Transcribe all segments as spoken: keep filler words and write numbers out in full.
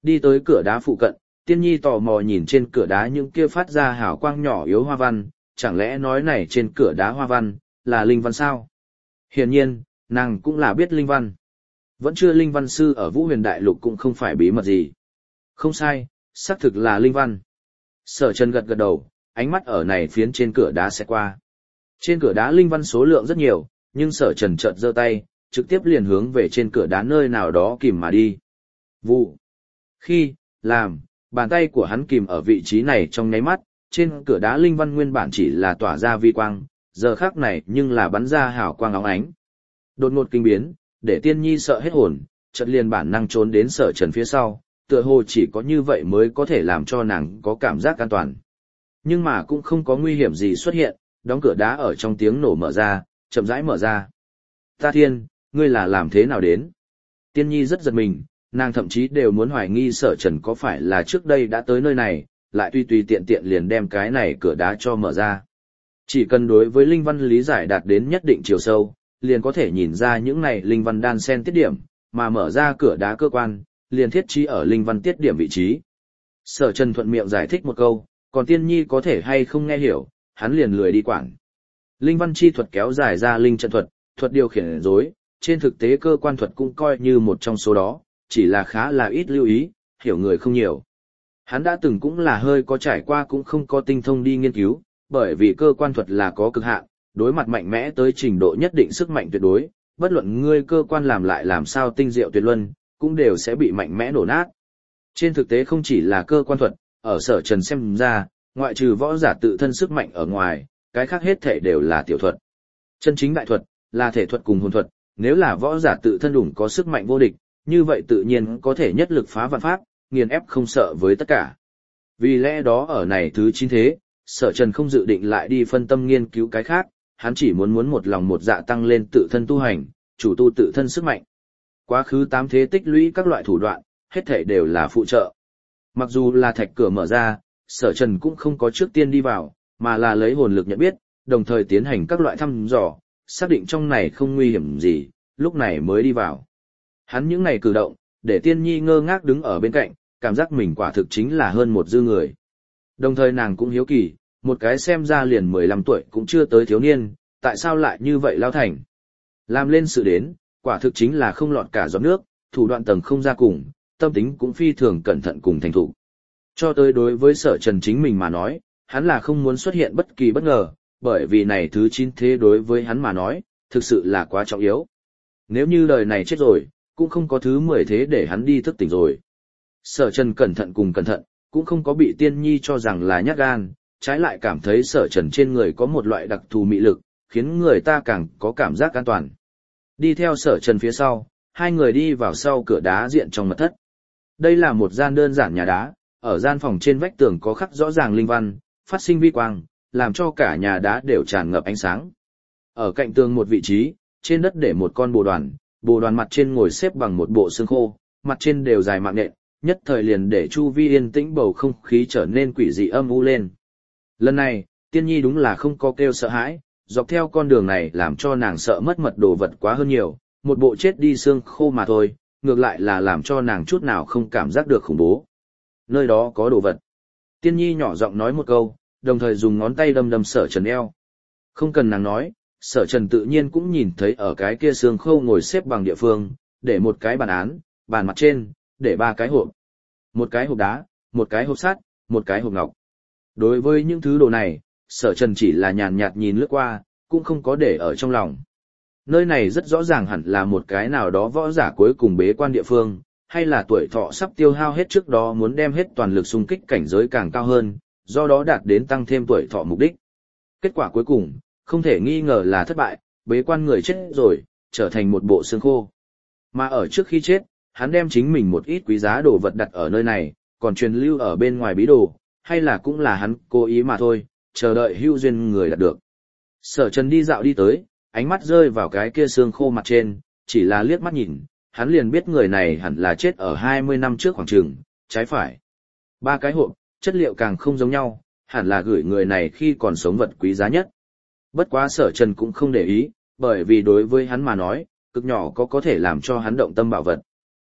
Đi tới cửa đá phụ cận, Tiên Nhi tò mò nhìn trên cửa đá những kia phát ra hào quang nhỏ yếu hoa văn, chẳng lẽ nói này trên cửa đá hoa văn, là linh văn sao? Hiển nhiên, nàng cũng là biết linh văn. Vẫn chưa linh văn sư ở Vũ Huyền Đại Lục cũng không phải bí mật gì. Không sai, xác thực là linh văn. Sở Trần gật gật đầu, ánh mắt ở này phiến trên cửa đá sẽ qua. Trên cửa đá linh văn số lượng rất nhiều, nhưng Sở Trần chợt giơ tay, trực tiếp liền hướng về trên cửa đá nơi nào đó kìm mà đi. Vụ. Khi, làm, bàn tay của hắn kìm ở vị trí này trong nháy mắt, trên cửa đá linh văn nguyên bản chỉ là tỏa ra vi quang, giờ khác này nhưng là bắn ra hào quang óng ánh. Đột ngột kinh biến, để Tiên Nhi sợ hết hồn, chợt liền bản năng trốn đến Sở Trần phía sau, tựa hồ chỉ có như vậy mới có thể làm cho nàng có cảm giác an toàn. Nhưng mà cũng không có nguy hiểm gì xuất hiện, đóng cửa đá ở trong tiếng nổ mở ra, chậm rãi mở ra. Ta thiên, ngươi là làm thế nào đến? Tiên Nhi rất giật mình, nàng thậm chí đều muốn hoài nghi Sở Trần có phải là trước đây đã tới nơi này, lại tùy tùy tiện tiện liền đem cái này cửa đá cho mở ra. Chỉ cần đối với linh văn lý giải đạt đến nhất định chiều sâu, liền có thể nhìn ra những này linh văn đan xen tiết điểm, mà mở ra cửa đá cơ quan, liền thiết trí ở linh văn tiết điểm vị trí. Sở Trần thuận miệng giải thích một câu, còn Tiên Nhi có thể hay không nghe hiểu, hắn liền lười đi quản. Linh văn chi thuật kéo dài ra linh trận thuật, thuật điều khiển rối, trên thực tế cơ quan thuật cũng coi như một trong số đó, chỉ là khá là ít lưu ý, hiểu người không nhiều. Hắn đã từng cũng là hơi có trải qua cũng không có tinh thông đi nghiên cứu, bởi vì cơ quan thuật là có cực hạn, đối mặt mạnh mẽ tới trình độ nhất định sức mạnh tuyệt đối, bất luận ngươi cơ quan làm lại làm sao tinh diệu tuyệt luân, cũng đều sẽ bị mạnh mẽ nổ nát. Trên thực tế không chỉ là cơ quan thuật, ở Sở Trần xem ra, ngoại trừ võ giả tự thân sức mạnh ở ngoài, cái khác hết thể đều là tiểu thuật. Chân chính đại thuật, là thể thuật cùng hồn thuật, nếu là võ giả tự thân đủng có sức mạnh vô địch, như vậy tự nhiên có thể nhất lực phá vạn pháp, nghiền ép không sợ với tất cả. Vì lẽ đó ở này thứ chín thế, Sở Trần không dự định lại đi phân tâm nghiên cứu cái khác, hắn chỉ muốn muốn một lòng một dạ tăng lên tự thân tu hành, chủ tu tự thân sức mạnh. Quá khứ tám thế tích lũy các loại thủ đoạn, hết thảy đều là phụ trợ. Mặc dù là thạch cửa mở ra, Sở Trần cũng không có trước tiên đi vào, mà là lấy hồn lực nhận biết, đồng thời tiến hành các loại thăm dò, xác định trong này không nguy hiểm gì, lúc này mới đi vào. Hắn những này cử động, để Tiên Nhi ngơ ngác đứng ở bên cạnh, cảm giác mình quả thực chính là hơn một dư người. Đồng thời nàng cũng hiếu kỳ, một cái xem ra liền mười lăm tuổi cũng chưa tới thiếu niên, tại sao lại như vậy lao thành. Làm lên sự đến, quả thực chính là không lọt cả giọt nước, thủ đoạn tầng không ra cùng, tâm tính cũng phi thường cẩn thận cùng thành thục. Cho tới đối với Sở Trần chính mình mà nói, hắn là không muốn xuất hiện bất kỳ bất ngờ, bởi vì này thứ chín thế đối với hắn mà nói, thực sự là quá trọng yếu. Nếu như đời này chết rồi, cũng không có thứ mười thế để hắn đi thức tỉnh rồi. Sở Trần cẩn thận cùng cẩn thận, cũng không có bị Tiên Nhi cho rằng là nhát gan, trái lại cảm thấy Sở Trần trên người có một loại đặc thù mị lực, khiến người ta càng có cảm giác an toàn. Đi theo Sở Trần phía sau, hai người đi vào sau cửa đá diện trong mật thất. Đây là một gian đơn giản nhà đá, ở gian phòng trên vách tường có khắc rõ ràng linh văn, phát sinh vi quang, làm cho cả nhà đá đều tràn ngập ánh sáng. Ở cạnh tường một vị trí, trên đất để một con bồ đoàn, bồ đoàn mặt trên ngồi xếp bằng một bộ xương khô, mặt trên đều dài mạng nhện, nhất thời liền để chu vi yên tĩnh bầu không khí trở nên quỷ dị âm u lên. Lần này, Tiên Nhi đúng là không có kêu sợ hãi, dọc theo con đường này làm cho nàng sợ mất mật đồ vật quá hơn nhiều, một bộ chết đi xương khô mà thôi, ngược lại là làm cho nàng chút nào không cảm giác được khủng bố. Nơi đó có đồ vật. Tiên Nhi nhỏ giọng nói một câu, đồng thời dùng ngón tay đâm đâm Sở Trần eo. Không cần nàng nói, Sở Trần tự nhiên cũng nhìn thấy ở cái kia xương khô ngồi xếp bằng địa phương, để một cái bàn án, bàn mặt trên, để ba cái hộp. Một cái hộp đá, một cái hộp sắt, một cái hộp ngọc. Đối với những thứ đồ này, Sở Trần chỉ là nhàn nhạt nhìn lướt qua, cũng không có để ở trong lòng. Nơi này rất rõ ràng hẳn là một cái nào đó võ giả cuối cùng bế quan địa phương, hay là tuổi thọ sắp tiêu hao hết trước đó muốn đem hết toàn lực xung kích cảnh giới càng cao hơn, do đó đạt đến tăng thêm tuổi thọ mục đích. Kết quả cuối cùng, không thể nghi ngờ là thất bại, bế quan người chết rồi, trở thành một bộ xương khô. Mà ở trước khi chết, hắn đem chính mình một ít quý giá đồ vật đặt ở nơi này, còn truyền lưu ở bên ngoài bí đồ, hay là cũng là hắn cố ý mà thôi, chờ đợi hữu duyên người đạt được. Sở Trần đi dạo đi tới, ánh mắt rơi vào cái kia xương khô mặt trên, chỉ là liếc mắt nhìn, hắn liền biết người này hẳn là chết ở hai mươi năm trước khoảng chừng, trái phải. Ba cái hộp, chất liệu càng không giống nhau, hẳn là gửi người này khi còn sống vật quý giá nhất. Bất quá Sở Trần cũng không để ý, bởi vì đối với hắn mà nói, cực nhỏ có có thể làm cho hắn động tâm bảo vật.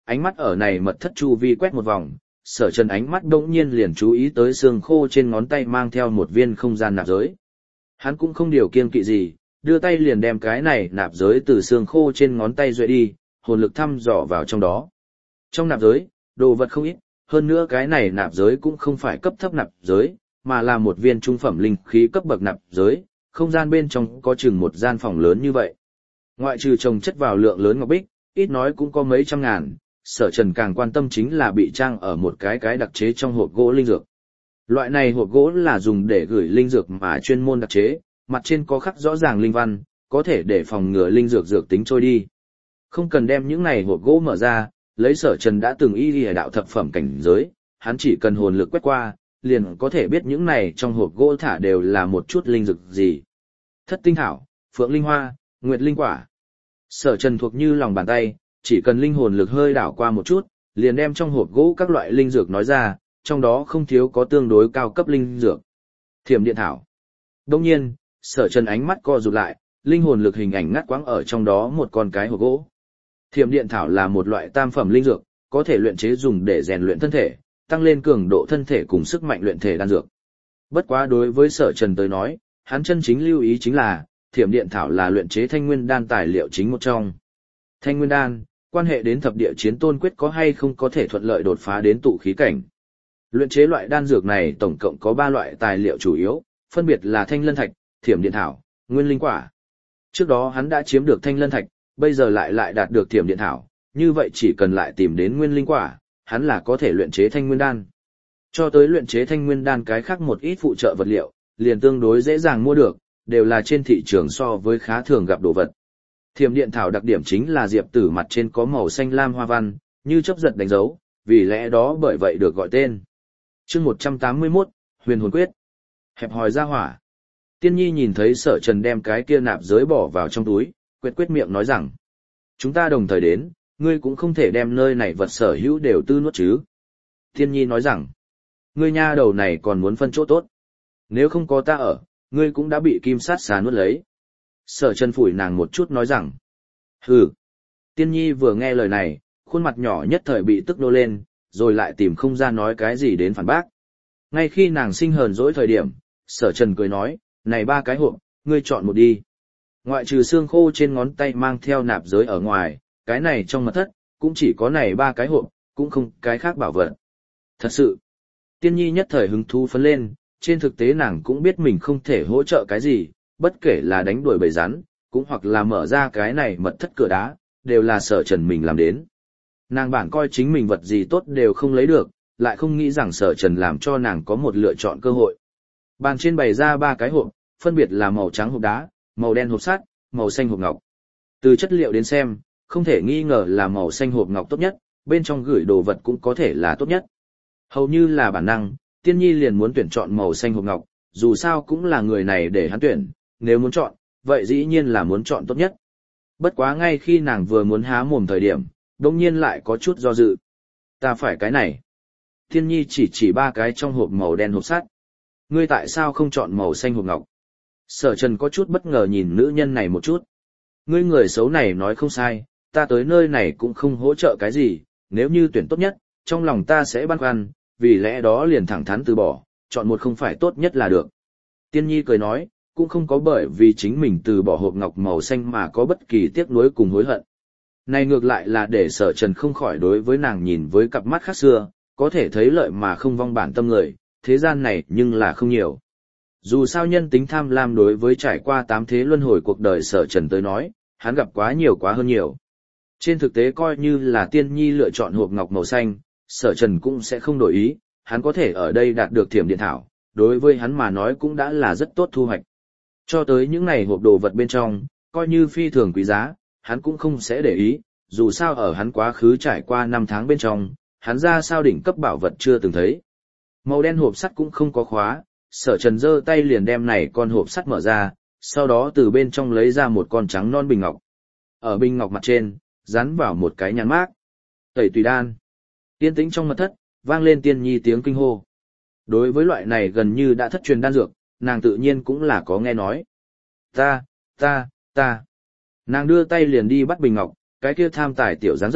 ánh mắt ở này mật thất chu vi quét một vòng, Sở Trần ánh mắt đột nhiên liền chú ý tới xương khô trên ngón tay mang theo một viên không gian nạp giới. Hắn cũng không điều kiêng kỵ gì, đưa tay liền đem cái này nạp giới từ xương khô trên ngón tay duệ đi, hồn lực thăm dò vào trong đó. Trong nạp giới, đồ vật không ít, hơn nữa cái này nạp giới cũng không phải cấp thấp nạp giới, mà là một viên trung phẩm linh khí cấp bậc nạp giới, không gian bên trong có chừng một gian phòng lớn như vậy. Ngoại trừ trồng chất vào lượng lớn ngọc bích, ít nói cũng có mấy trăm ngàn, Sở Trần càng quan tâm chính là bị trang ở một cái cái đặc chế trong hộp gỗ linh dược. Loại này hộp gỗ là dùng để gửi linh dược mà chuyên môn đặc chế, mặt trên có khắc rõ ràng linh văn, có thể để phòng ngừa linh dược dược tính trôi đi. Không cần đem những này hộp gỗ mở ra, lấy Sở Trần đã từng y lìa đạo thập phẩm cảnh giới, hắn chỉ cần hồn lực quét qua, liền có thể biết những này trong hộp gỗ thả đều là một chút linh dược gì. Thất tinh thảo, phượng linh hoa, nguyệt linh quả. Sở Trần thuộc như lòng bàn tay, chỉ cần linh hồn lực hơi đảo qua một chút, liền đem trong hộp gỗ các loại linh dược nói ra, trong đó không thiếu có tương đối cao cấp linh dược. Thiểm điện thảo. Đồng nhiên, Sở Trần ánh mắt co rụt lại, linh hồn lực hình ảnh ngắt quãng ở trong đó một con cái hộp gỗ. Thiểm điện thảo là một loại tam phẩm linh dược, có thể luyện chế dùng để rèn luyện thân thể, tăng lên cường độ thân thể cùng sức mạnh luyện thể đan dược. Bất quá đối với Sở Trần tới nói, hắn chân chính lưu ý chính là, thiểm điện thảo là luyện chế thanh nguyên đan tài liệu chính một trong. Thanh nguyên đan, quan hệ đến thập địa chiến tôn quyết có hay không có thể thuận lợi đột phá đến tụ khí cảnh. Luyện chế loại đan dược này tổng cộng có ba loại tài liệu chủ yếu, phân biệt là thanh lân thạch, thiểm điện thảo, nguyên linh quả. Trước đó hắn đã chiếm được thanh lân thạch, bây giờ lại lại đạt được thiểm điện thảo, như vậy chỉ cần lại tìm đến nguyên linh quả, hắn là có thể luyện chế thanh nguyên đan. Cho tới luyện chế thanh nguyên đan cái khác một ít phụ trợ vật liệu, liền tương đối dễ dàng mua được, đều là trên thị trường so với khá thường gặp đồ vật. Thiểm điện thảo đặc điểm chính là diệp tử mặt trên có màu xanh lam hoa văn, như chớp giật đánh dấu, vì lẽ đó bởi vậy được gọi tên. Chương một trăm tám mươi mốt, Huyền hồn quyết. Hẹp hòi ra hỏa. Tiên Nhi nhìn thấy Sở Trần đem cái kia nạp giới bỏ vào trong túi, quyết quyết miệng nói rằng: "Chúng ta đồng thời đến, ngươi cũng không thể đem nơi này vật sở hữu đều tư nuốt chứ?" Tiên Nhi nói rằng: "Ngươi nha đầu này còn muốn phân chỗ tốt. Nếu không có ta ở, ngươi cũng đã bị kim sát xà nuốt lấy." Sở Trần phủi nàng một chút nói rằng: "Hừ." Tiên Nhi vừa nghe lời này, khuôn mặt nhỏ nhất thời bị tức nô lên, rồi lại tìm không ra nói cái gì đến phản bác. Ngay khi nàng sinh hờn dỗi thời điểm, Sở Trần cười nói: "Này ba cái hộp, ngươi chọn một đi." Ngoại trừ xương khô trên ngón tay mang theo nạp giới ở ngoài, cái này trong mật thất, cũng chỉ có này ba cái hộp, cũng không cái khác bảo vật. Thật sự, Tiên Nhi nhất thời hứng thú phấn lên, trên thực tế nàng cũng biết mình không thể hỗ trợ cái gì, bất kể là đánh đuổi bầy rắn, cũng hoặc là mở ra cái này mật thất cửa đá, đều là Sở Trần mình làm đến. Nàng bản coi chính mình vật gì tốt đều không lấy được, lại không nghĩ rằng Sở Trần làm cho nàng có một lựa chọn cơ hội. Bàn trên bày ra ba cái hộp, phân biệt là màu trắng hộp đá, màu đen hộp sắt, màu xanh hộp ngọc. Từ chất liệu đến xem, không thể nghi ngờ là màu xanh hộp ngọc tốt nhất, bên trong gửi đồ vật cũng có thể là tốt nhất. Hầu như là bản năng, Tiên Nhi liền muốn tuyển chọn màu xanh hộp ngọc, dù sao cũng là người này để hắn tuyển, nếu muốn chọn, vậy dĩ nhiên là muốn chọn tốt nhất. Bất quá ngay khi nàng vừa muốn há mồm thời điểm, đột nhiên lại có chút do dự. Ta phải cái này. Tiên Nhi chỉ chỉ ba cái trong hộp màu đen hộp sắt. Ngươi tại sao không chọn màu xanh hộp ngọc? Sở Trần có chút bất ngờ nhìn nữ nhân này một chút. Ngươi người xấu này nói không sai, ta tới nơi này cũng không hỗ trợ cái gì, nếu như tuyển tốt nhất, trong lòng ta sẽ băn khoăn, vì lẽ đó liền thẳng thắn từ bỏ, chọn một không phải tốt nhất là được. Tiên Nhi cười nói, cũng không có bởi vì chính mình từ bỏ hộp ngọc màu xanh mà có bất kỳ tiếc nuối cùng hối hận. Này ngược lại là để Sở Trần không khỏi đối với nàng nhìn với cặp mắt khác xưa, có thể thấy lợi mà không vong bản tâm người, thế gian này nhưng là không nhiều. Dù sao nhân tính tham lam đối với trải qua tám thế luân hồi cuộc đời Sở Trần tới nói, hắn gặp quá nhiều quá hơn nhiều. Trên thực tế coi như là Tiên Nhi lựa chọn hộp ngọc màu xanh, Sở Trần cũng sẽ không đổi ý, hắn có thể ở đây đạt được thiểm điện thảo, đối với hắn mà nói cũng đã là rất tốt thu hoạch. Cho tới những này hộp đồ vật bên trong, coi như phi thường quý giá, hắn cũng không sẽ để ý, dù sao ở hắn quá khứ trải qua năm tháng bên trong, hắn ra sao đỉnh cấp bảo vật chưa từng thấy. Màu đen hộp sắt cũng không có khóa, Sở Trần giơ tay liền đem này con hộp sắt mở ra, sau đó từ bên trong lấy ra một con trắng non bình ngọc. Ở bình ngọc mặt trên, dán vào một cái nhãn mác. Tẩy tùy đan. Yên tĩnh trong mật thất, vang lên Tiên Nhi tiếng kinh hô. Đối với loại này gần như đã thất truyền đan dược, nàng tự nhiên cũng là có nghe nói. Ta, ta, ta. Nàng đưa tay liền đi bắt bình ngọc, cái kia tham tài tiểu dáng dấp,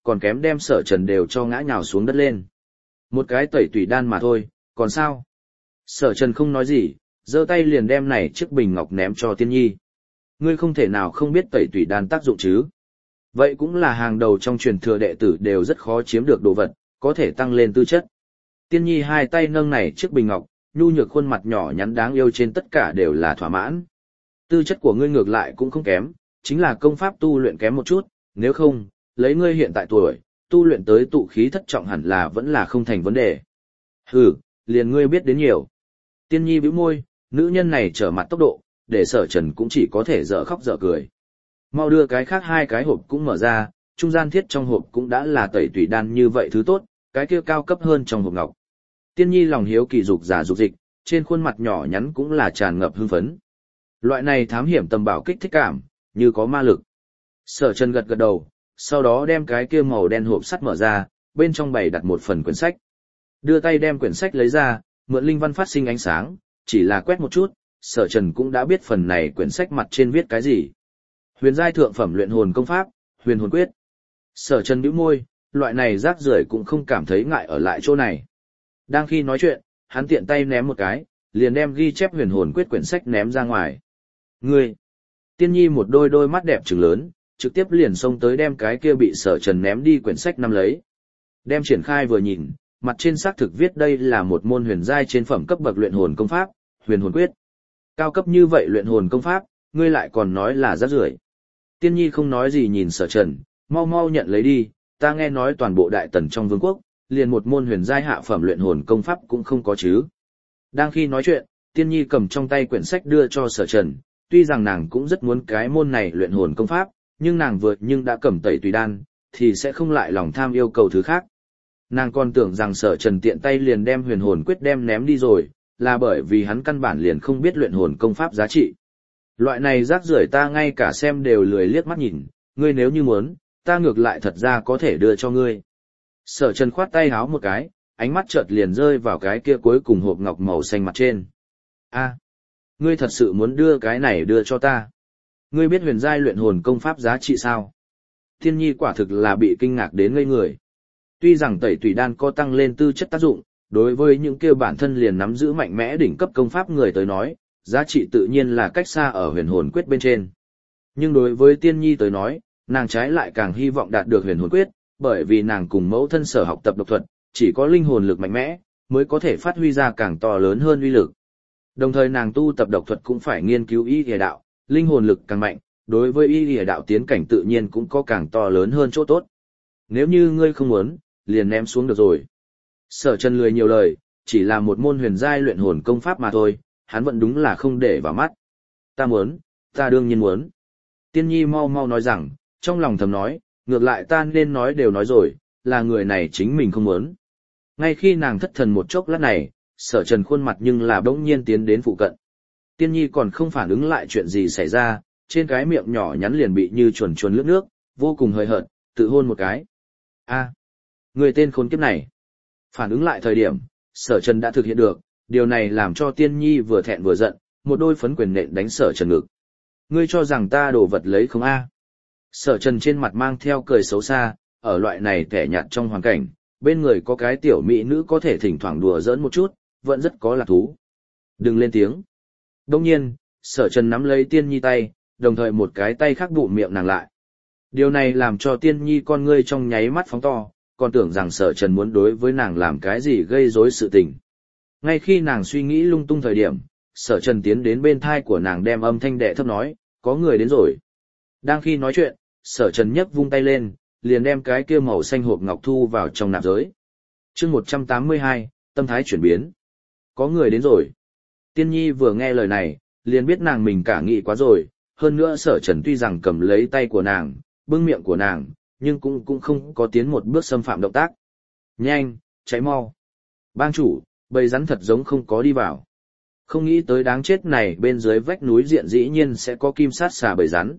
còn kém đem Sở Trần đều cho ngã nhào xuống đất lên. Một cái tẩy tủy đan mà thôi, còn sao? Sở Trần không nói gì, giơ tay liền đem này chiếc bình ngọc ném cho Tiên Nhi. Ngươi không thể nào không biết tẩy tủy đan tác dụng chứ? Vậy cũng là hàng đầu trong truyền thừa đệ tử đều rất khó chiếm được đồ vật, có thể tăng lên tư chất. Tiên Nhi hai tay nâng này chiếc bình ngọc, nhu nhược khuôn mặt nhỏ nhắn đáng yêu trên tất cả đều là thỏa mãn. Tư chất của ngươi ngược lại cũng không kém, chính là công pháp tu luyện kém một chút, nếu không, lấy ngươi hiện tại tuổi, tu luyện tới tụ khí thất trọng hẳn là vẫn là không thành vấn đề. Hừ, liền ngươi biết đến nhiều. Tiên Nhi bĩu môi, nữ nhân này trở mặt tốc độ, để Sở Trần cũng chỉ có thể dở khóc dở cười. Mau đưa cái khác hai cái hộp cũng mở ra, trung gian thiết trong hộp cũng đã là tẩy tủy đan như vậy thứ tốt, cái kia cao cấp hơn trong hộp ngọc. Tiên Nhi lòng hiếu kỳ dục giả dục dịch, trên khuôn mặt nhỏ nhắn cũng là tràn ngập hưng phấn. Loại này thám hiểm tầm bảo kích thích cảm, như có ma lực. Sở Trần gật gật đầu, sau đó đem cái kia màu đen hộp sắt mở ra, bên trong bày đặt một phần quyển sách. Đưa tay đem quyển sách lấy ra, mượn linh văn phát sinh ánh sáng, chỉ là quét một chút, Sở Trần cũng đã biết phần này quyển sách mặt trên viết cái gì. Huyền giai thượng phẩm luyện hồn công pháp, Huyền hồn quyết. Sở Trần bĩu môi, loại này rác rưởi cũng không cảm thấy ngại ở lại chỗ này. Đang khi nói chuyện, hắn tiện tay ném một cái, liền đem ghi chép Huyền hồn quyết quyển sách ném ra ngoài. Ngươi! Tiên Nhi một đôi đôi mắt đẹp trừng lớn, trực tiếp liền xông tới đem cái kia bị Sở Trần ném đi quyển sách nắm lấy. Đem triển khai vừa nhìn, mặt trên xác thực viết đây là một môn huyền giai trên phẩm cấp bậc luyện hồn công pháp, Huyền hồn quyết. Cao cấp như vậy luyện hồn công pháp, ngươi lại còn nói là rác rưởi. Tiên Nhi không nói gì nhìn Sở Trần, mau mau nhận lấy đi, ta nghe nói toàn bộ đại tần trong vương quốc, liền một môn huyền giai hạ phẩm luyện hồn công pháp cũng không có chứ. Đang khi nói chuyện, Tiên Nhi cầm trong tay quyển sách đưa cho Sở Trần, tuy rằng nàng cũng rất muốn cái môn này luyện hồn công pháp, nhưng nàng vừa nhưng đã cầm tẩy tùy đan, thì sẽ không lại lòng tham yêu cầu thứ khác. Nàng còn tưởng rằng Sở Trần tiện tay liền đem huyền hồn quyết đem ném đi rồi, là bởi vì hắn căn bản liền không biết luyện hồn công pháp giá trị. Loại này rác rưởi ta ngay cả xem đều lười liếc mắt nhìn, ngươi nếu như muốn, ta ngược lại thật ra có thể đưa cho ngươi. Sở Trần khoát tay háo một cái, ánh mắt chợt liền rơi vào cái kia cuối cùng hộp ngọc màu xanh mặt trên. A, ngươi thật sự muốn đưa cái này đưa cho ta? Ngươi biết huyền giai luyện hồn công pháp giá trị sao? Tiên Nhi quả thực là bị kinh ngạc đến ngây người. Tuy rằng tẩy tùy đan có tăng lên tư chất tác dụng, đối với những kêu bản thân liền nắm giữ mạnh mẽ đỉnh cấp công pháp người tới nói, giá trị tự nhiên là cách xa ở huyền hồn quyết bên trên. Nhưng đối với Tiên Nhi tới nói, nàng trái lại càng hy vọng đạt được huyền hồn quyết, bởi vì nàng cùng mẫu thân sở học tập độc thuật, chỉ có linh hồn lực mạnh mẽ, mới có thể phát huy ra càng to lớn hơn uy lực. Đồng thời nàng tu tập độc thuật cũng phải nghiên cứu y y đạo, linh hồn lực càng mạnh, đối với y y đạo tiến cảnh tự nhiên cũng có càng to lớn hơn chỗ tốt. Nếu như ngươi không muốn, liền ném xuống được rồi. Sở Trần lười nhiều lời, chỉ là một môn huyền giai luyện hồn công pháp mà thôi, hắn vẫn đúng là không để vào mắt. Ta muốn, ta đương nhiên muốn. Tiên Nhi mau mau nói rằng, trong lòng thầm nói, ngược lại ta nên nói đều nói rồi, là người này chính mình không muốn. Ngay khi nàng thất thần một chốc lát này, Sở Trần khuôn mặt nhưng là bỗng nhiên tiến đến phụ cận. Tiên Nhi còn không phản ứng lại chuyện gì xảy ra, trên cái miệng nhỏ nhắn liền bị như chuồn chuồn lướt nước, vô cùng hời hợt, tự hôn một cái. A, người tên khốn kiếp này. Phản ứng lại thời điểm, Sở Trần đã thực hiện được, điều này làm cho Tiên Nhi vừa thẹn vừa giận, một đôi phấn quyền nện đánh Sở Trần ngực. Ngươi cho rằng ta đổ vật lấy không a? Sở Trần trên mặt mang theo cười xấu xa, ở loại này kẻ nhạt trong hoàn cảnh, bên người có cái tiểu mỹ nữ có thể thỉnh thoảng đùa giỡn một chút, vẫn rất có lạc thú. Đừng lên tiếng. Đông nhiên, Sở Trần nắm lấy Tiên Nhi tay, đồng thời một cái tay khác bụm miệng nàng lại. Điều này làm cho Tiên Nhi con ngươi trong nháy mắt phóng to, còn tưởng rằng Sở Trần muốn đối với nàng làm cái gì gây rối sự tình. Ngay khi nàng suy nghĩ lung tung thời điểm, Sở Trần tiến đến bên thai của nàng đem âm thanh đẻ thấp nói, có người đến rồi. Đang khi nói chuyện, Sở Trần nhấc vung tay lên, liền đem cái kia màu xanh hộp ngọc thu vào trong nạp giới. Chương một trăm tám mươi hai, tâm thái chuyển biến. Có người đến rồi. Tiên Nhi vừa nghe lời này, liền biết nàng mình cả nghĩ quá rồi, hơn nữa Sở Trần tuy rằng cầm lấy tay của nàng, bưng miệng của nàng, nhưng cũng cũng không có tiến một bước xâm phạm động tác. Nhanh, cháy mau. Bang chủ, bầy rắn thật giống không có đi vào. Không nghĩ tới đáng chết này bên dưới vách núi diện dĩ nhiên sẽ có kim sát xà bầy rắn.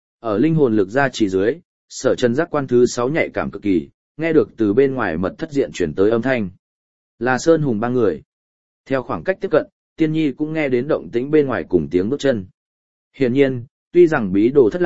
Ở linh hồn lực ra chỉ dưới, Sở Trần giác quan thứ sáu nhạy cảm cực kỳ, nghe được từ bên ngoài mật thất diện chuyển tới âm thanh. Là Sơn Hùng ba người. Theo khoảng cách tiếp cận, Tiên Nhi cũng nghe đến động tĩnh bên ngoài cùng tiếng bước chân. Hiển nhiên, tuy rằng bí đồ thất lạc,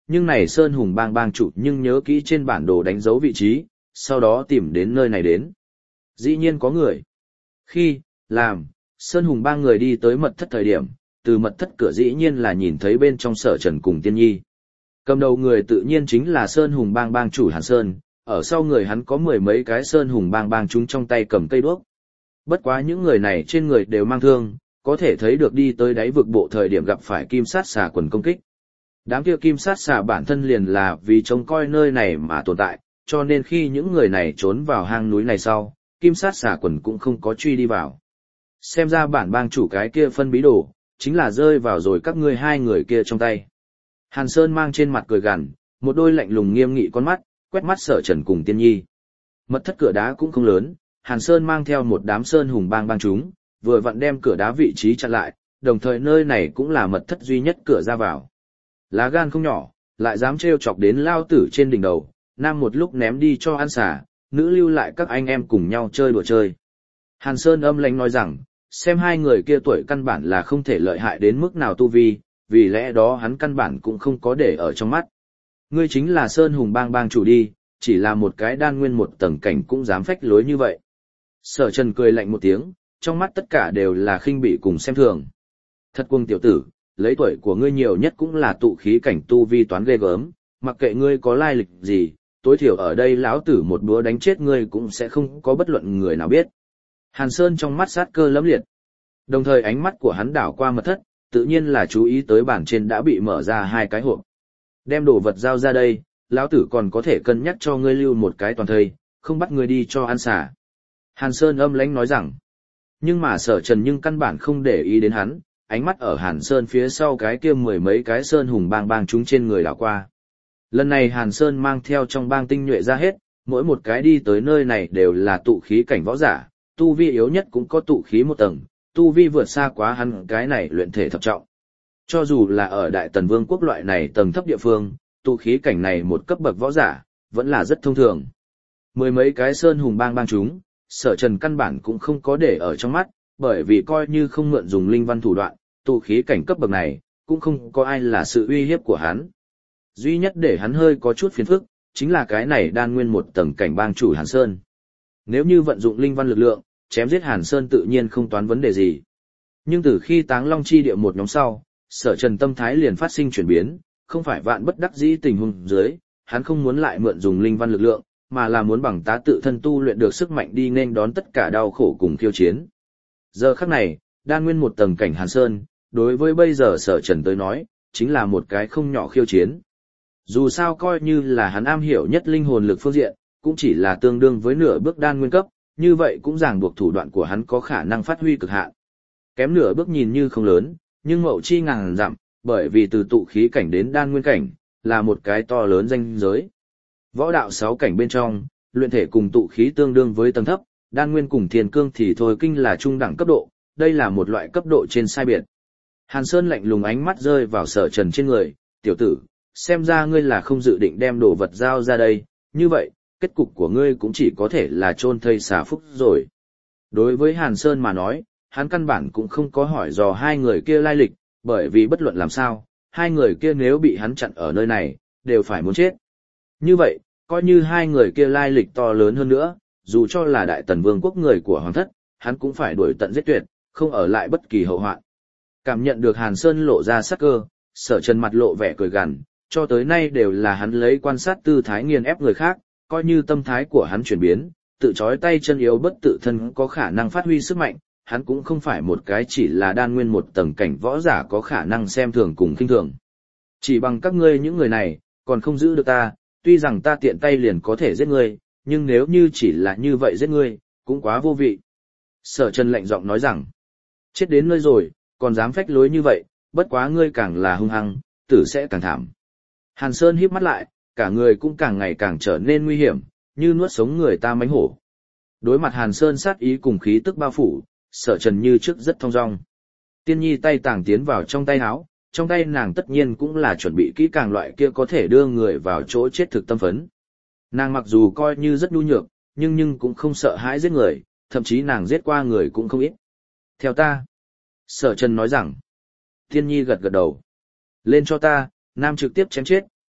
nhưng này Sơn Hùng bang bang chủ nhưng nhớ kỹ trên bản đồ đánh dấu vị trí, sau đó tìm đến nơi này đến. Dĩ nhiên có người. Khi, làm, Sơn Hùng bang người đi tới mật thất thời điểm, từ mật thất cửa dĩ nhiên là nhìn thấy bên trong Sở Trần cùng Tiên Nhi. Cầm đầu người tự nhiên chính là Sơn Hùng bang bang chủ Hàn Sơn, ở sau người hắn có mười mấy cái Sơn Hùng bang bang chúng trong tay cầm cây đuốc. Bất quá những người này trên người đều mang thương, có thể thấy được đi tới đáy vực bộ thời điểm gặp phải kim sát xà quần công kích. Đám kia kim sát xà bản thân liền là vì trông coi nơi này mà tồn tại, cho nên khi những người này trốn vào hang núi này sau, kim sát xà quần cũng không có truy đi vào. Xem ra bản bang chủ cái kia phân bí đồ, chính là rơi vào rồi các ngươi hai người kia trong tay. Hàn Sơn mang trên mặt cười gằn, một đôi lạnh lùng nghiêm nghị con mắt, quét mắt Sở Trần cùng Tiên Nhi. Mật thất cửa đá cũng không lớn, Hàn Sơn mang theo một đám Sơn Hùng bang bang chúng, vừa vặn đem cửa đá vị trí chặn lại, đồng thời nơi này cũng là mật thất duy nhất cửa ra vào. Lá gan không nhỏ, lại dám trêu chọc đến lao tử trên đỉnh đầu, nam một lúc ném đi cho ăn xả, nữ lưu lại các anh em cùng nhau chơi đùa chơi. Hàn Sơn âm lãnh nói rằng, xem hai người kia tuổi căn bản là không thể lợi hại đến mức nào tu vi, vì lẽ đó hắn căn bản cũng không có để ở trong mắt. Ngươi chính là Sơn Hùng bang bang chủ đi, chỉ là một cái đan nguyên một tầng cảnh cũng dám phách lối như vậy. Sở Trần cười lạnh một tiếng, trong mắt tất cả đều là khinh bỉ cùng xem thường. Thật cuồng tiểu tử, lấy tuổi của ngươi nhiều nhất cũng là tụ khí cảnh tu vi toán ghê gớm, mặc kệ ngươi có lai lịch gì, tối thiểu ở đây lão tử một búa đánh chết ngươi cũng sẽ không có bất luận người nào biết. Hàn Sơn trong mắt sát cơ lẫm liệt. Đồng thời ánh mắt của hắn đảo qua mật thất, tự nhiên là chú ý tới bàn trên đã bị mở ra hai cái hộp. Đem đồ vật giao ra đây, lão tử còn có thể cân nhắc cho ngươi lưu một cái toàn thây, không bắt ngươi đi cho ăn xả. Hàn Sơn âm lãnh nói rằng, nhưng mà Sở Trần nhưng căn bản không để ý đến hắn, ánh mắt ở Hàn Sơn phía sau cái kia mười mấy cái Sơn Hùng bang bang chúng trên người đảo qua. Lần này Hàn Sơn mang theo trong bang tinh nhuệ ra hết, mỗi một cái đi tới nơi này đều là tụ khí cảnh võ giả, tu vi yếu nhất cũng có tụ khí một tầng, tu vi vượt xa quá hắn cái này luyện thể thập trọng. Cho dù là ở Đại Tần Vương quốc loại này tầng thấp địa phương, tụ khí cảnh này một cấp bậc võ giả, vẫn là rất thông thường. Mười mấy cái Sơn Hùng bang bang chúng, Sở Trần căn bản cũng không có để ở trong mắt, bởi vì coi như không mượn dùng linh văn thủ đoạn, tụ khí cảnh cấp bậc này, cũng không có ai là sự uy hiếp của hắn. Duy nhất để hắn hơi có chút phiền phức, chính là cái này đan nguyên một tầng cảnh bang chủ Hàn Sơn. Nếu như vận dụng linh văn lực lượng, chém giết Hàn Sơn tự nhiên không toán vấn đề gì. Nhưng từ khi Táng Long chi địa một nhóm sau, Sở Trần tâm thái liền phát sinh chuyển biến, không phải vạn bất đắc dĩ tình huống dưới, hắn không muốn lại mượn dùng linh văn lực lượng, mà là muốn bằng tá tự thân tu luyện được sức mạnh đi nên đón tất cả đau khổ cùng khiêu chiến. Giờ khắc này, đan nguyên một tầng cảnh Hàn Sơn, đối với bây giờ Sở Trần tới nói, chính là một cái không nhỏ khiêu chiến. Dù sao coi như là hắn am hiểu nhất linh hồn lực phương diện, cũng chỉ là tương đương với nửa bước đan nguyên cấp, như vậy cũng ràng buộc thủ đoạn của hắn có khả năng phát huy cực hạn. Kém nửa bước nhìn như không lớn, nhưng mậu chi ngàn dặm, bởi vì từ tụ khí cảnh đến đan nguyên cảnh, là một cái to lớn ranh giới. Võ đạo sáu cảnh bên trong, luyện thể cùng tụ khí tương đương với tầng thấp, đan nguyên cùng thiên cương thì thôi kinh là trung đẳng cấp độ, đây là một loại cấp độ trên sai biệt. Hàn Sơn lạnh lùng ánh mắt rơi vào Sở Trần trên người, tiểu tử, xem ra ngươi là không dự định đem đồ vật giao ra đây, như vậy, kết cục của ngươi cũng chỉ có thể là chôn thây xả phúc rồi. Đối với Hàn Sơn mà nói, hắn căn bản cũng không có hỏi dò hai người kia lai lịch, bởi vì bất luận làm sao, hai người kia nếu bị hắn chặn ở nơi này, đều phải muốn chết. Như vậy, coi như hai người kia lai lịch to lớn hơn nữa, dù cho là Đại Tần Vương quốc người của Hoàng thất, hắn cũng phải đuổi tận giết tuyệt, không ở lại bất kỳ hậu hoạn. Cảm nhận được Hàn Sơn lộ ra sắc cơ, Sở Trần mặt lộ vẻ cười gằn, cho tới nay đều là hắn lấy quan sát tư thái nghiền ép người khác, coi như tâm thái của hắn chuyển biến, tự chói tay chân yếu bất tự thân có khả năng phát huy sức mạnh, hắn cũng không phải một cái chỉ là đan nguyên một tầng cảnh võ giả có khả năng xem thường cùng khinh thường. Chỉ bằng các ngươi những người này, còn không giữ được ta, tuy rằng ta tiện tay liền có thể giết ngươi, nhưng nếu như chỉ là như vậy giết ngươi, cũng quá vô vị. Sở Trần lạnh giọng nói rằng, chết đến nơi rồi, còn dám phách lối như vậy, bất quá ngươi càng là hung hăng, tử sẽ càng thảm. Hàn Sơn híp mắt lại, cả người cũng càng ngày càng trở nên nguy hiểm, như nuốt sống người ta mánh hổ. Đối mặt Hàn Sơn sát ý cùng khí tức bao phủ, Sở Trần như trước rất thong dong. Tiên Nhi tay tàng tiến vào trong tay áo, trong tay nàng tất nhiên cũng là chuẩn bị kỹ càng loại kia có thể đưa người vào chỗ chết thực tâm phấn. Nàng mặc dù coi như rất nhu nhược, nhưng nhưng cũng không sợ hãi giết người, thậm chí nàng giết qua người cũng không ít. Theo ta. Sở Trần nói rằng. Tiên Nhi gật gật đầu. Lên cho ta, nam trực tiếp chém chết,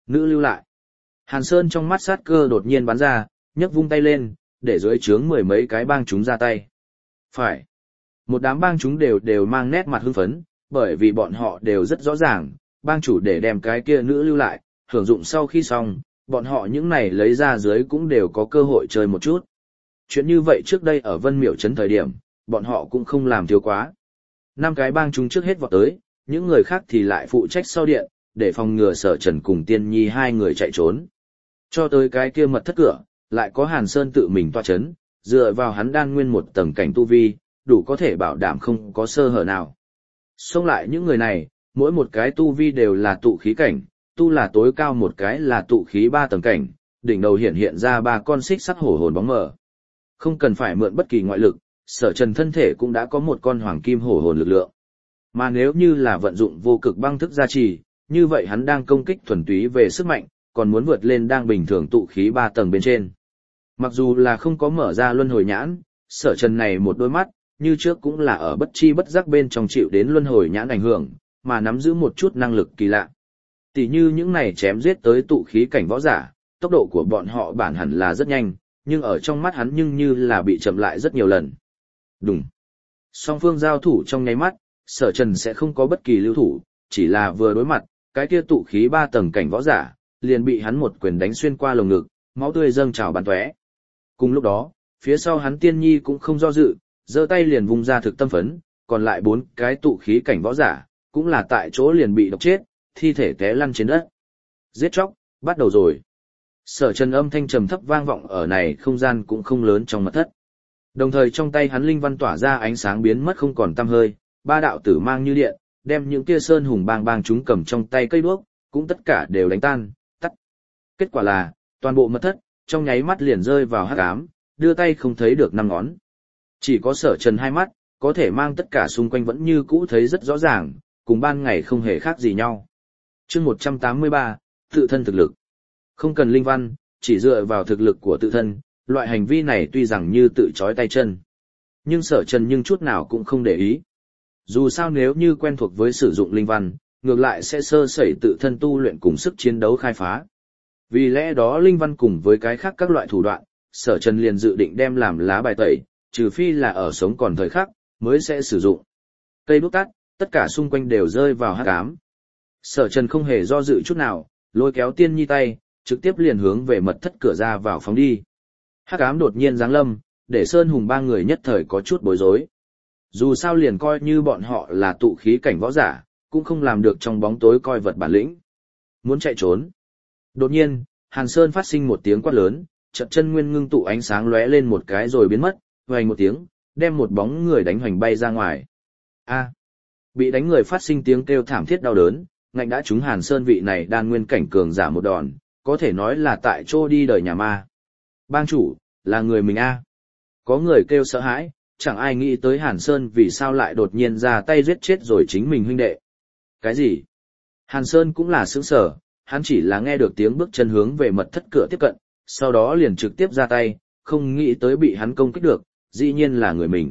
Nữ lưu lại. Hàn Sơn trong mắt sát cơ đột nhiên bắn ra, nhấc vung tay lên, để dưới trướng mười mấy cái bang chúng ra tay. Phải. Một đám bang chúng đều đều mang nét mặt hưng phấn, bởi vì bọn họ đều rất rõ ràng, bang chủ để đem cái kia nữ lưu lại, hưởng dụng sau khi xong, bọn họ những này lấy ra dưới cũng đều có cơ hội chơi một chút. Chuyện như vậy trước đây ở Vân Miểu Trấn thời điểm, bọn họ cũng không làm thiếu quá. Năm cái bang chúng trước hết vọt tới, những người khác thì lại phụ trách sau điện, để phòng ngừa Sở Trần cùng Tiên Nhi hai người chạy trốn. Cho tới cái kia mật thất cửa, lại có Hàn Sơn tự mình toa chấn, dựa vào hắn đan nguyên một tầng cảnh tu vi, đủ có thể bảo đảm không có sơ hở nào. Xông lại những người này, mỗi một cái tu vi đều là tụ khí cảnh, tu là tối cao một cái là tụ khí ba tầng cảnh, đỉnh đầu hiện hiện ra ba con xích sắc hổ hồn bóng mờ. Không cần phải mượn bất kỳ ngoại lực, Sở Trần thân thể cũng đã có một con hoàng kim hổ hồn lực lượng. Mà nếu như là vận dụng vô cực băng thức gia trì, như vậy hắn đang công kích thuần túy về sức mạnh, còn muốn vượt lên đang bình thường tụ khí ba tầng bên trên. Mặc dù là không có mở ra luân hồi nhãn, Sở Trần này một đôi mắt, như trước cũng là ở bất chi bất giác bên trong chịu đến luân hồi nhãn ảnh hưởng, mà nắm giữ một chút năng lực kỳ lạ. Tỷ như những này chém giết tới tụ khí cảnh võ giả, tốc độ của bọn họ bản hẳn là rất nhanh, nhưng ở trong mắt hắn nhưng như là bị chậm lại rất nhiều lần. Đúng. Song phương giao thủ trong nháy mắt, Sở Trần sẽ không có bất kỳ lưu thủ, chỉ là vừa đối mặt, cái kia tụ khí ba tầng cảnh võ giả, liền bị hắn một quyền đánh xuyên qua lồng ngực, máu tươi dâng trào bắn tóe. Cùng lúc đó, phía sau hắn Tiên Nhi cũng không do dự, giơ tay liền vung ra thực tâm phấn, còn lại bốn cái tụ khí cảnh võ giả, cũng là tại chỗ liền bị độc chết, thi thể té lăn trên đất. Giết chóc, bắt đầu rồi. Sở Trần âm thanh trầm thấp vang vọng ở này không gian cũng không lớn trong mật thất. Đồng thời trong tay hắn linh văn tỏa ra ánh sáng biến mất không còn tăm hơi, ba đạo tử mang như điện, đem những kia sơn hùng bang bang chúng cầm trong tay cây đuốc, cũng tất cả đều đánh tan, tắt. Kết quả là, toàn bộ mật thất, trong nháy mắt liền rơi vào hắc ám, đưa tay không thấy được năm ngón. Chỉ có Sở Trần hai mắt, có thể mang tất cả xung quanh vẫn như cũ thấy rất rõ ràng, cùng ban ngày không hề khác gì nhau. Chương một trăm tám mươi ba, tự thân thực lực. Không cần linh văn, chỉ dựa vào thực lực của tự thân, loại hành vi này tuy rằng như tự trói tay chân. Nhưng Sở Trần nhưng chút nào cũng không để ý. Dù sao nếu như quen thuộc với sử dụng linh văn, ngược lại sẽ sơ sẩy tự thân tu luyện cùng sức chiến đấu khai phá. Vì lẽ đó linh văn cùng với cái khác các loại thủ đoạn, Sở Trần liền dự định đem làm lá bài tẩy, trừ phi là ở sống còn thời khắc, mới sẽ sử dụng. Cây đuốc tắt, tất cả xung quanh đều rơi vào hắc ám. Sở Trần không hề do dự chút nào, lôi kéo Tiên Nhi tay, trực tiếp liền hướng về mật thất cửa ra vào phóng đi. Hắc ám đột nhiên giáng lâm, để Sơn Hùng ba người nhất thời có chút bối rối. Dù sao liền coi như bọn họ là tụ khí cảnh võ giả, cũng không làm được trong bóng tối coi vật bản lĩnh. Muốn chạy trốn. Đột nhiên, Hàn Sơn phát sinh một tiếng quát lớn, chợt chân nguyên ngưng tụ ánh sáng lóe lên một cái rồi biến mất, hoành một tiếng, đem một bóng người đánh hoành bay ra ngoài. A! Bị đánh người phát sinh tiếng kêu thảm thiết đau đớn, ngạnh đã trúng Hàn Sơn vị này đan nguyên cảnh cường giả một đòn, có thể nói là tại chỗ đi đời nhà ma. Bang chủ, là người mình a. Có người kêu sợ hãi, chẳng ai nghĩ tới Hàn Sơn vì sao lại đột nhiên ra tay giết chết rồi chính mình huynh đệ. Cái gì? Hàn Sơn cũng là sững sờ, hắn chỉ là nghe được tiếng bước chân hướng về mật thất cửa tiếp cận, sau đó liền trực tiếp ra tay, không nghĩ tới bị hắn công kích được, dĩ nhiên là người mình.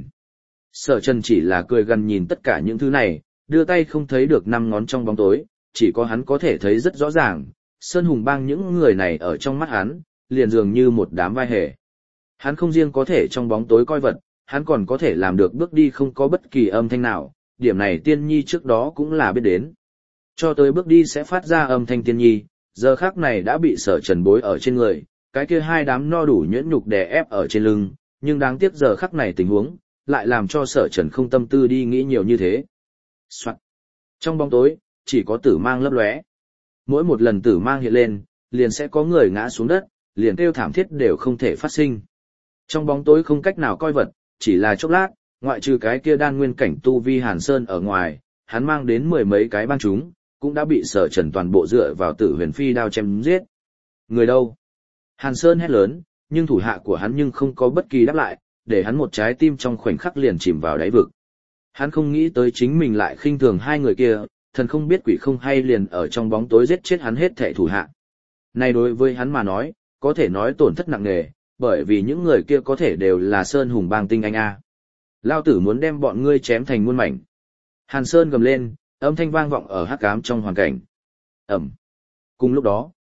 Sở Trần chỉ là cười gần nhìn tất cả những thứ này, đưa tay không thấy được năm ngón trong bóng tối, chỉ có hắn có thể thấy rất rõ ràng, Sơn Hùng bang những người này ở trong mắt hắn, liền dường như một đám vai hề. Hắn không riêng có thể trong bóng tối coi vật, hắn còn có thể làm được bước đi không có bất kỳ âm thanh nào, điểm này Tiên Nhi trước đó cũng là biết đến. Cho tới bước đi sẽ phát ra âm thanh Tiên Nhi, giờ khắc này đã bị Sở Trần bối ở trên người, cái kia hai đám no đủ nhuyễn nhục đè ép ở trên lưng, nhưng đáng tiếc giờ khắc này tình huống, lại làm cho Sở Trần không tâm tư đi nghĩ nhiều như thế. Soạn. Trong bóng tối, chỉ có tử mang lấp lóe. Mỗi một lần tử mang hiện lên, liền sẽ có người ngã xuống đất, liền kêu thảm thiết đều không thể phát sinh. Trong bóng tối không cách nào coi vật, chỉ là chốc lát, ngoại trừ cái kia đan nguyên cảnh tu vi Hàn Sơn ở ngoài, hắn mang đến mười mấy cái bang chúng, cũng đã bị Sở Trần toàn bộ dựa vào Tử Huyền Phi đao chém giết. Người đâu? Hàn Sơn hét lớn, nhưng thủ hạ của hắn nhưng không có bất kỳ đáp lại, để hắn một trái tim trong khoảnh khắc liền chìm vào đáy vực. Hắn không nghĩ tới chính mình lại khinh thường hai người kia, thần không biết quỷ không hay liền ở trong bóng tối giết chết hắn hết thảy thủ hạ. Này đối với hắn mà nói, có thể nói tổn thất nặng nề, bởi vì những người kia có thể đều là Sơn Hùng bang tinh anh a. Lao tử muốn đem bọn ngươi chém thành muôn mảnh. Hàn Sơn gầm lên, âm thanh vang vọng ở hắc ám trong hoàn cảnh. Ầm. Cùng lúc đó,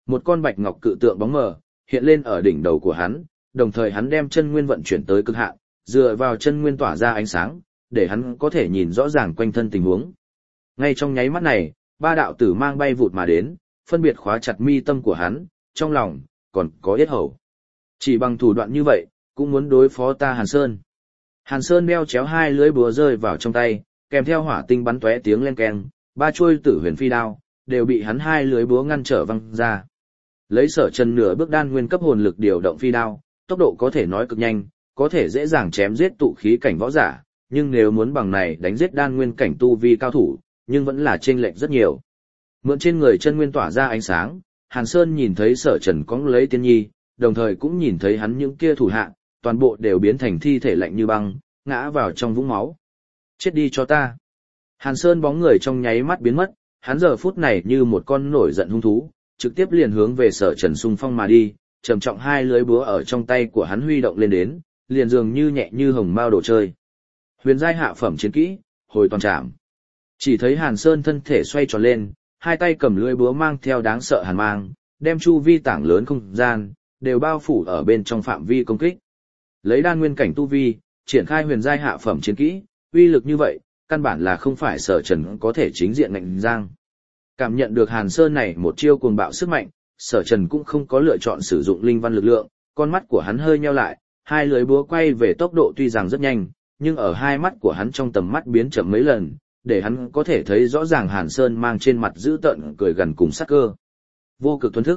một con bạch ngọc cự tượng bóng mờ hiện lên ở đỉnh đầu của hắn, đồng thời hắn đem chân nguyên vận chuyển tới cực hạn, dựa vào chân nguyên tỏa ra ánh sáng, để hắn có thể nhìn rõ ràng quanh thân tình huống. Ngay trong nháy mắt này, ba đạo tử mang bay vụt mà đến, phân biệt khóa chặt mi tâm của hắn, trong lòng còn có yết hầu. Chỉ bằng thủ đoạn như vậy, cũng muốn đối phó ta Hàn Sơn. Hàn Sơn đeo chéo hai lưỡi búa rơi vào trong tay, kèm theo hỏa tinh bắn tóe tiếng len keng, ba chuôi tử huyền phi đao đều bị hắn hai lưỡi búa ngăn trở văng ra. Lấy Sở Trần nửa bước đan nguyên cấp hồn lực điều động phi đao, tốc độ có thể nói cực nhanh, có thể dễ dàng chém giết tụ khí cảnh võ giả, nhưng nếu muốn bằng này đánh giết đan nguyên cảnh tu vi cao thủ, nhưng vẫn là chênh lệch rất nhiều. Mượn trên người chân nguyên tỏa ra ánh sáng, Hàn Sơn nhìn thấy Sở Trần cõng lấy Tiên Nhi, đồng thời cũng nhìn thấy hắn những kia thủ hạ, toàn bộ đều biến thành thi thể lạnh như băng, ngã vào trong vũng máu. Chết đi cho ta. Hàn Sơn bóng người trong nháy mắt biến mất, hắn giờ phút này như một con nổi giận hung thú, trực tiếp liền hướng về Sở Trần xung phong mà đi, trầm trọng hai lưới búa ở trong tay của hắn huy động lên đến, liền dường như nhẹ như hồng mao đồ chơi. Huyền giai hạ phẩm chiến kỹ, hồi toàn trảm. Chỉ thấy Hàn Sơn thân thể xoay tròn lên, hai tay cầm lưỡi búa mang theo đáng sợ hàn mang, đem chu vi tảng lớn không gian đều bao phủ ở bên trong phạm vi công kích. Lấy đan nguyên cảnh tu vi, triển khai huyền giai hạ phẩm chiến kỹ, uy lực như vậy, căn bản là không phải Sở Trần có thể chính diện ngạnh giang. Cảm nhận được Hàn Sơn này một chiêu cuồng bạo sức mạnh, Sở Trần cũng không có lựa chọn sử dụng linh văn lực lượng, con mắt của hắn hơi nheo lại, hai lưỡi búa quay về tốc độ tuy rằng rất nhanh, nhưng ở hai mắt của hắn trong tầm mắt biến chậm mấy lần, để hắn có thể thấy rõ ràng Hàn Sơn mang trên mặt dữ tợn cười gần cùng sắc cơ. Vô cực thuần thức.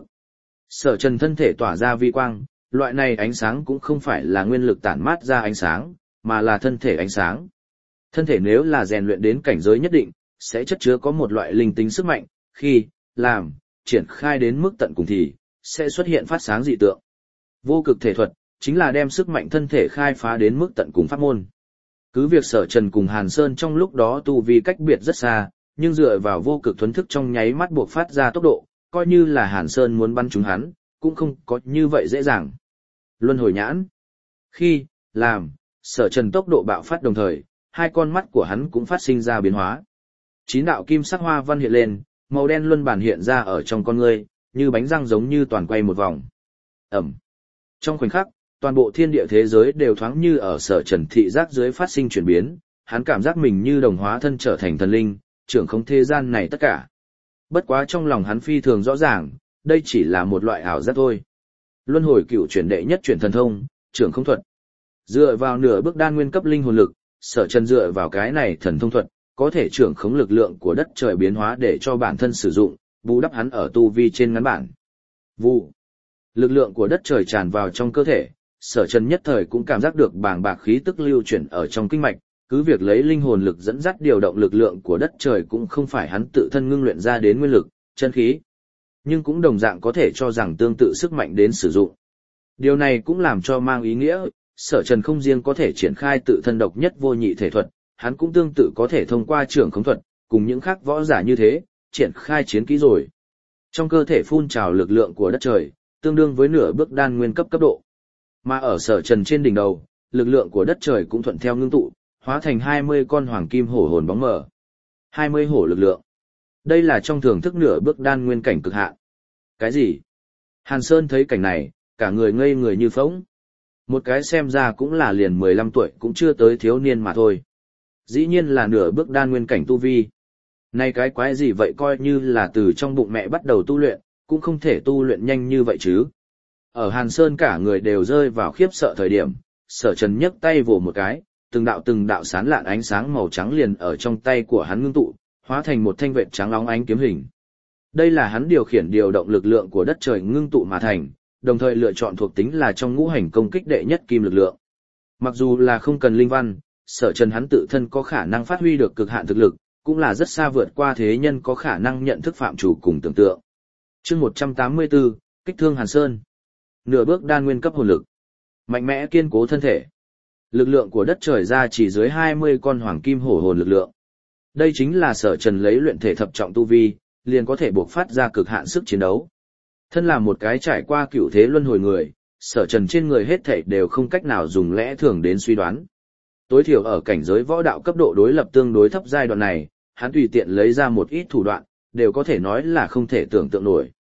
Sở Trần thân thể tỏa ra vi quang, loại này ánh sáng cũng không phải là nguyên lực tản mát ra ánh sáng, mà là thân thể ánh sáng. Thân thể nếu là rèn luyện đến cảnh giới nhất định, sẽ chất chứa có một loại linh tính sức mạnh, khi làm triển khai đến mức tận cùng thì sẽ xuất hiện phát sáng dị tượng. Vô cực thể thuật chính là đem sức mạnh thân thể khai phá đến mức tận cùng pháp môn. Cứ việc Sở Trần cùng Hàn Sơn trong lúc đó tu vi cách biệt rất xa, nhưng dựa vào vô cực thuần thức trong nháy mắt buộc phát ra tốc độ, coi như là Hàn Sơn muốn bắn trúng hắn, cũng không có như vậy dễ dàng. Luân hồi nhãn. Khi làm Sở Trần tốc độ bạo phát đồng thời, hai con mắt của hắn cũng phát sinh ra biến hóa. Chín đạo kim sắc hoa văn hiện lên, màu đen luân bản hiện ra ở trong con ngươi, như bánh răng giống như toàn quay một vòng. Ẩm. Trong khoảnh khắc, toàn bộ thiên địa thế giới đều thoáng như ở Sở Trần thị giác dưới phát sinh chuyển biến, hắn cảm giác mình như đồng hóa thân trở thành thần linh, trưởng không thế gian này tất cả. Bất quá trong lòng hắn phi thường rõ ràng, đây chỉ là một loại ảo giác thôi. Luân hồi cựu chuyển đệ nhất chuyển thần thông, trưởng không thuật. Dựa vào nửa bước đan nguyên cấp linh hồn lực, Sở Trần dựa vào cái này thần thông thuật, có thể trưởng khống lực lượng của đất trời biến hóa để cho bản thân sử dụng, bù đắp hắn ở tu vi trên ngắn bản. Vụ. Lực lượng của đất trời tràn vào trong cơ thể, Sở Trần nhất thời cũng cảm giác được bàng bạc khí tức lưu chuyển ở trong kinh mạch, cứ việc lấy linh hồn lực dẫn dắt điều động lực lượng của đất trời cũng không phải hắn tự thân ngưng luyện ra đến nguyên lực, chân khí, nhưng cũng đồng dạng có thể cho rằng tương tự sức mạnh đến sử dụng. Điều này cũng làm cho mang ý nghĩa, Sở Trần không riêng có thể triển khai tự thân độc nhất vô nhị thể thuật, hắn cũng tương tự có thể thông qua trưởng khống thuật, cùng những khác võ giả như thế, triển khai chiến kỹ rồi. Trong cơ thể phun trào lực lượng của đất trời, tương đương với nửa bước đan nguyên cấp cấp độ. Mà ở Sở Trần trên đỉnh đầu, lực lượng của đất trời cũng thuận theo ngưng tụ, hóa thành hai mươi con hoàng kim hổ hồn bóng mờ. hai mươi hổ lực lượng. Đây là trong thưởng thức nửa bước đan nguyên cảnh cực hạn. Cái gì? Hàn Sơn thấy cảnh này, cả người ngây người như phỗng. Một cái xem ra cũng là liền mười lăm tuổi cũng chưa tới thiếu niên mà thôi. Dĩ nhiên là nửa bước đan nguyên cảnh tu vi. Này cái quái gì vậy, coi như là từ trong bụng mẹ bắt đầu tu luyện, cũng không thể tu luyện nhanh như vậy chứ. Ở Hàn Sơn cả người đều rơi vào khiếp sợ thời điểm, Sở Trần nhấc tay vồ một cái, từng đạo từng đạo sáng lạn ánh sáng màu trắng liền ở trong tay của hắn ngưng tụ, hóa thành một thanh vệt trắng óng ánh kiếm hình. Đây là hắn điều khiển điều động lực lượng của đất trời ngưng tụ mà thành, đồng thời lựa chọn thuộc tính là trong ngũ hành công kích đệ nhất kim lực lượng. Mặc dù là không cần linh văn, Sở Trần hắn tự thân có khả năng phát huy được cực hạn thực lực, cũng là rất xa vượt qua thế nhân có khả năng nhận thức phạm chủ cùng tưởng tượng. Chương một trăm tám mươi tư, kích thương Hàn Sơn. Nửa bước đan nguyên cấp hồn lực. Mạnh mẽ kiên cố thân thể. Lực lượng của đất trời ra chỉ dưới hai mươi con hoàng kim hổ hồn lực lượng. Đây chính là Sở Trần lấy luyện thể thập trọng tu vi, liền có thể buộc phát ra cực hạn sức chiến đấu. Thân là một cái trải qua cựu thế luân hồi người, Sở Trần trên người hết thảy đều không cách nào dùng lẽ thường đến suy đoán. Tối thiểu ở cảnh giới võ đạo cấp độ đối lập tương đối thấp giai đoạn này, hắn tùy tiện lấy ra một ít thủ đoạn, đều có thể nói là không thể tưởng tượng nổi.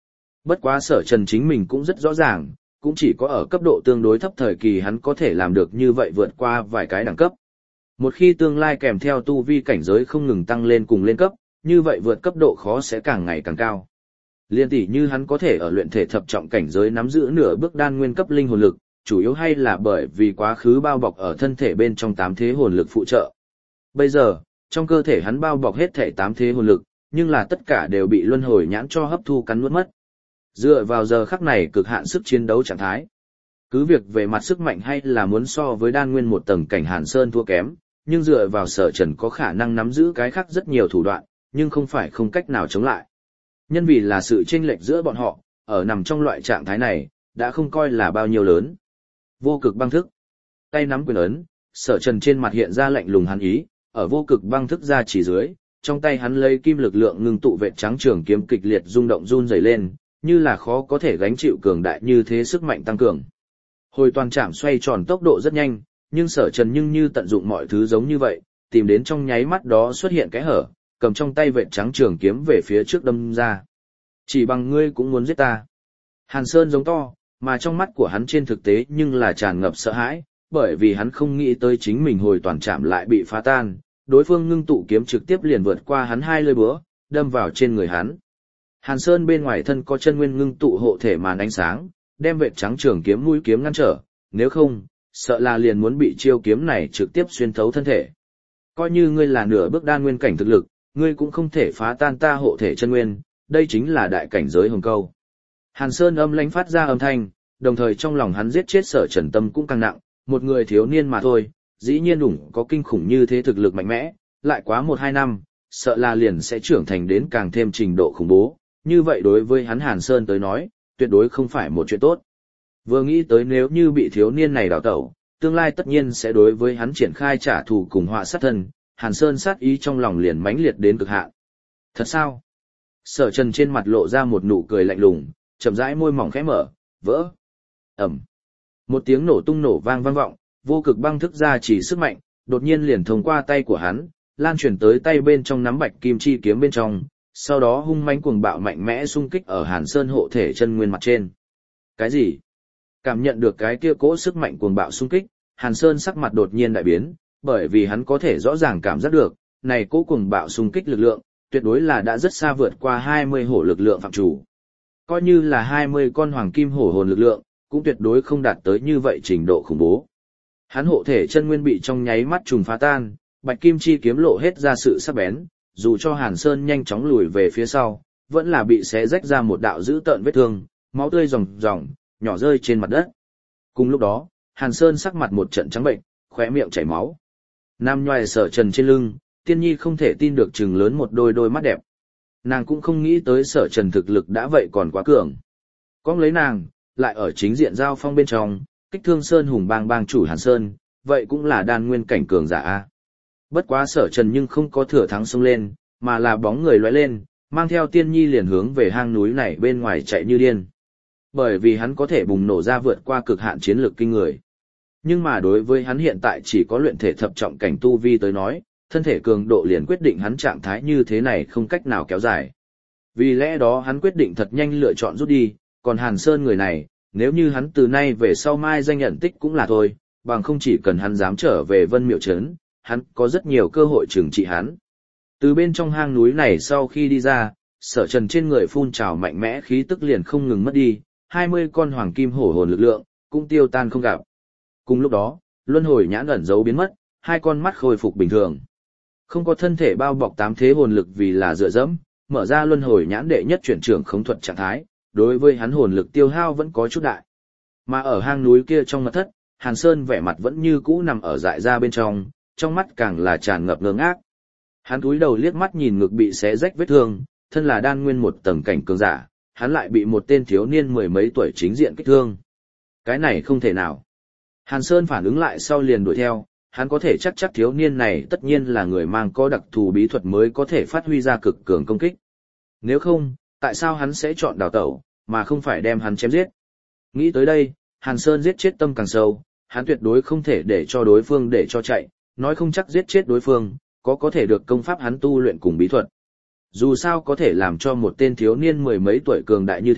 Bất quá Sở Trần chính mình cũng rất rõ ràng, cũng chỉ có ở cấp độ tương đối thấp thời kỳ hắn có thể làm được như vậy vượt qua vài cái đẳng cấp. Một khi tương lai kèm theo tu vi cảnh giới không ngừng tăng lên cùng lên cấp, như vậy vượt cấp độ khó sẽ càng ngày càng cao. Liên tỷ như hắn có thể ở luyện thể thập trọng cảnh giới nắm giữ nửa bước đan nguyên cấp linh hồn lực, chủ yếu hay là bởi vì quá khứ bao bọc ở thân thể bên trong tám thế hồn lực phụ trợ. Bây giờ, trong cơ thể hắn bao bọc hết thể tám thế hồn lực, nhưng là tất cả đều bị luân hồi nhãn cho hấp thu cắn nuốt mất. Dựa vào giờ khắc này cực hạn sức chiến đấu trạng thái. Cứ việc về mặt sức mạnh hay là muốn so với đan nguyên một tầng cảnh Hàn Sơn thua kém, nhưng dựa vào Sở Trần có khả năng nắm giữ cái khác rất nhiều thủ đoạn, nhưng không phải không cách nào chống lại. Nhân vì là sự chênh lệch giữa bọn họ, ở nằm trong loại trạng thái này, đã không coi là bao nhiêu lớn. Vô cực băng thức. Tay nắm quyền ấn, Sở Trần trên mặt hiện ra lạnh lùng hắn ý, ở vô cực băng thức ra chỉ dưới, trong tay hắn lấy kim lực lượng ngưng tụ vệt trắng trường kiếm kịch liệt rung động run rẩy lên, như là khó có thể gánh chịu cường đại như thế sức mạnh tăng cường. Hồi toàn chạm xoay tròn tốc độ rất nhanh, nhưng Sở Trần nhưng như tận dụng mọi thứ giống như vậy, tìm đến trong nháy mắt đó xuất hiện cái hở, cầm trong tay vệt trắng trường kiếm về phía trước đâm ra. Chỉ bằng ngươi cũng muốn giết ta. Hàn Sơn giống to, mà trong mắt của hắn trên thực tế nhưng là tràn ngập sợ hãi, bởi vì hắn không nghĩ tới chính mình hồi toàn chạm lại bị phá tan, đối phương ngưng tụ kiếm trực tiếp liền vượt qua hắn hai lưỡi búa, đâm vào trên người hắn. Hàn Sơn bên ngoài thân có chân nguyên ngưng tụ hộ thể màn ánh sáng, đem vệt trắng trường kiếm mũi kiếm ngăn trở, nếu không, sợ là liền muốn bị chiêu kiếm này trực tiếp xuyên thấu thân thể. Coi như ngươi là nửa bước đan nguyên cảnh thực lực, ngươi cũng không thể phá tan ta hộ thể chân nguyên, đây chính là đại cảnh giới hồng câu. Hàn Sơn âm lãnh phát ra âm thanh, đồng thời trong lòng hắn giết chết Sở Trần tâm cũng càng nặng, một người thiếu niên mà thôi, dĩ nhiên đủng có kinh khủng như thế thực lực mạnh mẽ, lại quá một hai năm, sợ là liền sẽ trưởng thành đến càng thêm trình độ khủng bố, như vậy đối với hắn Hàn Sơn tới nói, tuyệt đối không phải một chuyện tốt. Vừa nghĩ tới nếu như bị thiếu niên này đào tẩu, tương lai tất nhiên sẽ đối với hắn triển khai trả thù cùng họa sát thân, Hàn Sơn sát ý trong lòng liền mãnh liệt đến cực hạn. Thật sao? Sở Trần trên mặt lộ ra một nụ cười lạnh lùng, chậm rãi môi mỏng khẽ mở, vỡ. Ầm. Một tiếng nổ tung nổ vang vang vọng, vô cực băng thức ra chỉ sức mạnh, đột nhiên liền thông qua tay của hắn, lan truyền tới tay bên trong nắm bạch kim chi kiếm bên trong, sau đó hung mãnh cuồng bạo mạnh mẽ xung kích ở Hàn Sơn hộ thể chân nguyên mặt trên. Cái gì? Cảm nhận được cái kia cỗ sức mạnh cuồng bạo xung kích, Hàn Sơn sắc mặt đột nhiên đại biến, bởi vì hắn có thể rõ ràng cảm giác được, này cỗ cuồng bạo xung kích lực lượng, tuyệt đối là đã rất xa vượt qua hai mươi hổ lực lượng phạm chủ. Coi như là hai mươi con hoàng kim hổ hồn lực lượng, cũng tuyệt đối không đạt tới như vậy trình độ khủng bố. Hắn hộ thể chân nguyên bị trong nháy mắt trùng phá tan, bạch kim chi kiếm lộ hết ra sự sắc bén, dù cho Hàn Sơn nhanh chóng lùi về phía sau, vẫn là bị xé rách ra một đạo dữ tợn vết thương, máu tươi ròng ròng, nhỏ rơi trên mặt đất. Cùng lúc đó, Hàn Sơn sắc mặt một trận trắng bệnh, khóe miệng chảy máu. Nam nhoài Sở Trần trên lưng, Tiên Nhi không thể tin được trừng lớn một đôi đôi mắt đẹp. Nàng cũng không nghĩ tới Sở Trần thực lực đã vậy còn quá cường. Cóng lấy nàng, lại ở chính diện giao phong bên trong, kích thương Sơn hùng bang bang chủ Hàn Sơn, vậy cũng là đan nguyên cảnh cường giả a. Bất quá Sở Trần nhưng không có thừa thắng xông lên, mà là bóng người lóe lên, mang theo Tiên Nhi liền hướng về hang núi này bên ngoài chạy như điên. Bởi vì hắn có thể bùng nổ ra vượt qua cực hạn chiến lược kinh người. Nhưng mà đối với hắn hiện tại chỉ có luyện thể thập trọng cảnh tu vi tới nói, thân thể cường độ liền quyết định hắn trạng thái như thế này không cách nào kéo dài. Vì lẽ đó hắn quyết định thật nhanh lựa chọn rút đi, còn Hàn Sơn người này, nếu như hắn từ nay về sau mai danh nhận tích cũng là thôi, bằng không chỉ cần hắn dám trở về Vân Miệu Trấn, hắn có rất nhiều cơ hội trừng trị hắn. Từ bên trong hang núi này sau khi đi ra, Sở Trần trên người phun trào mạnh mẽ khí tức liền không ngừng mất đi, hai mươi con hoàng kim hổ hồn lực lượng, cũng tiêu tan không gặp. Cùng lúc đó, luân hồi nhãn ẩn dấu biến mất, hai con mắt khôi phục bình thường. Không có thân thể bao bọc tám thế hồn lực vì là dựa dẫm, mở ra luân hồi nhãn đệ nhất chuyển trưởng khống thuật trạng thái, đối với hắn hồn lực tiêu hao vẫn có chút đại. Mà ở hang núi kia trong mật thất, Hàn Sơn vẻ mặt vẫn như cũ nằm ở dại ra bên trong, trong mắt càng là tràn ngập ngơ ngác. Hắn cúi đầu liếc mắt nhìn ngực bị xé rách vết thương, thân là đan nguyên một tầng cảnh cường giả, hắn lại bị một tên thiếu niên mười mấy tuổi chính diện kích thương. Cái này không thể nào. Hàn Sơn phản ứng lại sau liền đuổi theo, hắn có thể chắc chắc thiếu niên này tất nhiên là người mang có đặc thù bí thuật mới có thể phát huy ra cực cường công kích. Nếu không, tại sao hắn sẽ chọn đào tẩu, mà không phải đem hắn chém giết? Nghĩ tới đây, Hàn Sơn giết chết tâm càng sâu, hắn tuyệt đối không thể để cho đối phương để cho chạy, nói không chắc giết chết đối phương, có có thể được công pháp hắn tu luyện cùng bí thuật. Dù sao có thể làm cho một tên thiếu niên mười mấy tuổi cường đại như thế,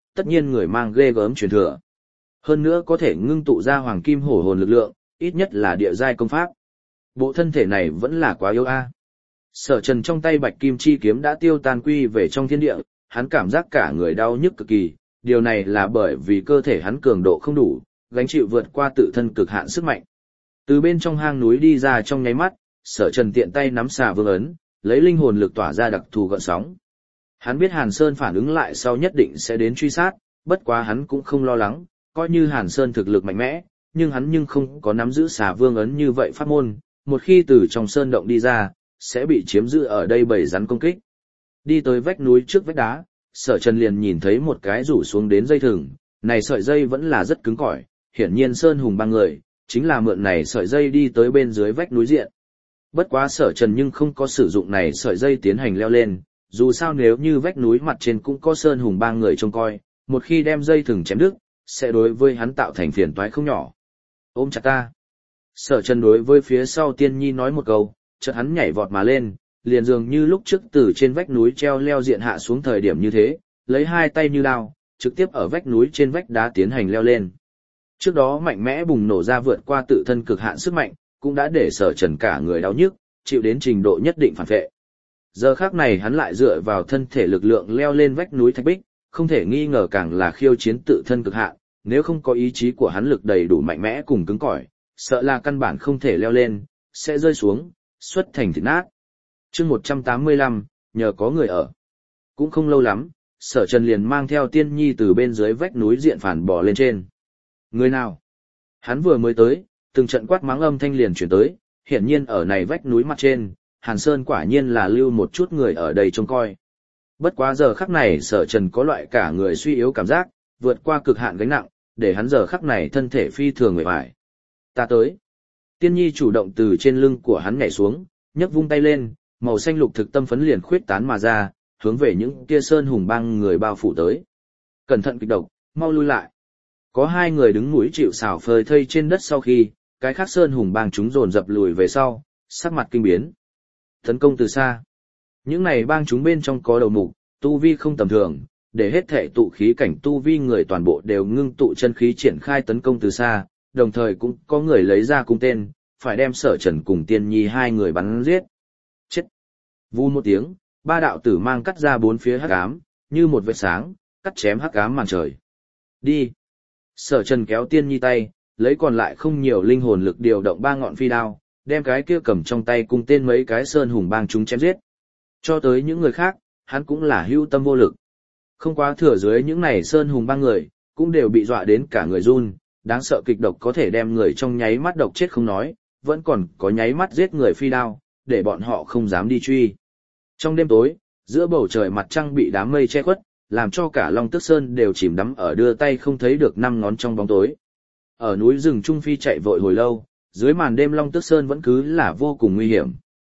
tất nhiên người mang ghê gớm truyền thừa. Hơn nữa có thể ngưng tụ ra hoàng kim hổ hồn lực lượng, ít nhất là địa giai công pháp. Bộ thân thể này vẫn là quá yếu a. Sở Trần trong tay bạch kim chi kiếm đã tiêu tan quy về trong thiên địa, hắn cảm giác cả người đau nhức cực kỳ, điều này là bởi vì cơ thể hắn cường độ không đủ, gánh chịu vượt qua tự thân cực hạn sức mạnh. Từ bên trong hang núi đi ra trong nháy mắt, Sở Trần tiện tay nắm xà vương ấn, lấy linh hồn lực tỏa ra đặc thù gợn sóng. Hắn biết Hàn Sơn phản ứng lại sau nhất định sẽ đến truy sát, bất quá hắn cũng không lo lắng, coi như Hàn Sơn thực lực mạnh mẽ, nhưng hắn nhưng không có nắm giữ xà vương ấn như vậy pháp môn, một khi từ trong sơn động đi ra, sẽ bị chiếm giữ ở đây bầy rắn công kích. Đi tới vách núi trước vách đá, Sở Trần liền nhìn thấy một cái rủ xuống đến dây thừng, này sợi dây vẫn là rất cứng cỏi, hiển nhiên Sơn Hùng ba người, chính là mượn này sợi dây đi tới bên dưới vách núi diện. Bất quá Sở Trần nhưng không có sử dụng này sợi dây tiến hành leo lên, dù sao nếu như vách núi mặt trên cũng có Sơn Hùng ba người trông coi, một khi đem dây thừng chém đứt, sẽ đối với hắn tạo thành phiền toái không nhỏ. Ôm chặt ta. Sở Trần đối với phía sau Tiên Nhi nói một câu, chợt hắn nhảy vọt mà lên, liền dường như lúc trước từ trên vách núi treo leo diện hạ xuống thời điểm như thế, lấy hai tay như đao, trực tiếp ở vách núi trên vách đá tiến hành leo lên. Trước đó mạnh mẽ bùng nổ ra vượt qua tự thân cực hạn sức mạnh, cũng đã để Sở Trần cả người đau nhức, chịu đến trình độ nhất định phản vệ. Giờ khắc này hắn lại dựa vào thân thể lực lượng leo lên vách núi thạch bích, không thể nghi ngờ càng là khiêu chiến tự thân cực hạn, nếu không có ý chí của hắn lực đầy đủ mạnh mẽ cùng cứng cỏi, sợ là căn bản không thể leo lên, sẽ rơi xuống, xuất thành thịt nát. Chương một trăm tám mươi lăm, nhờ có người ở. Cũng không lâu lắm, Sở Trần liền mang theo Tiên Nhi từ bên dưới vách núi diện phản bò lên trên. Người nào? Hắn vừa mới tới, từng trận quát mắng âm thanh liền chuyển tới, hiển nhiên ở này vách núi mặt trên, Hàn Sơn quả nhiên là lưu một chút người ở đây trông coi. Bất quá giờ khắc này Sở Trần có loại cả người suy yếu cảm giác, vượt qua cực hạn gánh nặng, để hắn giờ khắc này thân thể phi thường mệt mỏi. Ta tới. Tiên Nhi chủ động từ trên lưng của hắn nhảy xuống, nhấc vung tay lên, màu xanh lục thực tâm phấn liền khuyết tán mà ra, hướng về những kia Sơn Hùng bang người bao phủ tới. Cẩn thận kịch độc, mau lui lại. Có hai người đứng mũi chịu sào phơi thây trên đất sau khi, cái khác Sơn Hùng bang chúng dồn dập lùi về sau, sắc mặt kinh biến. Tấn công từ xa. Những này bang chúng bên trong có đầu mục, tu vi không tầm thường, để hết thể tụ khí cảnh tu vi người toàn bộ đều ngưng tụ chân khí triển khai tấn công từ xa, đồng thời cũng có người lấy ra cung tên, phải đem Sở Trần cùng Tiên Nhi hai người bắn giết. Chết! Vù một tiếng, ba đạo tử mang cắt ra bốn phía hắc ám, như một vệt sáng, cắt chém hắc ám màn trời. Đi! Sở Trần kéo Tiên Nhi tay, lấy còn lại không nhiều linh hồn lực điều động ba ngọn phi đao, đem cái kia cầm trong tay cung tên mấy cái Sơn Hùng bang chúng chém giết. Cho tới những người khác, hắn cũng là hữu tâm vô lực. Không quá thừa dưới những này Sơn Hùng bang người, cũng đều bị dọa đến cả người run, đáng sợ kịch độc có thể đem người trong nháy mắt độc chết không nói, vẫn còn có nháy mắt giết người phi đao, để bọn họ không dám đi truy. Trong đêm tối, giữa bầu trời mặt trăng bị đám mây che khuất, làm cho cả Long Tước Sơn đều chìm đắm ở đưa tay không thấy được năm ngón trong bóng tối. Ở núi rừng Trung Phi chạy vội hồi lâu, dưới màn đêm Long Tước Sơn vẫn cứ là vô cùng nguy hiểm.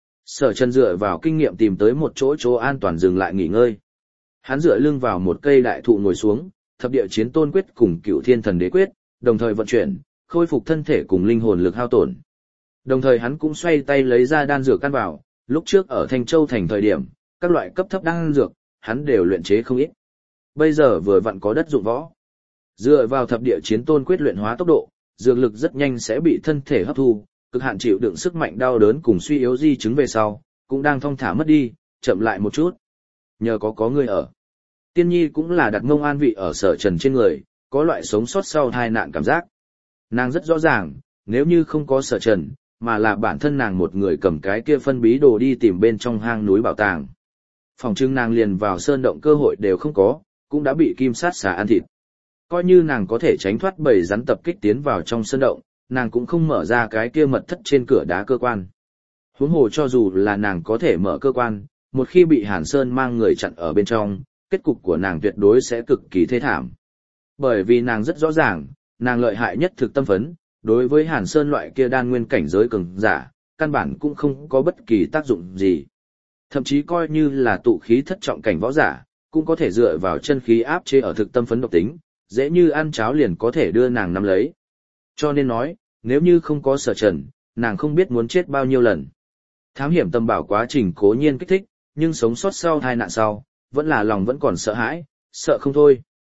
Sở Trần dựa vào kinh nghiệm tìm tới một chỗ chỗ an toàn dừng lại nghỉ ngơi. Hắn dựa lưng vào một cây đại thụ ngồi xuống, thập địa chiến tôn quyết cùng cựu thiên thần đế quyết, đồng thời vận chuyển, khôi phục thân thể cùng linh hồn lực hao tổn. Đồng thời hắn cũng xoay tay lấy ra đan dược căn vào, lúc trước ở Thanh Châu thành thời điểm, các loại cấp thấp đan dược, hắn đều luyện chế không ít. Bây giờ vừa vặn có đất dụng võ. Dựa vào thập địa chiến tôn quyết luyện hóa tốc độ, dược lực rất nhanh sẽ bị thân thể hấp thu, cực hạn chịu đựng sức mạnh đau đớn cùng suy yếu di chứng về sau, cũng đang thong thả mất đi, chậm lại một chút. Nhờ có có người ở. Tiên Nhi cũng là đặt mông an vị ở Sở Trần trên người, có loại sống sót sau tai nạn cảm giác. Nàng rất rõ ràng, nếu như không có Sở Trần, mà là bản thân nàng một người cầm cái kia phân bí đồ đi tìm bên trong hang núi bảo tàng. Phòng trưng nàng liền vào sơn động cơ hội đều không có, cũng đã bị kim sát xà ăn thịt. Coi như nàng có thể tránh thoát bầy rắn tập kích tiến vào trong sơn động, nàng cũng không mở ra cái kia mật thất trên cửa đá cơ quan. Huống hồ cho dù là nàng có thể mở cơ quan, một khi bị Hàn Sơn mang người chặn ở bên trong, kết cục của nàng tuyệt đối sẽ cực kỳ thê thảm. Bởi vì nàng rất rõ ràng, nàng lợi hại nhất thực tâm phấn, đối với Hàn Sơn loại kia đan nguyên cảnh giới cường giả, căn bản cũng không có bất kỳ tác dụng gì. Thậm chí coi như là tụ khí thất trọng cảnh võ giả, cũng có thể dựa vào chân khí áp chế ở thực tâm phấn độc tính, dễ như ăn cháo liền có thể đưa nàng nắm lấy. Cho nên nói, nếu như không có Sở Trần, nàng không biết muốn chết bao nhiêu lần. Thám hiểm tâm bảo quá trình cố nhiên kích thích, nhưng sống sót sau tai nạn sau, vẫn là lòng vẫn còn sợ hãi, sợ không thôi.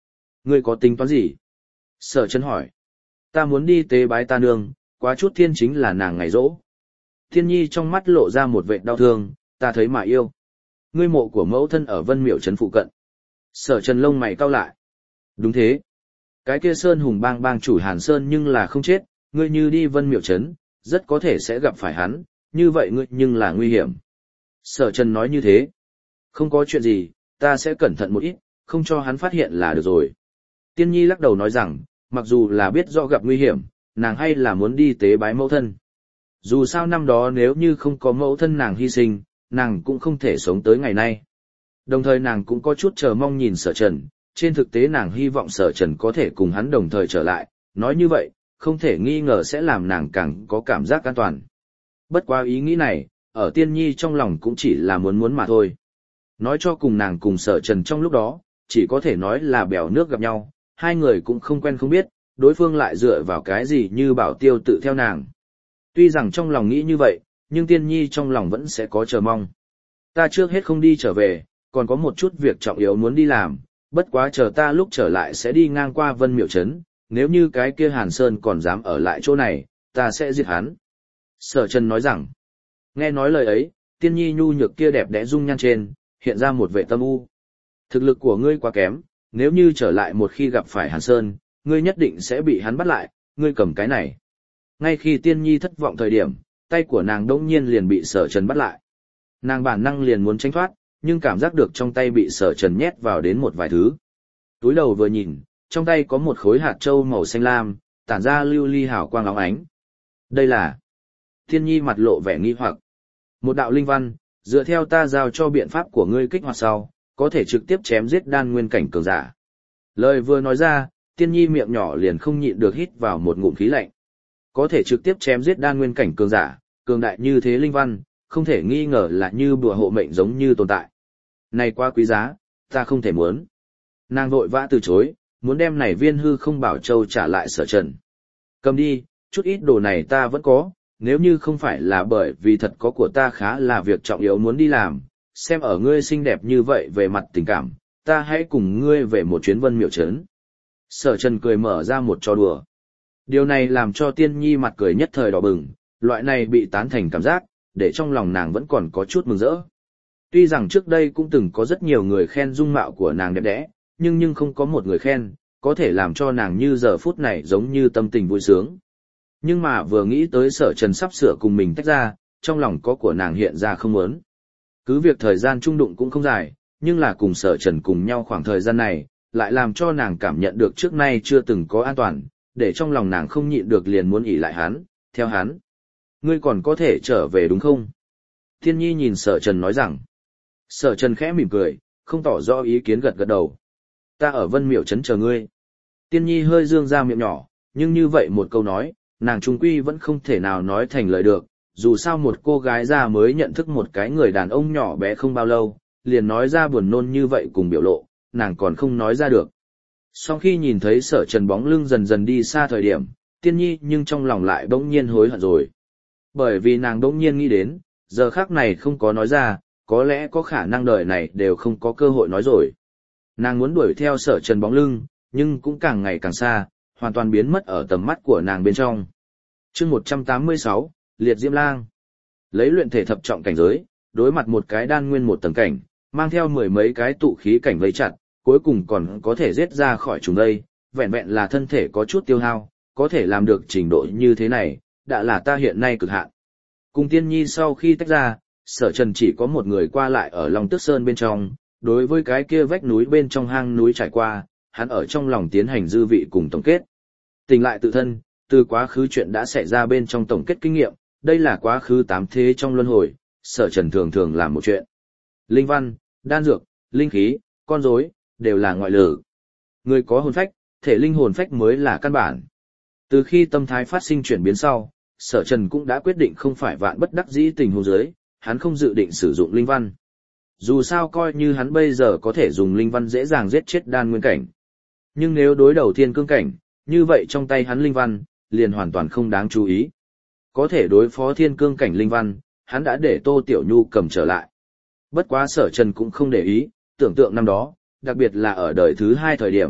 Ngươi có tính toán gì? Sở Trần hỏi. Ta muốn đi tế bái ta nương, quá chút thiên chính là nàng ngày rỗ. Thiên nhi trong mắt lộ ra một vệt đau thương, ta thấy mà yêu. Ngươi mộ của mẫu thân ở Vân Miểu Trấn phụ cận. Sở Trần lông mày cau lại. Đúng thế. Cái kia Sơn Hùng bang bang chủ Hàn Sơn nhưng là không chết, ngươi như đi Vân Miểu Trấn, rất có thể sẽ gặp phải hắn, như vậy ngươi nhưng là nguy hiểm. Sở Trần nói như thế. Không có chuyện gì, ta sẽ cẩn thận một ít, không cho hắn phát hiện là được rồi. Tiên nhi lắc đầu nói rằng, mặc dù là biết rõ gặp nguy hiểm, nàng hay là muốn đi tế bái mẫu thân. Dù sao năm đó nếu như không có mẫu thân nàng hy sinh, nàng cũng không thể sống tới ngày nay. Đồng thời nàng cũng có chút chờ mong nhìn Sở Trần, trên thực tế nàng hy vọng Sở Trần có thể cùng hắn đồng thời trở lại, nói như vậy, không thể nghi ngờ sẽ làm nàng càng có cảm giác an toàn. Bất quá ý nghĩ này, ở Tiên nhi trong lòng cũng chỉ là muốn muốn mà thôi. Nói cho cùng nàng cùng Sở Trần trong lúc đó, chỉ có thể nói là bèo nước gặp nhau, hai người cũng không quen không biết, đối phương lại dựa vào cái gì như bảo tiêu tự theo nàng. Tuy rằng trong lòng nghĩ như vậy, nhưng Tiên nhi trong lòng vẫn sẽ có chờ mong. Ta trước hết không đi trở về, còn có một chút việc trọng yếu muốn đi làm, bất quá chờ ta lúc trở lại sẽ đi ngang qua Vân Miểu Trấn, nếu như cái kia Hàn Sơn còn dám ở lại chỗ này, ta sẽ giết hắn. Sở Trần nói rằng, nghe nói lời ấy, Tiên nhi nhu nhược kia đẹp đẽ dung nhan trên, hiện ra một vẻ tâm u. Thực lực của ngươi quá kém, nếu như trở lại một khi gặp phải Hàn Sơn, ngươi nhất định sẽ bị hắn bắt lại, ngươi cầm cái này. Ngay khi Tiên nhi thất vọng thời điểm, tay của nàng đỗng nhiên liền bị Sở Trần bắt lại. Nàng bản năng liền muốn tránh thoát, nhưng cảm giác được trong tay bị Sở Trần nhét vào đến một vài thứ. Túi đầu vừa nhìn, trong tay có một khối hạt châu màu xanh lam, tản ra lưu ly hào quang óng ánh. Đây là... Tiên nhi mặt lộ vẻ nghi hoặc. Một đạo linh văn, dựa theo ta giao cho biện pháp của ngươi kích hoạt sau, có thể trực tiếp chém giết đan nguyên cảnh cường giả. Lời vừa nói ra, Tiên nhi miệng nhỏ liền không nhịn được hít vào một ngụm khí lạnh. Có thể trực tiếp chém giết đan nguyên cảnh cường giả, cường đại như thế linh văn, không thể nghi ngờ là như bùa hộ mệnh giống như tồn tại. Này quá quý giá, ta không thể muốn. Nàng vội vã từ chối, muốn đem này viên hư không bảo châu trả lại Sở Trần. Cầm đi, chút ít đồ này ta vẫn có, nếu như không phải là bởi vì thật có của ta khá là việc trọng yếu muốn đi làm, xem ở ngươi xinh đẹp như vậy về mặt tình cảm, ta hãy cùng ngươi về một chuyến Vân Miểu Trấn. Sở Trần cười mở ra một trò đùa. Điều này làm cho Tiên nhi mặt cười nhất thời đỏ bừng, loại này bị tán thành cảm giác, để trong lòng nàng vẫn còn có chút mừng rỡ. Tuy rằng trước đây cũng từng có rất nhiều người khen dung mạo của nàng đẹp đẽ, nhưng nhưng không có một người khen, có thể làm cho nàng như giờ phút này giống như tâm tình vui sướng. Nhưng mà vừa nghĩ tới Sở Trần sắp sửa cùng mình tách ra, trong lòng có của nàng hiện ra không muốn. Cứ việc thời gian chung đụng cũng không dài, nhưng là cùng Sở Trần cùng nhau khoảng thời gian này, lại làm cho nàng cảm nhận được trước nay chưa từng có an toàn, để trong lòng nàng không nhịn được liền muốn ỷ lại hắn, theo hắn. Ngươi còn có thể trở về đúng không? Thiên nhi nhìn Sở Trần nói rằng. Sở Trần khẽ mỉm cười, không tỏ rõ ý kiến gật gật đầu. Ta ở Vân Miểu Trấn chờ ngươi. Tiên nhi hơi dương ra miệng nhỏ, nhưng như vậy một câu nói, nàng trung quy vẫn không thể nào nói thành lời được, dù sao một cô gái già mới nhận thức một cái người đàn ông nhỏ bé không bao lâu, liền nói ra buồn nôn như vậy cùng biểu lộ, nàng còn không nói ra được. Sau khi nhìn thấy Sở Trần bóng lưng dần dần đi xa thời điểm, Tiên nhi nhưng trong lòng lại bỗng nhiên hối hận rồi. Bởi vì nàng bỗng nhiên nghĩ đến, giờ khắc này không có nói ra, có lẽ có khả năng đời này đều không có cơ hội nói rồi. Nàng muốn đuổi theo Sở Trần bóng lưng, nhưng cũng càng ngày càng xa, hoàn toàn biến mất ở tầm mắt của nàng bên trong. Chương một trăm tám mươi sáu, Liệt Diễm Lang. Lấy luyện thể thập trọng cảnh giới, đối mặt một cái đan nguyên một tầng cảnh, mang theo mười mấy cái tụ khí cảnh vây chặt, cuối cùng còn có thể giết ra khỏi chúng đây, vẹn vẹn là thân thể có chút tiêu hao, có thể làm được trình độ như thế này, đã là ta hiện nay cực hạn. Cùng Tiên nhi sau khi tách ra, Sở Trần chỉ có một người qua lại ở Long Tước Sơn bên trong, đối với cái kia vách núi bên trong hang núi trải qua, hắn ở trong lòng tiến hành dư vị cùng tổng kết. Tỉnh lại tự thân, từ quá khứ chuyện đã xảy ra bên trong tổng kết kinh nghiệm, đây là quá khứ tám thế trong luân hồi, Sở Trần thường thường làm một chuyện. Linh văn, đan dược, linh khí, con rối đều là ngoại lệ. Người có hồn phách, thể linh hồn phách mới là căn bản. Từ khi tâm thái phát sinh chuyển biến sau, Sở Trần cũng đã quyết định không phải vạn bất đắc dĩ tình huống dưới, hắn không dự định sử dụng linh văn. Dù sao coi như hắn bây giờ có thể dùng linh văn dễ dàng giết chết đan nguyên cảnh. Nhưng nếu đối đầu thiên cương cảnh, như vậy trong tay hắn linh văn, liền hoàn toàn không đáng chú ý. Có thể đối phó thiên cương cảnh linh văn, hắn đã để Tô Tiểu Nhu cầm trở lại. Bất quá Sở Trần cũng không để ý, tưởng tượng năm đó, đặc biệt là ở đời thứ hai thời điểm,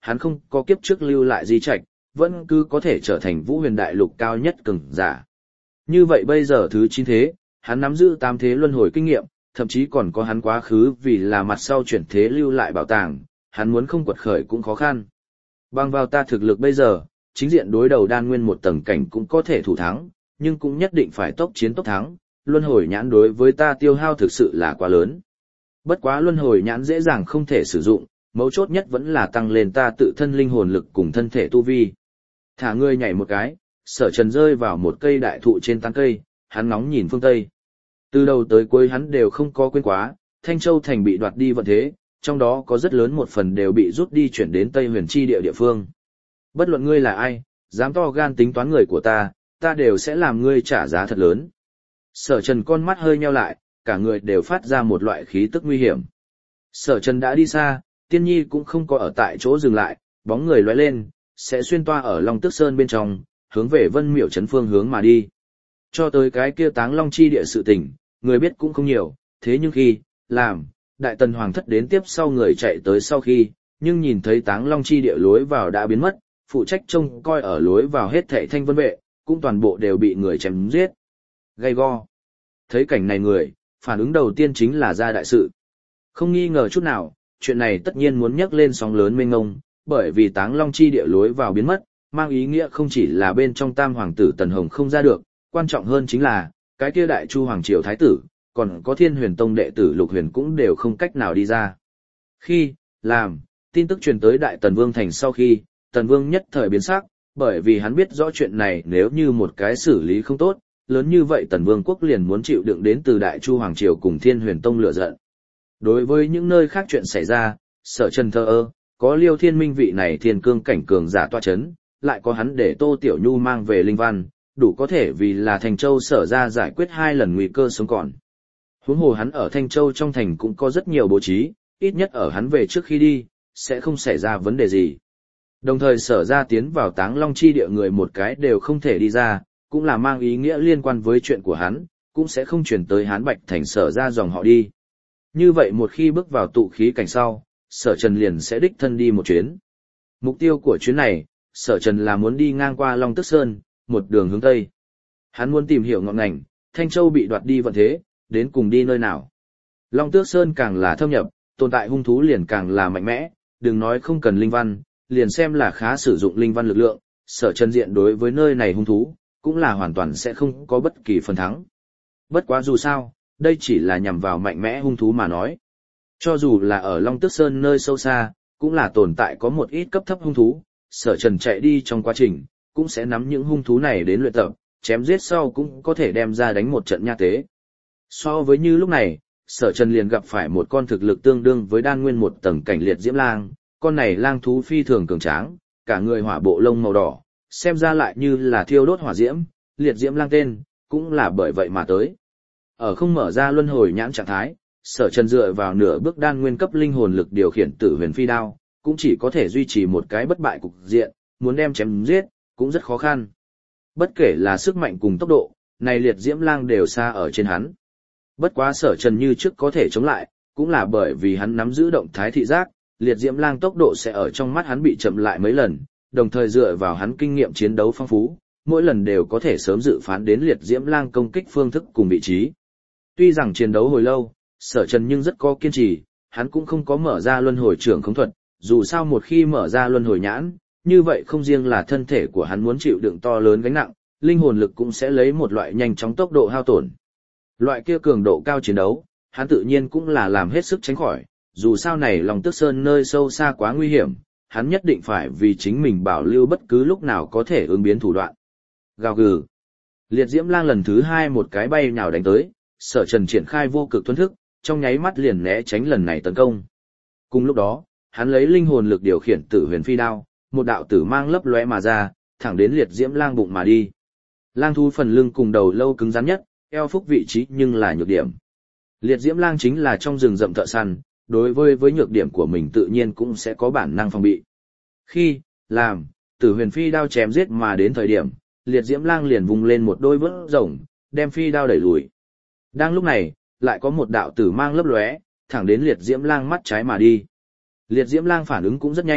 hắn không có kiếp trước lưu lại di trạch, vẫn cứ có thể trở thành Vũ Huyền Đại Lục cao nhất cường giả. Như vậy bây giờ thứ chín thế, hắn nắm giữ tám thế luân hồi kinh nghiệm, thậm chí còn có hắn quá khứ vì là mặt sau chuyển thế lưu lại bảo tàng, hắn muốn không quật khởi cũng khó khăn. Bằng vào ta thực lực bây giờ, chính diện đối đầu đan nguyên một tầng cảnh cũng có thể thủ thắng, nhưng cũng nhất định phải tốc chiến tốc thắng, luân hồi nhãn đối với ta tiêu hao thực sự là quá lớn. Bất quá luân hồi nhãn dễ dàng không thể sử dụng, mấu chốt nhất vẫn là tăng lên ta tự thân linh hồn lực cùng thân thể tu vi. Thả ngươi nhảy một cái, Sở Trần rơi vào một cây đại thụ trên tán cây, hắn ngóng nhìn phương Tây. Từ đầu tới cuối hắn đều không có quên quá, Thanh Châu thành bị đoạt đi vận thế, trong đó có rất lớn một phần đều bị rút đi chuyển đến Tây Huyền Chi địa địa phương. Bất luận ngươi là ai, dám to gan tính toán người của ta, ta đều sẽ làm ngươi trả giá thật lớn. Sở Trần con mắt hơi nheo lại, cả người đều phát ra một loại khí tức nguy hiểm. Sở Trần đã đi xa, Tiên Nhi cũng không có ở tại chỗ dừng lại, bóng người lóe lên, sẽ xuyên toa ở Long Tước Sơn bên trong, hướng về Vân Miểu trấn phương hướng mà đi. Cho tới cái kia Táng Long chi địa sự tình, người biết cũng không nhiều, thế nhưng khi, làm, Đại Tần Hoàng thất đến tiếp sau người chạy tới sau khi, nhưng nhìn thấy Táng Long chi địa lối vào đã biến mất, phụ trách trông coi ở lối vào hết thảy thanh vân vệ, cũng toàn bộ đều bị người chém giết. Gay go. Thấy cảnh này người, phản ứng đầu tiên chính là ra đại sự. Không nghi ngờ chút nào, chuyện này tất nhiên muốn nhắc lên sóng lớn mênh mông, bởi vì Táng Long chi địa lối vào biến mất, mang ý nghĩa không chỉ là bên trong Tam hoàng tử Tần Hồng không ra được, quan trọng hơn chính là, cái kia Đại Chu hoàng triều thái tử, còn có Thiên Huyền Tông đệ tử Lục Huyền cũng đều không cách nào đi ra. Khi, làm, tin tức truyền tới Đại Tần Vương thành sau khi, Tần Vương nhất thời biến sắc, bởi vì hắn biết rõ chuyện này nếu như một cái xử lý không tốt, lớn như vậy Tần Vương quốc liền muốn chịu đựng đến từ Đại Chu hoàng triều cùng Thiên Huyền Tông lửa giận. Đối với những nơi khác chuyện xảy ra, Sở Trần thờ ơ, có Liêu Thiên Minh vị này thiên cương cảnh cường giả toa chấn, lại có hắn để Tô Tiểu Nhu mang về linh văn, đủ có thể vì là Thành Châu Sở ra giải quyết hai lần nguy cơ sống còn. Huống hồ hắn ở Thanh Châu trong thành cũng có rất nhiều bố trí, ít nhất ở hắn về trước khi đi, sẽ không xảy ra vấn đề gì. Đồng thời Sở ra tiến vào Táng Long chi địa người một cái đều không thể đi ra, cũng là mang ý nghĩa liên quan với chuyện của hắn, cũng sẽ không chuyển tới Hán Bạch thành Sở ra dòng họ đi. Như vậy một khi bước vào tụ khí cảnh sau, Sở Trần liền sẽ đích thân đi một chuyến. Mục tiêu của chuyến này, Sở Trần là muốn đi ngang qua Long Tước Sơn, một đường hướng Tây. Hắn muốn tìm hiểu ngọn ngành, Thanh Châu bị đoạt đi vận thế, đến cùng đi nơi nào. Long Tước Sơn càng là thâm nhập, tồn tại hung thú liền càng là mạnh mẽ, đừng nói không cần linh văn, liền xem là khá sử dụng linh văn lực lượng, Sở Trần diện đối với nơi này hung thú, cũng là hoàn toàn sẽ không có bất kỳ phần thắng. Bất quá dù sao, đây chỉ là nhằm vào mạnh mẽ hung thú mà nói. Cho dù là ở Long Tước Sơn nơi sâu xa, cũng là tồn tại có một ít cấp thấp hung thú, Sở Trần chạy đi trong quá trình, cũng sẽ nắm những hung thú này đến luyện tập, chém giết sau cũng có thể đem ra đánh một trận nha tế. So với như lúc này, Sở Trần liền gặp phải một con thực lực tương đương với đan nguyên một tầng cảnh liệt diễm lang, con này lang thú phi thường cường tráng, cả người hỏa bộ lông màu đỏ, xem ra lại như là thiêu đốt hỏa diễm, liệt diễm lang tên, cũng là bởi vậy mà tới. Ở không mở ra luân hồi nhãn trạng thái, Sở Trần dựa vào nửa bước đan nguyên cấp linh hồn lực điều khiển Tử Huyền Phi đao, cũng chỉ có thể duy trì một cái bất bại cục diện, muốn đem chém giết, cũng rất khó khăn. Bất kể là sức mạnh cùng tốc độ, này liệt diễm lang đều xa ở trên hắn. Bất quá Sở Trần như trước có thể chống lại, cũng là bởi vì hắn nắm giữ động thái thị giác, liệt diễm lang tốc độ sẽ ở trong mắt hắn bị chậm lại mấy lần, đồng thời dựa vào hắn kinh nghiệm chiến đấu phong phú, mỗi lần đều có thể sớm dự phán đến liệt diễm lang công kích phương thức cùng vị trí. Tuy rằng chiến đấu hồi lâu, Sở Trần nhưng rất có kiên trì, hắn cũng không có mở ra luân hồi trưởng khống thuật, dù sao một khi mở ra luân hồi nhãn, như vậy không riêng là thân thể của hắn muốn chịu đựng to lớn gánh nặng, linh hồn lực cũng sẽ lấy một loại nhanh chóng tốc độ hao tổn. Loại kia cường độ cao chiến đấu, hắn tự nhiên cũng là làm hết sức tránh khỏi, dù sao này Long Tước Sơn nơi sâu xa quá nguy hiểm, hắn nhất định phải vì chính mình bảo lưu bất cứ lúc nào có thể ứng biến thủ đoạn. Gào gừ. Liệt diễm lang lần thứ hai một cái bay nhào đánh tới, Sở Trần triển khai vô cực tuấn thức, trong nháy mắt liền né tránh lần này tấn công. Cùng lúc đó, hắn lấy linh hồn lực điều khiển Tử Huyền Phi đao, một đạo tử mang lấp lóe mà ra, thẳng đến liệt diễm lang bụng mà đi. Lang thú phần lưng cùng đầu lâu cứng rắn nhất, eo phúc vị trí nhưng là nhược điểm. Liệt diễm lang chính là trong rừng rậm thợ săn, đối với với nhược điểm của mình tự nhiên cũng sẽ có bản năng phòng bị. Khi, làm, Tử Huyền Phi đao chém giết mà đến thời điểm, liệt diễm lang liền vùng lên một đôi vớt rồng, đem phi đao đẩy lùi. Đang lúc này, lại có một đạo tử mang lấp lóe, thẳng đến liệt diễm lang mắt trái mà đi. Liệt diễm lang phản ứng cũng rất nhanh,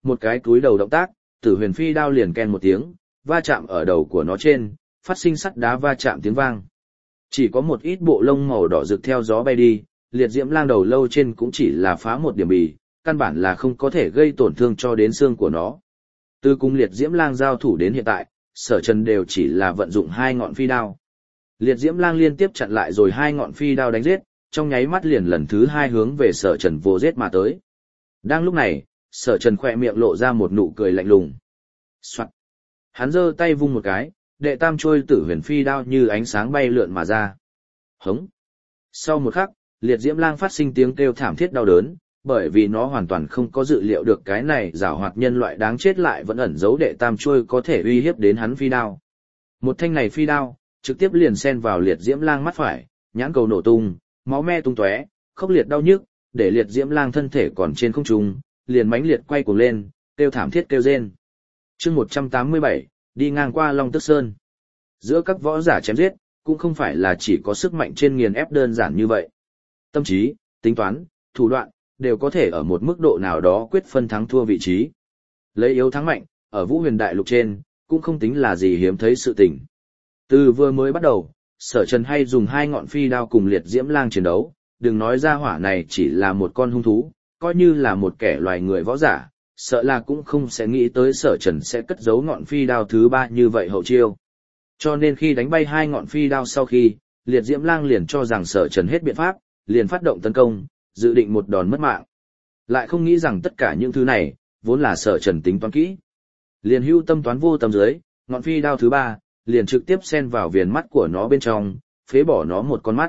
một cái cúi đầu động tác, Tử Huyền Phi đao liền ken một tiếng, va chạm ở đầu của nó trên, phát sinh sắt đá va chạm tiếng vang. Chỉ có một ít bộ lông màu đỏ rực theo gió bay đi, liệt diễm lang đầu lâu trên cũng chỉ là phá một điểm bì, căn bản là không có thể gây tổn thương cho đến xương của nó. Từ cùng liệt diễm lang giao thủ đến hiện tại, Sở Trần đều chỉ là vận dụng hai ngọn phi đao. Liệt diễm lang liên tiếp chặn lại rồi hai ngọn phi đao đánh giết, trong nháy mắt liền lần thứ hai hướng về Sở Trần vô giết mà tới. Đang lúc này, Sở Trần khỏe miệng lộ ra một nụ cười lạnh lùng. Soạn. Hắn giơ tay vung một cái, đệ tam trôi Tử Huyền Phi đao như ánh sáng bay lượn mà ra. Hống. Sau một khắc, liệt diễm lang phát sinh tiếng kêu thảm thiết đau đớn, bởi vì nó hoàn toàn không có dự liệu được cái này giảo hoạt nhân loại đáng chết lại vẫn ẩn giấu đệ tam trôi có thể uy hiếp đến hắn phi đao. Một thanh này phi đao, trực tiếp liền xen vào liệt diễm lang mắt phải, nhãn cầu nổ tung, máu me tung tóe, khốc liệt đau nhức, để liệt diễm lang thân thể còn trên không trung, liền mãnh liệt quay cuồng lên, kêu thảm thiết kêu rên. Chương một trăm tám mươi bảy, đi ngang qua Long Tức Sơn. Giữa các võ giả chém giết, cũng không phải là chỉ có sức mạnh trên nghiền ép đơn giản như vậy. Tâm trí, tính toán, thủ đoạn, đều có thể ở một mức độ nào đó quyết phân thắng thua vị trí. Lấy yếu thắng mạnh, ở Vũ Huyền Đại Lục trên, cũng không tính là gì hiếm thấy sự tình. Từ vừa mới bắt đầu, Sở Trần hay dùng hai ngọn phi đao cùng liệt diễm lang chiến đấu, đừng nói ra hỏa này chỉ là một con hung thú, coi như là một kẻ loài người võ giả, sợ là cũng không sẽ nghĩ tới Sở Trần sẽ cất giấu ngọn phi đao thứ ba như vậy hậu chiêu. Cho nên khi đánh bay hai ngọn phi đao sau khi, liệt diễm lang liền cho rằng Sở Trần hết biện pháp, liền phát động tấn công, dự định một đòn mất mạng. Lại không nghĩ rằng tất cả những thứ này, vốn là Sở Trần tính toán kỹ. Liền hưu tâm toán vô tâm dưới, ngọn phi đao thứ ba, liền trực tiếp xen vào viền mắt của nó bên trong, phế bỏ nó một con mắt.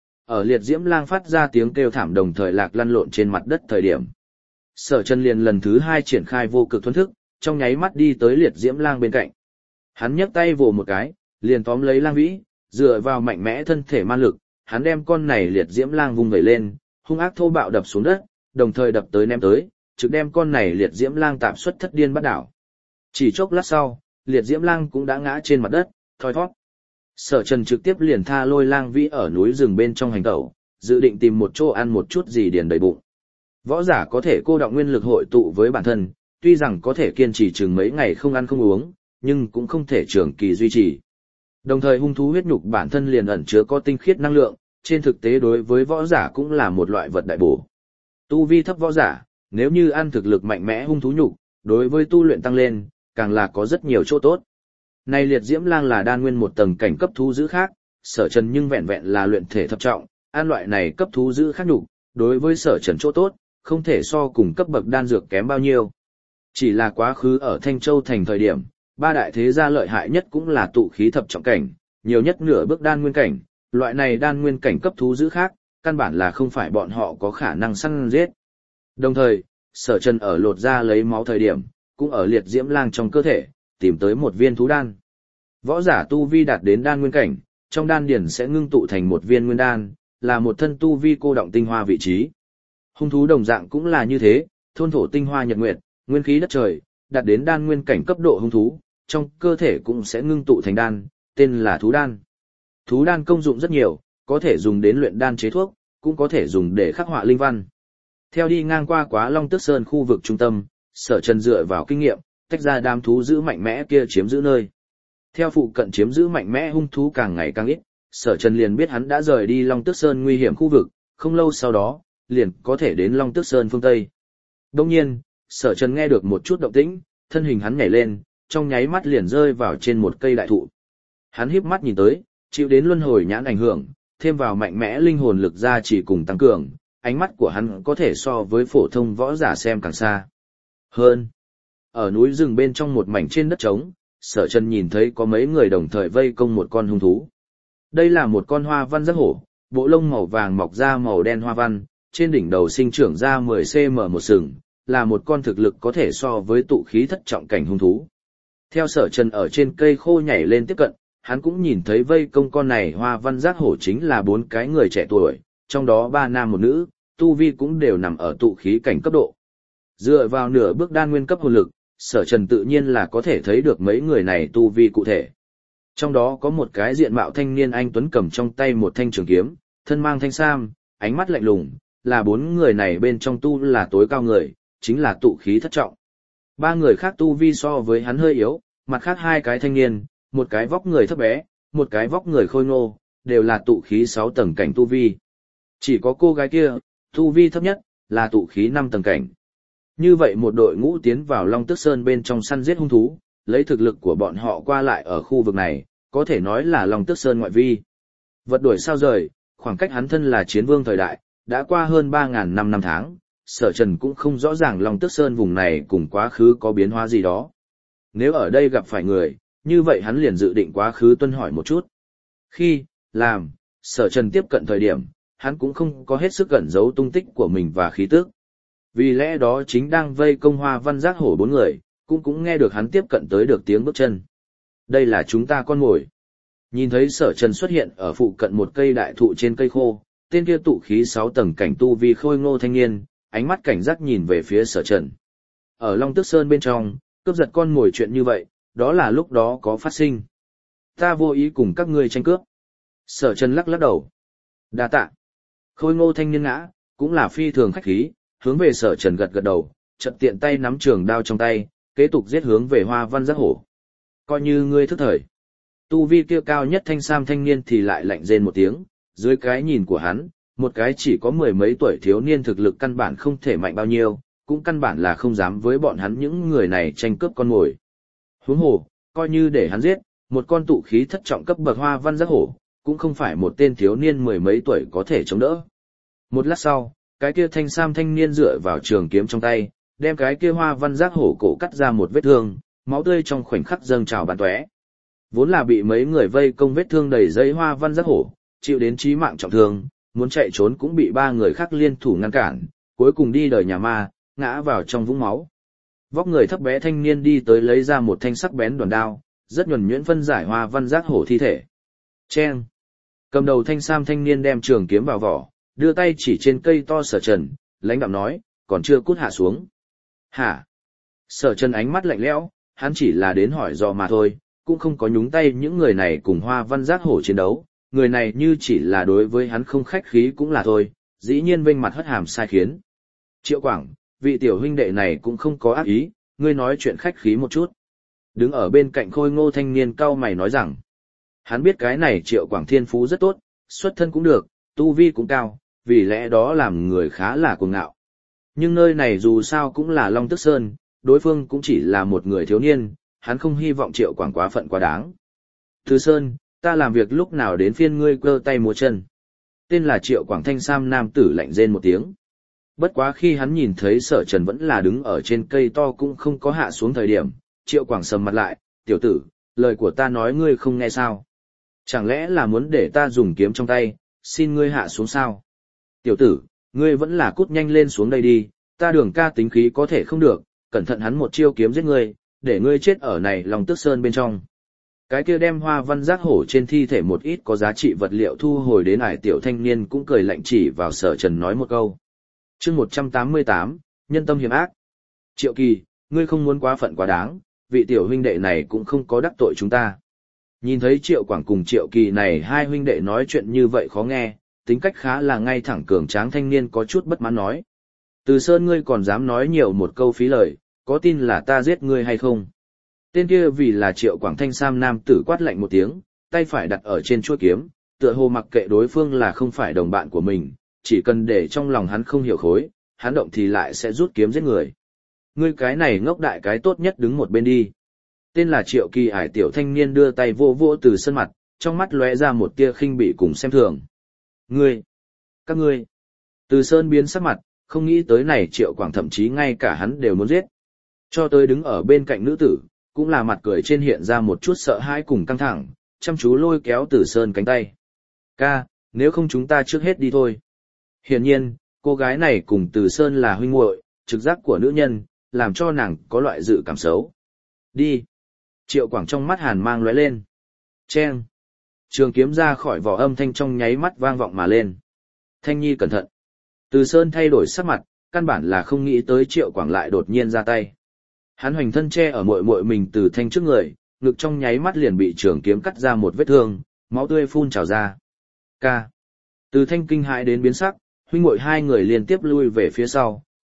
Ở liệt diễm lang phát ra tiếng kêu thảm đồng thời lạc lăn lộn trên mặt đất thời điểm. Sở Trần liền lần thứ hai triển khai vô cực thuần thức, trong nháy mắt đi tới liệt diễm lang bên cạnh. Hắn nhấc tay vồ một cái, liền tóm lấy lang vĩ, dựa vào mạnh mẽ thân thể man lực, hắn đem con này liệt diễm lang vung vẩy lên, hung ác thô bạo đập xuống đất, đồng thời đập tới ném tới, trực đem con này liệt diễm lang tạm xuất thất điên bắt đảo. Chỉ chốc lát sau, liệt diễm lang cũng đã ngã trên mặt đất, thoi thoát. Sở Trần trực tiếp liền tha lôi lang vĩ ở núi rừng bên trong hành tẩu, dự định tìm một chỗ ăn một chút gì điền đầy bụng. Võ giả có thể cô đọng nguyên lực hội tụ với bản thân, tuy rằng có thể kiên trì chừng mấy ngày không ăn không uống, nhưng cũng không thể trường kỳ duy trì. Đồng thời hung thú huyết nhục bản thân liền ẩn chứa có tinh khiết năng lượng, trên thực tế đối với võ giả cũng là một loại vật đại bổ. Tu vi thấp võ giả, nếu như ăn thực lực mạnh mẽ hung thú nhục, đối với tu luyện tăng lên, càng là có rất nhiều chỗ tốt. Này liệt diễm lang là đan nguyên một tầng cảnh cấp thú dữ khác, Sở Trần nhưng vẹn vẹn là luyện thể thập trọng, ăn loại này cấp thú dữ khác nhục, đối với Sở Trần chỗ tốt, không thể so cùng cấp bậc đan dược kém bao nhiêu. Chỉ là quá khứ ở Thanh Châu thành thời điểm, ba đại thế gia lợi hại nhất cũng là tụ khí thập trọng cảnh, nhiều nhất nửa bước đan nguyên cảnh, loại này đan nguyên cảnh cấp thú dữ khác, căn bản là không phải bọn họ có khả năng săn giết. Đồng thời, Sở Trần ở lột ra lấy máu thời điểm, cũng ở liệt diễm lang trong cơ thể, tìm tới một viên thú đan. Võ giả tu vi đạt đến đan nguyên cảnh, trong đan điển sẽ ngưng tụ thành một viên nguyên đan, là một thân tu vi cô động tinh hoa vị trí. Hung thú đồng dạng cũng là như thế, thôn thổ tinh hoa nhật nguyệt, nguyên khí đất trời, đạt đến đan nguyên cảnh cấp độ hung thú, trong cơ thể cũng sẽ ngưng tụ thành đan, tên là thú đan. Thú đan công dụng rất nhiều, có thể dùng đến luyện đan chế thuốc, cũng có thể dùng để khắc họa linh văn. Theo đi ngang qua Quá Long Tức Sơn khu vực trung tâm, Sở Trần dựa vào kinh nghiệm, tách ra đám thú giữ mạnh mẽ kia chiếm giữ nơi. Theo phụ cận chiếm giữ mạnh mẽ hung thú càng ngày càng ít, Sở Trần liền biết hắn đã rời đi Long Tức Sơn nguy hiểm khu vực, không lâu sau đó, liền có thể đến Long Tức Sơn phương Tây. Đông nhiên, Sở Trần nghe được một chút động tĩnh, thân hình hắn nhảy lên, trong nháy mắt liền rơi vào trên một cây đại thụ. Hắn híp mắt nhìn tới, chịu đến luân hồi nhãn ảnh hưởng, thêm vào mạnh mẽ linh hồn lực gia trì cùng tăng cường, ánh mắt của hắn có thể so với phổ thông võ giả xem càng xa. Hơn, ở núi rừng bên trong một mảnh trên đất trống, Sở Trần nhìn thấy có mấy người đồng thời vây công một con hung thú. Đây là một con hoa văn giác hổ, bộ lông màu vàng mọc ra màu đen hoa văn, trên đỉnh đầu sinh trưởng ra mười xăng-ti-mét một sừng, là một con thực lực có thể so với tụ khí thất trọng cảnh hung thú. Theo Sở Trần ở trên cây khô nhảy lên tiếp cận, hắn cũng nhìn thấy vây công con này hoa văn giác hổ chính là bốn cái người trẻ tuổi, trong đó ba nam một nữ, tu vi cũng đều nằm ở tụ khí cảnh cấp độ. Dựa vào nửa bước đan nguyên cấp hồn lực, Sở Trần tự nhiên là có thể thấy được mấy người này tu vi cụ thể. Trong đó có một cái diện mạo thanh niên anh tuấn cầm trong tay một thanh trường kiếm, thân mang thanh sam, ánh mắt lạnh lùng, là bốn người này bên trong tu là tối cao người, chính là tụ khí thất trọng. Ba người khác tu vi so với hắn hơi yếu, mặt khác hai cái thanh niên, một cái vóc người thấp bé, một cái vóc người khôi ngô, đều là tụ khí sáu tầng cảnh tu vi. Chỉ có cô gái kia, tu vi thấp nhất, là tụ khí năm tầng cảnh. Như vậy một đội ngũ tiến vào Long Tước Sơn bên trong săn giết hung thú, lấy thực lực của bọn họ qua lại ở khu vực này, có thể nói là Long Tước Sơn ngoại vi. Vật đuổi sao rời, khoảng cách hắn thân là chiến vương thời đại, đã qua hơn ba ngàn năm năm tháng, Sở Trần cũng không rõ ràng Long Tước Sơn vùng này cùng quá khứ có biến hóa gì đó. Nếu ở đây gặp phải người, như vậy hắn liền dự định quá khứ tuân hỏi một chút. Khi, làm, Sở Trần tiếp cận thời điểm, hắn cũng không có hết sức cẩn giấu tung tích của mình và khí tức. Vì lẽ đó chính đang vây công Hoa Văn Giác Hổ bốn người, cũng cũng nghe được hắn tiếp cận tới được tiếng bước chân. Đây là chúng ta con mồi. Nhìn thấy Sở Trần xuất hiện ở phụ cận một cây đại thụ trên cây khô, tên kia tụ khí sáu tầng cảnh tu vi khôi ngô thanh niên, ánh mắt cảnh giác nhìn về phía Sở Trần. Ở Long Tước Sơn bên trong, cướp giật con mồi chuyện như vậy, đó là lúc đó có phát sinh. Ta vô ý cùng các ngươi tranh cướp. Sở Trần lắc lắc đầu. Đa tạ. Khôi ngô thanh niên ngã, cũng là phi thường khách khí, hướng về Sở Trần gật gật đầu, chợt tiện tay nắm trường đao trong tay, kế tục giết hướng về Hoa Văn Giác Hổ. Coi như ngươi thức thời. Tu vi kia cao nhất thanh sam thanh niên thì lại lạnh rên một tiếng, dưới cái nhìn của hắn, một cái chỉ có mười mấy tuổi thiếu niên thực lực căn bản không thể mạnh bao nhiêu, cũng căn bản là không dám với bọn hắn những người này tranh cướp con mồi. Huống hồ, coi như để hắn giết, một con tụ khí thất trọng cấp bậc Hoa Văn Giác Hổ, cũng không phải một tên thiếu niên mười mấy tuổi có thể chống đỡ. Một lát sau, cái kia thanh sam thanh niên dựa vào trường kiếm trong tay, đem cái kia Hoa Văn Giác Hổ cổ cắt ra một vết thương, máu tươi trong khoảnh khắc dâng trào bắn tóe. Vốn là bị mấy người vây công vết thương đầy dây Hoa Văn Giác Hổ, chịu đến chí mạng trọng thương, muốn chạy trốn cũng bị ba người khác liên thủ ngăn cản, cuối cùng đi đời nhà ma, ngã vào trong vũng máu. Vóc người thấp bé thanh niên đi tới lấy ra một thanh sắc bén đoàn đao, rất nhuần nhuyễn phân giải Hoa Văn Giác Hổ thi thể. Chen. Cầm đầu thanh sam thanh niên đem trường kiếm vào vỏ, đưa tay chỉ trên cây to Sở Trần, lãnh đạm nói, còn chưa cút hạ xuống. Hả? Sở Trần ánh mắt lạnh lẽo, hắn chỉ là đến hỏi dò mà thôi, cũng không có nhúng tay những người này cùng Hoa Văn Giác Hổ chiến đấu, người này như chỉ là đối với hắn không khách khí cũng là thôi, dĩ nhiên vênh mặt hất hàm sai khiến. Triệu Quảng, vị tiểu huynh đệ này cũng không có ác ý, ngươi nói chuyện khách khí một chút. Đứng ở bên cạnh khôi ngô thanh niên cau mày nói rằng, hắn biết cái này Triệu Quảng thiên phú rất tốt, xuất thân cũng được, tu vi cũng cao, vì lẽ đó làm người khá là cuồng ngạo. Nhưng nơi này dù sao cũng là Long Tước Sơn, đối phương cũng chỉ là một người thiếu niên, hắn không hy vọng Triệu Quảng quá phận quá đáng. Từ Sơn, ta làm việc lúc nào đến phiên ngươi cơ tay múa chân. Tên là Triệu Quảng thanh sam nam tử lạnh rên một tiếng. Bất quá khi hắn nhìn thấy Sở Trần vẫn là đứng ở trên cây to cũng không có hạ xuống thời điểm, Triệu Quảng sầm mặt lại, tiểu tử, lời của ta nói ngươi không nghe sao. Chẳng lẽ là muốn để ta dùng kiếm trong tay, xin ngươi hạ xuống sao? Tiểu tử, ngươi vẫn là cút nhanh lên xuống đây đi, ta Đường ca tính khí có thể không được, cẩn thận hắn một chiêu kiếm giết ngươi, để ngươi chết ở này Long Tước Sơn bên trong. Cái kia đem Hoa Văn Giác Hổ trên thi thể một ít có giá trị vật liệu thu hồi đến ải tiểu thanh niên cũng cười lạnh chỉ vào Sở Trần nói một câu. Chương một trăm tám mươi tám, nhân tâm hiểm ác. Triệu Kỳ, ngươi không muốn quá phận quá đáng, vị tiểu huynh đệ này cũng không có đắc tội chúng ta. Nhìn thấy Triệu Quảng cùng Triệu Kỳ này hai huynh đệ nói chuyện như vậy khó nghe, tính cách khá là ngay thẳng cường tráng thanh niên có chút bất mãn nói. Từ Sơn ngươi còn dám nói nhiều một câu phí lời, có tin là ta giết ngươi hay không? Tên kia vì là Triệu Quảng thanh sam nam tử quát lạnh một tiếng, tay phải đặt ở trên chuôi kiếm, tựa hồ mặc kệ đối phương là không phải đồng bạn của mình, chỉ cần để trong lòng hắn không hiểu khối, hắn động thì lại sẽ rút kiếm giết người. Ngươi cái này ngốc đại cái tốt nhất đứng một bên đi. Tên là Triệu Kỳ ải tiểu thanh niên đưa tay vô vô Từ Sơn mặt, trong mắt lóe ra một tia khinh bỉ cùng xem thường. Ngươi! Các ngươi! Từ Sơn biến sắc mặt, không nghĩ tới này Triệu Quảng thậm chí ngay cả hắn đều muốn giết. Cho tới đứng ở bên cạnh nữ tử, cũng là mặt cười trên hiện ra một chút sợ hãi cùng căng thẳng, chăm chú lôi kéo Từ Sơn cánh tay. Ca, nếu không chúng ta trước hết đi thôi. Hiển nhiên, cô gái này cùng Từ Sơn là huynh muội, trực giác của nữ nhân, làm cho nàng có loại dự cảm xấu. Đi. Triệu Quảng trong mắt hàn mang lóe lên. Chen. Trường kiếm ra khỏi vỏ âm thanh trong nháy mắt vang vọng mà lên. Thanh Nhi cẩn thận. Từ Sơn thay đổi sắc mặt, căn bản là không nghĩ tới Triệu Quảng lại đột nhiên ra tay. Hắn hoành thân che ở muội muội mình Từ Thanh trước người, ngực trong nháy mắt liền bị trường kiếm cắt ra một vết thương, máu tươi phun trào ra. Ca. Từ Thanh kinh hãi đến biến sắc, huynh muội hai người liên tiếp lui về phía sau,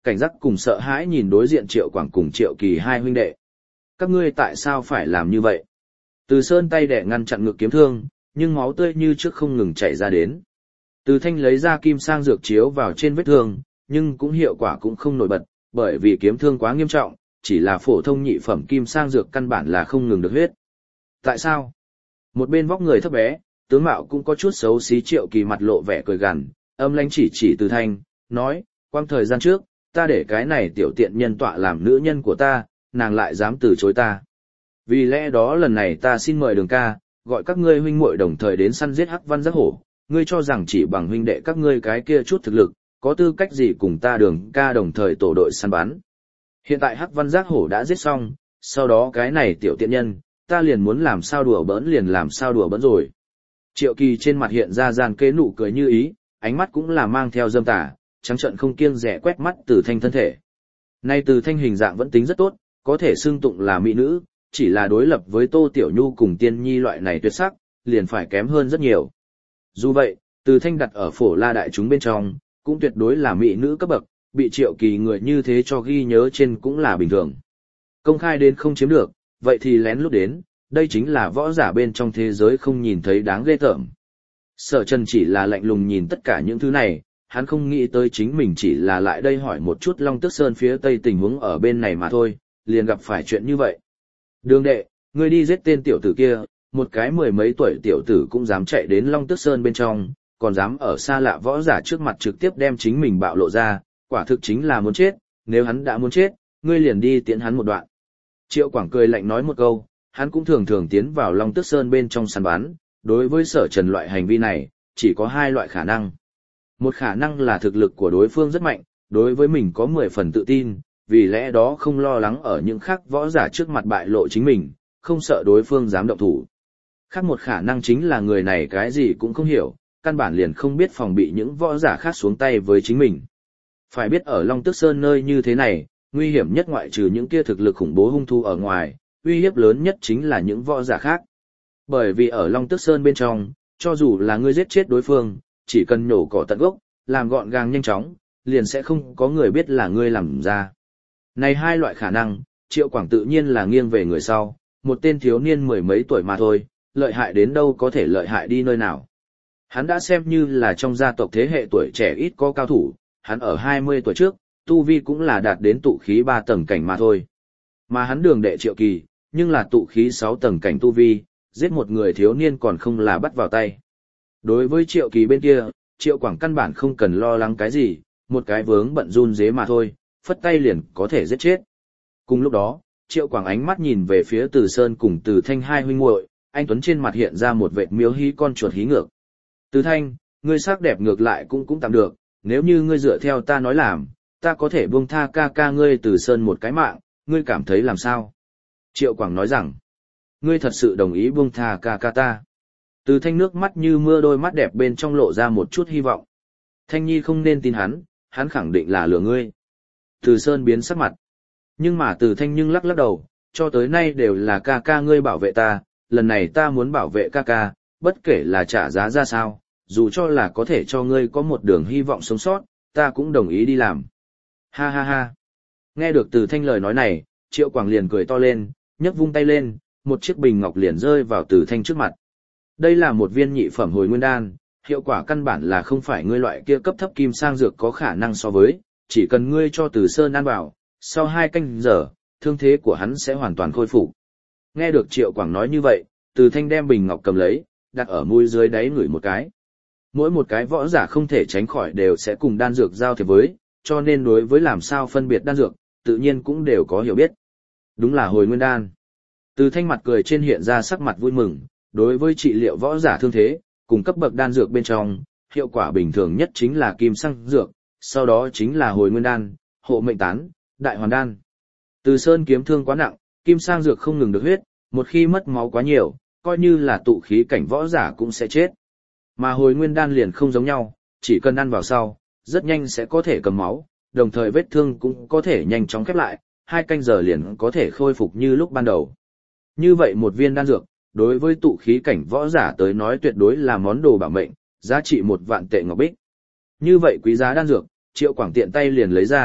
cảnh giác cùng sợ hãi nhìn đối diện Triệu Quảng cùng Triệu Kỳ hai huynh đệ. Các ngươi tại sao phải làm như vậy? Từ Sơn tay đẻ ngăn chặn ngực kiếm thương, nhưng máu tươi như trước không ngừng chảy ra đến. Từ Thanh lấy ra kim sang dược chiếu vào trên vết thương, nhưng cũng hiệu quả cũng không nổi bật, bởi vì kiếm thương quá nghiêm trọng, chỉ là phổ thông nhị phẩm kim sang dược căn bản là không ngừng được huyết. Tại sao? Một bên vóc người thấp bé, tướng mạo cũng có chút xấu xí Triệu Kỳ mặt lộ vẻ cười gằn, âm lãnh chỉ chỉ Từ Thanh, nói, quang thời gian trước, ta để cái này tiểu tiện nhân tọa làm nữ nhân của ta, nàng lại dám từ chối ta. Vì lẽ đó lần này ta xin mời Đường ca, gọi các ngươi huynh muội đồng thời đến săn giết Hắc Văn Giác Hổ, ngươi cho rằng chỉ bằng huynh đệ các ngươi cái kia chút thực lực, có tư cách gì cùng ta Đường ca đồng thời tổ đội săn bắn. Hiện tại Hắc Văn Giác Hổ đã giết xong, sau đó cái này tiểu tiện nhân, ta liền muốn làm sao đùa bỡn liền làm sao đùa bỡn rồi. Triệu Kỳ trên mặt hiện ra gian kế nụ cười như ý, ánh mắt cũng là mang theo dâm tà, trắng trợn không kiêng dè quét mắt Từ Thanh thân thể. Nay Từ Thanh hình dạng vẫn tính rất tốt, có thể xưng tụng là mỹ nữ, chỉ là đối lập với Tô Tiểu Nhu cùng Tiên Nhi loại này tuyệt sắc, liền phải kém hơn rất nhiều. Dù vậy, Từ Thanh đặt ở phổ la đại chúng bên trong, cũng tuyệt đối là mỹ nữ cấp bậc, bị Triệu Kỳ người như thế cho ghi nhớ trên cũng là bình thường. Công khai đến không chiếm được, vậy thì lén lút đến, đây chính là võ giả bên trong thế giới không nhìn thấy đáng ghê tởm. Sở Trần chỉ là lạnh lùng nhìn tất cả những thứ này, hắn không nghĩ tới chính mình chỉ là lại đây hỏi một chút Long Tước Sơn phía tây tình huống ở bên này mà thôi, liền gặp phải chuyện như vậy. Đường đệ, ngươi đi giết tên tiểu tử kia, một cái mười mấy tuổi tiểu tử cũng dám chạy đến Long Tước Sơn bên trong, còn dám ở xa lạ võ giả trước mặt trực tiếp đem chính mình bạo lộ ra, quả thực chính là muốn chết, nếu hắn đã muốn chết, ngươi liền đi tiễn hắn một đoạn. Triệu Quảng cười lạnh nói một câu, hắn cũng thường thường tiến vào Long Tước Sơn bên trong săn bắn, đối với Sở Trần loại hành vi này, chỉ có hai loại khả năng. Một khả năng là thực lực của đối phương rất mạnh, đối với mình có mười phần tự tin, vì lẽ đó không lo lắng ở những khác võ giả trước mặt bại lộ chính mình, không sợ đối phương dám động thủ. Khác một khả năng chính là người này cái gì cũng không hiểu, căn bản liền không biết phòng bị những võ giả khác xuống tay với chính mình. Phải biết ở Long Tước Sơn nơi như thế này, nguy hiểm nhất ngoại trừ những kia thực lực khủng bố hung thu ở ngoài, uy hiếp lớn nhất chính là những võ giả khác. Bởi vì ở Long Tước Sơn bên trong, cho dù là ngươi giết chết đối phương, chỉ cần nhổ cỏ tận gốc, làm gọn gàng nhanh chóng, liền sẽ không có người biết là ngươi làm ra. Này hai loại khả năng, Triệu Quảng tự nhiên là nghiêng về người sau, một tên thiếu niên mười mấy tuổi mà thôi, lợi hại đến đâu có thể lợi hại đi nơi nào. Hắn đã xem như là trong gia tộc thế hệ tuổi trẻ ít có cao thủ, hắn ở hai mươi tuổi trước, tu vi cũng là đạt đến tụ khí ba tầng cảnh mà thôi. Mà hắn Đường đệ Triệu Kỳ, nhưng là tụ khí sáu tầng cảnh tu vi, giết một người thiếu niên còn không là bắt vào tay. Đối với Triệu Kỳ bên kia, Triệu Quảng căn bản không cần lo lắng cái gì, một cái vướng bận run dế mà thôi, phất tay liền có thể giết chết. Cùng lúc đó, Triệu Quảng ánh mắt nhìn về phía Từ Sơn cùng Từ Thanh hai huynh muội, anh tuấn trên mặt hiện ra một vệt miếu hí con chuột hí ngược. Từ Thanh, ngươi sắc đẹp ngược lại cũng cũng tạm được, nếu như ngươi dựa theo ta nói làm, ta có thể buông tha ca ca ngươi Từ Sơn một cái mạng, ngươi cảm thấy làm sao? Triệu Quảng nói rằng, ngươi thật sự đồng ý buông tha ca ca ta. Từ Thanh nước mắt như mưa, đôi mắt đẹp bên trong lộ ra một chút hy vọng. Thanh Nhi không nên tin hắn, hắn khẳng định là lừa ngươi. Từ Sơn biến sắc mặt. Nhưng mà Từ Thanh nhưng lắc lắc đầu, cho tới nay đều là ca ca ngươi bảo vệ ta, lần này ta muốn bảo vệ ca ca, bất kể là trả giá ra sao, dù cho là có thể cho ngươi có một đường hy vọng sống sót, ta cũng đồng ý đi làm. Ha ha ha. Nghe được Từ Thanh lời nói này, Triệu Quảng liền cười to lên, nhấc vung tay lên, một chiếc bình ngọc liền rơi vào Từ Thanh trước mặt. Đây là một viên nhị phẩm hồi nguyên đan, hiệu quả căn bản là không phải ngươi loại kia cấp thấp kim sang dược có khả năng so với, chỉ cần ngươi cho Từ Sơn ăn vào, sau hai canh giờ, thương thế của hắn sẽ hoàn toàn khôi phục. Nghe được Triệu Quảng nói như vậy, Từ Thanh đem bình ngọc cầm lấy, đặt ở mũi dưới đáy ngửi một cái. Mỗi một cái võ giả không thể tránh khỏi đều sẽ cùng đan dược giao thiệp với, cho nên đối với làm sao phân biệt đan dược, tự nhiên cũng đều có hiểu biết. Đúng là hồi nguyên đan. Từ Thanh mặt cười trên hiện ra sắc mặt vui mừng, đối với trị liệu võ giả thương thế, cùng cấp bậc đan dược bên trong, hiệu quả bình thường nhất chính là kim sang dược, sau đó chính là hồi nguyên đan, hộ mệnh tán, đại hoàn đan. Từ Sơn kiếm thương quá nặng, kim sang dược không ngừng được huyết, một khi mất máu quá nhiều, coi như là tụ khí cảnh võ giả cũng sẽ chết. Mà hồi nguyên đan liền không giống nhau, chỉ cần ăn vào sau, rất nhanh sẽ có thể cầm máu, đồng thời vết thương cũng có thể nhanh chóng khép lại, hai canh giờ liền có thể khôi phục như lúc ban đầu. Như vậy một viên đan dược, đối với tụ khí cảnh võ giả tới nói tuyệt đối là món đồ bảo mệnh, giá trị một vạn tệ ngọc bích. Như vậy quý giá đan dược, Triệu Quảng tiện tay liền lấy ra,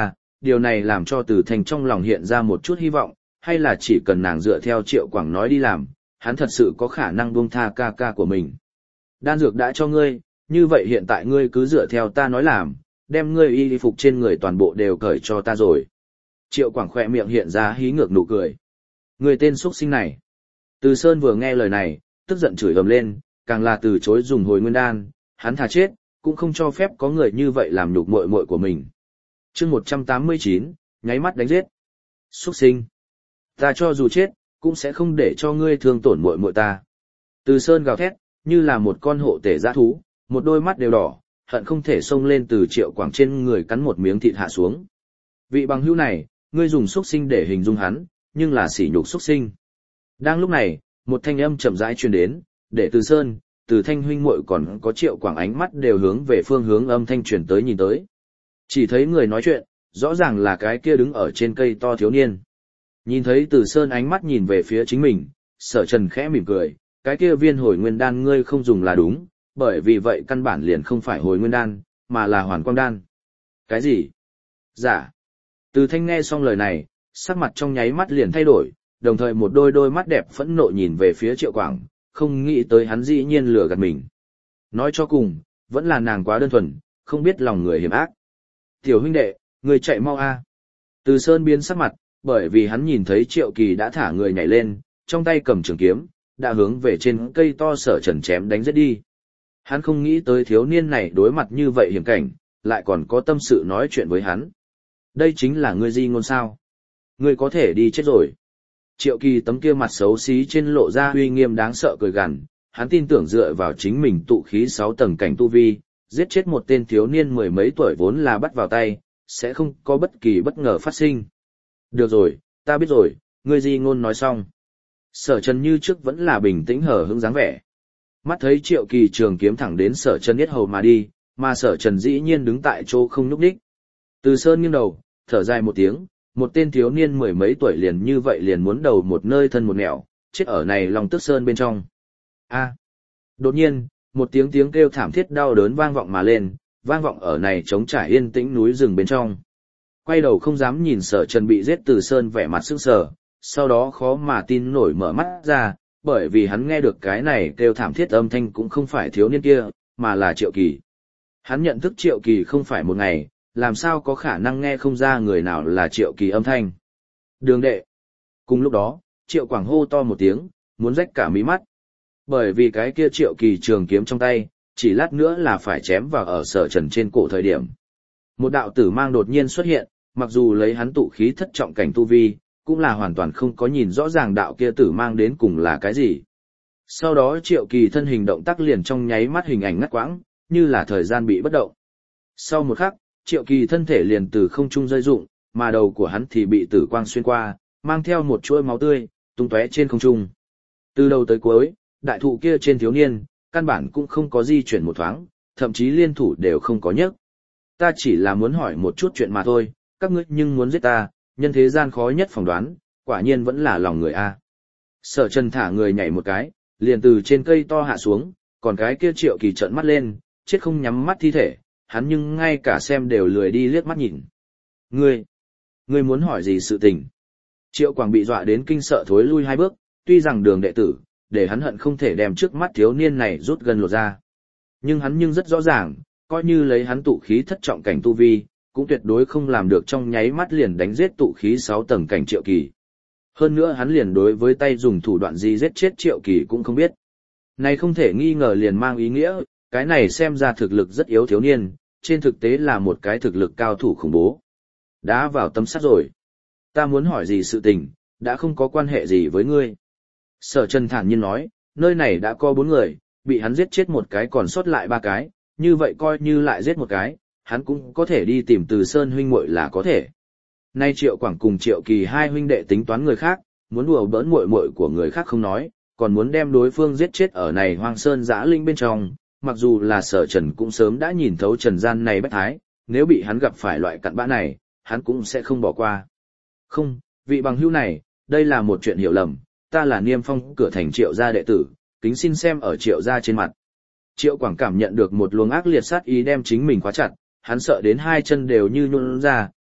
điều này làm cho Từ Thanh trong lòng hiện ra một chút hy vọng, hay là chỉ cần nàng dựa theo Triệu Quảng nói đi làm, hắn thật sự có khả năng buông tha ca ca của mình. Đan dược đã cho ngươi, như vậy hiện tại ngươi cứ dựa theo ta nói làm, đem ngươi y phục trên người toàn bộ đều cởi cho ta rồi. Triệu Quảng khỏe miệng hiện ra hí ngược nụ cười. Ngươi tên xuất sinh này. Từ Sơn vừa nghe lời này, tức giận chửi ầm lên, càng là từ chối dùng hồi nguyên đan, hắn thà chết, cũng không cho phép có người như vậy làm nhục muội muội của mình. Chương một trăm tám mươi chín, nháy mắt đánh giết. Xuất sinh. Ta cho dù chết, cũng sẽ không để cho ngươi thương tổn muội muội ta. Từ Sơn gào thét, như là một con hộ tể dã thú, một đôi mắt đều đỏ, hận không thể xông lên từ Triệu Quảng trên người cắn một miếng thịt hạ xuống. Vị bằng hữu này, ngươi dùng xuất sinh để hình dung hắn, nhưng là sỉ nhục xuất sinh. Đang lúc này, một thanh âm chậm rãi truyền đến, để Từ Sơn, Từ Thanh huynh muội còn có Triệu Quảng ánh mắt đều hướng về phương hướng âm thanh truyền tới nhìn tới. Chỉ thấy người nói chuyện, rõ ràng là cái kia đứng ở trên cây to thiếu niên. Nhìn thấy Từ Sơn ánh mắt nhìn về phía chính mình, Sở Trần khẽ mỉm cười, cái kia viên hồi nguyên đan ngươi không dùng là đúng, bởi vì vậy căn bản liền không phải hồi nguyên đan, mà là hoàn quang đan. Cái gì? Dạ. Từ Thanh nghe xong lời này, sắc mặt trong nháy mắt liền thay đổi, đồng thời một đôi đôi mắt đẹp phẫn nộ nhìn về phía Triệu Quảng, không nghĩ tới hắn dĩ nhiên lừa gạt mình. Nói cho cùng, vẫn là nàng quá đơn thuần, không biết lòng người hiểm ác. Tiểu huynh đệ, người chạy mau a. Từ Sơn biến sắc mặt, bởi vì hắn nhìn thấy Triệu Kỳ đã thả người nhảy lên, trong tay cầm trường kiếm, đã hướng về trên cây to Sở Trần chém đánh giết đi. Hắn không nghĩ tới thiếu niên này đối mặt như vậy hiểm cảnh, lại còn có tâm sự nói chuyện với hắn. Đây chính là ngươi di ngôn sao? Ngươi có thể đi chết rồi. Triệu Kỳ tấm kia mặt xấu xí trên lộ ra uy nghiêm đáng sợ cười gằn, hắn tin tưởng dựa vào chính mình tụ khí sáu tầng cảnh tu vi, giết chết một tên thiếu niên mười mấy tuổi vốn là bắt vào tay, sẽ không có bất kỳ bất ngờ phát sinh. Được rồi, ta biết rồi, ngươi di ngôn nói xong. Sở Trần như trước vẫn là bình tĩnh hờ hững dáng vẻ. Mắt thấy Triệu Kỳ trường kiếm thẳng đến Sở Trần yết hầu mà đi, mà Sở Trần dĩ nhiên đứng tại chỗ không nhúc nhích. Từ Sơn nghiêng đầu, thở dài một tiếng, một tên thiếu niên mười mấy tuổi liền như vậy liền muốn đầu một nơi thân một nẻo, chết ở này lòng tức sơn bên trong. A. Đột nhiên, một tiếng tiếng kêu thảm thiết đau đớn vang vọng mà lên, vang vọng ở này trống trải yên tĩnh núi rừng bên trong. Quay đầu không dám nhìn Sở Trần bị giết Từ Sơn vẻ mặt sững sờ, sau đó khó mà tin nổi mở mắt ra, bởi vì hắn nghe được cái này kêu thảm thiết âm thanh cũng không phải thiếu niên kia, mà là Triệu Kỳ. Hắn nhận thức Triệu Kỳ không phải một ngày, làm sao có khả năng nghe không ra người nào là Triệu Kỳ âm thanh. Đường đệ. Cùng lúc đó, Triệu Quảng hô to một tiếng, muốn rách cả mí mắt. Bởi vì cái kia Triệu Kỳ trường kiếm trong tay, chỉ lát nữa là phải chém vào ở Sở Trần trên cổ thời điểm. Một đạo tử mang đột nhiên xuất hiện, mặc dù lấy hắn tụ khí thất trọng cảnh tu vi, cũng là hoàn toàn không có nhìn rõ ràng đạo kia tử mang đến cùng là cái gì. Sau đó Triệu Kỳ thân hình động tác liền trong nháy mắt hình ảnh ngắt quãng, như là thời gian bị bất động. Sau một khắc, Triệu Kỳ thân thể liền từ không trung rơi rụng, mà đầu của hắn thì bị tử quang xuyên qua, mang theo một chuỗi máu tươi, tung tóe trên không trung. Từ đầu tới cuối, đại thụ kia trên thiếu niên, căn bản cũng không có di chuyển một thoáng, thậm chí liên thủ đều không có nhấc. Ta chỉ là muốn hỏi một chút chuyện mà thôi, các ngươi nhưng muốn giết ta, nhân thế gian khó nhất phỏng đoán, quả nhiên vẫn là lòng người a. Sở Trần thả người nhảy một cái, liền từ trên cây to hạ xuống, còn cái kia Triệu Kỳ trợn mắt lên, chết không nhắm mắt thi thể, hắn nhưng ngay cả xem đều lười đi liếc mắt nhìn. Ngươi, ngươi muốn hỏi gì sự tình? Triệu Quảng bị dọa đến kinh sợ thối lui hai bước, tuy rằng đường đệ tử, để hắn hận không thể đem trước mắt thiếu niên này rút gần lột ra. Nhưng hắn nhưng rất rõ ràng, coi như lấy hắn tụ khí thất trọng cảnh tu vi, cũng tuyệt đối không làm được trong nháy mắt liền đánh giết tụ khí sáu tầng cảnh Triệu Kỳ. Hơn nữa hắn liền đối với tay dùng thủ đoạn gì giết chết Triệu Kỳ cũng không biết. Này không thể nghi ngờ liền mang ý nghĩa, cái này xem ra thực lực rất yếu thiếu niên, trên thực tế là một cái thực lực cao thủ khủng bố. Đã vào tấm sắt rồi. Ta muốn hỏi gì sự tình, đã không có quan hệ gì với ngươi. Sở Trần thản nhiên nói, nơi này đã có bốn người, bị hắn giết chết một cái còn sót lại ba cái, như vậy coi như lại giết một cái, hắn cũng có thể đi tìm Từ Sơn huynh muội là có thể. Nay Triệu Quảng cùng Triệu Kỳ hai huynh đệ tính toán người khác, muốn đùa bỡn muội muội của người khác không nói, còn muốn đem đối phương giết chết ở này hoang sơn dã linh bên trong, mặc dù là Sở Trần cũng sớm đã nhìn thấu trần gian này bách thái, nếu bị hắn gặp phải loại cặn bã này, hắn cũng sẽ không bỏ qua. Không, vị bằng hữu này, đây là một chuyện hiểu lầm, ta là Niêm Phong cửa thành Triệu gia đệ tử, kính xin xem ở Triệu gia trên mặt. Triệu Quảng cảm nhận được một luồng ác liệt sát ý đem chính mình khóa chặt, hắn sợ đến hai chân đều như nhũn ra,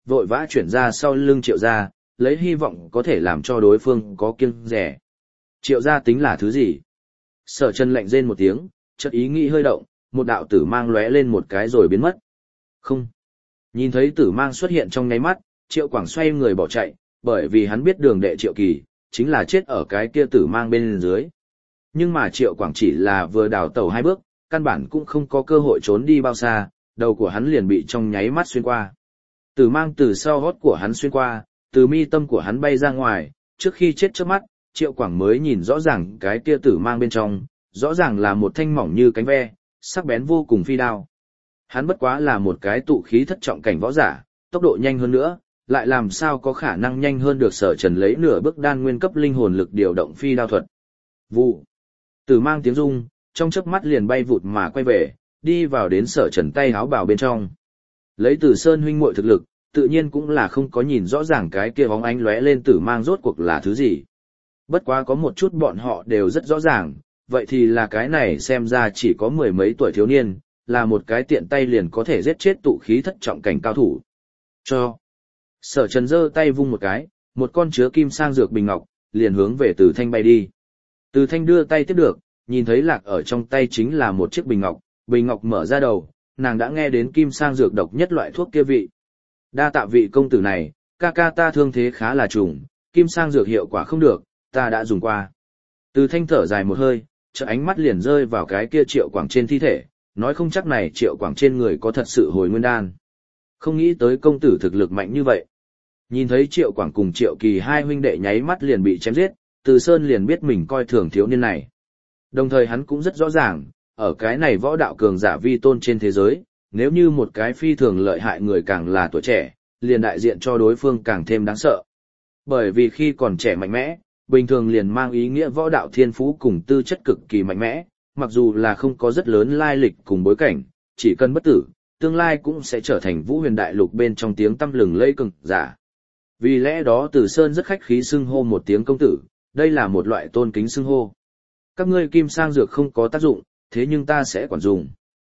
vội vã chuyển ra sau lưng Triệu gia, lấy hy vọng có thể làm cho đối phương có kiêng dè. Triệu gia tính là thứ gì? Sở Trần lạnh rên một tiếng, chợt ý nghĩ hơi động, một đạo tử mang lóe lên một cái rồi biến mất. Không. Nhìn thấy tử mang xuất hiện trong nháy mắt, Triệu Quảng xoay người bỏ chạy, bởi vì hắn biết đường đệ Triệu Kỳ, chính là chết ở cái kia tử mang bên dưới. Nhưng mà Triệu Quảng chỉ là vừa đào tẩu hai bước, căn bản cũng không có cơ hội trốn đi bao xa, đầu của hắn liền bị trong nháy mắt xuyên qua. Tử mang từ sau gót của hắn xuyên qua, từ mi tâm của hắn bay ra ngoài, trước khi chết trước mắt, Triệu Quảng mới nhìn rõ ràng cái kia tử mang bên trong, rõ ràng là một thanh mỏng như cánh ve, sắc bén vô cùng phi đao. Hắn bất quá là một cái tụ khí thất trọng cảnh võ giả, tốc độ nhanh hơn nữa, lại làm sao có khả năng nhanh hơn được Sở Trần lấy nửa bước đan nguyên cấp linh hồn lực điều động phi đao thuật. Vụ. Tử mang tiếng rung, trong chớp mắt liền bay vụt mà quay về, đi vào đến Sở Trần tay áo bào bên trong. Lấy Tử Sơn huynh muội thực lực, tự nhiên cũng là không có nhìn rõ ràng cái kia bóng ánh lóe lên tử mang rốt cuộc là thứ gì. Bất quá có một chút bọn họ đều rất rõ ràng, vậy thì là cái này xem ra chỉ có mười mấy tuổi thiếu niên, là một cái tiện tay liền có thể giết chết tụ khí thất trọng cảnh cao thủ. Cho. Sở Trần giơ tay vung một cái, một con chứa kim sang dược bình ngọc, liền hướng về Từ Thanh bay đi. Từ Thanh đưa tay tiếp được, nhìn thấy lạc ở trong tay chính là một chiếc bình ngọc, bình ngọc mở ra đầu, nàng đã nghe đến kim sang dược độc nhất loại thuốc kia vị. Đa tạ vị công tử này, ca ca ta thương thế khá là trùng, kim sang dược hiệu quả không được, ta đã dùng qua. Từ Thanh thở dài một hơi, chợ ánh mắt liền rơi vào cái kia Triệu Quảng trên thi thể, nói không chắc này Triệu Quảng trên người có thật sự hồi nguyên đan. Không nghĩ tới công tử thực lực mạnh như vậy. Nhìn thấy Triệu Quảng cùng Triệu Kỳ hai huynh đệ nháy mắt liền bị chém giết, Từ Sơn liền biết mình coi thường thiếu niên này. Đồng thời hắn cũng rất rõ ràng, ở cái này võ đạo cường giả vi tôn trên thế giới, nếu như một cái phi thường lợi hại người càng là tuổi trẻ, liền đại diện cho đối phương càng thêm đáng sợ. Bởi vì khi còn trẻ mạnh mẽ, bình thường liền mang ý nghĩa võ đạo thiên phú cùng tư chất cực kỳ mạnh mẽ, mặc dù là không có rất lớn lai lịch cùng bối cảnh, chỉ cần bất tử, tương lai cũng sẽ trở thành Vũ Huyền Đại Lục bên trong tiếng tăm lừng lẫy cường giả. Vì lẽ đó Từ Sơn rất khách khí xưng hô một tiếng công tử, đây là một loại tôn kính xưng hô. Các ngươi kim sang dược không có tác dụng, thế nhưng ta sẽ quản dùng.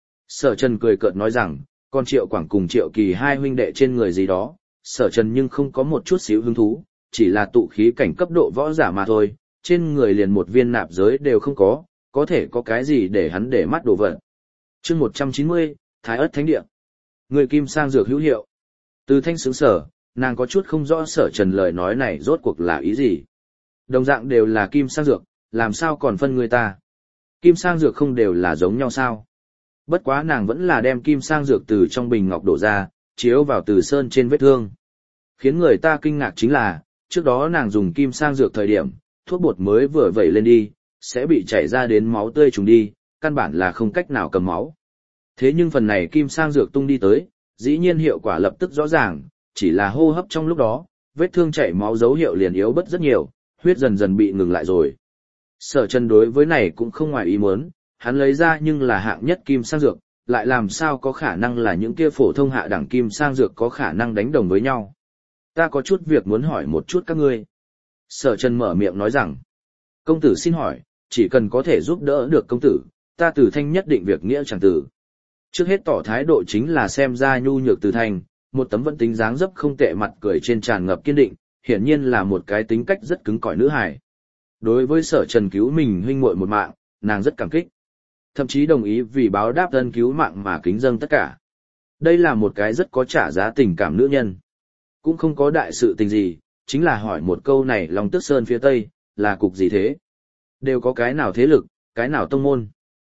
Sở Trần cười cợt nói rằng, còn Triệu Quảng cùng Triệu Kỳ hai huynh đệ trên người gì đó, Sở Trần nhưng không có một chút xíu hứng thú, chỉ là tụ khí cảnh cấp độ võ giả mà thôi, trên người liền một viên nạp giới đều không có, có thể có cái gì để hắn để mắt đồ vật. Chương một trăm chín mươi, Thái Ức Thánh Địa. Người kim sang dược hữu hiệu. Từ Thanh sướng sở, nàng có chút không rõ Sở Trần lời nói này rốt cuộc là ý gì. Đồng dạng đều là kim sang dược, làm sao còn phân người ta? Kim sang dược không đều là giống nhau sao? Bất quá nàng vẫn là đem kim sang dược từ trong bình ngọc đổ ra, chiếu vào Từ Sơn trên vết thương. Khiến người ta kinh ngạc chính là, trước đó nàng dùng kim sang dược thời điểm, thuốc bột mới vừa vẩy lên đi, sẽ bị chảy ra đến máu tươi trùng đi, căn bản là không cách nào cầm máu. Thế nhưng phần này kim sang dược tung đi tới, dĩ nhiên hiệu quả lập tức rõ ràng, chỉ là hô hấp trong lúc đó, vết thương chảy máu dấu hiệu liền yếu bớt rất nhiều, huyết dần dần bị ngừng lại rồi. Sở Trần đối với này cũng không ngoài ý muốn, hắn lấy ra nhưng là hạng nhất kim sang dược, lại làm sao có khả năng là những kia phổ thông hạ đẳng kim sang dược có khả năng đánh đồng với nhau. Ta có chút việc muốn hỏi một chút các ngươi. Sở Trần mở miệng nói rằng, công tử xin hỏi, chỉ cần có thể giúp đỡ được công tử, ta Từ Thanh nhất định việc nghĩa chẳng tử. Trước hết tỏ thái độ chính là xem ra nhu nhược Từ Thanh, một tấm vẫn tính dáng dấp không tệ mặt cười trên tràn ngập kiên định, hiển nhiên là một cái tính cách rất cứng cỏi nữ hài. Đối với Sở Trần cứu mình huynh muội một mạng, nàng rất cảm kích. Thậm chí đồng ý vì báo đáp ân cứu mạng mà kính dâng tất cả. Đây là một cái rất có trả giá tình cảm nữ nhân. Cũng không có đại sự tình gì, chính là hỏi một câu này Long Tước Sơn phía Tây, là cục gì thế? Đều có cái nào thế lực, cái nào tông môn?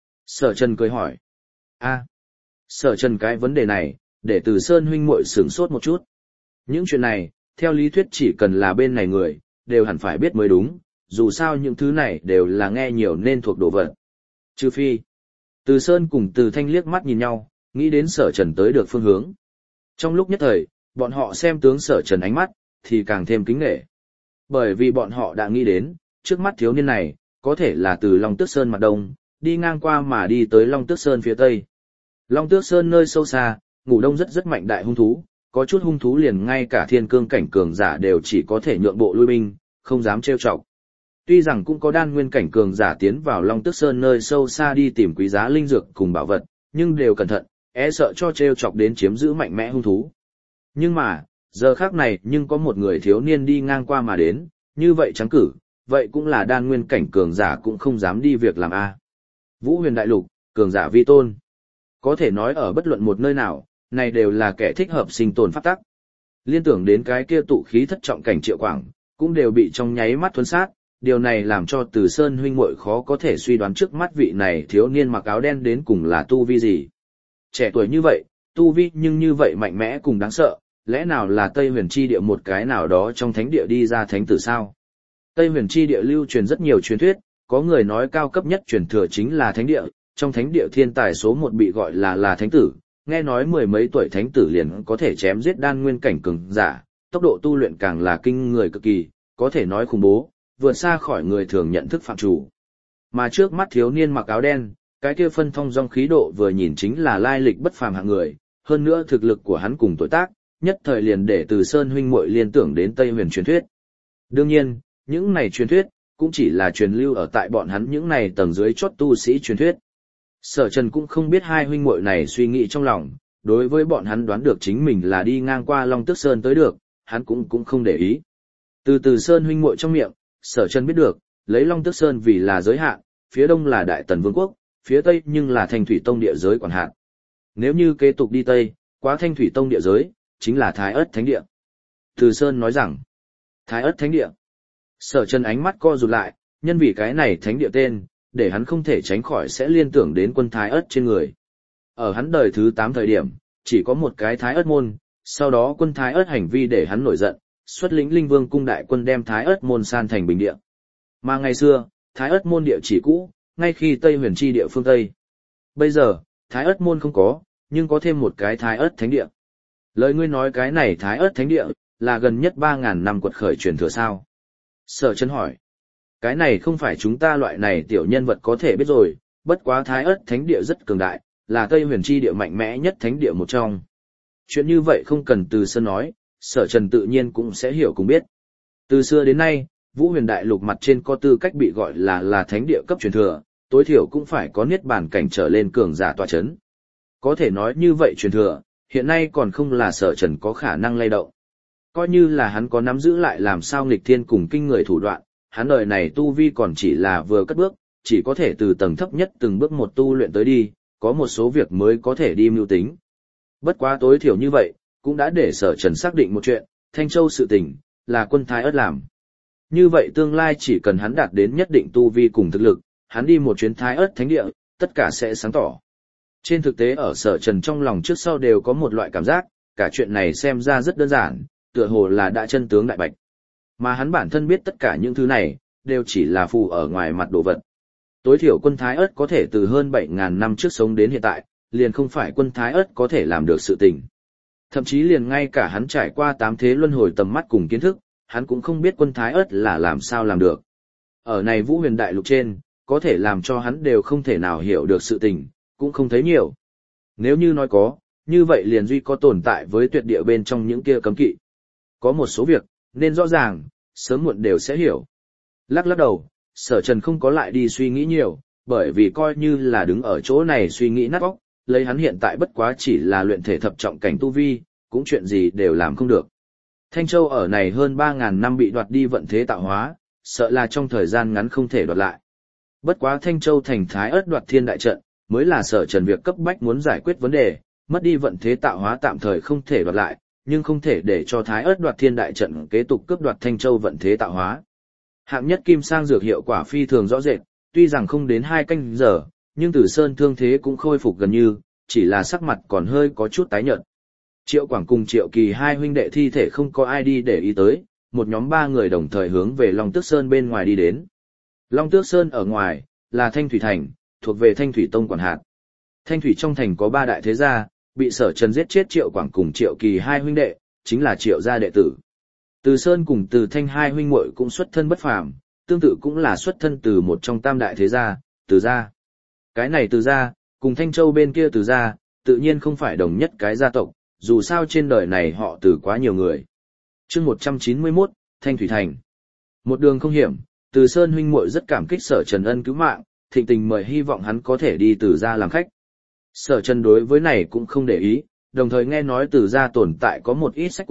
Sở Trần cười hỏi. a Sở Trần cái vấn đề này, để Từ Sơn huynh muội sửng sốt một chút. Những chuyện này, theo lý thuyết chỉ cần là bên này người, đều hẳn phải biết mới đúng, dù sao những thứ này đều là nghe nhiều nên thuộc đồ vật. Trừ phi, Từ Sơn cùng Từ Thanh liếc mắt nhìn nhau, nghĩ đến Sở Trần tới được phương hướng. Trong lúc nhất thời, bọn họ xem tướng Sở Trần ánh mắt, thì càng thêm kính nể. Bởi vì bọn họ đã nghĩ đến, trước mắt thiếu niên này, có thể là từ Long Tước Sơn mặt đông, đi ngang qua mà đi tới Long Tước Sơn phía tây. Long Tước Sơn nơi sâu xa, ngủ đông rất rất mạnh đại hung thú, có chút hung thú liền ngay cả thiên cương cảnh cường giả đều chỉ có thể nhượng bộ lui binh, không dám trêu chọc. Tuy rằng cũng có đan nguyên cảnh cường giả tiến vào Long Tước Sơn nơi sâu xa đi tìm quý giá linh dược cùng bảo vật, nhưng đều cẩn thận, e sợ cho trêu chọc đến chiếm giữ mạnh mẽ hung thú. Nhưng mà, Giờ khác này nhưng có một người thiếu niên đi ngang qua mà đến, như vậy trắng cử, vậy cũng là đan nguyên cảnh cường giả cũng không dám đi việc làm a. Vũ huyền đại lục, cường giả vi tôn. Có thể nói ở bất luận một nơi nào, này đều là kẻ thích hợp sinh tồn pháp tắc. Liên tưởng đến cái kia tụ khí thất trọng cảnh Triệu Quảng, cũng đều bị trong nháy mắt thuấn sát, điều này làm cho Từ Sơn huynh muội khó có thể suy đoán trước mắt vị này thiếu niên mặc áo đen đến cùng là tu vi gì. Trẻ tuổi như vậy, tu vi nhưng như vậy mạnh mẽ cùng đáng sợ, lẽ nào là Tây Huyền Chi địa một cái nào đó trong thánh địa đi ra thánh tử sao? Tây Huyền Chi địa lưu truyền rất nhiều truyền thuyết, có người nói cao cấp nhất truyền thừa chính là thánh địa, trong thánh địa thiên tài số một bị gọi là là thánh tử, nghe nói mười mấy tuổi thánh tử liền có thể chém giết đan nguyên cảnh cường giả, tốc độ tu luyện càng là kinh người cực kỳ, có thể nói khủng bố, vượt xa khỏi người thường nhận thức phạm chủ. Mà trước mắt thiếu niên mặc áo đen, cái kia phân thông dong khí độ vừa nhìn chính là lai lịch bất phàm hạng người, hơn nữa thực lực của hắn cùng tuổi tác, nhất thời liền để Từ Sơn huynh muội liên tưởng đến Tây Huyền truyền thuyết. Đương nhiên, những này truyền thuyết cũng chỉ là truyền lưu ở tại bọn hắn những này tầng dưới chót tu sĩ truyền thuyết. Sở Trần cũng không biết hai huynh muội này suy nghĩ trong lòng, đối với bọn hắn đoán được chính mình là đi ngang qua Long Tước Sơn tới được, hắn cũng cũng không để ý. Từ Từ Sơn huynh muội trong miệng, Sở Trần biết được, lấy Long Tước Sơn vì là giới hạn, phía đông là Đại Tần Vương quốc, phía tây nhưng là Thanh Thủy Tông địa giới quản hạt. Nếu như kế tục đi tây, qua Thanh Thủy Tông địa giới, chính là Thái Ất Thánh địa. Từ Sơn nói rằng, Thái Ất Thánh địa. Sở Trần ánh mắt co rụt lại, nhân vì cái này thánh địa tên, để hắn không thể tránh khỏi sẽ liên tưởng đến quân Thái Ất trên người. Ở hắn đời thứ tám thời điểm, chỉ có một cái Thái Ất môn, sau đó quân Thái Ất hành vi để hắn nổi giận, xuất lĩnh Linh Vương cung đại quân đem Thái Ất môn san thành bình địa. Mà ngày xưa, Thái Ất môn địa chỉ cũ, ngay khi Tây Huyền Chi địa phương Tây. Bây giờ, Thái Ất môn không có, nhưng có thêm một cái Thái Ất Thánh địa. Lời ngươi nói cái này Thái Ất Thánh địa, là gần nhất ba ngàn năm quật khởi truyền thừa sao? Sở Trần hỏi. Cái này không phải chúng ta loại này tiểu nhân vật có thể biết rồi, bất quá Thái Ất Thánh địa rất cường đại, là Tây Huyền Chi địa mạnh mẽ nhất thánh địa một trong. Chuyện như vậy không cần Từ Sơn nói, Sở Trần tự nhiên cũng sẽ hiểu cùng biết. Từ xưa đến nay, Vũ Huyền Đại Lục mặt trên có tư cách bị gọi là là thánh địa cấp truyền thừa, tối thiểu cũng phải có niết bàn cảnh trở lên cường giả tọa chấn. Có thể nói như vậy truyền thừa, hiện nay còn không là Sở Trần có khả năng lay động. Coi như là hắn có nắm giữ lại làm sao nghịch thiên cùng kinh người thủ đoạn, hắn đời này tu vi còn chỉ là vừa cất bước, chỉ có thể từ tầng thấp nhất từng bước một tu luyện tới đi, có một số việc mới có thể đi mưu tính. Bất quá tối thiểu như vậy, cũng đã để Sở Trần xác định một chuyện, Thanh Châu sự tình, là quân Thái Ất làm. Như vậy tương lai chỉ cần hắn đạt đến nhất định tu vi cùng thực lực, hắn đi một chuyến Thái Ất Thánh địa, tất cả sẽ sáng tỏ. Trên thực tế ở Sở Trần trong lòng trước sau đều có một loại cảm giác, cả chuyện này xem ra rất đơn giản, tựa hồ là đã chân tướng đại bạch. Mà hắn bản thân biết tất cả những thứ này, đều chỉ là phù ở ngoài mặt đồ vật. Tối thiểu quân Thái Ất có thể từ hơn bảy ngàn năm trước sống đến hiện tại, liền không phải quân Thái Ất có thể làm được sự tình. Thậm chí liền ngay cả hắn trải qua tám thế luân hồi tầm mắt cùng kiến thức, hắn cũng không biết quân Thái Ất là làm sao làm được. Ở này Vũ Huyền Đại Lục trên, có thể làm cho hắn đều không thể nào hiểu được sự tình, cũng không thấy nhiều. Nếu như nói có, như vậy liền duy có tồn tại với tuyệt địa bên trong những kia cấm kỵ. Có một số việc, nên rõ ràng, sớm muộn đều sẽ hiểu. Lắc lắc đầu, Sở Trần không có lại đi suy nghĩ nhiều, bởi vì coi như là đứng ở chỗ này suy nghĩ nát óc, lấy hắn hiện tại bất quá chỉ là luyện thể thập trọng cảnh tu vi, cũng chuyện gì đều làm không được. Thanh Châu ở này hơn ba ngàn năm bị đoạt đi vận thế tạo hóa, sợ là trong thời gian ngắn không thể đoạt lại. Bất quá Thanh Châu thành Thái Ất đoạt thiên đại trận, mới là Sở Trần việc cấp bách muốn giải quyết vấn đề, mất đi vận thế tạo hóa tạm thời không thể đoạt lại, nhưng không thể để cho Thái Ất đoạt thiên đại trận kế tục cướp đoạt Thanh Châu vận thế tạo hóa. Hạng nhất kim sang dược hiệu quả phi thường rõ rệt, tuy rằng không đến hai canh giờ, nhưng Tử Sơn thương thế cũng khôi phục gần như, chỉ là sắc mặt còn hơi có chút tái nhợt. Triệu Quảng cùng Triệu Kỳ hai huynh đệ thi thể không có ai đi để ý tới, một nhóm ba người đồng thời hướng về Long Tước Sơn bên ngoài đi đến. Long Tước Sơn ở ngoài, là Thanh Thủy Thành, thuộc về Thanh Thủy Tông quản hạt. Thanh Thủy trong thành có ba đại thế gia, bị Sở Trần giết chết Triệu Quảng cùng Triệu Kỳ hai huynh đệ, chính là Triệu gia đệ tử. Từ Sơn cùng Từ Thanh hai huynh muội cũng xuất thân bất phàm, tương tự cũng là xuất thân từ một trong tam đại thế gia, Từ gia. Cái này Từ gia, cùng Thanh Châu bên kia Từ gia, tự nhiên không phải đồng nhất cái gia tộc, dù sao trên đời này họ Từ quá nhiều người. Chương một trăm chín mươi mốt, Thanh Thủy Thành. Một đường không hiểm, Từ Sơn huynh muội rất cảm kích Sở Trần ân cứu mạng, thịnh tình mời hy vọng hắn có thể đi Từ gia làm khách. Sở Trần đối với này cũng không để ý, đồng thời nghe nói Từ gia tồn tại có một ít sách cổ,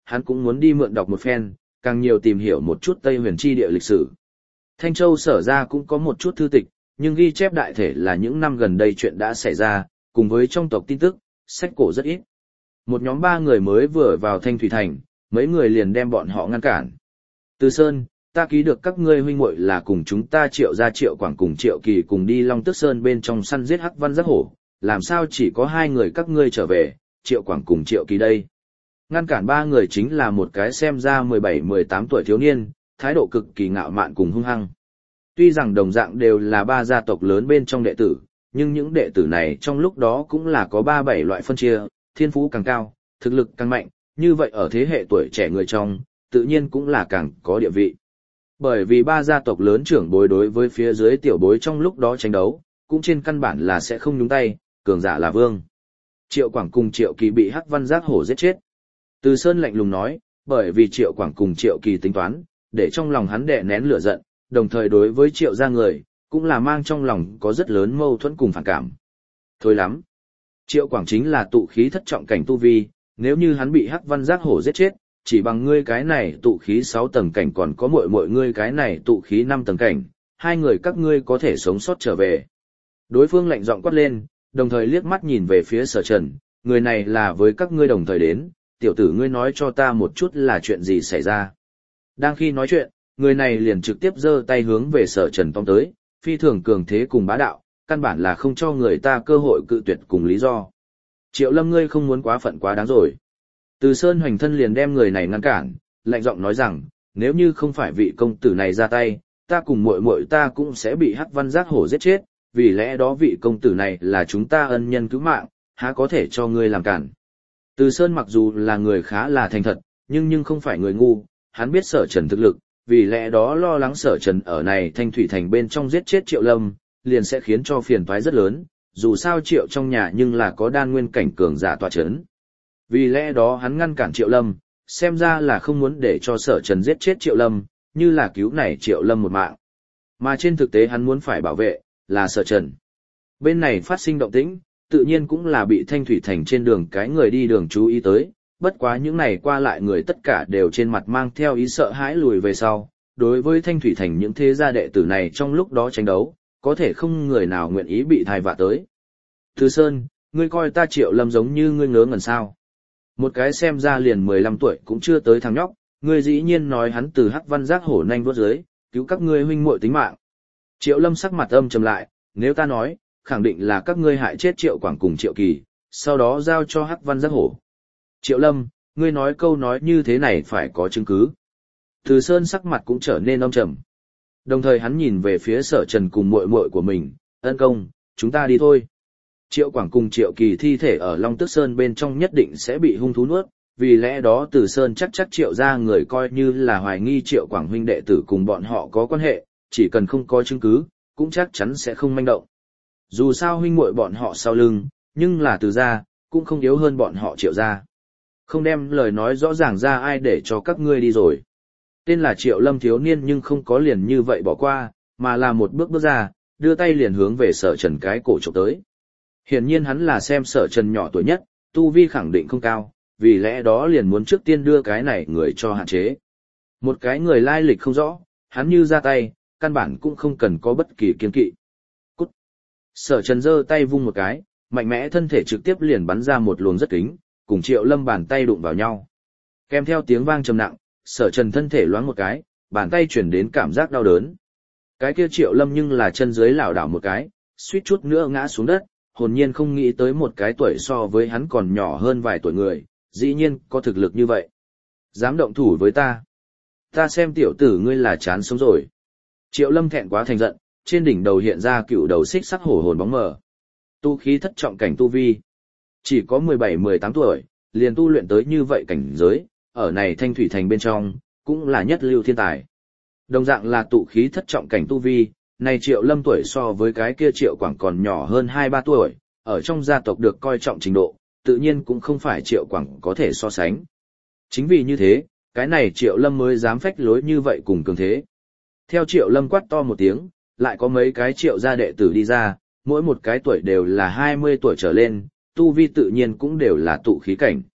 hắn cũng muốn đi mượn đọc một phen, càng nhiều tìm hiểu một chút Tây Huyền chi địa lịch sử. Thanh Châu Sở ra cũng có một chút thư tịch, nhưng ghi chép đại thể là những năm gần đây chuyện đã xảy ra, cùng với trong tộc tin tức, sách cổ rất ít. Một nhóm ba người mới vừa vào Thanh Thủy Thành, mấy người liền đem bọn họ ngăn cản. Từ Sơn, ta ký được các ngươi huynh muội là cùng chúng ta Triệu gia Triệu Quảng cùng Triệu Kỳ cùng đi Long Tước Sơn bên trong săn giết Hắc Văn Giác Hổ, làm sao chỉ có hai người các ngươi trở về, Triệu Quảng cùng Triệu Kỳ đây. Ngăn cản ba người chính là một cái xem ra mười bảy mười tám tuổi thiếu niên, thái độ cực kỳ ngạo mạn cùng hung hăng. Tuy rằng đồng dạng đều là ba gia tộc lớn bên trong đệ tử, nhưng những đệ tử này trong lúc đó cũng là có ba bảy loại phân chia, thiên phú càng cao, thực lực càng mạnh, như vậy ở thế hệ tuổi trẻ người trong, tự nhiên cũng là càng có địa vị. Bởi vì ba gia tộc lớn trưởng bối đối với phía dưới tiểu bối trong lúc đó tranh đấu, cũng trên căn bản là sẽ không nhúng tay, cường giả là vương. Triệu Quảng cùng Triệu Kỳ bị Hắc Văn Giác Hổ giết chết. Từ Sơn lạnh lùng nói, bởi vì Triệu Quảng cùng Triệu Kỳ tính toán, để trong lòng hắn đè nén lửa giận, đồng thời đối với Triệu gia người, cũng là mang trong lòng có rất lớn mâu thuẫn cùng phản cảm. Thôi lắm. Triệu Quảng chính là tụ khí thất trọng cảnh tu vi, nếu như hắn bị Hắc Văn Giác Hổ giết chết, chỉ bằng ngươi cái này tụ khí sáu tầng cảnh còn có muội muội ngươi cái này tụ khí năm tầng cảnh, hai người các ngươi có thể sống sót trở về. Đối phương lạnh giọng quát lên, đồng thời liếc mắt nhìn về phía Sở Trần, người này là với các ngươi đồng thời đến, tiểu tử ngươi nói cho ta một chút là chuyện gì xảy ra. Đang khi nói chuyện, người này liền trực tiếp giơ tay hướng về Sở Trần tóm tới, phi thường cường thế cùng bá đạo, căn bản là không cho người ta cơ hội cự tuyệt cùng lý do. Triệu Lâm ngươi không muốn quá phận quá đáng rồi. Từ Sơn hoành thân liền đem người này ngăn cản, lạnh giọng nói rằng, nếu như không phải vị công tử này ra tay, ta cùng muội muội ta cũng sẽ bị Hắc Văn Giác Hổ giết chết, vì lẽ đó vị công tử này là chúng ta ân nhân cứu mạng, há có thể cho ngươi làm cản. Từ Sơn mặc dù là người khá là thành thật, nhưng nhưng không phải người ngu, hắn biết Sở Trần thực lực, vì lẽ đó lo lắng Sở Trần ở này Thanh Thủy Thành bên trong giết chết Triệu Lâm, liền sẽ khiến cho phiền toái rất lớn, dù sao Triệu trong nhà nhưng là có đan nguyên cảnh cường giả tọa chấn. Vì lẽ đó hắn ngăn cản Triệu Lâm, xem ra là không muốn để cho Sở Trần giết chết Triệu Lâm, như là cứu này Triệu Lâm một mạng. Mà trên thực tế hắn muốn phải bảo vệ, là Sở Trần. Bên này phát sinh động tĩnh, tự nhiên cũng là bị Thanh Thủy Thành trên đường cái người đi đường chú ý tới, bất quá những này qua lại người tất cả đều trên mặt mang theo ý sợ hãi lùi về sau. Đối với Thanh Thủy Thành những thế gia đệ tử này trong lúc đó tranh đấu, có thể không người nào nguyện ý bị thai vạ tới. Từ Sơn, ngươi coi ta Triệu Lâm giống như ngươi ngớ ngẩn sao. Một cái xem ra liền mười lăm tuổi cũng chưa tới thằng nhóc, ngươi dĩ nhiên nói hắn từ Hắc Văn Giác Hổ nanh vuốt dưới, cứu các ngươi huynh muội tính mạng. Triệu Lâm sắc mặt âm trầm lại, nếu ta nói, khẳng định là các ngươi hại chết Triệu Quảng cùng Triệu Kỳ, sau đó giao cho Hắc Văn Giác Hổ. Triệu Lâm, ngươi nói câu nói như thế này phải có chứng cứ. Từ Sơn sắc mặt cũng trở nên âm trầm. Đồng thời hắn nhìn về phía Sở Trần cùng muội muội của mình, ân công, chúng ta đi thôi. Triệu Quảng cùng Triệu Kỳ thi thể ở Long Tước Sơn bên trong nhất định sẽ bị hung thú nuốt, vì lẽ đó Từ Sơn chắc chắc Triệu gia người coi như là hoài nghi Triệu Quảng huynh đệ tử cùng bọn họ có quan hệ, chỉ cần không có chứng cứ, cũng chắc chắn sẽ không manh động. Dù sao huynh muội bọn họ sau lưng, nhưng là Từ gia, cũng không yếu hơn bọn họ Triệu gia. Không đem lời nói rõ ràng ra ai để cho các ngươi đi rồi. Tên là Triệu Lâm thiếu niên nhưng không có liền như vậy bỏ qua, mà là một bước bước ra, đưa tay liền hướng về Sở Trần cái cổ chụp tới. Hiển nhiên hắn là xem Sở Trần nhỏ tuổi nhất, tu vi khẳng định không cao, vì lẽ đó liền muốn trước tiên đưa cái này người cho hạn chế. Một cái người lai lịch không rõ, hắn như ra tay, căn bản cũng không cần có bất kỳ kiên kỵ. Cút! Sở Trần giơ tay vung một cái, mạnh mẽ thân thể trực tiếp liền bắn ra một luồng rất kính, cùng Triệu Lâm bàn tay đụng vào nhau. Kèm theo tiếng vang trầm nặng, Sở Trần thân thể loáng một cái, bàn tay chuyển đến cảm giác đau đớn. Cái kia Triệu Lâm nhưng là chân dưới lảo đảo một cái, suýt chút nữa ngã xuống đất, hồn nhiên không nghĩ tới một cái tuổi so với hắn còn nhỏ hơn vài tuổi người, dĩ nhiên có thực lực như vậy. Dám động thủ với ta. Ta xem tiểu tử ngươi là chán sống rồi. Triệu Lâm thẹn quá thành giận, trên đỉnh đầu hiện ra cựu đầu xích sắc hổ hồn bóng mờ. Tu khí thất trọng cảnh tu vi. Chỉ có mười bảy mười tám tuổi, liền tu luyện tới như vậy cảnh giới, ở này Thanh Thủy Thành bên trong, cũng là nhất lưu thiên tài. Đồng dạng là tụ khí thất trọng cảnh tu vi, này Triệu Lâm tuổi so với cái kia Triệu Quảng còn nhỏ hơn hai ba tuổi, ở trong gia tộc được coi trọng trình độ, tự nhiên cũng không phải Triệu Quảng có thể so sánh. Chính vì như thế, cái này Triệu Lâm mới dám phách lối như vậy cùng cường thế. Theo Triệu Lâm quát to một tiếng, lại có mấy cái Triệu gia đệ tử đi ra, mỗi một cái tuổi đều là hai mươi tuổi trở lên, tu vi tự nhiên cũng đều là tụ khí cảnh.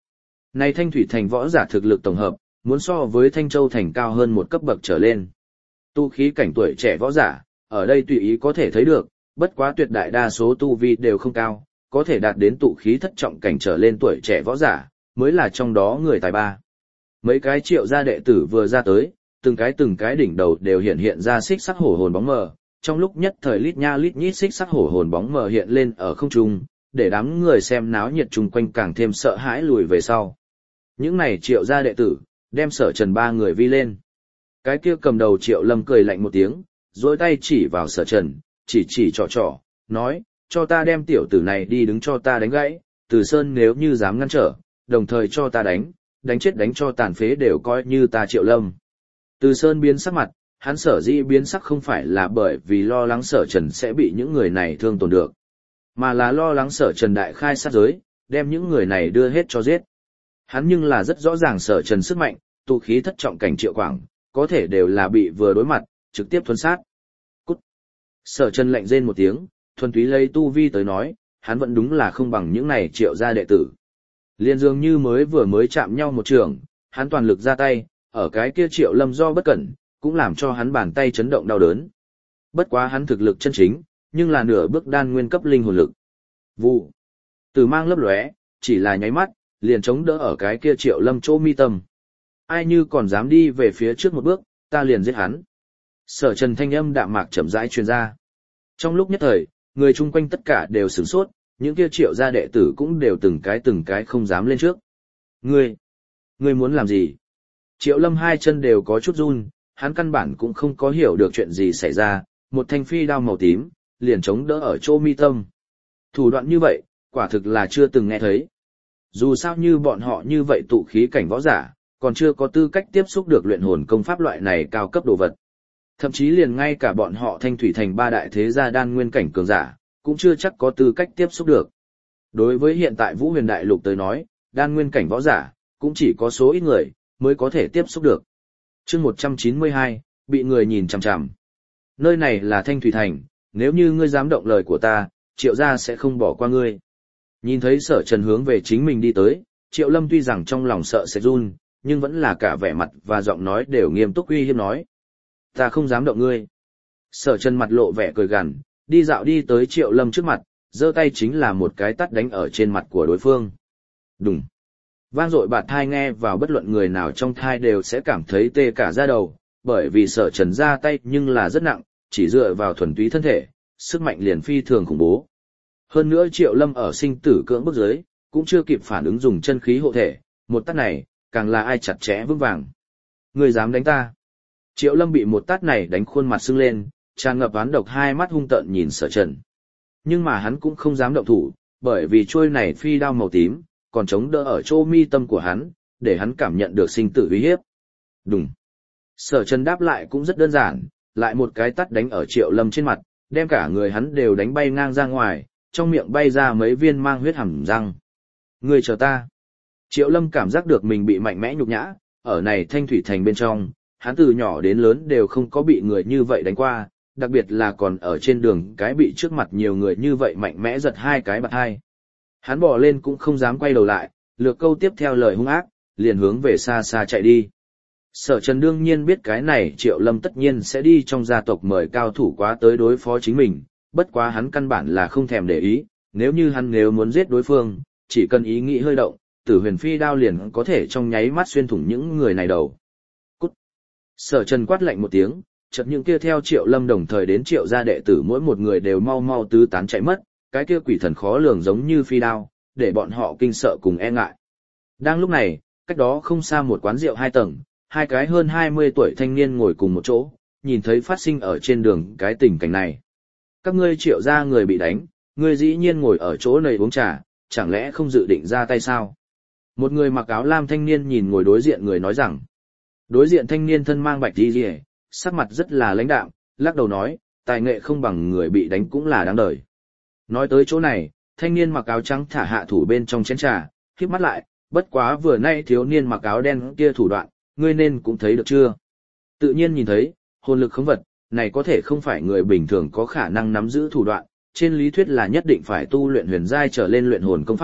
Này Thanh Thủy Thành võ giả thực lực tổng hợp, muốn so với Thanh Châu Thành cao hơn một cấp bậc trở lên. Tu khí cảnh tuổi trẻ võ giả, ở đây tùy ý có thể thấy được, bất quá tuyệt đại đa số tu vi đều không cao, có thể đạt đến tụ khí thất trọng cảnh trở lên tuổi trẻ võ giả, mới là trong đó người tài ba. Mấy cái Triệu gia đệ tử vừa ra tới, từng cái từng cái đỉnh đầu đều hiện hiện ra xích sắc hổ hồn bóng mờ, trong lúc nhất thời lít nha lít nhít xích sắc hổ hồn bóng mờ hiện lên ở không trung, để đám người xem náo nhiệt chung quanh càng thêm sợ hãi lùi về sau. Những này Triệu gia đệ tử, đem Sở Trần ba người vi lên. Cái kia cầm đầu Triệu Lâm cười lạnh một tiếng, dối tay chỉ vào Sở Trần, chỉ chỉ trò trò, nói, cho ta đem tiểu tử này đi đứng cho ta đánh gãy, Từ Sơn nếu như dám ngăn trở, đồng thời cho ta đánh, đánh chết đánh cho tàn phế đều coi như ta Triệu Lâm. Từ Sơn biến sắc mặt, hắn sở dĩ biến sắc không phải là bởi vì lo lắng Sở Trần sẽ bị những người này thương tổn được, mà là lo lắng Sở Trần đại khai sát giới, đem những người này đưa hết cho giết. Hắn nhưng là rất rõ ràng Sở Trần sức mạnh, tụ khí thất trọng cảnh Triệu Quảng, có thể đều là bị vừa đối mặt, trực tiếp thuần sát. Cút. Sở Trần lạnh rên một tiếng, thuần túy lấy tu vi tới nói, hắn vẫn đúng là không bằng những này Triệu gia đệ tử. Liên dường như mới vừa mới chạm nhau một trường, hắn toàn lực ra tay, ở cái kia Triệu Lâm do bất cẩn, cũng làm cho hắn bàn tay chấn động đau đớn. Bất quá hắn thực lực chân chính, nhưng là nửa bước đan nguyên cấp linh hồn lực. Vụ. Từ mang lấp lóe, chỉ là nháy mắt, liền chống đỡ ở cái kia Triệu Lâm chỗ mi tâm. Ai như còn dám đi về phía trước một bước, ta liền giết hắn. Sở Trần thanh âm đạm mạc chậm rãi truyền ra. Trong lúc nhất thời, người chung quanh tất cả đều sửng sốt, những kia Triệu gia đệ tử cũng đều từng cái từng cái không dám lên trước. Ngươi, ngươi muốn làm gì? Triệu Lâm hai chân đều có chút run, hắn căn bản cũng không có hiểu được chuyện gì xảy ra, một thanh phi đao màu tím, liền chống đỡ ở chỗ mi tâm. Thủ đoạn như vậy, quả thực là chưa từng nghe thấy. Dù sao như bọn họ như vậy tụ khí cảnh võ giả, còn chưa có tư cách tiếp xúc được luyện hồn công pháp loại này cao cấp đồ vật. Thậm chí liền ngay cả bọn họ Thanh Thủy Thành ba đại thế gia đan nguyên cảnh cường giả, cũng chưa chắc có tư cách tiếp xúc được. Đối với hiện tại Vũ Huyền Đại Lục tới nói, đan nguyên cảnh võ giả, cũng chỉ có số ít người, mới có thể tiếp xúc được. chương một trăm chín mươi hai, bị người nhìn chằm chằm. Nơi này là Thanh Thủy Thành, nếu như ngươi dám động lời của ta, Triệu gia sẽ không bỏ qua ngươi. Nhìn thấy Sở Trần hướng về chính mình đi tới, Triệu Lâm tuy rằng trong lòng sợ sẽ run, nhưng vẫn là cả vẻ mặt và giọng nói đều nghiêm túc uy hiếp nói. Ta không dám động ngươi. Sở Trần mặt lộ vẻ cười gằn, đi dạo đi tới Triệu Lâm trước mặt, giơ tay chính là một cái tát đánh ở trên mặt của đối phương. Đùng. Vang dội bạt thai nghe vào bất luận người nào trong thai đều sẽ cảm thấy tê cả da đầu, bởi vì Sở Trần ra tay nhưng là rất nặng, chỉ dựa vào thuần túy thân thể, sức mạnh liền phi thường khủng bố. Hơn nữa Triệu Lâm ở sinh tử cưỡng bức dưới, cũng chưa kịp phản ứng dùng chân khí hộ thể, một tát này, càng là ai chặt chẽ vững vàng. Ngươi dám đánh ta? Triệu Lâm bị một tát này đánh khuôn mặt sưng lên, tràn ngập oán độc hai mắt hung tợn nhìn Sở Trần. Nhưng mà hắn cũng không dám động thủ, bởi vì trôi này phi đao màu tím, còn chống đỡ ở chỗ mi tâm của hắn, để hắn cảm nhận được sinh tử uy hiếp. Đùng. Sở Trần đáp lại cũng rất đơn giản, lại một cái tát đánh ở Triệu Lâm trên mặt, đem cả người hắn đều đánh bay ngang ra ngoài, trong miệng bay ra mấy viên mang huyết hàm răng. Ngươi chờ ta. Triệu Lâm cảm giác được mình bị mạnh mẽ nhục nhã, ở này Thanh Thủy Thành bên trong, hắn từ nhỏ đến lớn đều không có bị người như vậy đánh qua, đặc biệt là còn ở trên đường cái bị trước mặt nhiều người như vậy mạnh mẽ giật hai cái bạt hai. Hắn bỏ lên cũng không dám quay đầu lại, lược câu tiếp theo lời hung ác, liền hướng về xa xa chạy đi. Sở Trần đương nhiên biết cái này Triệu Lâm tất nhiên sẽ đi trong gia tộc mời cao thủ quá tới đối phó chính mình, bất quá hắn căn bản là không thèm để ý, nếu như hắn nếu muốn giết đối phương, chỉ cần ý nghĩ hơi động, Tử Huyền Phi đao liền có thể trong nháy mắt xuyên thủng những người này đầu. Cút. Sở Trần quát lạnh một tiếng, chợt những kia theo Triệu Lâm đồng thời đến Triệu gia đệ tử mỗi một người đều mau mau tứ tán chạy mất, cái kia quỷ thần khó lường giống như phi đao, để bọn họ kinh sợ cùng e ngại. Đang lúc này, cách đó không xa một quán rượu hai tầng, hai cái hơn hai mươi tuổi thanh niên ngồi cùng một chỗ, nhìn thấy phát sinh ở trên đường cái tình cảnh này. Các ngươi Triệu gia người bị đánh, ngươi dĩ nhiên ngồi ở chỗ này uống trà, chẳng lẽ không dự định ra tay sao? Một người mặc áo lam thanh niên nhìn ngồi đối diện người nói rằng. Đối diện thanh niên thân mang bạch y liễu, sắc mặt rất là lãnh đạm, lắc đầu nói, tài nghệ không bằng người bị đánh cũng là đáng đời. Nói tới chỗ này, thanh niên mặc áo trắng thả hạ thủ bên trong chén trà, khép mắt lại, bất quá vừa nay thiếu niên mặc áo đen kia thủ đoạn, ngươi nên cũng thấy được chưa? Tự nhiên nhìn thấy, hồn lực khống vật, này có thể không phải người bình thường có khả năng nắm giữ thủ đoạn, trên lý thuyết là nhất định phải tu luyện huyền giai trở lên luyện hồn công pháp,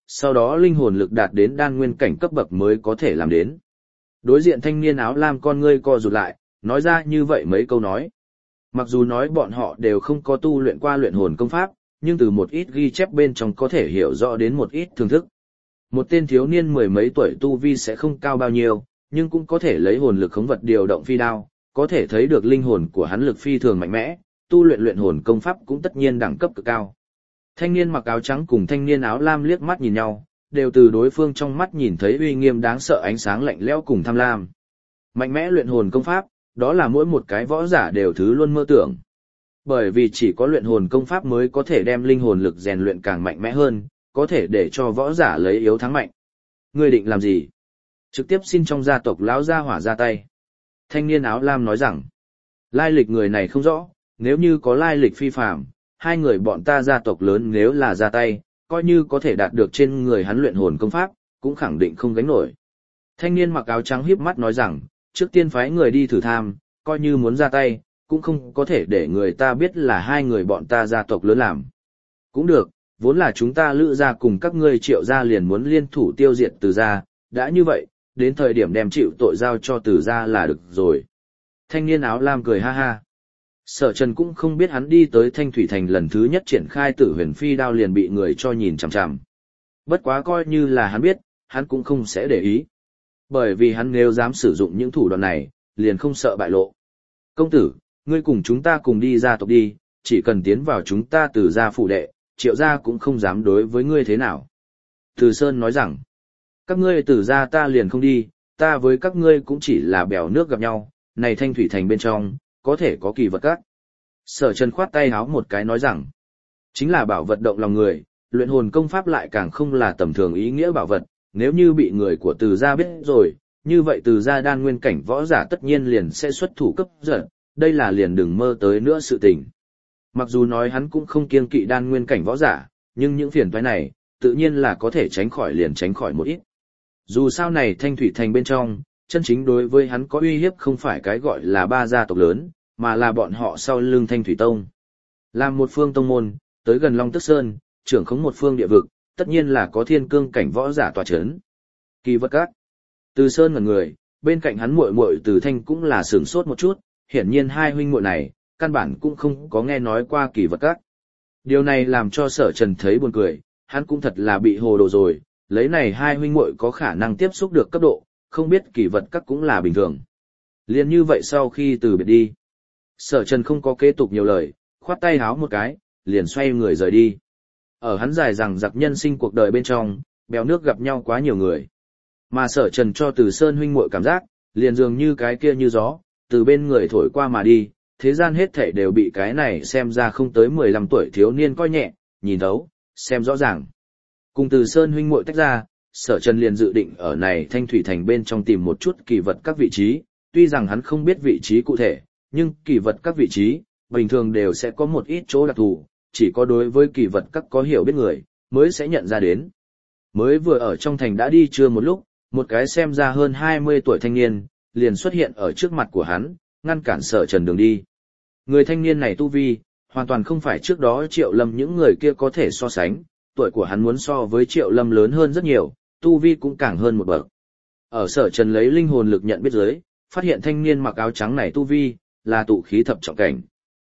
sau đó linh hồn lực đạt đến đan nguyên cảnh cấp bậc mới có thể làm đến. Đối diện thanh niên áo lam con ngươi co rụt lại, nói ra như vậy mấy câu nói. Mặc dù nói bọn họ đều không có tu luyện qua luyện hồn công pháp, nhưng từ một ít ghi chép bên trong có thể hiểu rõ đến một ít thưởng thức. Một tên thiếu niên mười mấy tuổi tu vi sẽ không cao bao nhiêu, nhưng cũng có thể lấy hồn lực khống vật điều động phi đao, có thể thấy được linh hồn của hắn lực phi thường mạnh mẽ, tu luyện luyện hồn công pháp cũng tất nhiên đẳng cấp cực cao. Thanh niên mặc áo trắng cùng thanh niên áo lam liếc mắt nhìn nhau, đều từ đối phương trong mắt nhìn thấy uy nghiêm đáng sợ ánh sáng lạnh lẽo cùng tham lam. Mạnh mẽ luyện hồn công pháp, đó là mỗi một cái võ giả đều thứ luôn mơ tưởng. Bởi vì chỉ có luyện hồn công pháp mới có thể đem linh hồn lực rèn luyện càng mạnh mẽ hơn, có thể để cho võ giả lấy yếu thắng mạnh. Ngươi định làm gì? Trực tiếp xin trong gia tộc lão gia hỏa ra tay. Thanh niên áo lam nói rằng, lai lịch người này không rõ, nếu như có lai lịch phi phàm, hai người bọn ta gia tộc lớn nếu là ra tay, coi như có thể đạt được trên người hắn luyện hồn công pháp, cũng khẳng định không gánh nổi. Thanh niên mặc áo trắng híp mắt nói rằng, trước tiên phái người đi thử tham, coi như muốn ra tay, cũng không có thể để người ta biết là hai người bọn ta gia tộc lớn làm. Cũng được, vốn là chúng ta Lữ gia cùng các ngươi Triệu gia liền muốn liên thủ tiêu diệt Từ gia, đã như vậy, đến thời điểm đem chịu tội giao cho Từ gia là được rồi. Thanh niên áo lam cười ha ha. Sở Trần cũng không biết hắn đi tới Thanh Thủy Thành lần thứ nhất triển khai Tử Huyền Phi đao liền bị người cho nhìn chằm chằm. Bất quá coi như là hắn biết, hắn cũng không sẽ để ý. Bởi vì hắn nếu dám sử dụng những thủ đoạn này, liền không sợ bại lộ. Công tử, ngươi cùng chúng ta cùng đi gia tộc đi, chỉ cần tiến vào chúng ta Từ gia phủ đệ, Triệu gia cũng không dám đối với ngươi thế nào. Từ Sơn nói rằng, các ngươi Từ gia ta liền không đi, ta với các ngươi cũng chỉ là bèo nước gặp nhau, này Thanh Thủy Thành bên trong, có thể có kỳ vật các. Sở Trần khoát tay háo một cái nói rằng, chính là bảo vật động lòng người, luyện hồn công pháp lại càng không là tầm thường ý nghĩa bảo vật, nếu như bị người của Từ gia biết rồi, như vậy Từ gia đan nguyên cảnh võ giả tất nhiên liền sẽ xuất thủ cấp giật, đây là liền đừng mơ tới nữa sự tình. Mặc dù nói hắn cũng không kiêng kỵ đan nguyên cảnh võ giả, nhưng những phiền toái này, tự nhiên là có thể tránh khỏi liền tránh khỏi một ít. Dù sao này Thanh Thủy Thành bên trong, chân chính đối với hắn có uy hiếp không phải cái gọi là ba gia tộc lớn, mà là bọn họ sau lưng Thanh Thủy Tông. Làm một phương tông môn, tới gần Long Tức Sơn, trưởng khống một phương địa vực, tất nhiên là có thiên cương cảnh võ giả tọa chấn. Kỳ vật các. Từ Sơn ngẩn người, bên cạnh hắn muội muội Từ Thanh cũng là sửng sốt một chút, hiển nhiên hai huynh muội này, căn bản cũng không có nghe nói qua kỳ vật các. Điều này làm cho Sở Trần thấy buồn cười, hắn cũng thật là bị hồ đồ rồi, lấy này hai huynh muội có khả năng tiếp xúc được cấp độ, không biết kỳ vật các cũng là bình thường. Liên như vậy sau khi từ biệt đi, Sở Trần không có kế tục nhiều lời, khoát tay háo một cái, liền xoay người rời đi. Ở hắn dài rằng giặc nhân sinh cuộc đời bên trong, bèo nước gặp nhau quá nhiều người. Mà Sở Trần cho Từ Sơn huynh muội cảm giác, liền dường như cái kia như gió, từ bên người thổi qua mà đi, thế gian hết thảy đều bị cái này xem ra không tới mười lăm tuổi thiếu niên coi nhẹ, nhìn thấu, xem rõ ràng. Cùng Từ Sơn huynh muội tách ra, Sở Trần liền dự định ở này Thanh Thủy Thành bên trong tìm một chút kỳ vật các vị trí, tuy rằng hắn không biết vị trí cụ thể, nhưng kỳ vật các vị trí, bình thường đều sẽ có một ít chỗ đặc thù, chỉ có đối với kỳ vật các có hiểu biết người, mới sẽ nhận ra đến. Mới vừa ở trong thành đã đi chưa một lúc, một cái xem ra hơn hai mươi tuổi thanh niên, liền xuất hiện ở trước mặt của hắn, ngăn cản Sở Trần đường đi. Người thanh niên này tu vi, hoàn toàn không phải trước đó Triệu Lâm những người kia có thể so sánh, tuổi của hắn muốn so với Triệu Lâm lớn hơn rất nhiều, tu vi cũng càng hơn một bậc. Ở Sở Trần lấy linh hồn lực nhận biết dưới, phát hiện thanh niên mặc áo trắng này tu vi, là tụ khí thập trọng cảnh.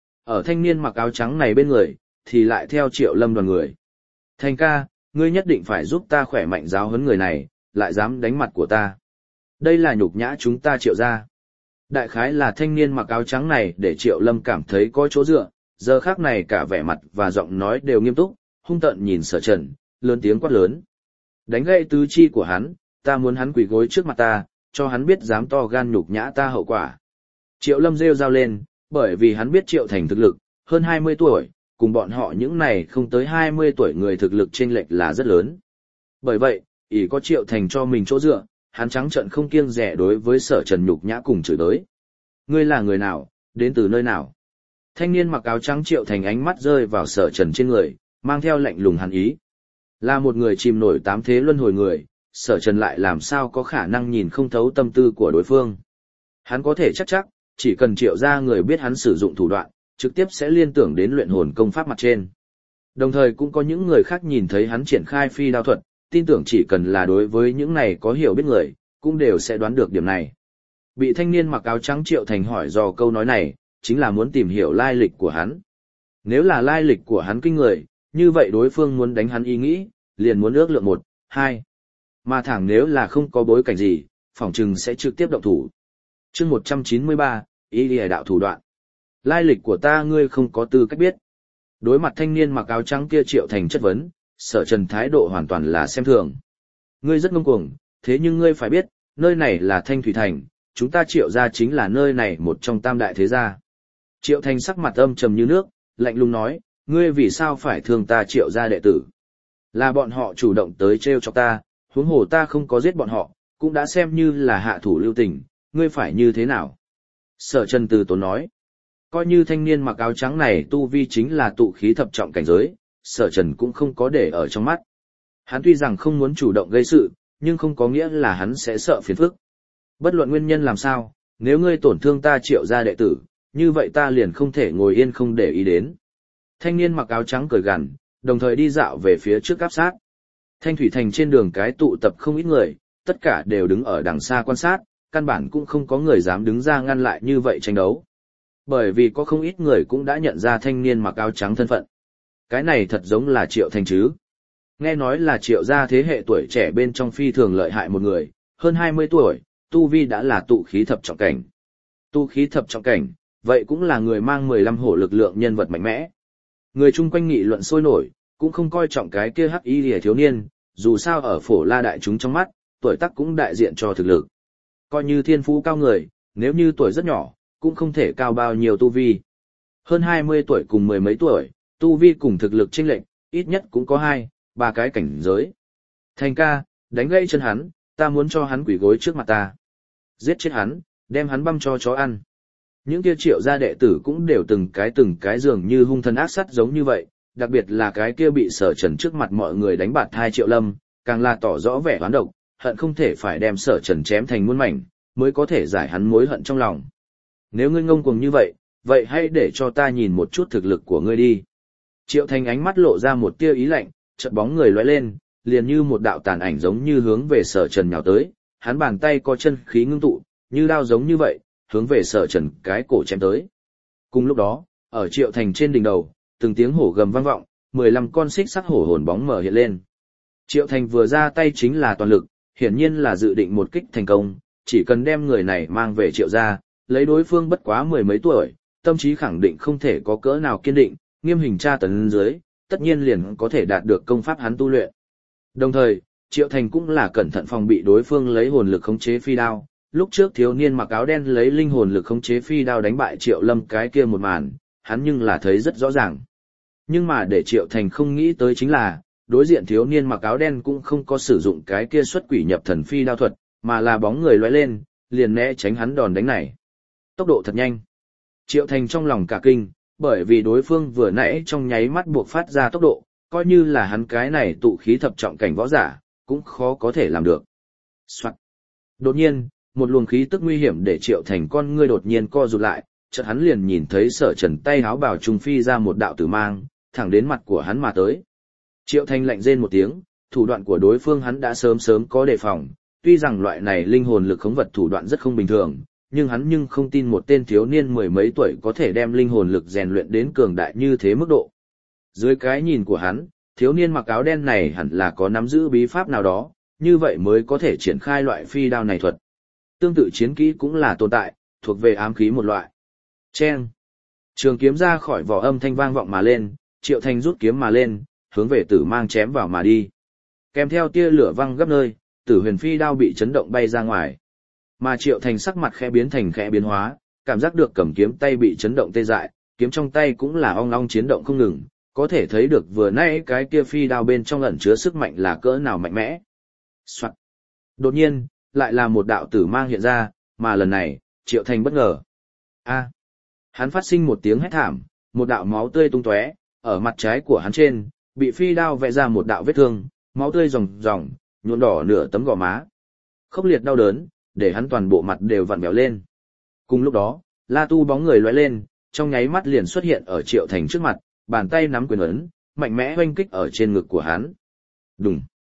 Ở thanh niên mặc áo trắng này bên người, thì lại theo Triệu Lâm đoàn người. Thành ca, ngươi nhất định phải giúp ta khỏe mạnh giáo huấn người này, lại dám đánh mặt của ta. Đây là nhục nhã chúng ta Triệu gia. Đại khái là thanh niên mặc áo trắng này để Triệu Lâm cảm thấy có chỗ dựa, giờ khác này cả vẻ mặt và giọng nói đều nghiêm túc, hung tợn nhìn Sở Trần, lớn tiếng quát lớn. Đánh gãy tứ chi của hắn, ta muốn hắn quỳ gối trước mặt ta, cho hắn biết dám to gan nhục nhã ta hậu quả. Triệu Lâm rêu rao lên, bởi vì hắn biết Triệu Thành thực lực, hơn hai mươi tuổi, cùng bọn họ những này không tới hai mươi tuổi người thực lực chênh lệch là rất lớn. Bởi vậy, ỷ có Triệu Thành cho mình chỗ dựa, hắn trắng trợn không kiêng dè đối với Sở Trần nhục nhã cùng chửi đới. Ngươi là người nào, đến từ nơi nào? Thanh niên mặc áo trắng Triệu Thành ánh mắt rơi vào Sở Trần trên người, mang theo lạnh lùng hàn ý. Là một người chìm nổi tám thế luân hồi người, Sở Trần lại làm sao có khả năng nhìn không thấu tâm tư của đối phương. Hắn có thể chắc chắc, chỉ cần Triệu gia người biết hắn sử dụng thủ đoạn, trực tiếp sẽ liên tưởng đến luyện hồn công pháp mặt trên. Đồng thời cũng có những người khác nhìn thấy hắn triển khai phi đao thuật, tin tưởng chỉ cần là đối với những này có hiểu biết người, cũng đều sẽ đoán được điểm này. Bị thanh niên mặc áo trắng Triệu Thành hỏi dò câu nói này, chính là muốn tìm hiểu lai lịch của hắn. Nếu là lai lịch của hắn kinh người, như vậy đối phương muốn đánh hắn ý nghĩ, liền muốn ước lượng một, hai. Mà thẳng nếu là không có bối cảnh gì, phỏng chừng sẽ trực tiếp động thủ. chương một trăm chín mươi ba, ý lìa đạo thủ đoạn. Lai lịch của ta ngươi không có tư cách biết. Đối mặt thanh niên mặc áo trắng kia Triệu Thành chất vấn, Sở Trần thái độ hoàn toàn là xem thường. Ngươi rất ngông cuồng, thế nhưng ngươi phải biết, nơi này là Thanh Thủy Thành, chúng ta Triệu gia chính là nơi này một trong tam đại thế gia. Triệu Thành sắc mặt âm trầm như nước, lạnh lùng nói, ngươi vì sao phải thương ta Triệu gia đệ tử? Là bọn họ chủ động tới trêu chọc ta, huống hồ ta không có giết bọn họ, cũng đã xem như là hạ thủ lưu tình, ngươi phải như thế nào? Sở Trần từ tốn nói, coi như thanh niên mặc áo trắng này tu vi chính là tụ khí thập trọng cảnh giới, Sở Trần cũng không có để ở trong mắt. Hắn tuy rằng không muốn chủ động gây sự, nhưng không có nghĩa là hắn sẽ sợ phiền phức. Bất luận nguyên nhân làm sao, nếu ngươi tổn thương ta Triệu gia đệ tử, như vậy ta liền không thể ngồi yên không để ý đến. Thanh niên mặc áo trắng cười gằn, đồng thời đi dạo về phía trước áp sát. Thanh Thủy Thành trên đường cái tụ tập không ít người, tất cả đều đứng ở đằng xa quan sát, căn bản cũng không có người dám đứng ra ngăn lại như vậy tranh đấu. Bởi vì có không ít người cũng đã nhận ra thanh niên mặc áo trắng thân phận. Cái này thật giống là Triệu Thành chứ. Nghe nói là Triệu gia thế hệ tuổi trẻ bên trong phi thường lợi hại một người, hơn hai mươi tuổi, tu vi đã là tụ khí thập trọng cảnh. Tụ khí thập trọng cảnh, vậy cũng là người mang mười lăm hổ lực lượng nhân vật mạnh mẽ. Người chung quanh nghị luận sôi nổi, cũng không coi trọng cái kia hắc y lìa thiếu niên, dù sao ở Phổ La đại chúng trong mắt, tuổi tác cũng đại diện cho thực lực. Coi như thiên phú cao người, nếu như tuổi rất nhỏ, cũng không thể cao bao nhiêu tu vi. Hơn hai mươi tuổi cùng mười mấy tuổi, tu vi cùng thực lực chênh lệch, ít nhất cũng có hai, ba cái cảnh giới. Thành ca, đánh gãy chân hắn, ta muốn cho hắn quỳ gối trước mặt ta. Giết chết hắn, đem hắn băm cho chó ăn. Những kia Triệu gia đệ tử cũng đều từng cái từng cái dường như hung thần ác sát giống như vậy, đặc biệt là cái kia bị Sở Trần trước mặt mọi người đánh bạt hai Triệu Lâm, càng là tỏ rõ vẻ oán độc, hận không thể phải đem Sở Trần chém thành muôn mảnh, mới có thể giải hắn mối hận trong lòng. Nếu ngươi ngông cuồng như vậy, vậy hãy để cho ta nhìn một chút thực lực của ngươi đi. Triệu Thành ánh mắt lộ ra một tia ý lạnh, chợt bóng người lóe lên, liền như một đạo tàn ảnh giống như hướng về Sở Trần nhào tới, hắn bàn tay có chân khí ngưng tụ, như đao giống như vậy, hướng về Sở Trần cái cổ chém tới. Cùng lúc đó, ở Triệu Thành trên đỉnh đầu, từng tiếng hổ gầm vang vọng, mười lăm con xích sắc hổ hồn bóng mở hiện lên. Triệu Thành vừa ra tay chính là toàn lực, hiển nhiên là dự định một kích thành công, chỉ cần đem người này mang về Triệu gia, lấy đối phương bất quá mười mấy tuổi, tâm trí khẳng định không thể có cỡ nào kiên định, nghiêm hình tra tấn dưới, tất nhiên liền có thể đạt được công pháp hắn tu luyện. Đồng thời, Triệu Thành cũng là cẩn thận phòng bị đối phương lấy hồn lực khống chế phi đao. Lúc trước thiếu niên mặc áo đen lấy linh hồn lực khống chế phi đao đánh bại Triệu Lâm cái kia một màn, hắn nhưng là thấy rất rõ ràng. Nhưng mà để Triệu Thành không nghĩ tới chính là, đối diện thiếu niên mặc áo đen cũng không có sử dụng cái kia xuất quỷ nhập thần phi đao thuật, mà là bóng người lóe lên, liền né tránh hắn đòn đánh này. Tốc độ thật nhanh. Triệu Thành trong lòng cả kinh, bởi vì đối phương vừa nãy trong nháy mắt buộc phát ra tốc độ, coi như là hắn cái này tụ khí thập trọng cảnh võ giả, cũng khó có thể làm được. Soạn. Đột nhiên, một luồng khí tức nguy hiểm để Triệu Thành con ngươi đột nhiên co rụt lại, chợt hắn liền nhìn thấy Sở Trần tay háo bào trùng phi ra một đạo tử mang, thẳng đến mặt của hắn mà tới. Triệu Thành lạnh rên một tiếng, thủ đoạn của đối phương hắn đã sớm sớm có đề phòng, tuy rằng loại này linh hồn lực khống vật thủ đoạn rất không bình thường, nhưng hắn nhưng không tin một tên thiếu niên mười mấy tuổi có thể đem linh hồn lực rèn luyện đến cường đại như thế mức độ. Dưới cái nhìn của hắn, thiếu niên mặc áo đen này hẳn là có nắm giữ bí pháp nào đó, như vậy mới có thể triển khai loại phi đao này thuật. Tương tự chiến kỹ cũng là tồn tại, thuộc về ám khí một loại. Chen. Trường kiếm ra khỏi vỏ âm thanh vang vọng mà lên, Triệu Thành rút kiếm mà lên, hướng về tử mang chém vào mà đi. Kèm theo tia lửa văng gấp nơi, tử huyền phi đao bị chấn động bay ra ngoài. Mà Triệu Thành sắc mặt khẽ biến thành khẽ biến hóa, cảm giác được cầm kiếm tay bị chấn động tê dại, kiếm trong tay cũng là ong ong chiến động không ngừng, có thể thấy được vừa nãy cái kia phi đao bên trong ẩn chứa sức mạnh là cỡ nào mạnh mẽ. Soạn. Đột nhiên, lại là một đạo tử mang hiện ra, mà lần này, Triệu Thành bất ngờ. A. Hắn phát sinh một tiếng hét thảm, một đạo máu tươi tung tóe, ở mặt trái của hắn trên, bị phi đao vẽ ra một đạo vết thương, máu tươi ròng ròng, nhuộm đỏ nửa tấm gò má. Khốc liệt đau đớn, để hắn toàn bộ mặt đều vặn vẹo lên. Cùng lúc đó, La Tu bóng người lóe lên, trong nháy mắt liền xuất hiện ở Triệu Thành trước mặt, bàn tay nắm quyền ấn, mạnh mẽ oanh kích ở trên ngực của hắn. Đùng.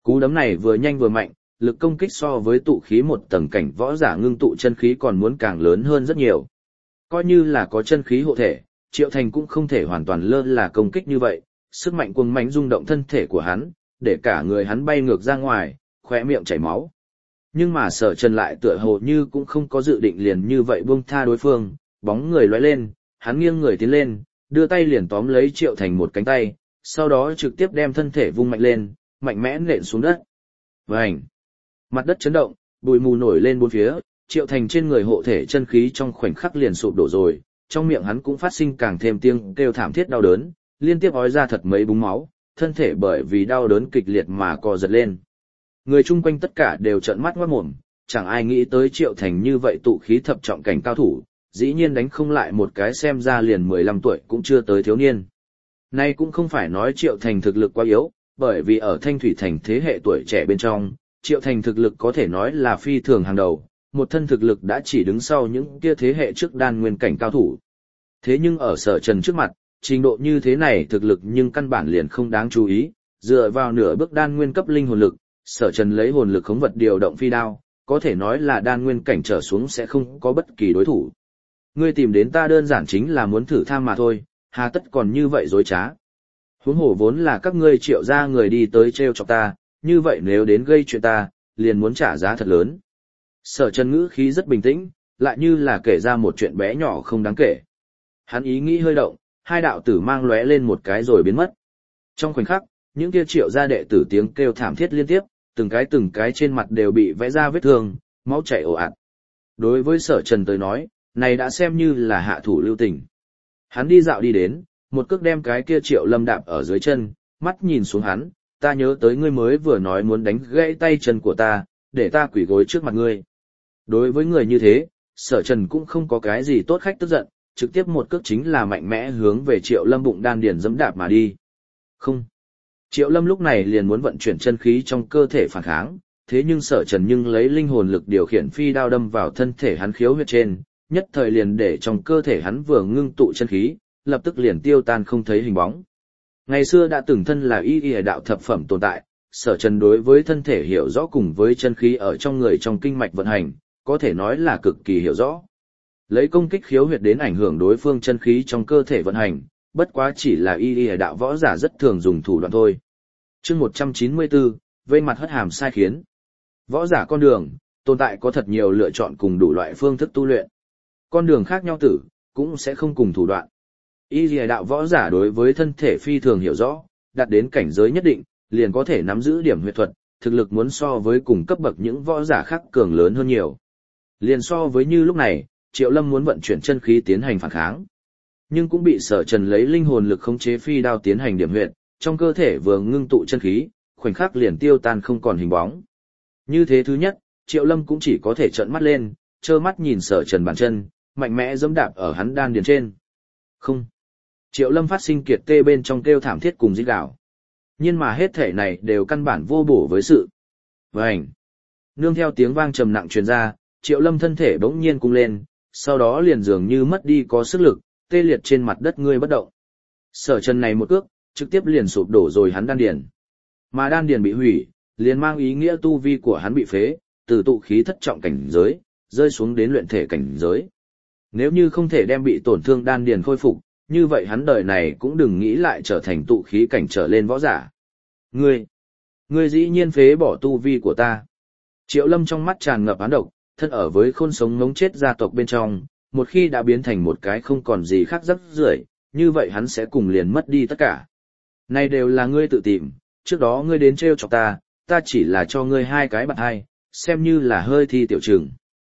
Cú đấm này vừa nhanh vừa mạnh, lực công kích so với tụ khí một tầng cảnh võ giả ngưng tụ chân khí còn muốn càng lớn hơn rất nhiều. Coi như là có chân khí hộ thể, Triệu Thành cũng không thể hoàn toàn lơ là công kích như vậy, sức mạnh cuồng mãnh rung động thân thể của hắn, để cả người hắn bay ngược ra ngoài, khóe miệng chảy máu. Nhưng mà Sở Trần lại tựa hồ như cũng không có dự định liền như vậy buông tha đối phương, bóng người lóe lên, hắn nghiêng người tiến lên, đưa tay liền tóm lấy Triệu Thành một cánh tay, sau đó trực tiếp đem thân thể vung mạnh lên, mạnh mẽ nện xuống đất. Vành! Mặt đất chấn động, bụi mù nổi lên bốn phía, Triệu Thành trên người hộ thể chân khí trong khoảnh khắc liền sụp đổ rồi, trong miệng hắn cũng phát sinh càng thêm tiếng kêu thảm thiết đau đớn, liên tiếp ói ra thật mấy búng máu, thân thể bởi vì đau đớn kịch liệt mà co giật lên. Người chung quanh tất cả đều trợn mắt ngoát mồm, chẳng ai nghĩ tới Triệu Thành như vậy tụ khí thập trọng cảnh cao thủ, dĩ nhiên đánh không lại một cái xem ra liền mười lăm tuổi cũng chưa tới thiếu niên. Nay cũng không phải nói Triệu Thành thực lực quá yếu, bởi vì ở Thanh Thủy Thành thế hệ tuổi trẻ bên trong, Triệu Thành thực lực có thể nói là phi thường hàng đầu, một thân thực lực đã chỉ đứng sau những kia thế hệ trước đan nguyên cảnh cao thủ. Thế nhưng ở Sở Trần trước mặt, trình độ như thế này thực lực nhưng căn bản liền không đáng chú ý, dựa vào nửa bước đan nguyên cấp linh hồn lực, Sở Trần lấy hồn lực khống vật điều động phi đao, có thể nói là đan nguyên cảnh trở xuống sẽ không có bất kỳ đối thủ. Ngươi tìm đến ta đơn giản chính là muốn thử tham mà thôi, hà tất còn như vậy dối trá. Huống hồ vốn là các ngươi Triệu gia người đi tới trêu chọc ta, như vậy nếu đến gây chuyện ta, liền muốn trả giá thật lớn. Sở Trần ngữ khí rất bình tĩnh, lại như là kể ra một chuyện bé nhỏ không đáng kể. Hắn ý nghĩ hơi động, hai đạo tử mang lóe lên một cái rồi biến mất. Trong khoảnh khắc, những kia Triệu gia đệ tử tiếng kêu thảm thiết liên tiếp, từng cái từng cái trên mặt đều bị vẽ ra vết thương, máu chảy ồ ạt. Đối với Sở Trần tới nói, này đã xem như là hạ thủ lưu tình. Hắn đi dạo đi đến, một cước đem cái kia Triệu Lâm đạp ở dưới chân, mắt nhìn xuống hắn, ta nhớ tới ngươi mới vừa nói muốn đánh gãy tay chân của ta, để ta quỳ gối trước mặt ngươi. Đối với người như thế, Sở Trần cũng không có cái gì tốt khách tức giận, trực tiếp một cước chính là mạnh mẽ hướng về Triệu Lâm bụng đan điền dẫm đạp mà đi. Không. Triệu Lâm lúc này liền muốn vận chuyển chân khí trong cơ thể phản kháng, thế nhưng Sở Trần nhưng lấy linh hồn lực điều khiển phi đao đâm vào thân thể hắn khiếu huyệt trên, nhất thời liền để trong cơ thể hắn vừa ngưng tụ chân khí, lập tức liền tiêu tan không thấy hình bóng. Ngày xưa đã từng thân là y y đạo thập phẩm tồn tại, Sở Trần đối với thân thể hiểu rõ cùng với chân khí ở trong người trong kinh mạch vận hành, có thể nói là cực kỳ hiểu rõ. Lấy công kích khiếu huyệt đến ảnh hưởng đối phương chân khí trong cơ thể vận hành, bất quá chỉ là y y đạo võ giả rất thường dùng thủ đoạn thôi. Chương một trăm chín mươi tư, vây mặt hất hàm sai khiến. Võ giả con đường, tồn tại có thật nhiều lựa chọn cùng đủ loại phương thức tu luyện. Con đường khác nhau tử, cũng sẽ không cùng thủ đoạn. Y lìa đạo võ giả đối với thân thể phi thường hiểu rõ, đạt đến cảnh giới nhất định, liền có thể nắm giữ điểm huyệt thuật, thực lực muốn so với cùng cấp bậc những võ giả khác cường lớn hơn nhiều. Liền so với như lúc này, Triệu Lâm muốn vận chuyển chân khí tiến hành phản kháng, nhưng cũng bị Sở Trần lấy linh hồn lực khống chế phi đao tiến hành điểm huyệt, trong cơ thể vừa ngưng tụ chân khí, khoảnh khắc liền tiêu tan không còn hình bóng. Như thế thứ nhất, Triệu Lâm cũng chỉ có thể trợn mắt lên, trơ mắt nhìn Sở Trần bàn chân, mạnh mẽ giẫm đạp ở hắn đan điền trên. Không. Triệu Lâm phát sinh kiệt tê bên trong kêu thảm thiết cùng rít gào. Nhưng mà hết thể này đều căn bản vô bổ với sự. Vành. Nương theo tiếng vang trầm nặng truyền ra, Triệu Lâm thân thể bỗng nhiên cung lên, sau đó liền dường như mất đi có sức lực, tê liệt trên mặt đất ngươi bất động. Sở Trần này một cước, trực tiếp liền sụp đổ rồi hắn đan điền. Mà đan điền bị hủy, liền mang ý nghĩa tu vi của hắn bị phế, từ tụ khí thất trọng cảnh giới, rơi xuống đến luyện thể cảnh giới. Nếu như không thể đem bị tổn thương đan điền khôi phục, như vậy hắn đời này cũng đừng nghĩ lại trở thành tụ khí cảnh trở lên võ giả. Ngươi, ngươi dĩ nhiên phế bỏ tu vi của ta. Triệu Lâm trong mắt tràn ngập oán độc, thân ở với khôn sống ngống chết gia tộc bên trong, một khi đã biến thành một cái không còn gì khác rắc rưởi, như vậy hắn sẽ cùng liền mất đi tất cả. Này đều là ngươi tự tìm, trước đó ngươi đến trêu chọc ta, ta chỉ là cho ngươi hai cái bạn hai, xem như là hơi thi tiểu trừng.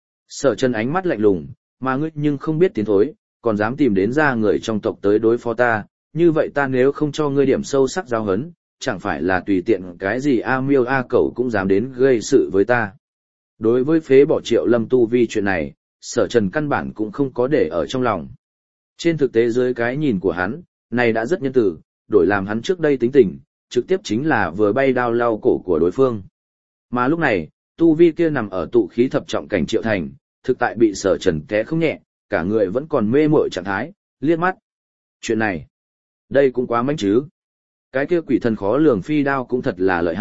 Sở Trần ánh mắt lạnh lùng, mà ngươi nhưng không biết tiến thối, còn dám tìm đến ra người trong tộc tới đối phó ta, như vậy ta nếu không cho ngươi điểm sâu sắc giáo hấn, chẳng phải là tùy tiện cái gì A Miêu A Cẩu cũng dám đến gây sự với ta. Đối với phế bỏ Triệu Lâm tu vi chuyện này, Sở Trần căn bản cũng không có để ở trong lòng. Trên thực tế dưới cái nhìn của hắn, này đã rất nhân từ, đổi làm hắn trước đây tính tình, trực tiếp chính là vừa bay đao lau cổ của đối phương. Mà lúc này, tu vi kia nằm ở tụ khí thập trọng cảnh Triệu Thành, thực tại bị Sở Trần té không nhẹ, cả người vẫn còn mê mội trạng thái, liếc mắt. Chuyện này, đây cũng quá mánh chứ. Cái kia quỷ thần khó lường phi đao cũng thật là lợi hại,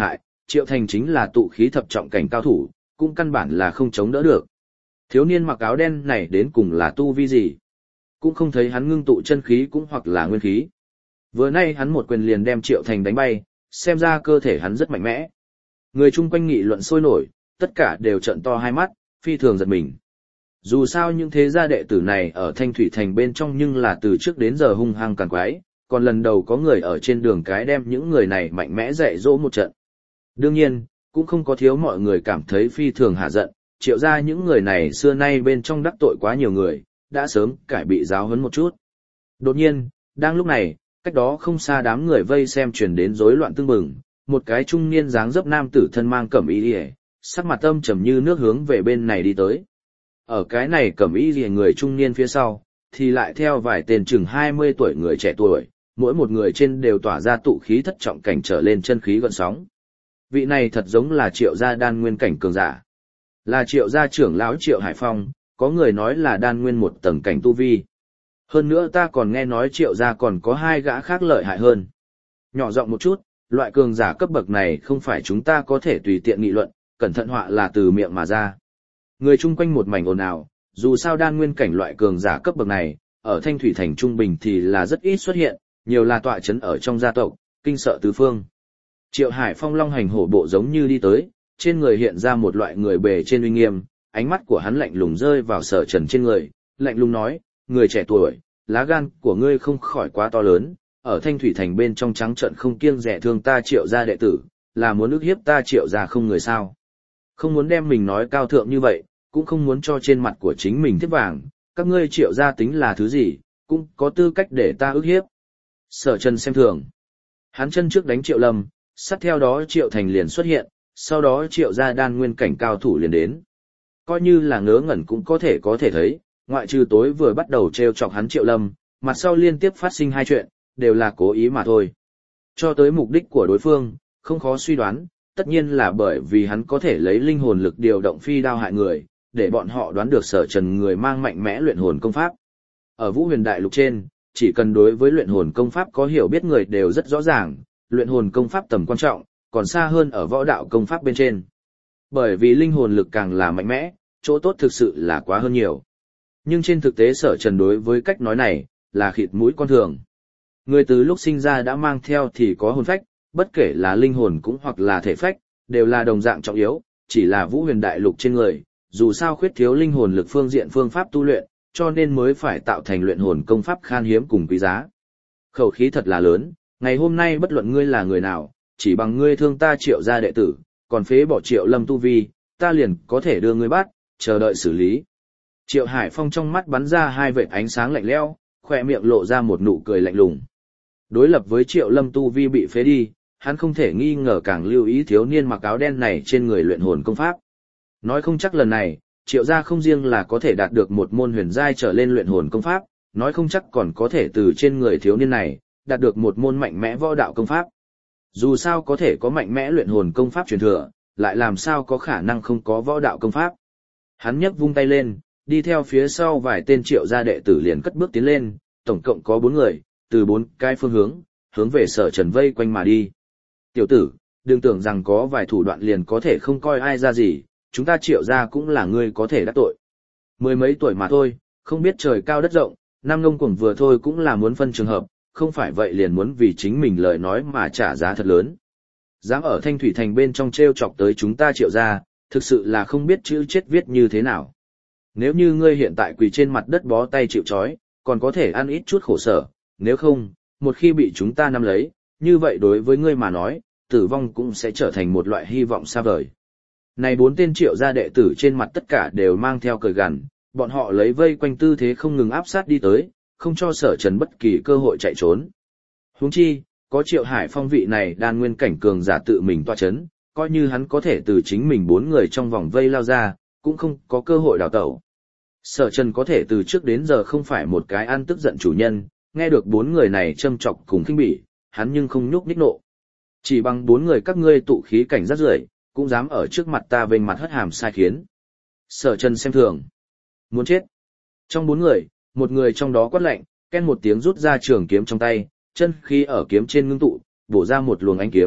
Triệu Thành chính là tụ khí thập trọng cảnh cao thủ, cũng căn bản là không chống đỡ được. Thiếu niên mặc áo đen này đến cùng là tu vi gì? Cũng không thấy hắn ngưng tụ chân khí cũng hoặc là nguyên khí. Vừa nay hắn một quyền liền đem Triệu Thành đánh bay, xem ra cơ thể hắn rất mạnh mẽ. Người chung quanh nghị luận sôi nổi, tất cả đều trợn to hai mắt, phi thường giật mình. Dù sao những thế gia đệ tử này ở Thanh Thủy Thành bên trong nhưng là từ trước đến giờ hung hăng càng quái, còn lần đầu có người ở trên đường cái đem những người này mạnh mẽ dạy dỗ một trận. Đương nhiên, cũng không có thiếu mọi người cảm thấy phi thường hạ giận, Triệu gia những người này xưa nay bên trong đắc tội quá nhiều người, đã sớm cải bị giáo huấn một chút. Đột nhiên, đang lúc này, cách đó không xa đám người vây xem truyền đến rối loạn tương bừng, một cái trung niên dáng dấp nam tử thân mang cẩm y liễu, sắc mặt âm trầm như nước hướng về bên này đi tới. Ở cái này cẩm y liễu người trung niên phía sau, thì lại theo vài tên chừng hai mươi tuổi người trẻ tuổi, mỗi một người trên đều tỏa ra tụ khí thất trọng cảnh trở lên chân khí gợn sóng. Vị này thật giống là Triệu gia đan nguyên cảnh cường giả. Là Triệu gia trưởng lão Triệu Hải Phong, có người nói là đan nguyên một tầng cảnh tu vi. Hơn nữa ta còn nghe nói Triệu gia còn có hai gã khác lợi hại hơn. Nhỏ giọng một chút, loại cường giả cấp bậc này không phải chúng ta có thể tùy tiện nghị luận, cẩn thận họa là từ miệng mà ra. Người chung quanh một mảnh ồn ào, dù sao đan nguyên cảnh loại cường giả cấp bậc này, ở Thanh Thủy Thành trung bình thì là rất ít xuất hiện, nhiều là tọa chấn ở trong gia tộc, kinh sợ tứ phương. Triệu Hải Phong long hành hổ bộ giống như đi tới, trên người hiện ra một loại người bề trên uy nghiêm, ánh mắt của hắn lạnh lùng rơi vào Sở Trần trên người, lạnh lùng nói, người trẻ tuổi, lá gan của ngươi không khỏi quá to lớn, ở Thanh Thủy Thành bên trong trắng trợn không kiêng dè thương ta Triệu gia đệ tử, là muốn ức hiếp ta Triệu gia không người sao. Không muốn đem mình nói cao thượng như vậy, cũng không muốn cho trên mặt của chính mình thiếp vàng, các ngươi Triệu gia tính là thứ gì, cũng có tư cách để ta ức hiếp. Sở Trần xem thường. Hắn chân trước đánh Triệu Lâm, sát theo đó Triệu Thành liền xuất hiện, sau đó Triệu gia đan nguyên cảnh cao thủ liền đến. Coi như là ngớ ngẩn cũng có thể có thể thấy, ngoại trừ tối vừa bắt đầu trêu chọc hắn Triệu Lâm, mặt sau liên tiếp phát sinh hai chuyện, đều là cố ý mà thôi. Cho tới mục đích của đối phương, không khó suy đoán, tất nhiên là bởi vì hắn có thể lấy linh hồn lực điều động phi đao hại người, để bọn họ đoán được Sở Trần người mang mạnh mẽ luyện hồn công pháp. Ở Vũ Huyền Đại Lục trên, chỉ cần đối với luyện hồn công pháp có hiểu biết người đều rất rõ ràng, luyện hồn công pháp tầm quan trọng, còn xa hơn ở võ đạo công pháp bên trên. Bởi vì linh hồn lực càng là mạnh mẽ, chỗ tốt thực sự là quá hơn nhiều. Nhưng trên thực tế Sở Trần đối với cách nói này, là khịt mũi con thường. Người từ lúc sinh ra đã mang theo thì có hồn phách, bất kể là linh hồn cũng hoặc là thể phách, đều là đồng dạng trọng yếu, chỉ là Vũ Huyền Đại Lục trên người, dù sao khuyết thiếu linh hồn lực phương diện phương pháp tu luyện, cho nên mới phải tạo thành luyện hồn công pháp khan hiếm cùng quý giá. Khẩu khí thật là lớn, ngày hôm nay bất luận ngươi là người nào, chỉ bằng ngươi thương ta Triệu gia đệ tử, còn phế bỏ Triệu Lâm tu vi, ta liền có thể đưa ngươi bắt, chờ đợi xử lý. Triệu Hải Phong trong mắt bắn ra hai vệt ánh sáng lạnh lẽo, khỏe miệng lộ ra một nụ cười lạnh lùng. Đối lập với Triệu Lâm tu vi bị phế đi, hắn không thể nghi ngờ càng lưu ý thiếu niên mặc áo đen này trên người luyện hồn công pháp. Nói không chắc lần này, Triệu gia không riêng là có thể đạt được một môn huyền giai trở lên luyện hồn công pháp, nói không chắc còn có thể từ trên người thiếu niên này, đạt được một môn mạnh mẽ võ đạo công pháp. Dù sao có thể có mạnh mẽ luyện hồn công pháp truyền thừa, lại làm sao có khả năng không có võ đạo công pháp. Hắn nhấc vung tay lên, đi theo phía sau vài tên Triệu gia đệ tử liền cất bước tiến lên, tổng cộng có bốn người, từ bốn cái phương hướng, hướng về Sở Trần vây quanh mà đi. Tiểu tử, đừng tưởng rằng có vài thủ đoạn liền có thể không coi ai ra gì, chúng ta Triệu gia cũng là người có thể đắc tội. Mười mấy tuổi mà thôi, không biết trời cao đất rộng, năm ngông cuồng vừa thôi cũng là muốn phân trường hợp, không phải vậy liền muốn vì chính mình lời nói mà trả giá thật lớn. Dám ở Thanh Thủy Thành bên trong treo chọc tới chúng ta Triệu gia, thực sự là không biết chữ chết viết như thế nào. Nếu như ngươi hiện tại quỳ trên mặt đất bó tay chịu trói, còn có thể ăn ít chút khổ sở, nếu không, một khi bị chúng ta nắm lấy, như vậy đối với ngươi mà nói, tử vong cũng sẽ trở thành một loại hy vọng xa vời. Này bốn tên Triệu gia đệ tử trên mặt tất cả đều mang theo cười gằn, bọn họ lấy vây quanh tư thế không ngừng áp sát đi tới, không cho Sở Trần bất kỳ cơ hội chạy trốn. Huống chi, có Triệu Hải Phong vị này đan nguyên cảnh cường giả tự mình tọa chấn, coi như hắn có thể từ chính mình bốn người trong vòng vây lao ra, cũng không có cơ hội đào tẩu. Sở Trần có thể từ trước đến giờ không phải một cái ăn tức giận chủ nhân, nghe được bốn người này châm chọc cùng khinh bỉ, hắn nhưng không nhúc nhích nộ. Chỉ bằng bốn người các ngươi tụ khí cảnh rất rưởi, cũng dám ở trước mặt ta vênh mặt hất hàm sai khiến. Sở Trần xem thường. Muốn chết. Trong bốn người, một người trong đó quát lạnh, ken một tiếng rút ra trường kiếm trong tay, chân khí ở kiếm trên ngưng tụ, bổ ra một luồng ánh kiếm,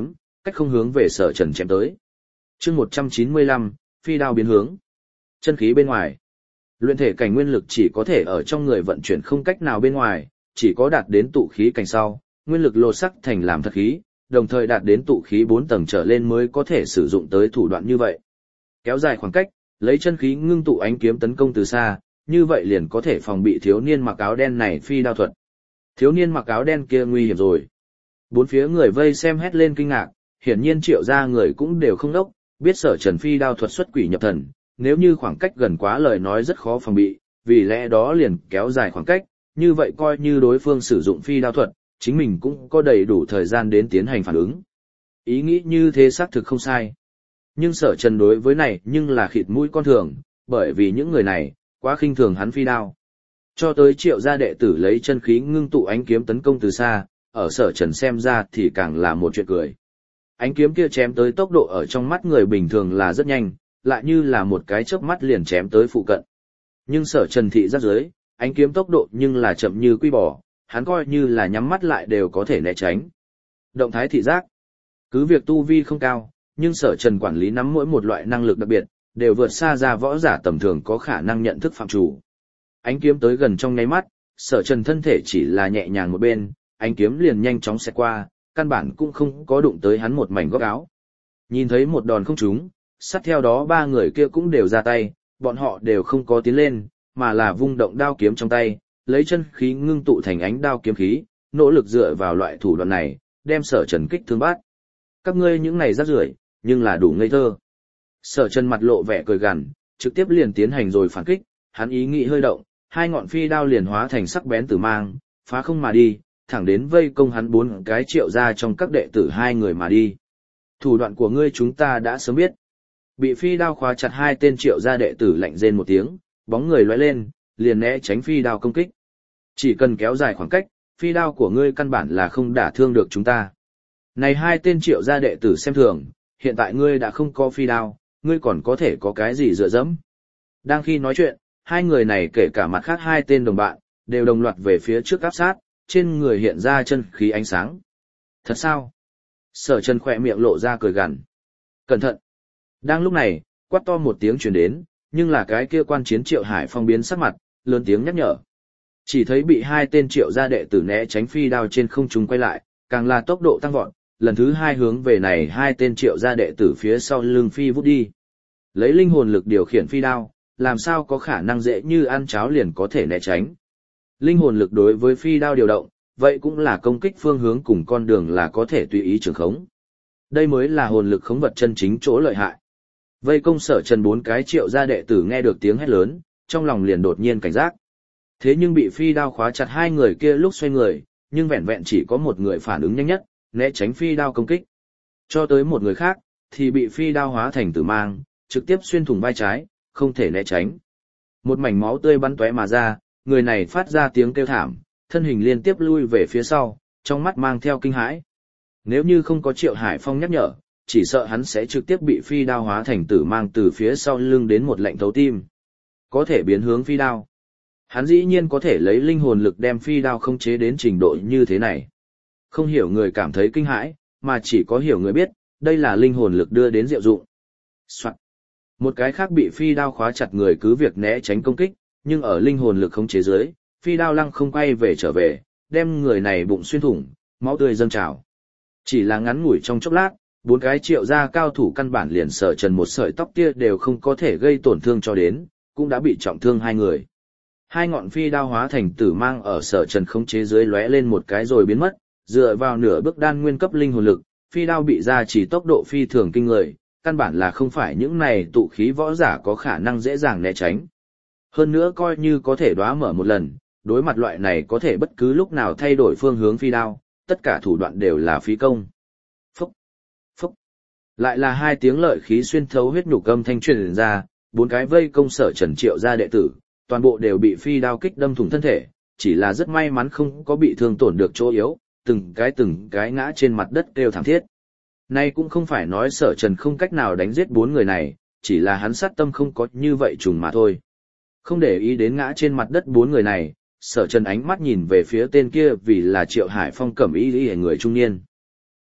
cách không hướng về Sở Trần chém tới. Chương một trăm chín mươi lăm, phi đao biến hướng. Chân khí bên ngoài. Luyện thể cảnh nguyên lực chỉ có thể ở trong người vận chuyển không cách nào bên ngoài, chỉ có đạt đến tụ khí cảnh sau, nguyên lực lột sắc thành làm thật khí, đồng thời đạt đến tụ khí bốn tầng trở lên mới có thể sử dụng tới thủ đoạn như vậy. Kéo dài khoảng cách, lấy chân khí ngưng tụ ánh kiếm tấn công từ xa, như vậy liền có thể phòng bị thiếu niên mặc áo đen này phi đao thuật. Thiếu niên mặc áo đen kia nguy hiểm rồi. Bốn phía người vây xem hét lên kinh ngạc, hiển nhiên Triệu gia người cũng đều không đốc, biết Sở Trần phi đao thuật xuất quỷ nhập thần, nếu như khoảng cách gần quá lời nói rất khó phòng bị, vì lẽ đó liền kéo dài khoảng cách, như vậy coi như đối phương sử dụng phi đao thuật, chính mình cũng có đầy đủ thời gian đến tiến hành phản ứng. Ý nghĩ như thế xác thực không sai. Nhưng Sở Trần đối với này nhưng là khịt mũi con thường, bởi vì những người này, quá khinh thường hắn phi đao. Cho tới Triệu gia đệ tử lấy chân khí ngưng tụ ánh kiếm tấn công từ xa, ở Sở Trần xem ra thì càng là một chuyện cười. Ánh kiếm kia chém tới tốc độ ở trong mắt người bình thường là rất nhanh, lại như là một cái chớp mắt liền chém tới phụ cận. Nhưng Sở Trần thị giác dưới, ánh kiếm tốc độ nhưng là chậm như quy bò, hắn coi như là nhắm mắt lại đều có thể né tránh. Động thái thị giác. Cứ việc tu vi không cao, nhưng Sở Trần quản lý nắm mỗi một loại năng lực đặc biệt, đều vượt xa ra võ giả tầm thường có khả năng nhận thức phạm chủ. Ánh kiếm tới gần trong nháy mắt, Sở Trần thân thể chỉ là nhẹ nhàng một bên, ánh kiếm liền nhanh chóng xẹt qua, căn bản cũng không có đụng tới hắn một mảnh góc áo. Nhìn thấy một đòn không trúng, sát theo đó ba người kia cũng đều ra tay, bọn họ đều không có tiến lên, mà là vung động đao kiếm trong tay, lấy chân khí ngưng tụ thành ánh đao kiếm khí, nỗ lực dựa vào loại thủ đoạn này, đem Sở Trần kích thương bát. Các ngươi những này rác rưởi, nhưng là đủ ngây thơ. Sở Trần mặt lộ vẻ cười gằn, trực tiếp liền tiến hành rồi phản kích, hắn ý nghĩ hơi động, hai ngọn phi đao liền hóa thành sắc bén tử mang, phá không mà đi, thẳng đến vây công hắn bốn cái Triệu gia trong các đệ tử hai người mà đi. Thủ đoạn của ngươi chúng ta đã sớm biết. Bị phi đao khóa chặt hai tên Triệu gia đệ tử lạnh rên một tiếng, bóng người lóe lên, liền né tránh phi đao công kích. Chỉ cần kéo dài khoảng cách, phi đao của ngươi căn bản là không đả thương được chúng ta. Này hai tên Triệu gia đệ tử xem thường, hiện tại ngươi đã không có phi đao, ngươi còn có thể có cái gì dựa dẫm. Đang khi nói chuyện, hai người này kể cả mặt khác hai tên đồng bạn, đều đồng loạt về phía trước áp sát, trên người hiện ra chân khí ánh sáng. Thật sao? Sở Trần khỏe miệng lộ ra cười gằn. Cẩn thận! Đang lúc này, quát to một tiếng truyền đến, nhưng là cái kia quan chiến Triệu Hải Phong biến sắc mặt, lớn tiếng nhắc nhở. Chỉ thấy bị hai tên Triệu gia đệ tử né tránh phi đao trên không trung quay lại, càng là tốc độ tăng vọt, lần thứ hai hướng về này hai tên Triệu gia đệ tử phía sau lưng phi vút đi. Lấy linh hồn lực điều khiển phi đao, làm sao có khả năng dễ như ăn cháo liền có thể né tránh. Linh hồn lực đối với phi đao điều động, vậy cũng là công kích phương hướng cùng con đường là có thể tùy ý trường khống. Đây mới là hồn lực khống vật chân chính chỗ lợi hại. Vây công Sở Trần bốn cái Triệu gia đệ tử nghe được tiếng hét lớn, trong lòng liền đột nhiên cảnh giác. Thế nhưng bị phi đao khóa chặt hai người kia lúc xoay người, nhưng vẹn vẹn chỉ có một người phản ứng nhanh nhất, né tránh phi đao công kích. Cho tới một người khác, thì bị phi đao hóa thành tử mang, trực tiếp xuyên thủng vai trái, không thể né tránh. Một mảnh máu tươi bắn tóe mà ra, người này phát ra tiếng kêu thảm, thân hình liên tiếp lui về phía sau, trong mắt mang theo kinh hãi. Nếu như không có Triệu Hải Phong nhắc nhở, chỉ sợ hắn sẽ trực tiếp bị phi đao hóa thành tử mang từ phía sau lưng đến một lạnh thấu tim. Có thể biến hướng phi đao. Hắn dĩ nhiên có thể lấy linh hồn lực đem phi đao khống chế đến trình độ như thế này. Không hiểu người cảm thấy kinh hãi, mà chỉ có hiểu người biết, đây là linh hồn lực đưa đến diệu dụng. Soạn. Một cái khác bị phi đao khóa chặt người cứ việc né tránh công kích, nhưng ở linh hồn lực khống chế dưới, phi đao lăng không quay về trở về, đem người này bụng xuyên thủng, máu tươi dâng trào. Chỉ là ngắn ngủi trong chốc lát, bốn cái Triệu gia cao thủ căn bản liền Sở Trần một sợi tóc tia đều không có thể gây tổn thương cho đến, cũng đã bị trọng thương hai người. Hai ngọn phi đao hóa thành tử mang ở Sở Trần khống chế dưới lóe lên một cái rồi biến mất, dựa vào nửa bước đan nguyên cấp linh hồn lực, phi đao bị ra chỉ tốc độ phi thường kinh người, căn bản là không phải những này tụ khí võ giả có khả năng dễ dàng né tránh. Hơn nữa coi như có thể đóa mở một lần, đối mặt loại này có thể bất cứ lúc nào thay đổi phương hướng phi đao, tất cả thủ đoạn đều là phí công. Phúc, phúc. Lại là hai tiếng lợi khí xuyên thấu huyết nhục âm thanh truyền ra, bốn cái vây công Sở Trần Triệu gia đệ tử, toàn bộ đều bị phi đao kích đâm thủng thân thể, chỉ là rất may mắn không có bị thương tổn được chỗ yếu, từng cái từng cái ngã trên mặt đất kêu thảm thiết. Nay cũng không phải nói Sở Trần không cách nào đánh giết bốn người này, chỉ là hắn sát tâm không có như vậy trùng mà thôi. Không để ý đến ngã trên mặt đất bốn người này, Sở Trần ánh mắt nhìn về phía tên kia vì là Triệu Hải Phong cẩm y y người trung niên.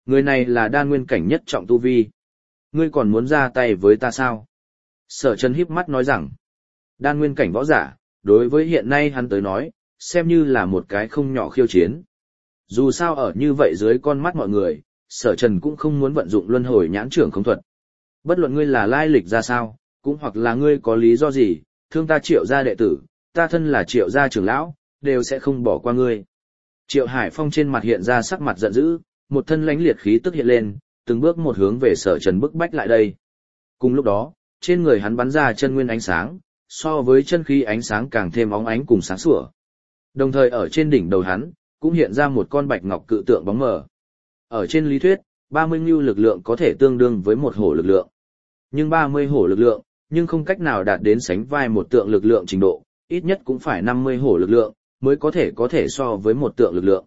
Người này là đan nguyên cảnh nhất trọng tu vi. Ngươi còn muốn ra tay với ta sao? Sở Trần híp mắt nói rằng, đan nguyên cảnh võ giả, đối với hiện nay hắn tới nói, xem như là một cái không nhỏ khiêu chiến. Dù sao ở như vậy dưới con mắt mọi người, Sở Trần cũng không muốn vận dụng luân hồi nhãn trưởng không thuật. Bất luận ngươi là lai lịch ra sao, cũng hoặc là ngươi có lý do gì, thương ta Triệu gia đệ tử, ta thân là Triệu gia trưởng lão, đều sẽ không bỏ qua ngươi. Triệu Hải Phong trên mặt hiện ra sắc mặt giận dữ, một thân lãnh liệt khí tức hiện lên, từng bước một hướng về Sở Trần bức bách lại đây. Cùng lúc đó, trên người hắn bắn ra chân nguyên ánh sáng, so với chân khí ánh sáng càng thêm óng ánh cùng sáng sủa. Đồng thời ở trên đỉnh đầu hắn, cũng hiện ra một con bạch ngọc cự tượng bóng mờ. Ở trên lý thuyết, ba mươi ngưu lực lượng có thể tương đương với một hổ lực lượng. Nhưng ba mươi hổ lực lượng, nhưng không cách nào đạt đến sánh vai một tượng lực lượng trình độ, ít nhất cũng phải năm mươi hổ lực lượng, mới có thể có thể so với một tượng lực lượng.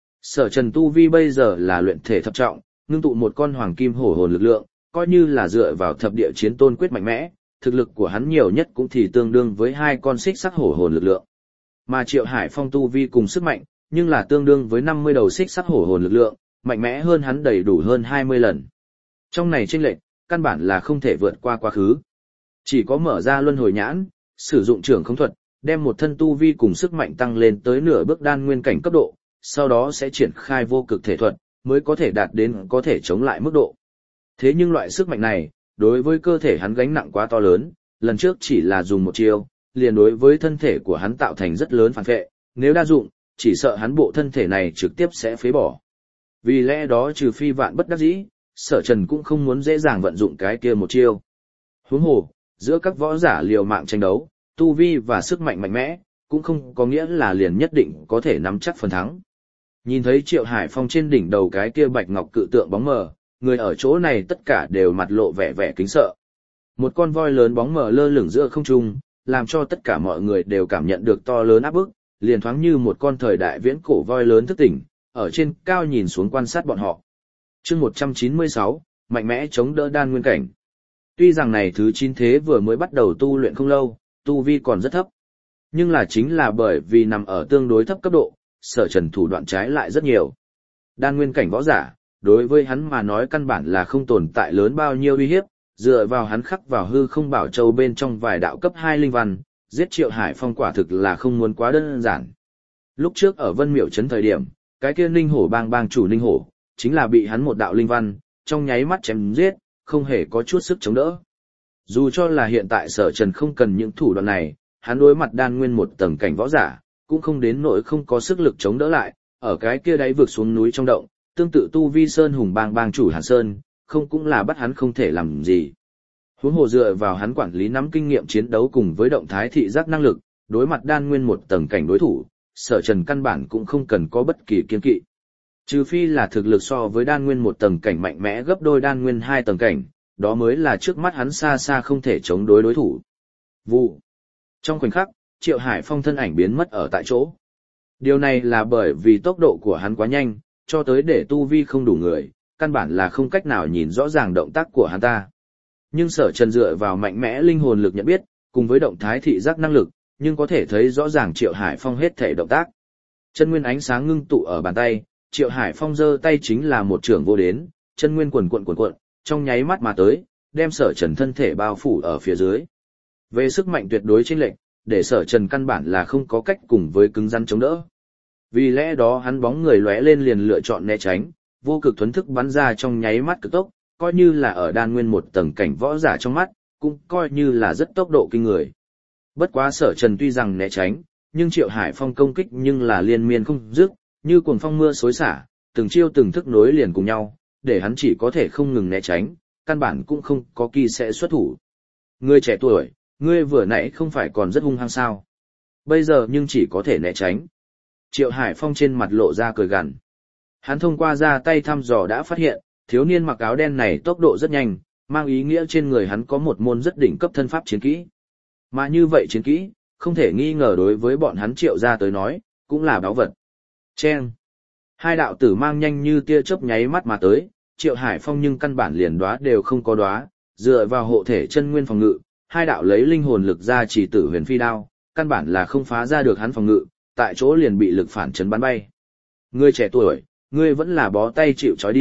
Sở Trần tu vi bây giờ là luyện thể thập trọng, ngưng tụ một con hoàng kim hổ hồn lực lượng, coi như là dựa vào thập địa chiến tôn quyết mạnh mẽ, thực lực của hắn nhiều nhất cũng thì tương đương với hai con xích sắc hổ hồn lực lượng. Mà Triệu Hải Phong tu vi cùng sức mạnh, nhưng là tương đương với năm mươi đầu xích sắc hổ hồn lực lượng, mạnh mẽ hơn hắn đầy đủ hơn hai mươi lần. Trong này chênh lệch, căn bản là không thể vượt qua quá khứ. Chỉ có mở ra luân hồi nhãn, sử dụng trưởng không thuật, đem một thân tu vi cùng sức mạnh tăng lên tới nửa bước đan nguyên cảnh cấp độ, sau đó sẽ triển khai vô cực thể thuật, mới có thể đạt đến có thể chống lại mức độ. Thế nhưng loại sức mạnh này, đối với cơ thể hắn gánh nặng quá to lớn, lần trước chỉ là dùng một chiêu, liền đối với thân thể của hắn tạo thành rất lớn phản vệ, nếu đa dụng, chỉ sợ hắn bộ thân thể này trực tiếp sẽ phế bỏ. Vì lẽ đó trừ phi vạn bất đắc dĩ, Sở Trần cũng không muốn dễ dàng vận dụng cái kia một chiêu. Huống hồ, giữa các võ giả liều mạng tranh đấu, tu vi và sức mạnh mạnh mẽ, cũng không có nghĩa là liền nhất định có thể nắm chắc phần thắng. Nhìn thấy Triệu Hải Phong trên đỉnh đầu cái kia bạch ngọc cự tượng bóng mờ, người ở chỗ này tất cả đều mặt lộ vẻ vẻ kính sợ. Một con voi lớn bóng mờ lơ lửng giữa không trung, làm cho tất cả mọi người đều cảm nhận được to lớn áp bức, liền thoáng như một con thời đại viễn cổ voi lớn thức tỉnh, ở trên cao nhìn xuống quan sát bọn họ. Chương một trăm chín mươi sáu, mạnh mẽ chống đỡ đan nguyên cảnh. Tuy rằng này thứ chín thế vừa mới bắt đầu tu luyện không lâu, tu vi còn rất thấp. Nhưng là chính là bởi vì nằm ở tương đối thấp cấp độ, Sở Trần thủ đoạn trái lại rất nhiều. Đan nguyên cảnh võ giả, đối với hắn mà nói căn bản là không tồn tại lớn bao nhiêu uy hiếp, dựa vào hắn khắc vào hư không bảo châu bên trong vài đạo cấp hai linh văn, giết Triệu Hải Phong quả thực là không muốn quá đơn giản. Lúc trước ở Vân Miểu trấn thời điểm, cái kia Ninh Hổ bang bang chủ Ninh Hổ, chính là bị hắn một đạo linh văn, trong nháy mắt chém giết, không hề có chút sức chống đỡ. Dù cho là hiện tại Sở Trần không cần những thủ đoạn này, hắn đối mặt đan nguyên một tầng cảnh võ giả, cũng không đến nỗi không có sức lực chống đỡ lại, ở cái kia đáy vượt xuống núi trong động, tương tự tu vi Sơn Hùng bang bang chủ Hàn Sơn, không cũng là bắt hắn không thể làm gì. Huống hồ dựa vào hắn quản lý nắm kinh nghiệm chiến đấu cùng với động thái thị giác năng lực, đối mặt đan nguyên một tầng cảnh đối thủ, Sở Trần căn bản cũng không cần có bất kỳ kiên kỵ. Trừ phi là thực lực so với đan nguyên một tầng cảnh mạnh mẽ gấp đôi đan nguyên hai tầng cảnh, đó mới là trước mắt hắn xa xa không thể chống đối đối thủ. Vụ. Trong khoảnh khắc, Triệu Hải Phong thân ảnh biến mất ở tại chỗ. Điều này là bởi vì tốc độ của hắn quá nhanh, cho tới để tu vi không đủ người, căn bản là không cách nào nhìn rõ ràng động tác của hắn ta. Nhưng Sở Trần dựa vào mạnh mẽ linh hồn lực nhận biết, cùng với động thái thị giác năng lực, nhưng có thể thấy rõ ràng Triệu Hải Phong hết thể động tác. Chân nguyên ánh sáng ngưng tụ ở bàn tay, Triệu Hải Phong giơ tay chính là một trường vô đến, chân nguyên quần cuộn cuộn cuộn, trong nháy mắt mà tới, đem Sở Trần thân thể bao phủ ở phía dưới. Về sức mạnh tuyệt đối chênh lệch, để Sở Trần căn bản là không có cách cùng với cứng rắn chống đỡ. Vì lẽ đó hắn bóng người lóe lên liền lựa chọn né tránh, vô cực thuấn thức bắn ra trong nháy mắt cực tốc, coi như là ở đan nguyên một tầng cảnh võ giả trong mắt, cũng coi như là rất tốc độ kinh người. Bất quá Sở Trần tuy rằng né tránh, nhưng Triệu Hải Phong công kích nhưng là liên miên không dứt, như cuồng phong mưa xối xả, từng chiêu từng thức nối liền cùng nhau, để hắn chỉ có thể không ngừng né tránh, căn bản cũng không có kỳ sẽ xuất thủ. Ngươi trẻ tuổi, ngươi vừa nãy không phải còn rất hung hăng sao? Bây giờ nhưng chỉ có thể né tránh. Triệu Hải Phong trên mặt lộ ra cười gằn. Hắn thông qua ra tay thăm dò đã phát hiện, thiếu niên mặc áo đen này tốc độ rất nhanh, mang ý nghĩa trên người hắn có một môn rất đỉnh cấp thân pháp chiến kỹ. Mà như vậy chiến kỹ, không thể nghi ngờ đối với bọn hắn Triệu gia tới nói, cũng là báu vật. Chen. Hai đạo tử mang nhanh như tia chớp nháy mắt mà tới, Triệu Hải Phong nhưng căn bản liền đóa đều không có đóa, dựa vào hộ thể chân nguyên phòng ngự, hai đạo lấy linh hồn lực ra chỉ tử huyền phi đao, căn bản là không phá ra được hắn phòng ngự, tại chỗ liền bị lực phản chấn bắn bay. Ngươi trẻ tuổi, ngươi vẫn là bó tay chịu trói đi,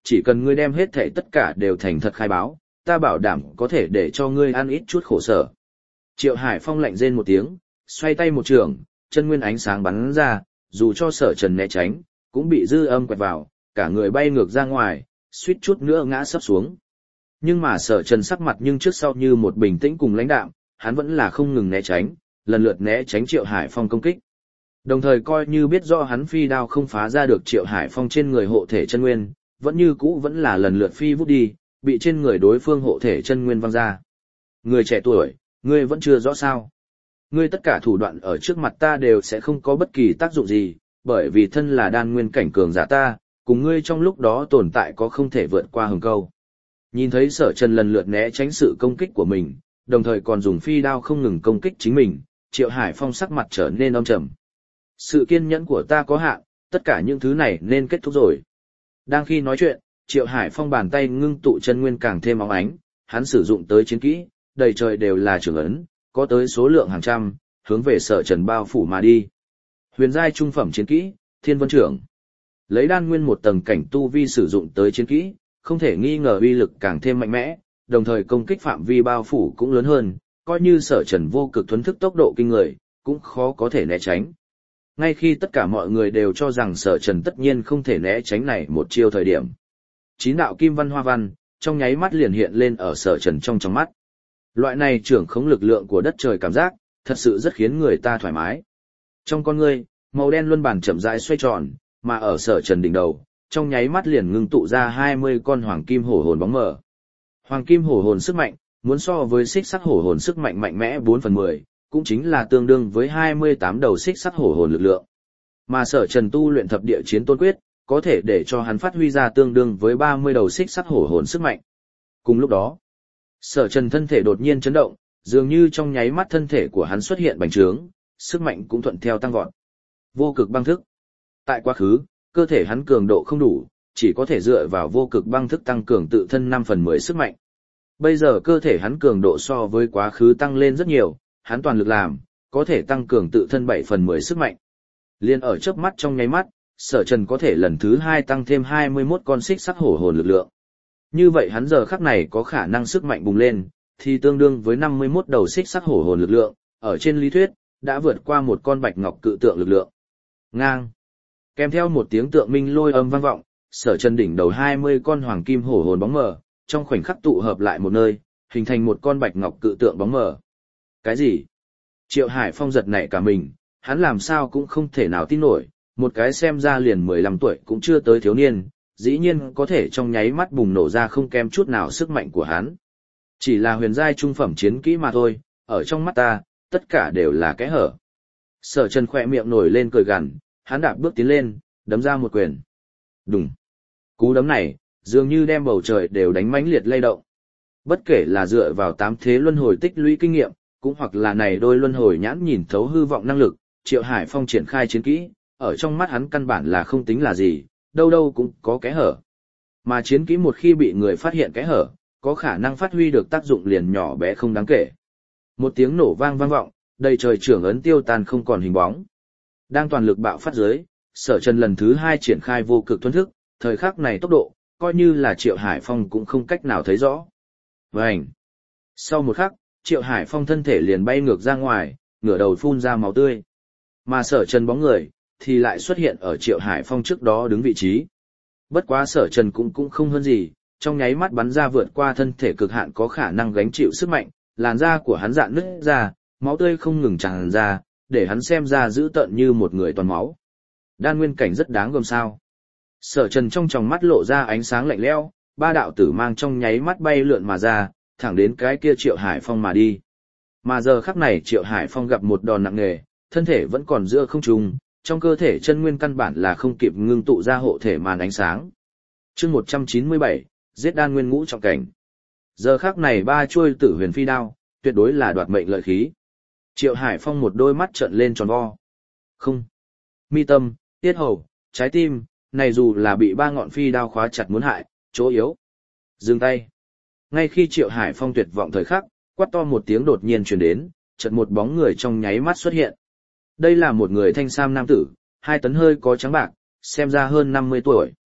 chỉ cần ngươi đem hết thảy tất cả đều thành thật khai báo, ta bảo đảm có thể để cho ngươi ăn ít chút khổ sở. Triệu Hải Phong lạnh rên một tiếng, xoay tay một trường, chân nguyên ánh sáng bắn ra, dù cho Sở Trần né tránh, cũng bị dư âm quẹt vào, cả người bay ngược ra ngoài, suýt chút nữa ngã sấp xuống. Nhưng mà Sở Trần sắc mặt nhưng trước sau như một bình tĩnh cùng lãnh đạm, hắn vẫn là không ngừng né tránh, lần lượt né tránh Triệu Hải Phong công kích. Đồng thời coi như biết rõ hắn phi đao không phá ra được Triệu Hải Phong trên người hộ thể chân nguyên, vẫn như cũ vẫn là lần lượt phi vút đi, bị trên người đối phương hộ thể chân nguyên văng ra. Người trẻ tuổi, ngươi vẫn chưa rõ sao? Ngươi tất cả thủ đoạn ở trước mặt ta đều sẽ không có bất kỳ tác dụng gì, bởi vì thân là đan nguyên cảnh cường giả ta, cùng ngươi trong lúc đó tồn tại có không thể vượt qua hừng câu. Nhìn thấy Sở Trần lần lượt né tránh sự công kích của mình, đồng thời còn dùng phi đao không ngừng công kích chính mình, Triệu Hải Phong sắc mặt trở nên âm trầm. Sự kiên nhẫn của ta có hạn, tất cả những thứ này nên kết thúc rồi. Đang khi nói chuyện, Triệu Hải Phong bàn tay ngưng tụ chân nguyên càng thêm óng ánh, hắn sử dụng tới chiến kỹ, đầy trời đều là trường ấn, có tới số lượng hàng trăm, hướng về Sở Trần bao phủ mà đi. Huyền giai trung phẩm chiến kỹ, Thiên Vân Trưởng. Lấy đan nguyên một tầng cảnh tu vi sử dụng tới chiến kỹ, không thể nghi ngờ uy lực càng thêm mạnh mẽ, đồng thời công kích phạm vi bao phủ cũng lớn hơn, coi như Sở Trần vô cực thuấn thức tốc độ kinh người, cũng khó có thể né tránh. Ngay khi tất cả mọi người đều cho rằng Sở Trần tất nhiên không thể né tránh này một chiêu thời điểm, chín đạo kim văn hoa văn, trong nháy mắt liền hiện lên ở Sở Trần trong trong mắt. Loại này trưởng khống lực lượng của đất trời cảm giác, thật sự rất khiến người ta thoải mái. Trong con ngươi, màu đen luân bản chậm rãi xoay tròn, mà ở Sở Trần đỉnh đầu, trong nháy mắt liền ngưng tụ ra hai mươi con hoàng kim hổ hồn bóng mờ. Hoàng kim hổ hồn sức mạnh, muốn so với xích sắt hổ hồn sức mạnh mạnh mẽ bốn phần mười, cũng chính là tương đương với hai mươi tám đầu xích sắt hổ hồn lực lượng. Mà Sở Trần tu luyện thập địa chiến tôn quyết, có thể để cho hắn phát huy ra tương đương với ba mươi đầu xích sắt hổ hồn sức mạnh. Cùng lúc đó, Sở Trần thân thể đột nhiên chấn động, dường như trong nháy mắt thân thể của hắn xuất hiện bành trướng, sức mạnh cũng thuận theo tăng vọt. Vô cực băng thức. Tại quá khứ, cơ thể hắn cường độ không đủ, chỉ có thể dựa vào vô cực băng thức tăng cường tự thân năm phần mười sức mạnh. Bây giờ cơ thể hắn cường độ so với quá khứ tăng lên rất nhiều, hắn toàn lực làm, có thể tăng cường tự thân bảy phần mười sức mạnh. Liên ở chớp mắt trong nháy mắt, Sở Trần có thể lần thứ hai tăng thêm hai mươi mốt con xích sắc hổ hồn lực lượng. Như vậy hắn giờ khắc này có khả năng sức mạnh bùng lên, thì tương đương với năm mươi mốt đầu xích sắc hổ hồn lực lượng, ở trên lý thuyết, đã vượt qua một con bạch ngọc cự tượng lực lượng. Ngang. Kèm theo một tiếng tượng minh lôi âm vang vọng, Sở Trần đỉnh đầu hai mươi con hoàng kim hổ hồn bóng mờ, trong khoảnh khắc tụ hợp lại một nơi, hình thành một con bạch ngọc cự tượng bóng mờ. Cái gì? Triệu Hải Phong giật nảy cả mình, hắn làm sao cũng không thể nào tin nổi, một cái xem ra liền mười lăm tuổi cũng chưa tới thiếu niên, dĩ nhiên có thể trong nháy mắt bùng nổ ra không kém chút nào sức mạnh của hắn. Chỉ là huyền giai trung phẩm chiến kỹ mà thôi, ở trong mắt ta, tất cả đều là kẽ hở. Sở Trần khỏe miệng nổi lên cười gằn, hắn đạp bước tiến lên, đấm ra một quyền. Đùng. Cú đấm này, dường như đem bầu trời đều đánh mãnh liệt lay động. Bất kể là dựa vào tám thế luân hồi tích lũy kinh nghiệm, cũng hoặc là này đôi luân hồi nhãn nhìn thấu hư vọng năng lực, Triệu Hải Phong triển khai chiến kỹ, ở trong mắt hắn căn bản là không tính là gì, đâu đâu cũng có kẽ hở. Mà chiến kỹ một khi bị người phát hiện kẽ hở, có khả năng phát huy được tác dụng liền nhỏ bé không đáng kể. Một tiếng nổ vang vang vọng, đầy trời trưởng ấn tiêu tan không còn hình bóng. Đang toàn lực bạo phát dưới, Sở Trần lần thứ hai triển khai vô cực thuần thức, thời khắc này tốc độ, coi như là Triệu Hải Phong cũng không cách nào thấy rõ. Vành. Sau một khắc, Triệu Hải Phong thân thể liền bay ngược ra ngoài, ngửa đầu phun ra máu tươi. Mà Sở Trần bóng người, thì lại xuất hiện ở Triệu Hải Phong trước đó đứng vị trí. Bất quá Sở Trần cũng cũng không hơn gì, trong nháy mắt bắn ra vượt qua thân thể cực hạn có khả năng gánh chịu sức mạnh, làn da của hắn dạn nứt ra, máu tươi không ngừng tràn ra, để hắn xem ra dữ tợn như một người toàn máu. Đan nguyên cảnh rất đáng gờm sao. Sở Trần trong tròng mắt lộ ra ánh sáng lạnh lẽo, ba đạo tử mang trong nháy mắt bay lượn mà ra, thẳng đến cái kia Triệu Hải Phong mà đi. Mà giờ khắc này Triệu Hải Phong gặp một đòn nặng nề, thân thể vẫn còn giữa không trung, trong cơ thể chân nguyên căn bản là không kịp ngưng tụ ra hộ thể màn ánh sáng. Chương một trăm chín mươi bảy, giết đan nguyên ngũ trọng cảnh. Giờ khắc này ba chuôi tử huyền phi đao, tuyệt đối là đoạt mệnh lợi khí. Triệu Hải Phong một đôi mắt trợn lên tròn vo. Không. Mi tâm, tiết hầu, trái tim, này dù là bị ba ngọn phi đao khóa chặt muốn hại, chỗ yếu. Dừng tay. Ngay khi Triệu Hải Phong tuyệt vọng thời khắc, quát to một tiếng đột nhiên truyền đến, chợt một bóng người trong nháy mắt xuất hiện. Đây là một người thanh sam nam tử, hai tấn hơi có trắng bạc, xem ra hơn năm mươi tuổi.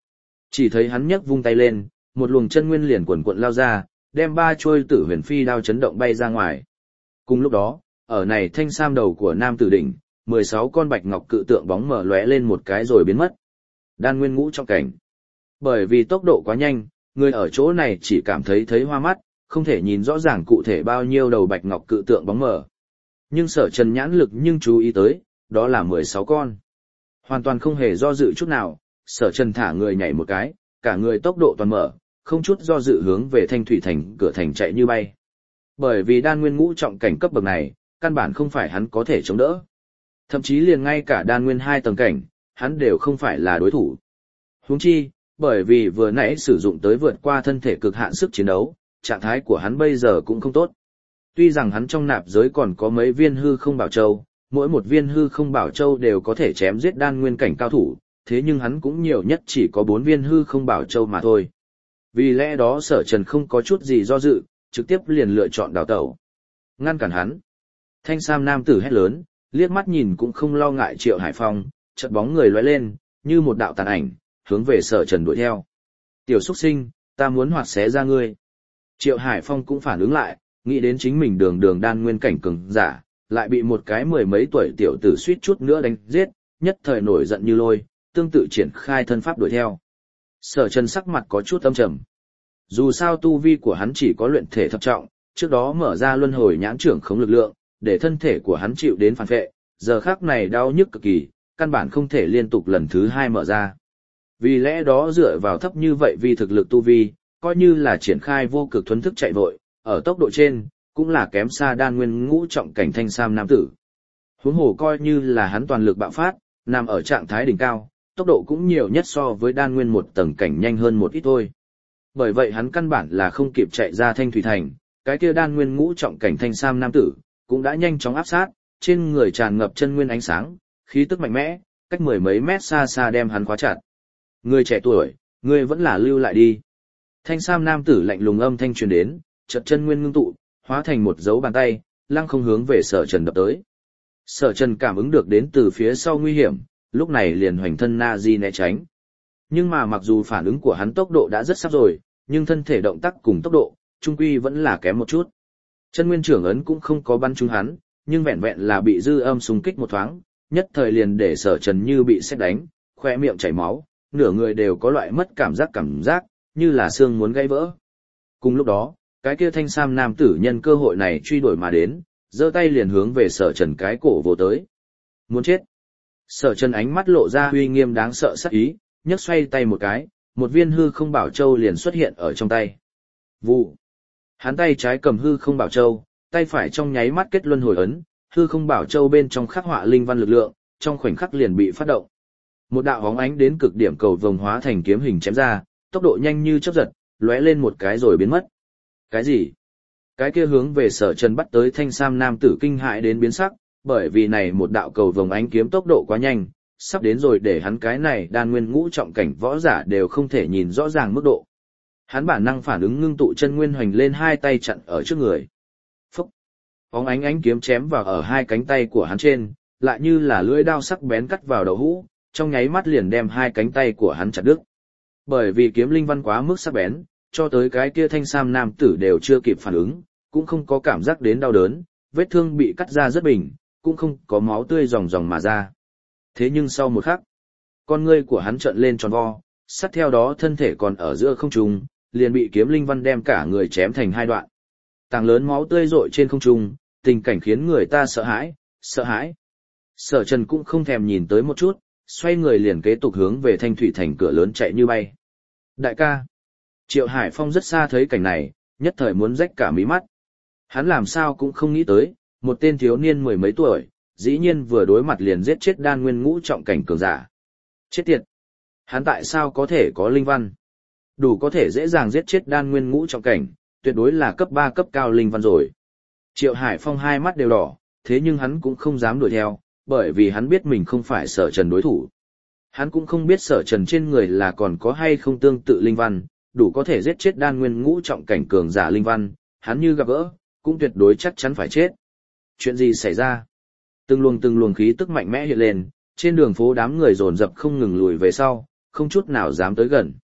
Chỉ thấy hắn nhấc vung tay lên, một luồng chân nguyên liền quần quận lao ra, đem ba trôi tử huyền phi đao chấn động bay ra ngoài. Cùng lúc đó, ở này thanh sam đầu của nam tử đỉnh, mười sáu con bạch ngọc cự tượng bóng mở lóe lên một cái rồi biến mất. Đan nguyên ngũ trọng cảnh. Bởi vì tốc độ quá nhanh, người ở chỗ này chỉ cảm thấy thấy hoa mắt, không thể nhìn rõ ràng cụ thể bao nhiêu đầu bạch ngọc cự tượng bóng mở. Nhưng Sở Trần nhãn lực nhưng chú ý tới, đó là mười sáu con. Hoàn toàn không hề do dự chút nào, Sở Trần thả người nhảy một cái, cả người tốc độ toàn mở, không chút do dự hướng về Thanh Thủy Thành cửa thành chạy như bay. Bởi vì đan nguyên ngũ trọng cảnh cấp bậc này, căn bản không phải hắn có thể chống đỡ. Thậm chí liền ngay cả đan nguyên hai tầng cảnh, hắn đều không phải là đối thủ. Huống chi, bởi vì vừa nãy sử dụng tới vượt qua thân thể cực hạn sức chiến đấu, trạng thái của hắn bây giờ cũng không tốt. Tuy rằng hắn trong nạp giới còn có mấy viên hư không bảo châu, mỗi một viên hư không bảo châu đều có thể chém giết đan nguyên cảnh cao thủ, thế nhưng hắn cũng nhiều nhất chỉ có bốn viên hư không bảo châu mà thôi. Vì lẽ đó Sở Trần không có chút gì do dự, trực tiếp liền lựa chọn đào tẩu. Ngăn cản hắn. Thanh sam nam tử hét lớn, liếc mắt nhìn cũng không lo ngại Triệu Hải Phong, chợt bóng người lóe lên, như một đạo tàn ảnh, hướng về Sở Trần đuổi theo. Tiểu xuất sinh, ta muốn hoạt xé ra ngươi. Triệu Hải Phong cũng phản ứng lại, nghĩ đến chính mình đường đường đan nguyên cảnh cường giả, lại bị một cái mười mấy tuổi tiểu tử suýt chút nữa đánh giết, nhất thời nổi giận như lôi, tương tự triển khai thân pháp đuổi theo. Sở Trần sắc mặt có chút âm trầm. Dù sao tu vi của hắn chỉ có luyện thể thập trọng, trước đó mở ra luân hồi nhãn trưởng khống lực lượng, để thân thể của hắn chịu đến phản phệ, giờ khắc này đau nhức cực kỳ, căn bản không thể liên tục lần thứ hai mở ra. Vì lẽ đó dựa vào thấp như vậy vì thực lực tu vi, coi như là triển khai vô cực thuấn thức chạy vội, ở tốc độ trên, cũng là kém xa đan nguyên ngũ trọng cảnh thanh sam nam tử. Huống hồ coi như là hắn toàn lực bạo phát, nằm ở trạng thái đỉnh cao, tốc độ cũng nhiều nhất so với đan nguyên một tầng cảnh nhanh hơn một ít thôi. Bởi vậy hắn căn bản là không kịp chạy ra Thanh Thủy Thành, cái kia đan nguyên ngũ trọng cảnh thanh sam nam tử, cũng đã nhanh chóng áp sát, trên người tràn ngập chân nguyên ánh sáng, khí tức mạnh mẽ, cách mười mấy mét xa xa đem hắn khóa chặt. Người trẻ tuổi, người vẫn là lưu lại đi. Thanh sam nam tử lạnh lùng âm thanh truyền đến, chợt chân nguyên ngưng tụ, hóa thành một dấu bàn tay, lăng không hướng về Sở Trần đập tới. Sở Trần cảm ứng được đến từ phía sau nguy hiểm, lúc này liền hoành thân na di né tránh. Nhưng mà mặc dù phản ứng của hắn tốc độ đã rất sắp rồi, nhưng thân thể động tác cùng tốc độ, trung quy vẫn là kém một chút. Chân nguyên trưởng ấn cũng không có bắn trúng hắn, nhưng vẹn vẹn là bị dư âm xung kích một thoáng, nhất thời liền để Sở Trần như bị sét đánh, khoe miệng chảy máu, nửa người đều có loại mất cảm giác cảm giác, như là xương muốn gãy vỡ. Cùng lúc đó, cái kia thanh sam nam tử nhân cơ hội này truy đuổi mà đến, giơ tay liền hướng về Sở Trần cái cổ vồ tới. Muốn chết. Sở Trần ánh mắt lộ ra uy nghiêm đáng sợ sắc ý, nhấc xoay tay một cái, một viên hư không bảo châu liền xuất hiện ở trong tay. Vụ. Hắn tay trái cầm hư không bảo châu, tay phải trong nháy mắt kết luân hồi ấn, hư không bảo châu bên trong khắc họa linh văn lực lượng, trong khoảnh khắc liền bị phát động. Một đạo hóng ánh đến cực điểm cầu vồng hóa thành kiếm hình chém ra, tốc độ nhanh như chớp giật, lóe lên một cái rồi biến mất. Cái gì? Cái kia hướng về Sở Trần bắt tới thanh sam nam tử kinh hãi đến biến sắc, bởi vì này một đạo cầu vồng ánh kiếm tốc độ quá nhanh, sắp đến rồi để hắn cái này đan nguyên ngũ trọng cảnh võ giả đều không thể nhìn rõ ràng mức độ. Hắn bản năng phản ứng ngưng tụ chân nguyên hoành lên hai tay chặn ở trước người. Phúc! Phóng ánh ánh kiếm chém vào ở hai cánh tay của hắn trên, lại như là lưỡi đao sắc bén cắt vào đầu hũ, trong nháy mắt liền đem hai cánh tay của hắn chặt đứt. Bởi vì kiếm linh văn quá mức sắc bén, cho tới cái kia thanh sam nam tử đều chưa kịp phản ứng, cũng không có cảm giác đến đau đớn, vết thương bị cắt ra rất bình, cũng không có máu tươi ròng ròng mà ra. Thế nhưng sau một khắc, con ngươi của hắn trợn lên tròn vo, sát theo đó thân thể còn ở giữa không trung, liền bị kiếm linh văn đem cả người chém thành hai đoạn. Tảng lớn máu tươi rội trên không trung, tình cảnh khiến người ta sợ hãi, sợ hãi. Sở Trần cũng không thèm nhìn tới một chút, xoay người liền kế tục hướng về Thanh Thủy Thành cửa lớn chạy như bay. Đại ca! Triệu Hải Phong rất xa thấy cảnh này, nhất thời muốn rách cả mí mắt. Hắn làm sao cũng không nghĩ tới, một tên thiếu niên mười mấy tuổi, dĩ nhiên vừa đối mặt liền giết chết đan nguyên ngũ trọng cảnh cường giả. Chết tiệt! Hắn tại sao có thể có linh văn? Đủ có thể dễ dàng giết chết đan nguyên ngũ trọng cảnh, tuyệt đối là cấp ba cấp cao linh văn rồi. Triệu Hải Phong hai mắt đều đỏ, thế nhưng hắn cũng không dám đuổi theo, bởi vì hắn biết mình không phải Sở Trần đối thủ. Hắn cũng không biết Sở Trần trên người là còn có hay không tương tự linh văn, đủ có thể giết chết đan nguyên ngũ trọng cảnh cường giả linh văn, hắn như gặp gỡ, cũng tuyệt đối chắc chắn phải chết. Chuyện gì xảy ra? Từng luồng từng luồng khí tức mạnh mẽ hiện lên, trên đường phố đám người dồn dập không ngừng lùi về sau, không chút nào dám tới gần.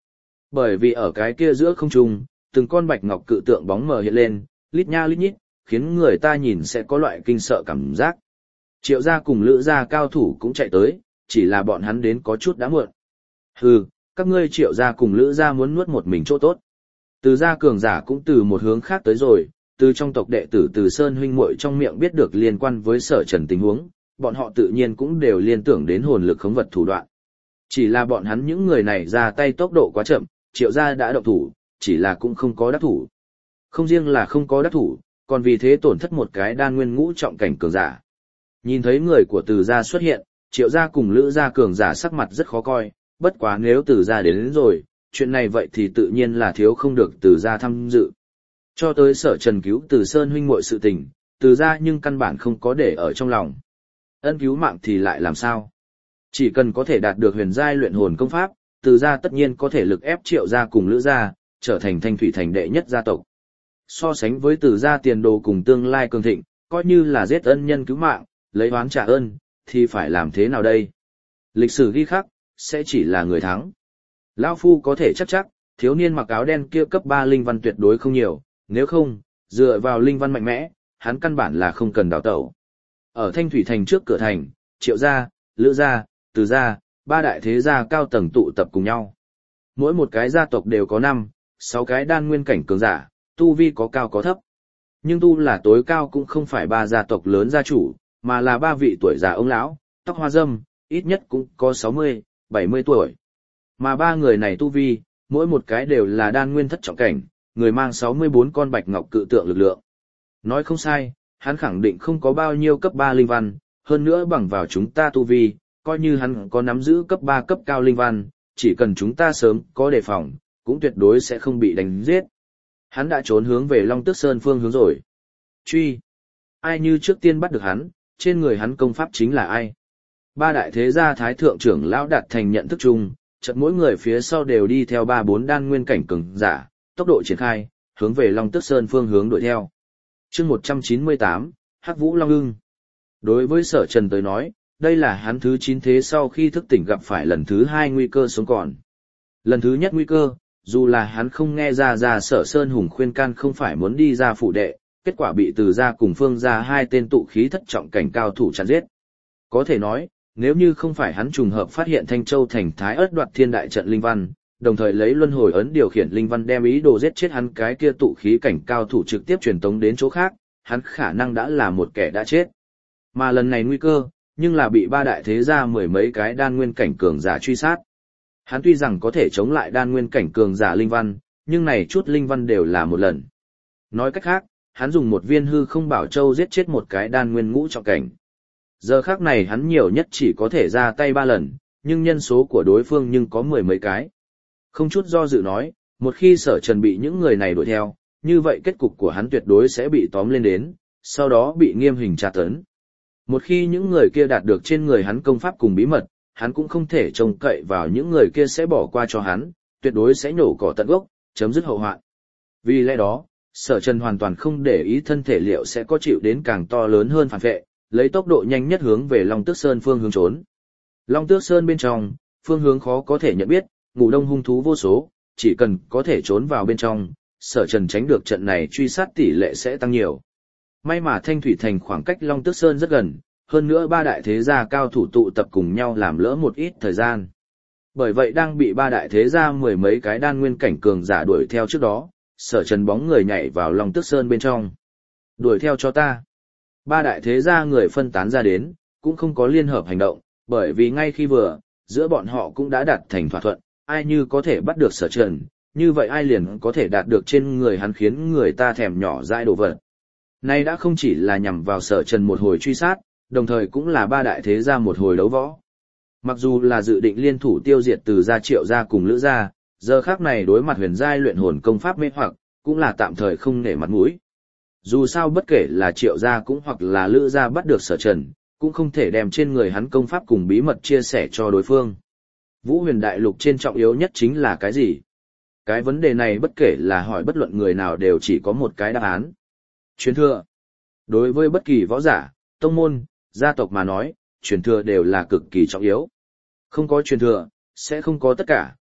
Bởi vì ở cái kia giữa không trung, từng con bạch ngọc cự tượng bóng mờ hiện lên, lít nha lít nhít, khiến người ta nhìn sẽ có loại kinh sợ cảm giác. Triệu gia cùng Lữ gia cao thủ cũng chạy tới, chỉ là bọn hắn đến có chút đã muộn. Hừ, các ngươi Triệu gia cùng Lữ gia muốn nuốt một mình chỗ tốt. Từ gia cường giả cũng từ một hướng khác tới rồi, từ trong tộc đệ tử Từ Sơn huynh muội trong miệng biết được liên quan với Sở Trần tình huống, bọn họ tự nhiên cũng đều liên tưởng đến hồn lực khống vật thủ đoạn. Chỉ là bọn hắn những người này ra tay tốc độ quá chậm, Triệu gia đã động thủ, chỉ là cũng không có đắc thủ. Không riêng là không có đắc thủ, còn vì thế tổn thất một cái đan nguyên ngũ trọng cảnh cường giả. Nhìn thấy người của Từ gia xuất hiện, Triệu gia cùng Lữ gia cường giả sắc mặt rất khó coi, bất quá nếu Từ gia đến, đến rồi, chuyện này vậy thì tự nhiên là thiếu không được Từ gia tham dự. Cho tới Sở Trần cứu Từ Sơn huynh muội sự tình, Từ gia nhưng căn bản không có để ở trong lòng. Ân cứu mạng thì lại làm sao? Chỉ cần có thể đạt được huyền giai luyện hồn công pháp, Từ gia tất nhiên có thể lực ép Triệu gia cùng Lữ gia, trở thành Thanh Thủy thành đệ nhất gia tộc. So sánh với Từ gia tiền đồ cùng tương lai cường thịnh, coi như là giết ân nhân cứu mạng, lấy oán trả ơn, thì phải làm thế nào đây? Lịch sử ghi khắc, sẽ chỉ là người thắng. Lão Phu có thể chắc chắc, thiếu niên mặc áo đen kia cấp ba linh văn tuyệt đối không nhiều, nếu không, dựa vào linh văn mạnh mẽ, hắn căn bản là không cần đào tẩu. Ở Thanh Thủy thành trước cửa thành, Triệu gia, Lữ gia, Từ gia, ba đại thế gia cao tầng tụ tập cùng nhau. Mỗi một cái gia tộc đều có năm, sáu cái đan nguyên cảnh cường giả, tu vi có cao có thấp. Nhưng tu là tối cao cũng không phải ba gia tộc lớn gia chủ, mà là ba vị tuổi già ông lão, tóc hoa râm, ít nhất cũng có sáu mươi, bảy mươi tuổi. Mà ba người này tu vi, mỗi một cái đều là đan nguyên thất trọng cảnh, người mang sáu mươi bốn con bạch ngọc cự tượng lực lượng. Nói không sai, hắn khẳng định không có bao nhiêu cấp ba linh văn, hơn nữa bằng vào chúng ta tu vi, coi như hắn có nắm giữ cấp ba cấp cao linh văn, chỉ cần chúng ta sớm có đề phòng, cũng tuyệt đối sẽ không bị đánh giết. Hắn đã trốn hướng về Long Tước Sơn phương hướng rồi. Truy! Ai như trước tiên bắt được hắn, trên người hắn công pháp chính là ai? Ba đại thế gia thái thượng trưởng lão đạt thành nhận thức chung, chợt mỗi người phía sau đều đi theo ba bốn đan nguyên cảnh cường giả, tốc độ triển khai, hướng về Long Tước Sơn phương hướng đuổi theo. Chương một trăm chín mươi tám, Hắc Vũ Long Ưng. Đối với Sở Trần tới nói, đây là hắn thứ chín thế sau khi thức tỉnh gặp phải lần thứ hai nguy cơ sống còn. Lần thứ nhất nguy cơ, dù là hắn không nghe ra ra Sở Sơn Hùng khuyên can không phải muốn đi ra phụ đệ, kết quả bị Từ gia cùng Phương gia hai tên tụ khí thất trọng cảnh cao thủ chặn giết. Có thể nói, nếu như không phải hắn trùng hợp phát hiện Thanh Châu thành Thái Ức Đoạt Thiên đại trận linh văn, đồng thời lấy luân hồi ấn điều khiển linh văn đem ý đồ giết chết hắn cái kia tụ khí cảnh cao thủ trực tiếp truyền tống đến chỗ khác, hắn khả năng đã là một kẻ đã chết. Mà lần này nguy cơ, nhưng là bị ba đại thế gia mười mấy cái đan nguyên cảnh cường giả truy sát. Hắn tuy rằng có thể chống lại đan nguyên cảnh cường giả linh văn, nhưng này chút linh văn đều là một lần. Nói cách khác, hắn dùng một viên hư không bảo châu giết chết một cái đan nguyên ngũ trọng cảnh. Giờ khác này hắn nhiều nhất chỉ có thể ra tay ba lần, nhưng nhân số của đối phương nhưng có mười mấy cái. Không chút do dự nói, một khi Sở Trần bị những người này đuổi theo, như vậy kết cục của hắn tuyệt đối sẽ bị tóm lên đến, sau đó bị nghiêm hình tra tấn. Một khi những người kia đạt được trên người hắn công pháp cùng bí mật, hắn cũng không thể trông cậy vào những người kia sẽ bỏ qua cho hắn, tuyệt đối sẽ nhổ cỏ tận gốc, chấm dứt hậu hoạn. Vì lẽ đó, Sở Trần hoàn toàn không để ý thân thể liệu sẽ có chịu đến càng to lớn hơn phản vệ, lấy tốc độ nhanh nhất hướng về Long Tước Sơn phương hướng trốn. Long Tước Sơn bên trong, phương hướng khó có thể nhận biết, ngủ đông hung thú vô số, chỉ cần có thể trốn vào bên trong, Sở Trần tránh được trận này truy sát tỷ lệ sẽ tăng nhiều. May mà Thanh Thủy thành khoảng cách Long Tước Sơn rất gần, hơn nữa ba đại thế gia cao thủ tụ tập cùng nhau làm lỡ một ít thời gian. Bởi vậy đang bị ba đại thế gia mười mấy cái đan nguyên cảnh cường giả đuổi theo trước đó, Sở Trần bóng người nhảy vào Long Tước Sơn bên trong. Đuổi theo cho ta. Ba đại thế gia người phân tán ra đến, cũng không có liên hợp hành động, bởi vì ngay khi vừa, giữa bọn họ cũng đã đạt thành thỏa thuận, ai như có thể bắt được Sở Trần, như vậy ai liền có thể đạt được trên người hắn khiến người ta thèm nhỏ dãi đồ vật. Nay đã không chỉ là nhằm vào Sở Trần một hồi truy sát, đồng thời cũng là ba đại thế gia một hồi đấu võ. Mặc dù là dự định liên thủ tiêu diệt Từ gia Triệu gia cùng Lữ gia, giờ khác này đối mặt huyền giai luyện hồn công pháp mê hoặc, cũng là tạm thời không nể mặt mũi. Dù sao bất kể là Triệu gia cũng hoặc là Lữ gia bắt được Sở Trần, cũng không thể đem trên người hắn công pháp cùng bí mật chia sẻ cho đối phương. Vũ huyền đại lục trên trọng yếu nhất chính là cái gì? Cái vấn đề này bất kể là hỏi bất luận người nào đều chỉ có một cái đáp án. Truyền thừa. Đối với bất kỳ võ giả, tông môn, gia tộc mà nói, truyền thừa đều là cực kỳ trọng yếu. Không có truyền thừa, sẽ không có tất cả,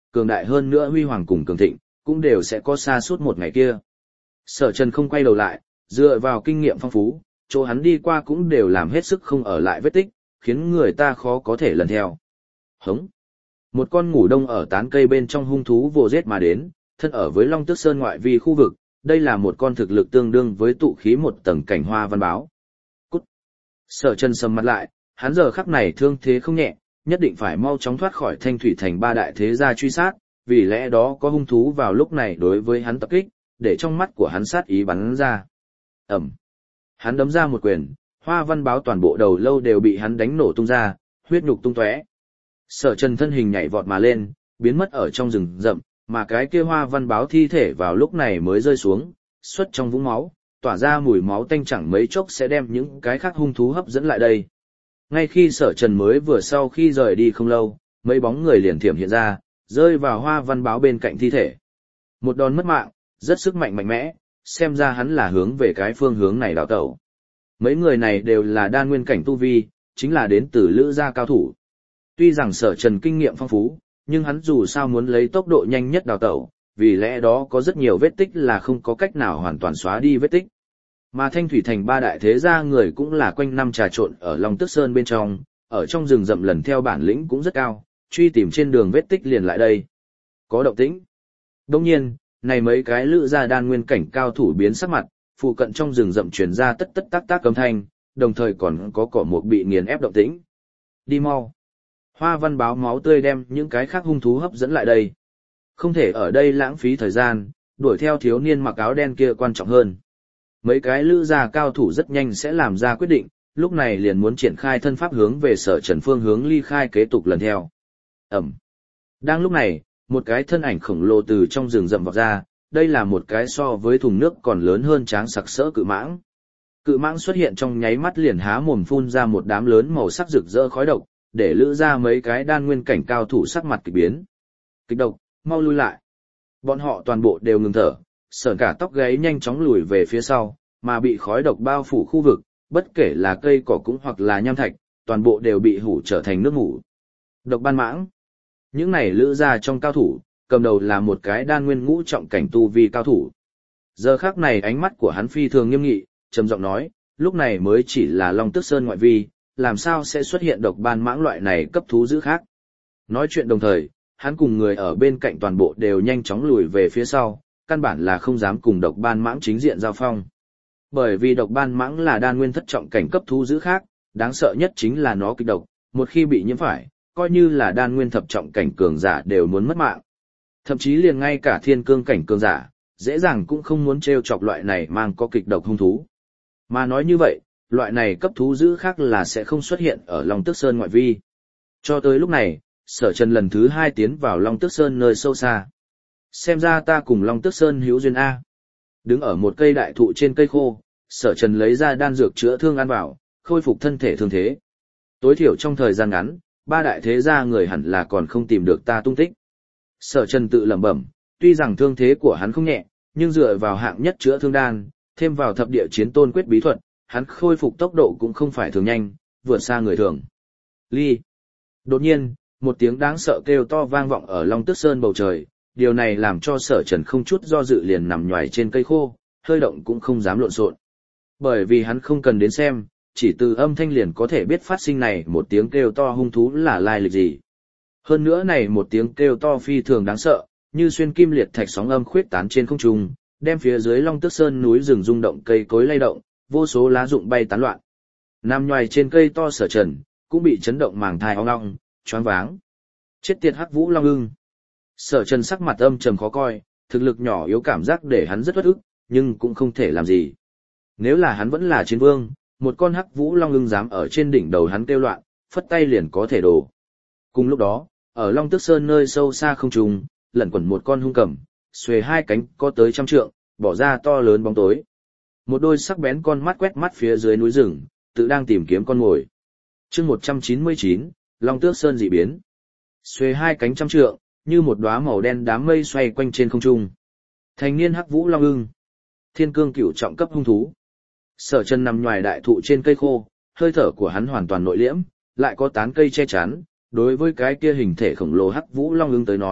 cường đại hơn nữa huy hoàng cùng cường thịnh, cũng đều sẽ có xa suốt một ngày kia. Sở Trần không quay đầu lại, dựa vào kinh nghiệm phong phú, chỗ hắn đi qua cũng đều làm hết sức không ở lại vết tích, khiến người ta khó có thể lần theo. Hống! Một con ngủ đông ở tán cây bên trong hung thú vồ giết mà đến, thân ở với Long Tước Sơn ngoại vi khu vực, đây là một con thực lực tương đương với tụ khí một tầng cảnh hoa văn báo. Cút! Sở Trần sầm mặt lại, hắn giờ khắc này thương thế không nhẹ, nhất định phải mau chóng thoát khỏi Thanh Thủy Thành ba đại thế gia truy sát, vì lẽ đó có hung thú vào lúc này đối với hắn tập kích, để trong mắt của hắn sát ý bắn ra. Ẩm! Hắn đấm ra một quyền, hoa văn báo toàn bộ đầu lâu đều bị hắn đánh nổ tung ra, huyết nhục tung tóe. Sở Trần thân hình nhảy vọt mà lên, biến mất ở trong rừng rậm, mà cái kia hoa văn báo thi thể vào lúc này mới rơi xuống, xuất trong vũng máu, tỏa ra mùi máu tanh chẳng mấy chốc sẽ đem những cái khác hung thú hấp dẫn lại đây. Ngay khi Sở Trần mới vừa sau khi rời đi không lâu, mấy bóng người liền thiểm hiện ra, rơi vào hoa văn báo bên cạnh thi thể. Một đòn mất mạng, rất sức mạnh mạnh mẽ, xem ra hắn là hướng về cái phương hướng này đào tẩu. Mấy người này đều là đan nguyên cảnh tu vi, chính là đến từ Lữ gia cao thủ. Tuy rằng Sở Trần kinh nghiệm phong phú, nhưng hắn dù sao muốn lấy tốc độ nhanh nhất đào tẩu, vì lẽ đó có rất nhiều vết tích là không có cách nào hoàn toàn xóa đi vết tích. Mà Thanh Thủy Thành ba đại thế gia người cũng là quanh năm trà trộn ở Long Tước Sơn bên trong, ở trong rừng rậm lần theo bản lĩnh cũng rất cao, truy tìm trên đường vết tích liền lại đây. Có động tĩnh. Đồng nhiên, này mấy cái Lữ gia đan nguyên cảnh cao thủ biến sắc mặt, phụ cận trong rừng rậm truyền ra tất tất tác tác âm thanh, đồng thời còn có cỏ mục bị nghiền ép động tĩnh. Đi mau. Hoa văn báo máu tươi đem những cái khác hung thú hấp dẫn lại đây. Không thể ở đây lãng phí thời gian, đuổi theo thiếu niên mặc áo đen kia quan trọng hơn. Mấy cái Lữ gia cao thủ rất nhanh sẽ làm ra quyết định, lúc này liền muốn triển khai thân pháp hướng về Sở Trần phương hướng ly khai kế tục lần theo. Ẩm. Đang lúc này, một cái thân ảnh khổng lồ từ trong rừng rậm vọt ra, đây là một cái so với thùng nước còn lớn hơn tráng sặc sỡ cự mãng. Cự mãng xuất hiện trong nháy mắt liền há mồm phun ra một đám lớn màu sắc rực rỡ khói độc, để Lữ ra mấy cái đan nguyên cảnh cao thủ sắc mặt kỳ biến. Kịch độc, mau lui lại. Bọn họ toàn bộ đều ngừng thở, sởn cả tóc gáy nhanh chóng lùi về phía sau, mà bị khói độc bao phủ khu vực, bất kể là cây cỏ cũng hoặc là nham thạch, toàn bộ đều bị hủ trở thành nước ngủ. Độc ban mãng. Những này Lữ ra trong cao thủ, cầm đầu là một cái đan nguyên ngũ trọng cảnh tu vi cao thủ. Giờ khắc này ánh mắt của hắn phi thường nghiêm nghị, trầm giọng nói, lúc này mới chỉ là Long Tước Sơn ngoại vi, làm sao sẽ xuất hiện độc ban mãng loại này cấp thú dữ khác. Nói chuyện đồng thời, hắn cùng người ở bên cạnh toàn bộ đều nhanh chóng lùi về phía sau, căn bản là không dám cùng độc ban mãng chính diện giao phong. Bởi vì độc ban mãng là đan nguyên thất trọng cảnh cấp thú dữ khác, đáng sợ nhất chính là nó kịch độc, một khi bị nhiễm phải, coi như là đan nguyên thập trọng cảnh cường giả đều muốn mất mạng. Thậm chí liền ngay cả thiên cương cảnh cường giả, dễ dàng cũng không muốn trêu chọc loại này mang có kịch độc hung thú. Mà nói như vậy, loại này cấp thú dữ khác là sẽ không xuất hiện ở Long Tước Sơn ngoại vi. Cho tới lúc này, Sở Trần lần thứ hai tiến vào Long Tước Sơn nơi sâu xa. Xem ra ta cùng Long Tước Sơn hữu duyên A. Đứng ở một cây đại thụ trên cây khô, Sở Trần lấy ra đan dược chữa thương ăn vào, khôi phục thân thể thương thế. Tối thiểu trong thời gian ngắn, ba đại thế gia người hẳn là còn không tìm được ta tung tích. Sở Trần tự lẩm bẩm, tuy rằng thương thế của hắn không nhẹ, nhưng dựa vào hạng nhất chữa thương đan, thêm vào thập địa chiến tôn quyết bí thuật, hắn khôi phục tốc độ cũng không phải thường nhanh, vượt xa người thường. Ly. Đột nhiên, một tiếng đáng sợ kêu to vang vọng ở Long Tước Sơn bầu trời, điều này làm cho Sở Trần không chút do dự liền nằm nhoài trên cây khô, hơi động cũng không dám lộn xộn. Bởi vì hắn không cần đến xem, chỉ từ âm thanh liền có thể biết phát sinh này một tiếng kêu to hung thú là lai lịch gì. Hơn nữa này một tiếng kêu to phi thường đáng sợ, như xuyên kim liệt thạch sóng âm khuyết tán trên không trung, đem phía dưới Long Tước Sơn núi rừng rung động cây cối lay động, vô số lá rụng bay tán loạn. Nằm nhoài trên cây to Sở Trần, cũng bị chấn động màng thai ong ong, choáng váng. Chết tiệt Hắc Vũ Long Ưng. Sở Trần sắc mặt âm trầm khó coi, thực lực nhỏ yếu cảm giác để hắn rất uất ức, nhưng cũng không thể làm gì. Nếu là hắn vẫn là chiến vương, một con Hắc Vũ Long Ưng dám ở trên đỉnh đầu hắn kêu loạn, phất tay liền có thể đổ. Cùng lúc đó, ở Long Tước Sơn nơi sâu xa không trung, lẩn quẩn một con hung cầm, xuề hai cánh có tới trăm trượng, bỏ ra to lớn bóng tối. Một đôi sắc bén con mắt quét mắt phía dưới núi rừng, tự đang tìm kiếm con mồi. Chương một trăm chín mươi chín, Long Tước Sơn dị biến. Xuề hai cánh trăm trượng, như một đóa màu đen đám mây xoay quanh trên không trung. Thành niên Hắc Vũ Long Ưng, thiên cương cửu trọng cấp hung thú. Sở Trần nằm ngoài đại thụ trên cây khô, hơi thở của hắn hoàn toàn nội liễm, lại có tán cây che chắn, đối với cái kia hình thể khổng lồ Hắc Vũ Long Ưng tới nói,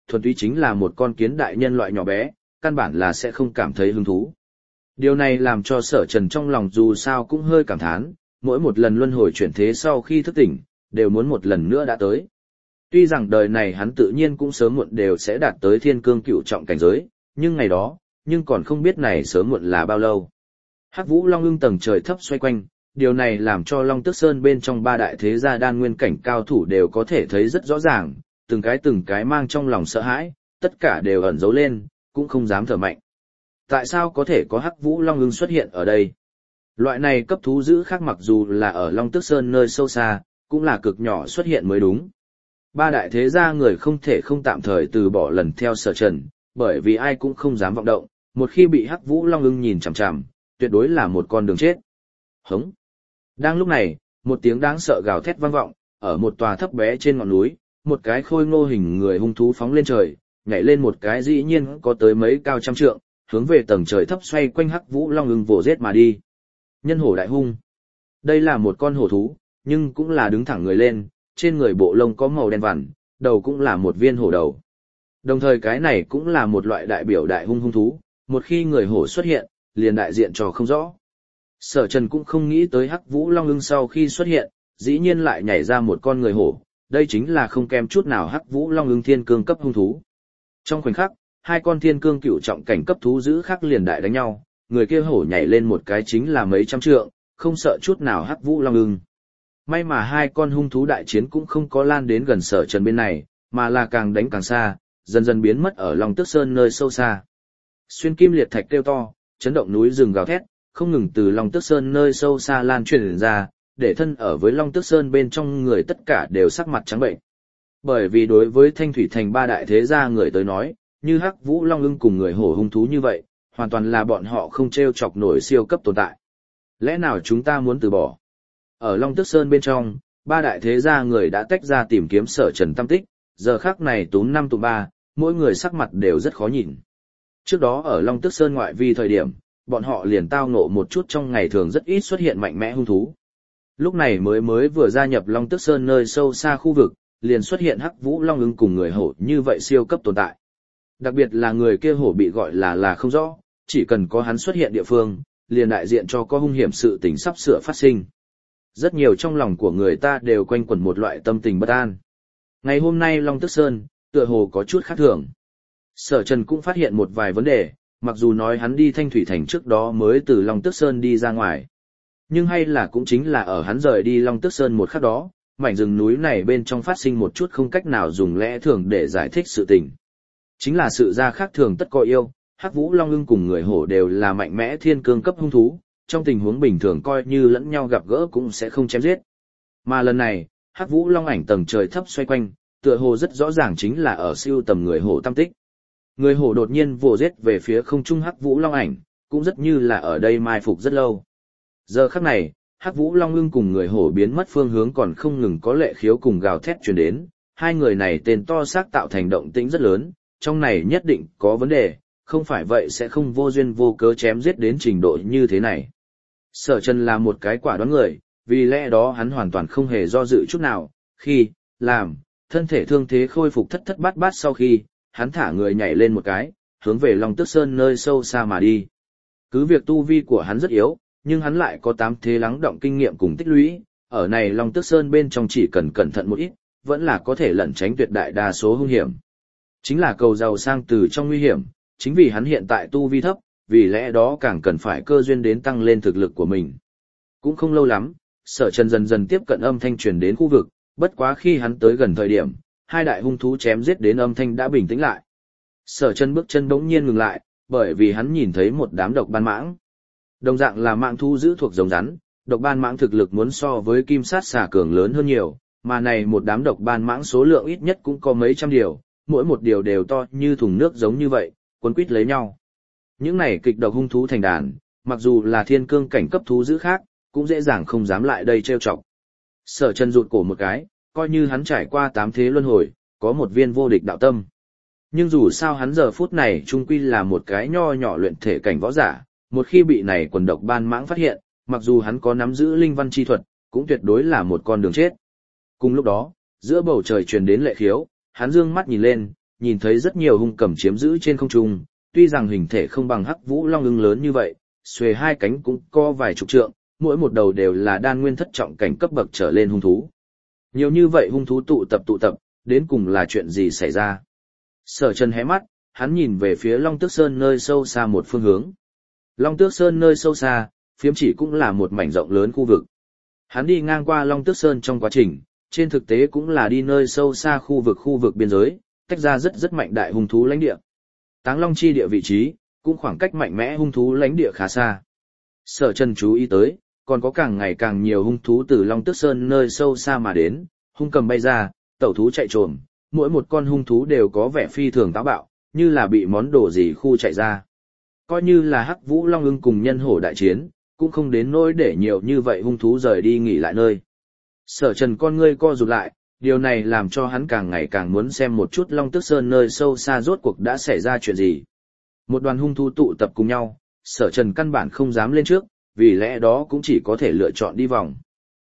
thuần túy chính là một con kiến đại nhân loại nhỏ bé, căn bản là sẽ không cảm thấy hứng thú. Điều này làm cho Sở Trần trong lòng dù sao cũng hơi cảm thán, mỗi một lần luân hồi chuyển thế sau khi thức tỉnh, đều muốn một lần nữa đã tới. Tuy rằng đời này hắn tự nhiên cũng sớm muộn đều sẽ đạt tới thiên cương cửu trọng cảnh giới, nhưng ngày đó, nhưng còn không biết này sớm muộn là bao lâu. Hắc Vũ Long ưng tầng trời thấp xoay quanh, điều này làm cho Long Tước Sơn bên trong ba đại thế gia đan nguyên cảnh cao thủ đều có thể thấy rất rõ ràng, từng cái từng cái mang trong lòng sợ hãi, tất cả đều ẩn giấu lên, cũng không dám thở mạnh. Tại sao có thể có Hắc Vũ Long ưng xuất hiện ở đây? Loại này cấp thú dữ khác mặc dù là ở Long Tước Sơn nơi sâu xa, cũng là cực nhỏ xuất hiện mới đúng. Ba đại thế gia người không thể không tạm thời từ bỏ lần theo Sở Trần, bởi vì ai cũng không dám vọng động, một khi bị Hắc Vũ Long ưng nhìn chằm chằm, tuyệt đối là một con đường chết. Hống. Đang lúc này, một tiếng đáng sợ gào thét vang vọng, ở một tòa thấp bé trên ngọn núi, một cái khôi ngô hình người hung thú phóng lên trời, nhảy lên một cái dĩ nhiên có tới mấy cao trăm trượng, hướng về tầng trời thấp xoay quanh Hắc Vũ Long ưng vồ giết mà đi. Nhân hổ đại hung. Đây là một con hổ thú, nhưng cũng là đứng thẳng người lên, trên người bộ lông có màu đen vằn, đầu cũng là một viên hổ đầu. Đồng thời cái này cũng là một loại đại biểu đại hung hung thú, một khi người hổ xuất hiện, liền đại diện cho không rõ. Sở Trần cũng không nghĩ tới Hắc Vũ Long ưng sau khi xuất hiện, dĩ nhiên lại nhảy ra một con người hổ, đây chính là không kém chút nào Hắc Vũ Long ưng thiên cương cấp hung thú. Trong khoảnh khắc, hai con thiên cương cựu trọng cảnh cấp thú dữ khác liền đại đánh nhau, người kia hổ nhảy lên một cái chính là mấy trăm trượng, không sợ chút nào Hắc Vũ Long ưng. May mà hai con hung thú đại chiến cũng không có lan đến gần Sở Trần bên này, mà là càng đánh càng xa, dần dần biến mất ở Long Tước Sơn nơi sâu xa. Xuyên kim liệt thạch kêu to, chấn động núi rừng gào thét, không ngừng từ Long Tước Sơn nơi sâu xa lan truyền ra, để thân ở với Long Tước Sơn bên trong người tất cả đều sắc mặt trắng bệnh. Bởi vì đối với Thanh Thủy Thành ba đại thế gia người tới nói, như Hắc Vũ Long ưng cùng người hổ hung thú như vậy, hoàn toàn là bọn họ không treo chọc nổi siêu cấp tồn tại. Lẽ nào chúng ta muốn từ bỏ? Ở Long Tước Sơn bên trong, ba đại thế gia người đã tách ra tìm kiếm Sở Trần tâm tích, giờ khắc này túm năm tụm ba, mỗi người sắc mặt đều rất khó nhìn. Trước đó ở Long Tước Sơn ngoại vi thời điểm, bọn họ liền tao ngộ một chút trong ngày thường rất ít xuất hiện mạnh mẽ hung thú. Lúc này mới mới vừa gia nhập Long Tước Sơn nơi sâu xa khu vực, liền xuất hiện Hắc Vũ Long ưng cùng người hổ như vậy siêu cấp tồn tại. Đặc biệt là người kia hổ bị gọi là là không rõ, chỉ cần có hắn xuất hiện địa phương, liền đại diện cho có hung hiểm sự tình sắp sửa phát sinh. Rất nhiều trong lòng của người ta đều quanh quẩn một loại tâm tình bất an. Ngày hôm nay Long Tước Sơn, tựa hồ có chút khác thường. Sở Trần cũng phát hiện một vài vấn đề, mặc dù nói hắn đi Thanh Thủy Thành trước đó mới từ Long Tước Sơn đi ra ngoài. Nhưng hay là cũng chính là ở hắn rời đi Long Tước Sơn một khắc đó, mảnh rừng núi này bên trong phát sinh một chút không cách nào dùng lẽ thường để giải thích sự tình. Chính là sự ra khác thường tất có yêu, Hắc Vũ Long ưng cùng người hổ đều là mạnh mẽ thiên cương cấp hung thú, trong tình huống bình thường coi như lẫn nhau gặp gỡ cũng sẽ không chém giết. Mà lần này, Hắc Vũ Long ảnh tầng trời thấp xoay quanh, tựa hồ rất rõ ràng chính là ở siêu tầm người hổ tâm tích. Người hổ đột nhiên vồ giết về phía không trung Hắc Vũ Long ảnh, cũng rất như là ở đây mai phục rất lâu. Giờ khắc này, Hắc Vũ Long ưng cùng người hổ biến mất phương hướng còn không ngừng có lệ khiếu cùng gào thét truyền đến, hai người này tên to xác tạo thành động tĩnh rất lớn, trong này nhất định có vấn đề, không phải vậy sẽ không vô duyên vô cớ chém giết đến trình độ như thế này. Sở Trần là một cái quả đoán người, vì lẽ đó hắn hoàn toàn không hề do dự chút nào, khi, làm, thân thể thương thế khôi phục thất thất bát bát sau khi, hắn thả người nhảy lên một cái, hướng về Long Tước Sơn nơi sâu xa mà đi. Cứ việc tu vi của hắn rất yếu, nhưng hắn lại có tám thế lắng động kinh nghiệm cùng tích lũy, ở này Long Tước Sơn bên trong chỉ cần cẩn thận một ít, vẫn là có thể lẩn tránh tuyệt đại đa số hung hiểm. Chính là cầu giàu sang từ trong nguy hiểm, chính vì hắn hiện tại tu vi thấp, vì lẽ đó càng cần phải cơ duyên đến tăng lên thực lực của mình. Cũng không lâu lắm, Sở Trần dần dần tiếp cận âm thanh truyền đến khu vực, bất quá khi hắn tới gần thời điểm, hai đại hung thú chém giết đến âm thanh đã bình tĩnh lại. Sở Trần bước chân bỗng nhiên ngừng lại, bởi vì hắn nhìn thấy một đám độc ban mãng. Đồng dạng là mạng thú giữ thuộc giống rắn, độc ban mãng thực lực muốn so với kim sát xà cường lớn hơn nhiều, mà này một đám độc ban mãng số lượng ít nhất cũng có mấy trăm điều, mỗi một điều đều to như thùng nước giống như vậy, quấn quýt lấy nhau. Những này kịch độc hung thú thành đàn, mặc dù là thiên cương cảnh cấp thú giữ khác, cũng dễ dàng không dám lại đây trêu chọc. Sở Trần rụt cổ một cái, coi như hắn trải qua tám thế luân hồi, có một viên vô địch đạo tâm. Nhưng dù sao hắn giờ phút này trung quy là một cái nho nhỏ luyện thể cảnh võ giả, một khi bị này quần độc ban mãng phát hiện, mặc dù hắn có nắm giữ linh văn chi thuật, cũng tuyệt đối là một con đường chết. Cùng lúc đó, giữa bầu trời truyền đến lệ khiếu, hắn dương mắt nhìn lên, nhìn thấy rất nhiều hung cầm chiếm giữ trên không trung, tuy rằng hình thể không bằng hắc vũ long ưng lớn như vậy, xuề hai cánh cũng có vài chục trượng, mỗi một đầu đều là đan nguyên thất trọng cảnh cấp bậc trở lên hung thú. Nhiều như vậy hung thú tụ tập tụ tập, đến cùng là chuyện gì xảy ra? Sở Trần hé mắt, hắn nhìn về phía Long Tước Sơn nơi sâu xa một phương hướng. Long Tước Sơn nơi sâu xa, phiếm chỉ cũng là một mảnh rộng lớn khu vực. Hắn đi ngang qua Long Tước Sơn trong quá trình, trên thực tế cũng là đi nơi sâu xa khu vực khu vực biên giới, tách ra rất rất mạnh đại hung thú lãnh địa. Táng Long chi địa vị trí, cũng khoảng cách mạnh mẽ hung thú lãnh địa khá xa. Sở Trần chú ý tới, còn có càng ngày càng nhiều hung thú từ Long Tước Sơn nơi sâu xa mà đến, hung cầm bay ra, tẩu thú chạy trồm, mỗi một con hung thú đều có vẻ phi thường táo bạo, như là bị món đồ gì khu chạy ra. Coi như là Hắc Vũ Long ưng cùng nhân hổ đại chiến, cũng không đến nỗi để nhiều như vậy hung thú rời đi nghỉ lại nơi. Sở Trần con ngươi co rụt lại, điều này làm cho hắn càng ngày càng muốn xem một chút Long Tước Sơn nơi sâu xa rốt cuộc đã xảy ra chuyện gì. Một đoàn hung thú tụ tập cùng nhau, Sở Trần căn bản không dám lên trước, vì lẽ đó cũng chỉ có thể lựa chọn đi vòng.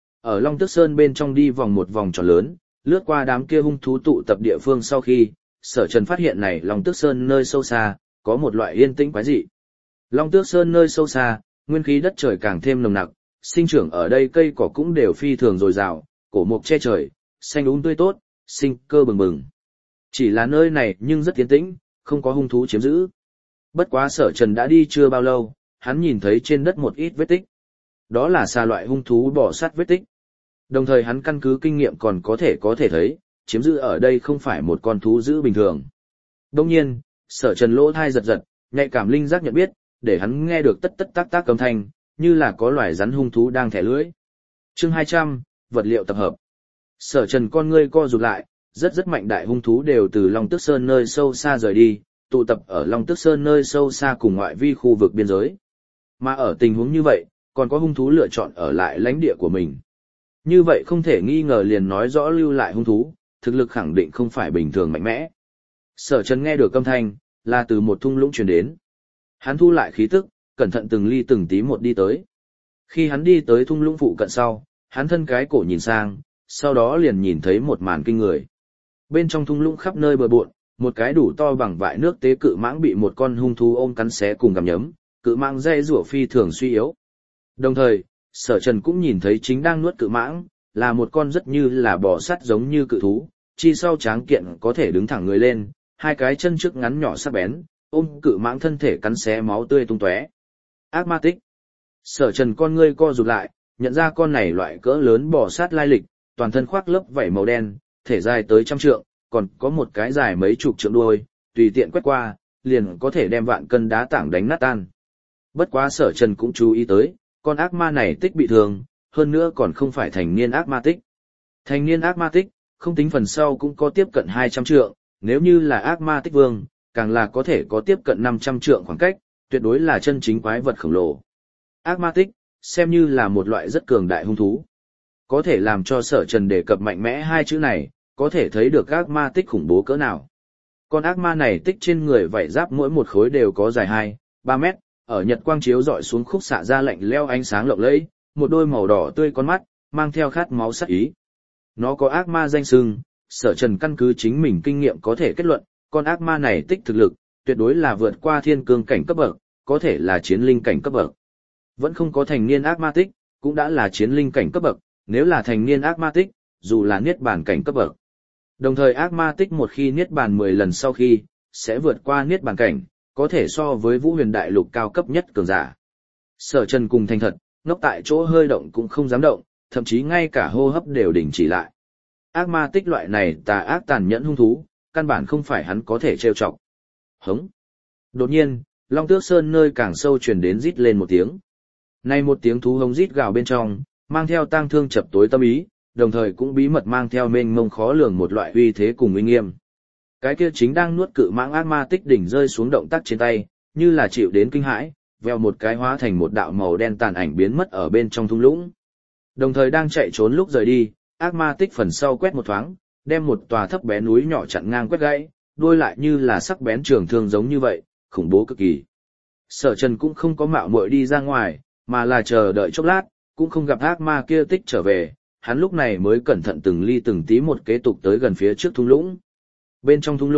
Ở Long Tước Sơn bên trong đi vòng một vòng tròn lớn, lướt qua đám kia hung thú tụ tập địa phương sau khi, Sở Trần phát hiện này Long Tước Sơn nơi sâu xa, có một loại yên tĩnh quái dị. Long Tước Sơn nơi sâu xa, nguyên khí đất trời càng thêm nồng nặc, sinh trưởng ở đây cây cỏ cũng đều phi thường dồi dào, cổ mục che trời, xanh úng tươi tốt, sinh cơ bừng bừng. Chỉ là nơi này nhưng rất yên tĩnh, không có hung thú chiếm giữ. Bất quá Sở Trần đã đi chưa bao lâu, hắn nhìn thấy trên đất một ít vết tích. Đó là xa loại hung thú bò sát vết tích. Đồng thời hắn căn cứ kinh nghiệm còn có thể có thể thấy, chiếm giữ ở đây không phải một con thú dữ bình thường. Đồng nhiên, Sở Trần lỗ thai giật giật, nhạy cảm linh giác nhận biết, để hắn nghe được tất tất tác tác âm thanh, như là có loài rắn hung thú đang thẻ lưỡi. Chương hai trăm, vật liệu tập hợp. Sở Trần con ngươi co rụt lại, rất rất mạnh đại hung thú đều từ Long Tước Sơn nơi sâu xa rời đi, tụ tập ở Long Tước Sơn nơi sâu xa cùng ngoại vi khu vực biên giới. Mà ở tình huống như vậy, còn có hung thú lựa chọn ở lại lãnh địa của mình. Như vậy không thể nghi ngờ liền nói rõ lưu lại hung thú, thực lực khẳng định không phải bình thường mạnh mẽ. Sở Trần nghe được âm thanh, là từ một thung lũng truyền đến. Hắn thu lại khí tức, cẩn thận từng ly từng tí một đi tới. Khi hắn đi tới thung lũng phụ cận sau, hắn thân cái cổ nhìn sang, sau đó liền nhìn thấy một màn kinh người. Bên trong thung lũng khắp nơi bờ bộn, một cái đủ to bằng vại nước tế cự mãng bị một con hung thú ôm cắn xé cùng gặm nhấm, cự mãng dây rủa phi thường suy yếu. Đồng thời, Sở Trần cũng nhìn thấy chính đang nuốt cự mãng, là một con rất như là bò sắt giống như cự thú, chi sau tráng kiện có thể đứng thẳng người lên, hai cái chân trước ngắn nhỏ sắc bén, ôm cự mãng thân thể cắn xé máu tươi tung tóe. Ác ma tích. Sở Trần con ngươi co rụt lại, nhận ra con này loại cỡ lớn bò sát lai lịch, toàn thân khoác lớp vảy màu đen, thể dài tới trăm trượng, còn có một cái dài mấy chục trượng đuôi, tùy tiện quét qua, liền có thể đem vạn cân đá tảng đánh nát tan. Bất quá Sở Trần cũng chú ý tới, con ác ma này tích bị thương, hơn nữa còn không phải thành niên ác ma tích. Thành niên ác ma tích, không tính phần sau cũng có tiếp cận hai trăm trượng, nếu như là ác ma tích vương, càng là có thể có tiếp cận năm trăm trượng khoảng cách, tuyệt đối là chân chính quái vật khổng lồ. Ác ma tích, xem như là một loại rất cường đại hung thú. Có thể làm cho Sở Trần đề cập mạnh mẽ hai chữ này, có thể thấy được ác ma tích khủng bố cỡ nào. Con ác ma này tích trên người vảy giáp mỗi một khối đều có dài hai, ba mét, ở nhật quang chiếu dọi xuống khúc xạ ra lạnh leo ánh sáng lộng lẫy, một đôi màu đỏ tươi con mắt, mang theo khát máu sát ý. Nó có ác ma danh xưng, Sở Trần căn cứ chính mình kinh nghiệm có thể kết luận, con ác ma này tích thực lực, tuyệt đối là vượt qua thiên cương cảnh cấp bậc, có thể là chiến linh cảnh cấp bậc. Vẫn không có thành niên ác ma tích, cũng đã là chiến linh cảnh cấp bậc, nếu là thành niên ác ma tích, dù là niết bàn cảnh cấp bậc. Đồng thời ác ma tích một khi niết bàn mười lần sau khi, sẽ vượt qua niết bàn cảnh, có thể so với Vũ Huyền Đại Lục cao cấp nhất cường giả. Sở Trần cùng thành thật, ngốc tại chỗ hơi động cũng không dám động, thậm chí ngay cả hô hấp đều đình chỉ lại. Ác ma tích loại này tà ác tàn nhẫn hung thú, căn bản không phải hắn có thể trêu chọc. Hống. Đột nhiên, Long Tước Sơn nơi càng sâu truyền đến rít lên một tiếng. Này một tiếng thú hống rít gào bên trong, mang theo tang thương chập tối tâm ý, đồng thời cũng bí mật mang theo mênh mông khó lường một loại uy thế cùng uy nghiêm. Cái kia chính đang nuốt cự mãng ác ma tích đỉnh rơi xuống động tác trên tay, như là chịu đến kinh hãi, veo một cái hóa thành một đạo màu đen tàn ảnh biến mất ở bên trong thung lũng. Đồng thời đang chạy trốn lúc rời đi, ác ma tích phần sau quét một thoáng, đem một tòa thấp bé núi nhỏ chặn ngang quét gãy, đuôi lại như là sắc bén trường thương giống như vậy, khủng bố cực kỳ. Sở Trần cũng không có mạo muội đi ra ngoài, mà là chờ đợi chốc lát, cũng không gặp ác ma kia tích trở về, hắn lúc này mới cẩn thận từng ly từng tí một kế tục tới gần phía trước thung lũng. Bên trong thung lũng,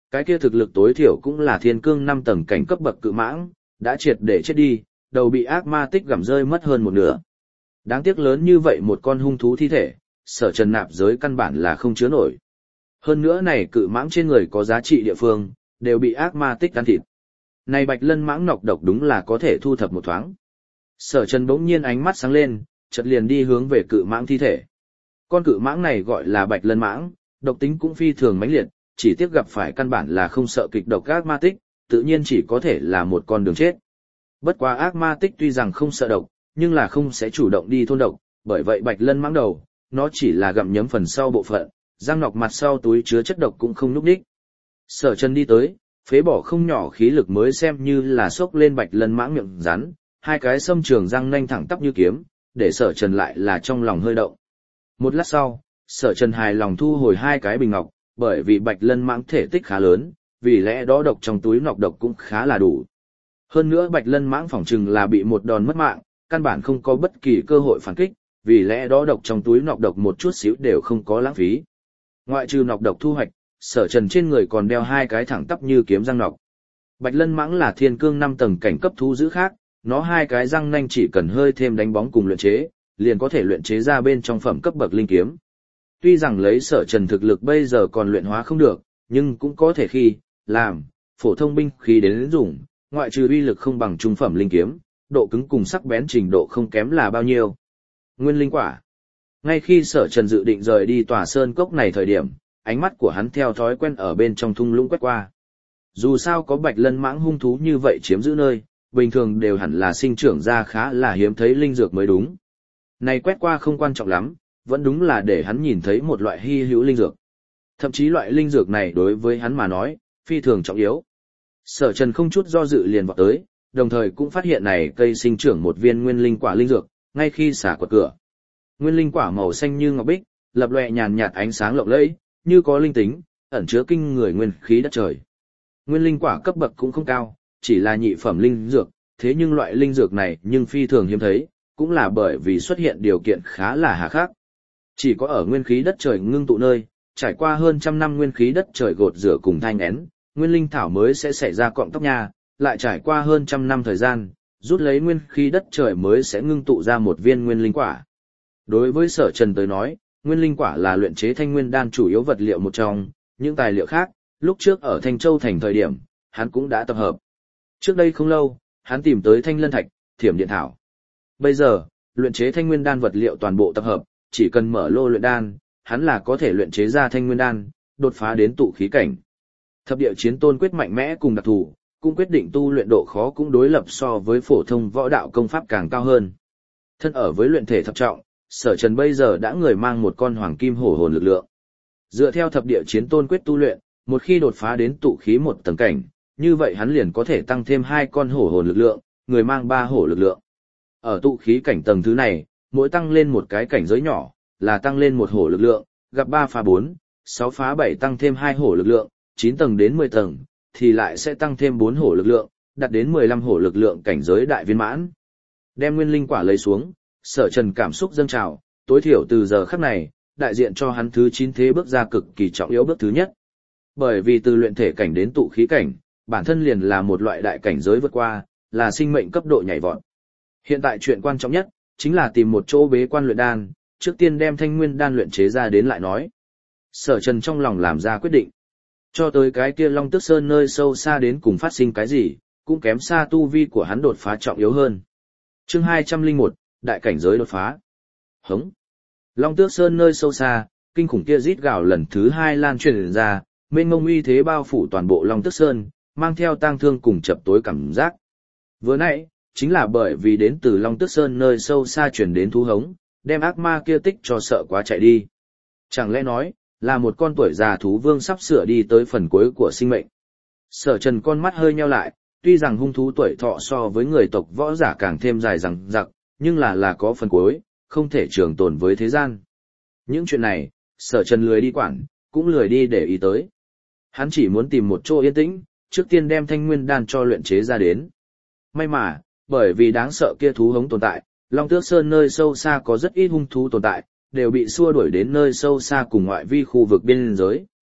Cái kia thực lực tối thiểu cũng là thiên cương năm tầng cảnh cấp bậc cự mãng, đã triệt để chết đi, đầu bị ác ma tích gặm rơi mất hơn một nửa. Đáng tiếc lớn như vậy một con hung thú thi thể, Sở Trần nạp giới căn bản là không chứa nổi. Hơn nữa này cự mãng trên người có giá trị địa phương, đều bị ác ma tích ăn thịt. Này bạch lân mãng nọc độc đúng là có thể thu thập một thoáng. Sở Trần bỗng nhiên ánh mắt sáng lên, chợt liền đi hướng về cự mãng thi thể. Con cự mãng này gọi là bạch lân mãng, độc tính cũng phi thường mãnh liệt, chỉ tiếc gặp phải căn bản là không sợ kịch độc ác ma tích, tự nhiên chỉ có thể là một con đường chết. Bất quá ác ma tích tuy rằng không sợ độc, nhưng là không sẽ chủ động đi thôn độc, bởi vậy bạch lân mãng đầu, nó chỉ là gặm nhấm phần sau bộ phận, răng nọc mặt sau túi chứa chất độc cũng không núp đích. Sở Trần đi tới, phế bỏ không nhỏ khí lực mới xem như là xốc lên bạch lân mãng miệng rắn, hai cái sâm trường răng nanh thẳng tắp như kiếm, để Sở Trần lại là trong lòng hơi động. Một lát sau, Sở Trần hài lòng thu hồi hai cái bình ngọc, bởi vì bạch lân mãng thể tích khá lớn, vì lẽ đó độc trong túi nọc độc cũng khá là đủ. Hơn nữa bạch lân mãng phỏng chừng là bị một đòn mất mạng, căn bản không có bất kỳ cơ hội phản kích, vì lẽ đó độc trong túi nọc độc một chút xíu đều không có lãng phí. Ngoại trừ nọc độc thu hoạch, Sở Trần trên người còn đeo hai cái thẳng tắp như kiếm răng nọc. Bạch lân mãng là thiên cương năm tầng cảnh cấp thú dữ khác, nó hai cái răng nanh chỉ cần hơi thêm đánh bóng cùng luyện chế, liền có thể luyện chế ra bên trong phẩm cấp bậc linh kiếm. Tuy rằng lấy Sở Trần thực lực bây giờ còn luyện hóa không được, nhưng cũng có thể khi làm phổ thông binh khí đến dùng, ngoại trừ uy lực không bằng trung phẩm linh kiếm, độ cứng cùng sắc bén trình độ không kém là bao nhiêu. Nguyên linh quả. Ngay khi Sở Trần dự định rời đi tòa sơn cốc này thời điểm, ánh mắt của hắn theo thói quen ở bên trong thung lũng quét qua. Dù sao có bạch lân mãng hung thú như vậy chiếm giữ nơi, bình thường đều hẳn là sinh trưởng ra khá là hiếm thấy linh dược mới đúng. Này quét qua không quan trọng lắm, vẫn đúng là để hắn nhìn thấy một loại hy hữu linh dược. Thậm chí loại linh dược này đối với hắn mà nói, phi thường trọng yếu. Sở Trần không chút do dự liền vọt tới, đồng thời cũng phát hiện này cây sinh trưởng một viên nguyên linh quả linh dược, ngay khi xả quật cửa. Nguyên linh quả màu xanh như ngọc bích, lập lòe nhàn nhạt ánh sáng lộng lẫy, như có linh tính, ẩn chứa kinh người nguyên khí đất trời. Nguyên linh quả cấp bậc cũng không cao, chỉ là nhị phẩm linh dược, thế nhưng loại linh dược này nhưng phi thường hiếm thấy, cũng là bởi vì xuất hiện điều kiện khá là hà khắc. Chỉ có ở nguyên khí đất trời ngưng tụ nơi, trải qua hơn trăm năm nguyên khí đất trời gột rửa cùng thanh én, nguyên linh thảo mới sẽ xảy ra cọng tóc nha, lại trải qua hơn trăm năm thời gian, rút lấy nguyên khí đất trời mới sẽ ngưng tụ ra một viên nguyên linh quả. Đối với Sở Trần tới nói, nguyên linh quả là luyện chế thanh nguyên đan chủ yếu vật liệu một trong, những tài liệu khác, lúc trước ở Thanh Châu thành thời điểm, hắn cũng đã tập hợp. Trước đây không lâu, hắn tìm tới thanh lân thạch, thiểm điện thảo. Bây giờ, luyện chế thanh nguyên đan vật liệu toàn bộ tập hợp, chỉ cần mở lô luyện đan, hắn là có thể luyện chế ra thanh nguyên đan, đột phá đến tụ khí cảnh. Thập địa chiến tôn quyết mạnh mẽ cùng đặc thù, cũng quyết định tu luyện độ khó cũng đối lập so với phổ thông võ đạo công pháp càng cao hơn. Thân ở với luyện thể thập trọng, Sở Trần bây giờ đã người mang một con hoàng kim hổ hồn lực lượng. Dựa theo thập địa chiến tôn quyết tu luyện, một khi đột phá đến tụ khí một tầng cảnh, như vậy hắn liền có thể tăng thêm hai con hổ hồn lực lượng, người mang ba hổ lực lượng. Ở tụ khí cảnh tầng thứ này, mỗi tăng lên một cái cảnh giới nhỏ, là tăng lên một hổ lực lượng, gặp ba phá bốn, sáu phá bảy tăng thêm hai hổ lực lượng, chín tầng đến mười tầng, thì lại sẽ tăng thêm bốn hổ lực lượng, đạt đến mười lăm hổ lực lượng cảnh giới đại viên mãn. Đem nguyên linh quả lấy xuống, Sở Trần cảm xúc dâng trào, tối thiểu từ giờ khắc này, đại diện cho hắn thứ chín thế bước ra cực kỳ trọng yếu bước thứ nhất. Bởi vì từ luyện thể cảnh đến tụ khí cảnh, bản thân liền là một loại đại cảnh giới vượt qua, là sinh mệnh cấp độ nhảy vọt. Hiện tại chuyện quan trọng nhất, chính là tìm một chỗ bế quan luyện đan, trước tiên đem thanh nguyên đan luyện chế ra đến lại nói. Sở Trần trong lòng làm ra quyết định. Cho tới cái kia Long Tước Sơn nơi sâu xa đến cùng phát sinh cái gì, cũng kém xa tu vi của hắn đột phá trọng yếu hơn. Chương hai trăm lẻ một, đại cảnh giới đột phá. Hống. Long Tước Sơn nơi sâu xa, kinh khủng kia rít gào lần thứ hai lan truyền ra, mênh mông uy thế bao phủ toàn bộ Long Tước Sơn, mang theo tang thương cùng chập tối cảm giác. Vừa nãy, chính là bởi vì đến từ Long Tước Sơn nơi sâu xa truyền đến thú hống, đem ác ma kia tích cho sợ quá chạy đi. Chẳng lẽ nói, là một con tuổi già thú vương sắp sửa đi tới phần cuối của sinh mệnh. Sở Trần con mắt hơi nheo lại, tuy rằng hung thú tuổi thọ so với người tộc võ giả càng thêm dài dằng dặc, nhưng là là có phần cuối, không thể trường tồn với thế gian. Những chuyện này, Sở Trần lười đi quản, cũng lười đi để ý tới. Hắn chỉ muốn tìm một chỗ yên tĩnh, trước tiên đem thanh nguyên đan cho luyện chế ra đến. May mà, bởi vì đáng sợ kia thú hống tồn tại, Long Tước Sơn nơi sâu xa có rất ít hung thú tồn tại, đều bị xua đuổi đến nơi sâu xa cùng ngoại vi khu vực biên giới.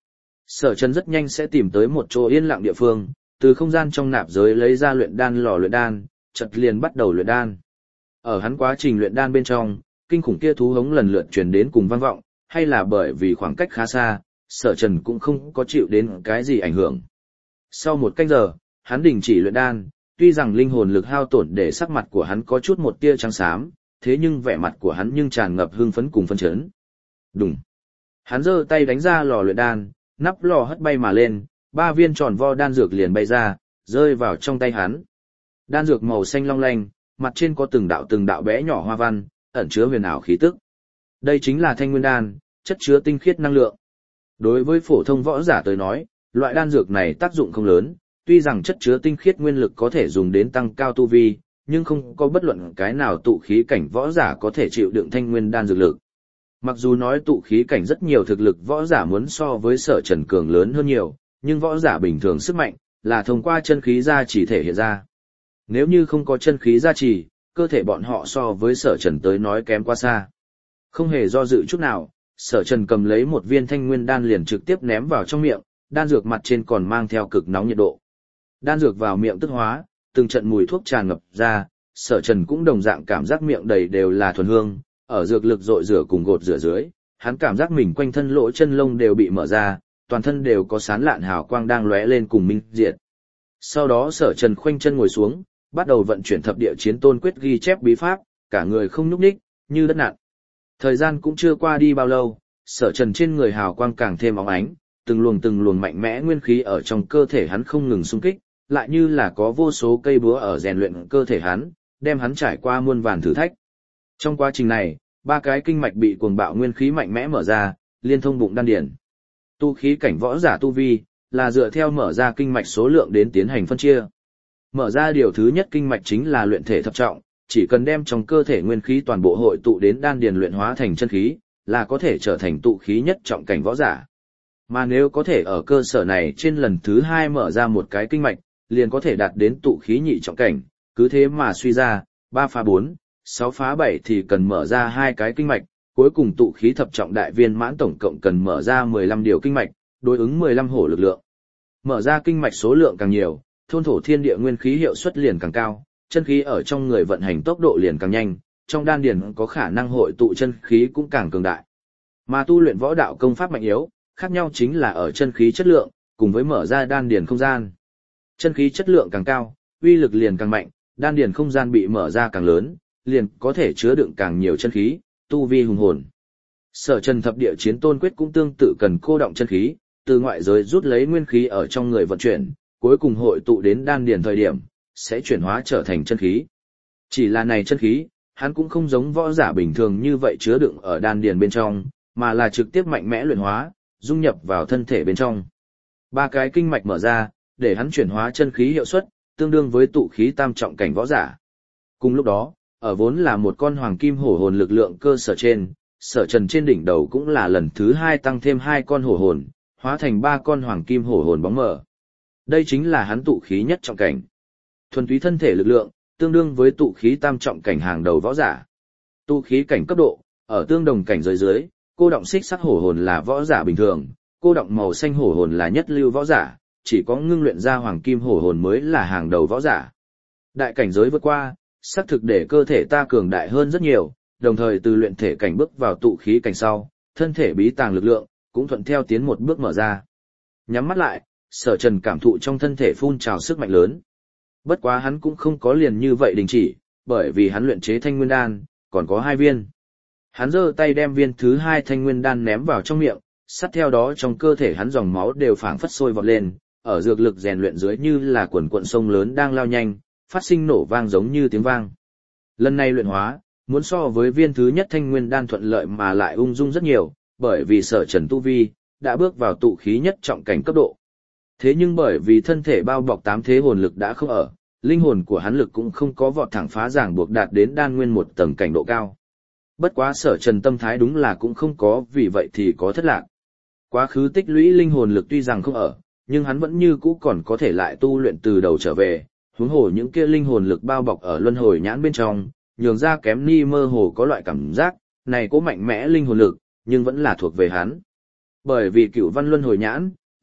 Sở Trần rất nhanh sẽ tìm tới một chỗ yên lặng địa phương, từ không gian trong nạp giới lấy ra luyện đan lò luyện đan, chợt liền bắt đầu luyện đan. Ở hắn quá trình luyện đan bên trong, kinh khủng kia thú hống lần lượt truyền đến cùng vang vọng, hay là bởi vì khoảng cách khá xa, Sở Trần cũng không có chịu đến cái gì ảnh hưởng. Sau một canh giờ, hắn đình chỉ luyện đan, tuy rằng linh hồn lực hao tổn để sắc mặt của hắn có chút một tia trắng xám, thế nhưng vẻ mặt của hắn nhưng tràn ngập hưng phấn cùng phấn chấn. Đùng. Hắn giơ tay đánh ra lò luyện đan, nắp lò hất bay mà lên, ba viên tròn vo đan dược liền bay ra, rơi vào trong tay hắn. Đan dược màu xanh long lanh, mặt trên có từng đạo từng đạo bé nhỏ hoa văn, ẩn chứa huyền ảo khí tức. Đây chính là Thanh Nguyên đan, chất chứa tinh khiết năng lượng. Đối với phổ thông võ giả tới nói, loại đan dược này tác dụng không lớn, tuy rằng chất chứa tinh khiết nguyên lực có thể dùng đến tăng cao tu vi, nhưng không có bất luận cái nào tụ khí cảnh võ giả có thể chịu đựng Thanh Nguyên đan dược lực. Mặc dù nói tụ khí cảnh rất nhiều thực lực võ giả muốn so với Sở Trần cường lớn hơn nhiều, nhưng võ giả bình thường sức mạnh là thông qua chân khí gia trì thể hiện ra. Nếu như không có chân khí gia trì, cơ thể bọn họ so với Sở Trần tới nói kém quá xa. Không hề do dự chút nào, Sở Trần cầm lấy một viên Thanh Nguyên đan liền trực tiếp ném vào trong miệng, đan dược mặt trên còn mang theo cực nóng nhiệt độ. Đan dược vào miệng tức hóa, từng trận mùi thuốc tràn ngập ra, Sở Trần cũng đồng dạng cảm giác miệng đầy đều là thuần hương, ở dược lực rội rửa cùng gột rửa dưới, hắn cảm giác mình quanh thân lỗ chân lông đều bị mở ra, toàn thân đều có sán lạn hào quang đang lóe lên cùng minh diệt. Sau đó Sở Trần khoanh chân ngồi xuống, bắt đầu vận chuyển thập địa chiến tôn quyết ghi chép bí pháp, cả người không nhúc nhích, như đất nặn. Thời gian cũng chưa qua đi bao lâu, Sở Trần trên người hào quang càng thêm óng ánh, từng luồng từng luồng mạnh mẽ nguyên khí ở trong cơ thể hắn không ngừng xung kích, lại như là có vô số cây búa ở rèn luyện cơ thể hắn, đem hắn trải qua muôn vàn thử thách. Trong quá trình này, ba cái kinh mạch bị cuồng bạo nguyên khí mạnh mẽ mở ra, liên thông bụng đan điển. Tu khí cảnh võ giả tu vi là dựa theo mở ra kinh mạch số lượng đến tiến hành phân chia. Mở ra điều thứ nhất kinh mạch chính là luyện thể thập trọng, chỉ cần đem trong cơ thể nguyên khí toàn bộ hội tụ đến đan điền luyện hóa thành chân khí, là có thể trở thành tụ khí nhất trọng cảnh võ giả. Mà nếu có thể ở cơ sở này trên lần thứ hai mở ra một cái kinh mạch, liền có thể đạt đến tụ khí nhị trọng cảnh, cứ thế mà suy ra, ba phá bốn, sáu phá bảy thì cần mở ra hai cái kinh mạch, cuối cùng tụ khí thập trọng đại viên mãn tổng cộng cần mở ra mười lăm điều kinh mạch, đối ứng mười lăm hổ lực lượng. Mở ra kinh mạch số lượng càng nhiều, thôn thổ thiên địa nguyên khí hiệu suất liền càng cao, chân khí ở trong người vận hành tốc độ liền càng nhanh, trong đan điền có khả năng hội tụ chân khí cũng càng cường đại. Mà tu luyện võ đạo công pháp mạnh yếu, khác nhau chính là ở chân khí chất lượng, cùng với mở ra đan điền không gian. Chân khí chất lượng càng cao, uy lực liền càng mạnh, đan điền không gian bị mở ra càng lớn, liền có thể chứa đựng càng nhiều chân khí, tu vi hùng hồn. Sở Trần thập địa chiến tôn quyết cũng tương tự cần cô động chân khí, từ ngoại giới rút lấy nguyên khí ở trong người vận chuyển, cuối cùng hội tụ đến đan điền thời điểm, sẽ chuyển hóa trở thành chân khí. Chỉ là này chân khí, hắn cũng không giống võ giả bình thường như vậy chứa đựng ở đan điền bên trong, mà là trực tiếp mạnh mẽ luyện hóa, dung nhập vào thân thể bên trong. Ba cái kinh mạch mở ra, để hắn chuyển hóa chân khí hiệu suất, tương đương với tụ khí tam trọng cảnh võ giả. Cùng lúc đó, ở vốn là một con hoàng kim hổ hồn lực lượng cơ sở trên, Sở Trần trên đỉnh đầu cũng là lần thứ hai tăng thêm hai con hổ hồn, hóa thành ba con hoàng kim hổ hồn bóng mờ. Đây chính là hắn tụ khí nhất trọng cảnh. Thuần túy thân thể lực lượng, tương đương với tụ khí tam trọng cảnh hàng đầu võ giả. Tụ khí cảnh cấp độ, ở tương đồng cảnh giới dưới, cô động xích sắc hổ hồn là võ giả bình thường, cô động màu xanh hổ hồn là nhất lưu võ giả, chỉ có ngưng luyện ra hoàng kim hổ hồn mới là hàng đầu võ giả. Đại cảnh giới vượt qua, xác thực để cơ thể ta cường đại hơn rất nhiều, đồng thời từ luyện thể cảnh bước vào tụ khí cảnh sau, thân thể bí tàng lực lượng cũng thuận theo tiến một bước mở ra. Nhắm mắt lại, Sở Trần cảm thụ trong thân thể phun trào sức mạnh lớn. Bất quá hắn cũng không có liền như vậy đình chỉ, bởi vì hắn luyện chế Thanh Nguyên đan còn có hai viên. Hắn giơ tay đem viên thứ hai Thanh Nguyên đan ném vào trong miệng, sát theo đó trong cơ thể hắn dòng máu đều phảng phất sôi vọt lên, ở dược lực rèn luyện dưới như là quần quận sông lớn đang lao nhanh, phát sinh nổ vang giống như tiếng vang. Lần này luyện hóa, muốn so với viên thứ nhất Thanh Nguyên đan thuận lợi mà lại ung dung rất nhiều, bởi vì Sở Trần tu vi đã bước vào tụ khí nhất trọng cảnh cấp độ. Thế nhưng bởi vì thân thể bao bọc tám thế hồn lực đã không ở, linh hồn của hắn lực cũng không có vọt thẳng phá ràng buộc đạt đến đan nguyên một tầng cảnh độ cao. Bất quá Sở Trần tâm thái đúng là cũng không có vì vậy thì có thất lạc. Quá khứ tích lũy linh hồn lực tuy rằng không ở, nhưng hắn vẫn như cũ còn có thể lại tu luyện từ đầu trở về, huống hồ những kia linh hồn lực bao bọc ở luân hồi nhãn bên trong, nhường ra kém ni mơ hồ có loại cảm giác, này có mạnh mẽ linh hồn lực, nhưng vẫn là thuộc về hắn. Bởi vì cửu văn luân hồi nhãn,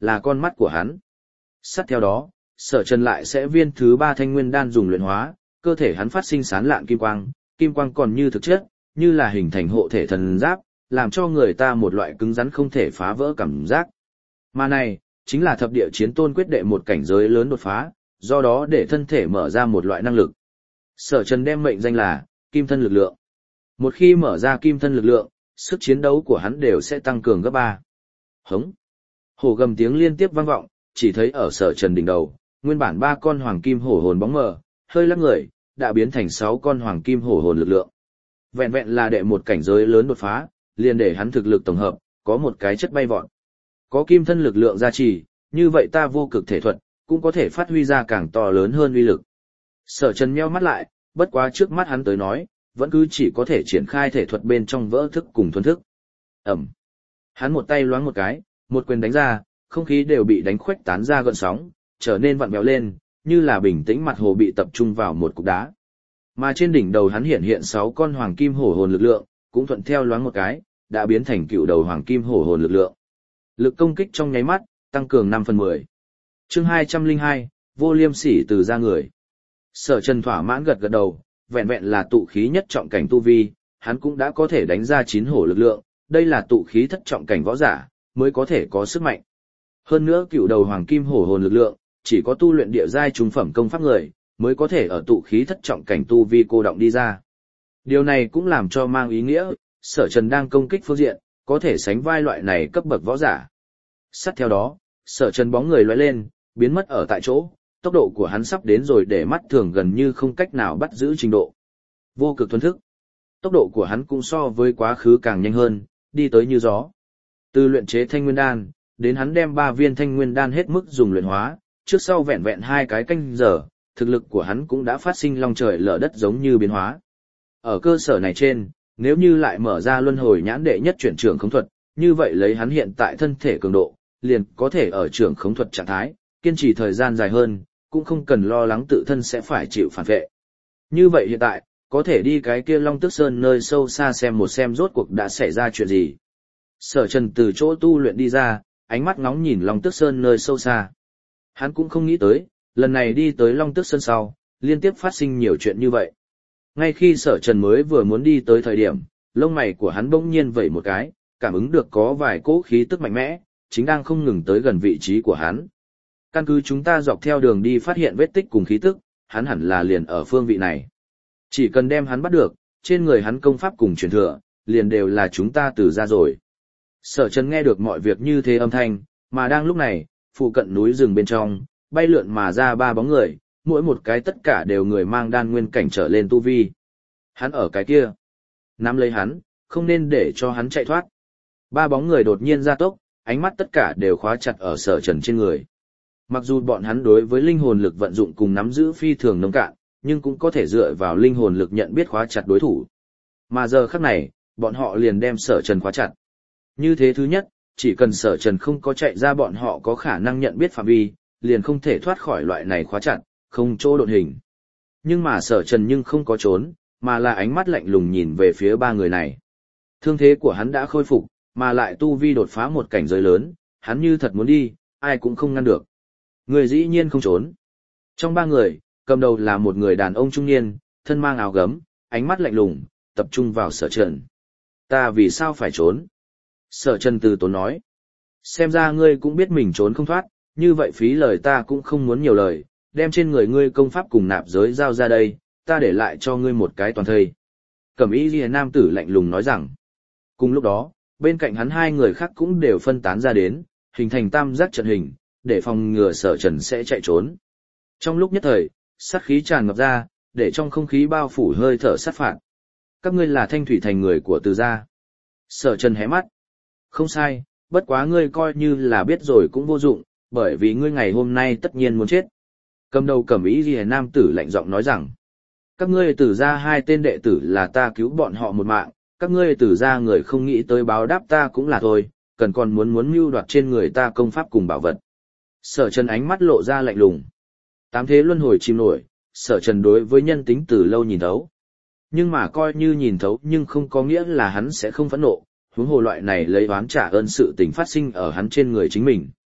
là con mắt của hắn. Sát theo đó, Sở Trần lại sẽ viên thứ ba thanh nguyên đan dùng luyện hóa, cơ thể hắn phát sinh sán lạn kim quang, kim quang còn như thực chất, như là hình thành hộ thể thần giáp, làm cho người ta một loại cứng rắn không thể phá vỡ cảm giác. Mà này, chính là thập địa chiến tôn quyết đệ một cảnh giới lớn đột phá, do đó để thân thể mở ra một loại năng lực. Sở Trần đem mệnh danh là kim thân lực lượng. Một khi mở ra kim thân lực lượng, sức chiến đấu của hắn đều sẽ tăng cường gấp ba. Hống. Hổ gầm tiếng liên tiếp vang vọng, chỉ thấy ở Sở Trần đỉnh đầu, nguyên bản ba con hoàng kim hổ hồn bóng mờ, hơi lắc người, đã biến thành sáu con hoàng kim hổ hồn lực lượng. Vẹn vẹn là đệ một cảnh giới lớn đột phá, liền để hắn thực lực tổng hợp, có một cái chất bay vọt. Có kim thân lực lượng gia trì, như vậy ta vô cực thể thuật, cũng có thể phát huy ra càng to lớn hơn uy lực. Sở Trần nheo mắt lại, bất quá trước mắt hắn tới nói, vẫn cứ chỉ có thể triển khai thể thuật bên trong vỡ thức cùng thuần thức. Ẩm. Hắn một tay loáng một cái, một quyền đánh ra, không khí đều bị đánh khuếch tán ra gợn sóng, trở nên vặn vẹo lên, như là bình tĩnh mặt hồ bị tập trung vào một cục đá. Mà trên đỉnh đầu hắn hiện hiện sáu con hoàng kim hổ hồn lực lượng, cũng thuận theo loáng một cái, đã biến thành cựu đầu hoàng kim hổ hồn lực lượng. Lực công kích trong nháy mắt, tăng cường năm phần mười. Chương hai trăm lẻ hai, vô liêm sỉ từ ra người. Sở Trần thỏa mãn gật gật đầu, vẹn vẹn là tụ khí nhất trọng cảnh tu vi, hắn cũng đã có thể đánh ra chín hổ lực lượng, đây là tụ khí thất trọng cảnh võ giả, mới có thể có sức mạnh. Hơn nữa cựu đầu hoàng kim hổ hồn lực lượng, chỉ có tu luyện địa giai trung phẩm công pháp người, mới có thể ở tụ khí thất trọng cảnh tu vi cô động đi ra. Điều này cũng làm cho mang ý nghĩa, Sở Trần đang công kích phương diện, có thể sánh vai loại này cấp bậc võ giả. Sát theo đó, Sở Trần bóng người lóe lên, biến mất ở tại chỗ, tốc độ của hắn sắp đến rồi để mắt thường gần như không cách nào bắt giữ trình độ. Vô cực thuần thức. Tốc độ của hắn cũng so với quá khứ càng nhanh hơn, đi tới như gió. Từ luyện chế thanh nguyên đan, đến hắn đem ba viên thanh nguyên đan hết mức dùng luyện hóa, trước sau vẹn vẹn hai cái canh giờ, thực lực của hắn cũng đã phát sinh long trời lở đất giống như biến hóa. Ở cơ sở này trên, nếu như lại mở ra luân hồi nhãn đệ nhất chuyển trưởng khống thuật, như vậy lấy hắn hiện tại thân thể cường độ, liền có thể ở trưởng khống thuật trạng thái, kiên trì thời gian dài hơn, cũng không cần lo lắng tự thân sẽ phải chịu phản vệ. Như vậy hiện tại, có thể đi cái kia Long Tước Sơn nơi sâu xa xem một xem rốt cuộc đã xảy ra chuyện gì. Sở Trần từ chỗ tu luyện đi ra, ánh mắt ngóng nhìn Long Tước Sơn nơi sâu xa. Hắn cũng không nghĩ tới, lần này đi tới Long Tước Sơn sau, liên tiếp phát sinh nhiều chuyện như vậy. Ngay khi Sở Trần mới vừa muốn đi tới thời điểm, lông mày của hắn bỗng nhiên vẩy một cái, cảm ứng được có vài cỗ khí tức mạnh mẽ, chính đang không ngừng tới gần vị trí của hắn. Căn cứ chúng ta dọc theo đường đi phát hiện vết tích cùng khí tức, hắn hẳn là liền ở phương vị này. Chỉ cần đem hắn bắt được, trên người hắn công pháp cùng truyền thừa, liền đều là chúng ta từ ra rồi. Sở Trần nghe được mọi việc như thế âm thanh, mà đang lúc này, phụ cận núi rừng bên trong, bay lượn mà ra ba bóng người, mỗi một cái tất cả đều người mang đan nguyên cảnh trở lên tu vi. Hắn ở cái kia. Nắm lấy hắn, không nên để cho hắn chạy thoát. Ba bóng người đột nhiên ra tốc, ánh mắt tất cả đều khóa chặt ở Sở Trần trên người. Mặc dù bọn hắn đối với linh hồn lực vận dụng cùng nắm giữ phi thường nông cạn, nhưng cũng có thể dựa vào linh hồn lực nhận biết khóa chặt đối thủ. Mà giờ khắc này, bọn họ liền đem Sở Trần khóa chặt. Như thế thứ nhất, chỉ cần Sở Trần không có chạy ra bọn họ có khả năng nhận biết phạm vi, liền không thể thoát khỏi loại này khóa chặt, không chỗ độn hình. Nhưng mà Sở Trần nhưng không có trốn, mà là ánh mắt lạnh lùng nhìn về phía ba người này. Thương thế của hắn đã khôi phục, mà lại tu vi đột phá một cảnh giới lớn, hắn như thật muốn đi, ai cũng không ngăn được. Người dĩ nhiên không trốn. Trong ba người, cầm đầu là một người đàn ông trung niên, thân mang áo gấm, ánh mắt lạnh lùng, tập trung vào Sở Trần. Ta vì sao phải trốn? Sở Trần từ tốn nói. Xem ra ngươi cũng biết mình trốn không thoát, như vậy phí lời ta cũng không muốn nhiều lời, đem trên người ngươi công pháp cùng nạp giới giao ra đây, ta để lại cho ngươi một cái toàn thây. Cẩm y liễu nam tử lạnh lùng nói rằng. Cùng lúc đó, bên cạnh hắn hai người khác cũng đều phân tán ra đến, hình thành tam giác trận hình, để phòng ngừa Sở Trần sẽ chạy trốn. Trong lúc nhất thời, sát khí tràn ngập ra, để trong không khí bao phủ hơi thở sát phạt. Các ngươi là Thanh Thủy Thành người của Từ gia. Sở Trần hé mắt. Không sai, bất quá ngươi coi như là biết rồi cũng vô dụng, bởi vì ngươi ngày hôm nay tất nhiên muốn chết. Cầm đầu Cẩm y liễu nam tử lạnh giọng nói rằng. Các ngươi Từ gia hai tên đệ tử là ta cứu bọn họ một mạng, các ngươi Từ gia người không nghĩ tới báo đáp ta cũng là thôi, cần còn muốn muốn mưu đoạt trên người ta công pháp cùng bảo vật. Sở Trần ánh mắt lộ ra lạnh lùng. Tám thế luân hồi chìm nổi, Sở Trần đối với nhân tính từ lâu nhìn thấu. Nhưng mà coi như nhìn thấu nhưng không có nghĩa là hắn sẽ không phẫn nộ, huống hồ loại này lấy oán trả ơn sự tình phát sinh ở hắn trên người chính mình.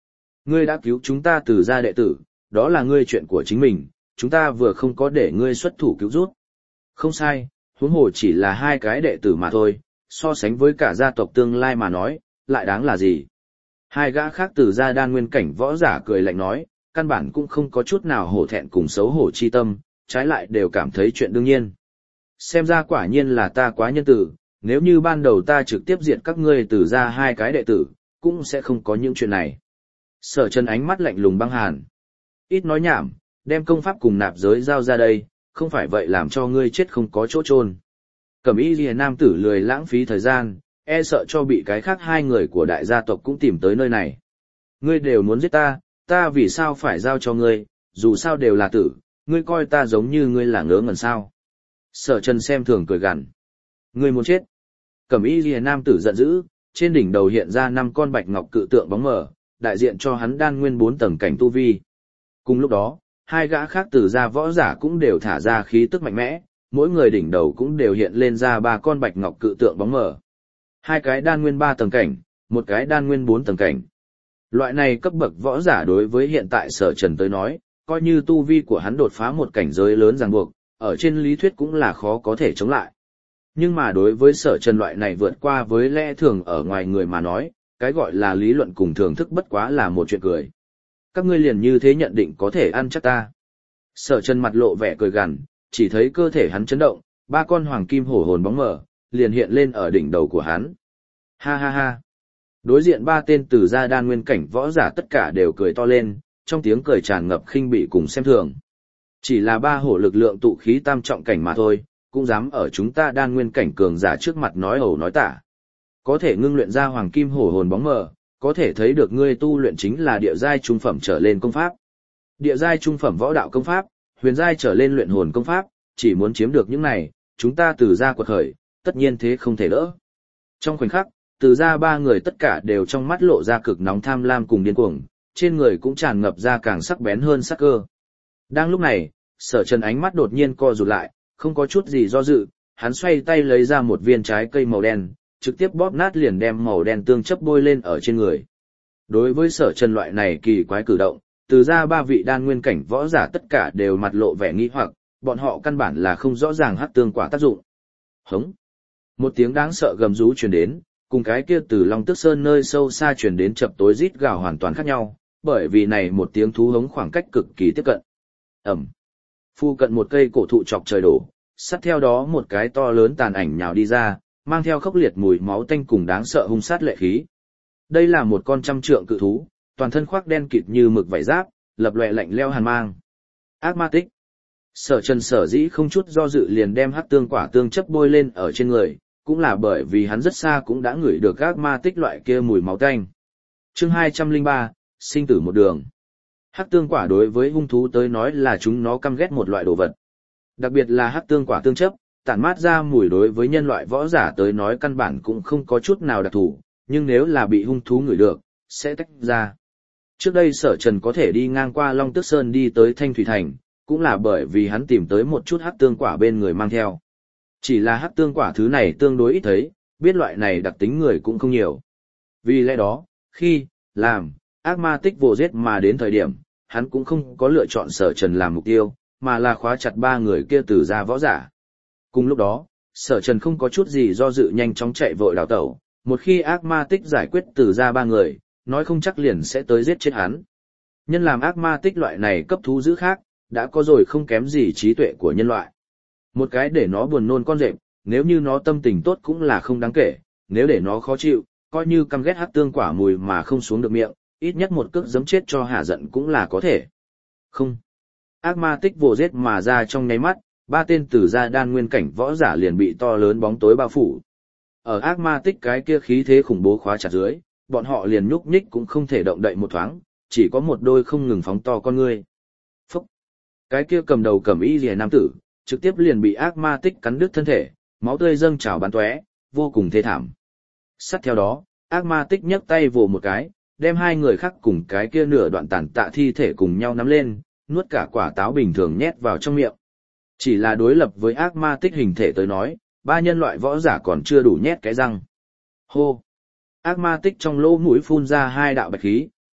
Ngươi đã cứu chúng ta từ gia đệ tử, đó là ngươi chuyện của chính mình, chúng ta vừa không có để ngươi xuất thủ cứu rút. Không sai, huống hồ chỉ là hai cái đệ tử mà thôi, so sánh với cả gia tộc tương lai mà nói, lại đáng là gì. Hai gã khác từ gia đan nguyên cảnh võ giả cười lạnh nói, căn bản cũng không có chút nào hổ thẹn cùng xấu hổ chi tâm, trái lại đều cảm thấy chuyện đương nhiên. Xem ra quả nhiên là ta quá nhân tử, nếu như ban đầu ta trực tiếp diệt các ngươi từ gia hai cái đệ tử, cũng sẽ không có những chuyện này. Sở Trần ánh mắt lạnh lùng băng hàn. Ít nói nhảm, đem công pháp cùng nạp giới giao ra đây, không phải vậy làm cho ngươi chết không có chỗ chôn. Cẩm Y Liễu nam tử lười lãng phí thời gian, e sợ cho bị cái khác hai người của đại gia tộc cũng tìm tới nơi này. Ngươi đều muốn giết ta, ta vì sao phải giao cho ngươi, dù sao đều là tử, ngươi coi ta giống như ngươi là ngớ ngẩn sao. Sở Trần xem thường cười gằn. Ngươi muốn chết. Cẩm Y Liễu nam tử giận dữ, trên đỉnh đầu hiện ra năm con bạch ngọc cự tượng bóng mờ, đại diện cho hắn đan nguyên bốn tầng cảnh tu vi. Cùng lúc đó, hai gã khác từ gia võ giả cũng đều thả ra khí tức mạnh mẽ, mỗi người đỉnh đầu cũng đều hiện lên ra ba con bạch ngọc cự tượng bóng mờ. Hai cái đan nguyên ba tầng cảnh, một cái đan nguyên bốn tầng cảnh. Loại này cấp bậc võ giả đối với hiện tại Sở Trần tới nói, coi như tu vi của hắn đột phá một cảnh giới lớn ràng buộc, ở trên lý thuyết cũng là khó có thể chống lại. Nhưng mà đối với Sở Trần loại này vượt qua với lẽ thường ở ngoài người mà nói, cái gọi là lý luận cùng thưởng thức bất quá là một chuyện cười. Các ngươi liền như thế nhận định có thể ăn chắc ta. Sở Trần mặt lộ vẻ cười gằn, chỉ thấy cơ thể hắn chấn động, ba con hoàng kim hổ hồn bóng mờ, liền hiện lên ở đỉnh đầu của hắn. Ha ha ha. Đối diện ba tên từ gia đan nguyên cảnh võ giả tất cả đều cười to lên, trong tiếng cười tràn ngập khinh bỉ cùng xem thường. Chỉ là ba hổ lực lượng tụ khí tam trọng cảnh mà thôi, cũng dám ở chúng ta đan nguyên cảnh cường giả trước mặt nói ẩu nói tả. Có thể ngưng luyện ra hoàng kim hổ hồn bóng mờ, có thể thấy được ngươi tu luyện chính là địa giai trung phẩm trở lên công pháp. Địa giai trung phẩm võ đạo công pháp, huyền giai trở lên luyện hồn công pháp, chỉ muốn chiếm được những này, chúng ta từ gia quật khởi, tất nhiên thế không thể đỡ. Trong khoảnh khắc, từ gia ba người tất cả đều trong mắt lộ ra cực nóng tham lam cùng điên cuồng, trên người cũng tràn ngập ra càng sắc bén hơn sắc cơ. Đang lúc này, Sở Trần ánh mắt đột nhiên co rụt lại, không có chút gì do dự, hắn xoay tay lấy ra một viên trái cây màu đen, trực tiếp bóp nát liền đem màu đen tương chấp bôi lên ở trên người. Đối với Sở Trần loại này kỳ quái cử động, từ ra ba vị đan nguyên cảnh võ giả tất cả đều mặt lộ vẻ nghi hoặc, bọn họ căn bản là không rõ ràng hắc tương quả tác dụng. Hống! Một tiếng đáng sợ gầm rú truyền đến, cùng cái kia từ Long Tước Sơn nơi sâu xa truyền đến chập tối rít gào hoàn toàn khác nhau, bởi vì này một tiếng thú hống khoảng cách cực kỳ tiếp cận. Ầm! Phu cận một cây cổ thụ chọc trời đổ, sát theo đó một cái to lớn tàn ảnh nhào đi ra, mang theo khốc liệt mùi máu tanh cùng đáng sợ hung sát lệ khí. Đây là một con trăm trượng cự thú, toàn thân khoác đen kịt như mực vảy giáp, lập lòe lạnh lẽo hàn mang. Ác ma tích. Sở Trần sở dĩ không chút do dự liền đem hắc tương quả tương chấp bôi lên ở trên người, cũng là bởi vì hắn rất xa cũng đã ngửi được ác ma tích loại kia mùi máu tanh. Chương hai trăm lẻ ba, sinh tử một đường. Hắc tương quả đối với hung thú tới nói là chúng nó căm ghét một loại đồ vật. Đặc biệt là hắc tương quả tương chấp, tản mát ra mùi đối với nhân loại võ giả tới nói căn bản cũng không có chút nào đặc thù, nhưng nếu là bị hung thú ngửi được, sẽ tách ra. Trước đây Sở Trần có thể đi ngang qua Long Tước Sơn đi tới Thanh Thủy Thành, cũng là bởi vì hắn tìm tới một chút hắc tương quả bên người mang theo. Chỉ là hắc tương quả thứ này tương đối ít thấy, biết loại này đặc tính người cũng không nhiều. Vì lẽ đó, khi, làm, ác ma tích vô giết mà đến thời điểm, hắn cũng không có lựa chọn Sở Trần làm mục tiêu, mà là khóa chặt ba người kia từ ra võ giả. Cùng lúc đó, Sở Trần không có chút gì do dự nhanh chóng chạy vội đào tẩu, một khi ác ma tích giải quyết từ ra ba người, nói không chắc liền sẽ tới giết chết hắn. Nhân làm ác ma tích loại này cấp thú dữ khác, đã có rồi không kém gì trí tuệ của nhân loại. Một cái để nó buồn nôn con rệp, nếu như nó tâm tình tốt cũng là không đáng kể, nếu để nó khó chịu, coi như căm ghét hắc tương quả mùi mà không xuống được miệng, ít nhất một cước giấm chết cho hả giận cũng là có thể. Không. Ác ma tích vồ giết mà ra trong nháy mắt, ba tên từ gia đan nguyên cảnh võ giả liền bị to lớn bóng tối bao phủ. Ở ác ma tích cái kia khí thế khủng bố khóa chặt dưới, bọn họ liền nhúc nhích cũng không thể động đậy một thoáng, chỉ có một đôi không ngừng phóng to con ngươi. Phúc! Cái kia cầm đầu cầm y rìa nam tử, trực tiếp liền bị ác ma tích cắn đứt thân thể, máu tươi dâng trào bắn tóe, vô cùng thê thảm. Sát theo đó, ác ma tích nhấc tay vồ một cái, đem hai người khác cùng cái kia nửa đoạn tàn tạ thi thể cùng nhau nắm lên, nuốt cả quả táo bình thường nhét vào trong miệng. Chỉ là đối lập với ác ma tích hình thể tới nói, ba nhân loại võ giả còn chưa đủ nhét cái răng. Hô! Ác ma tích trong lỗ mũi phun ra hai đạo bạch khí,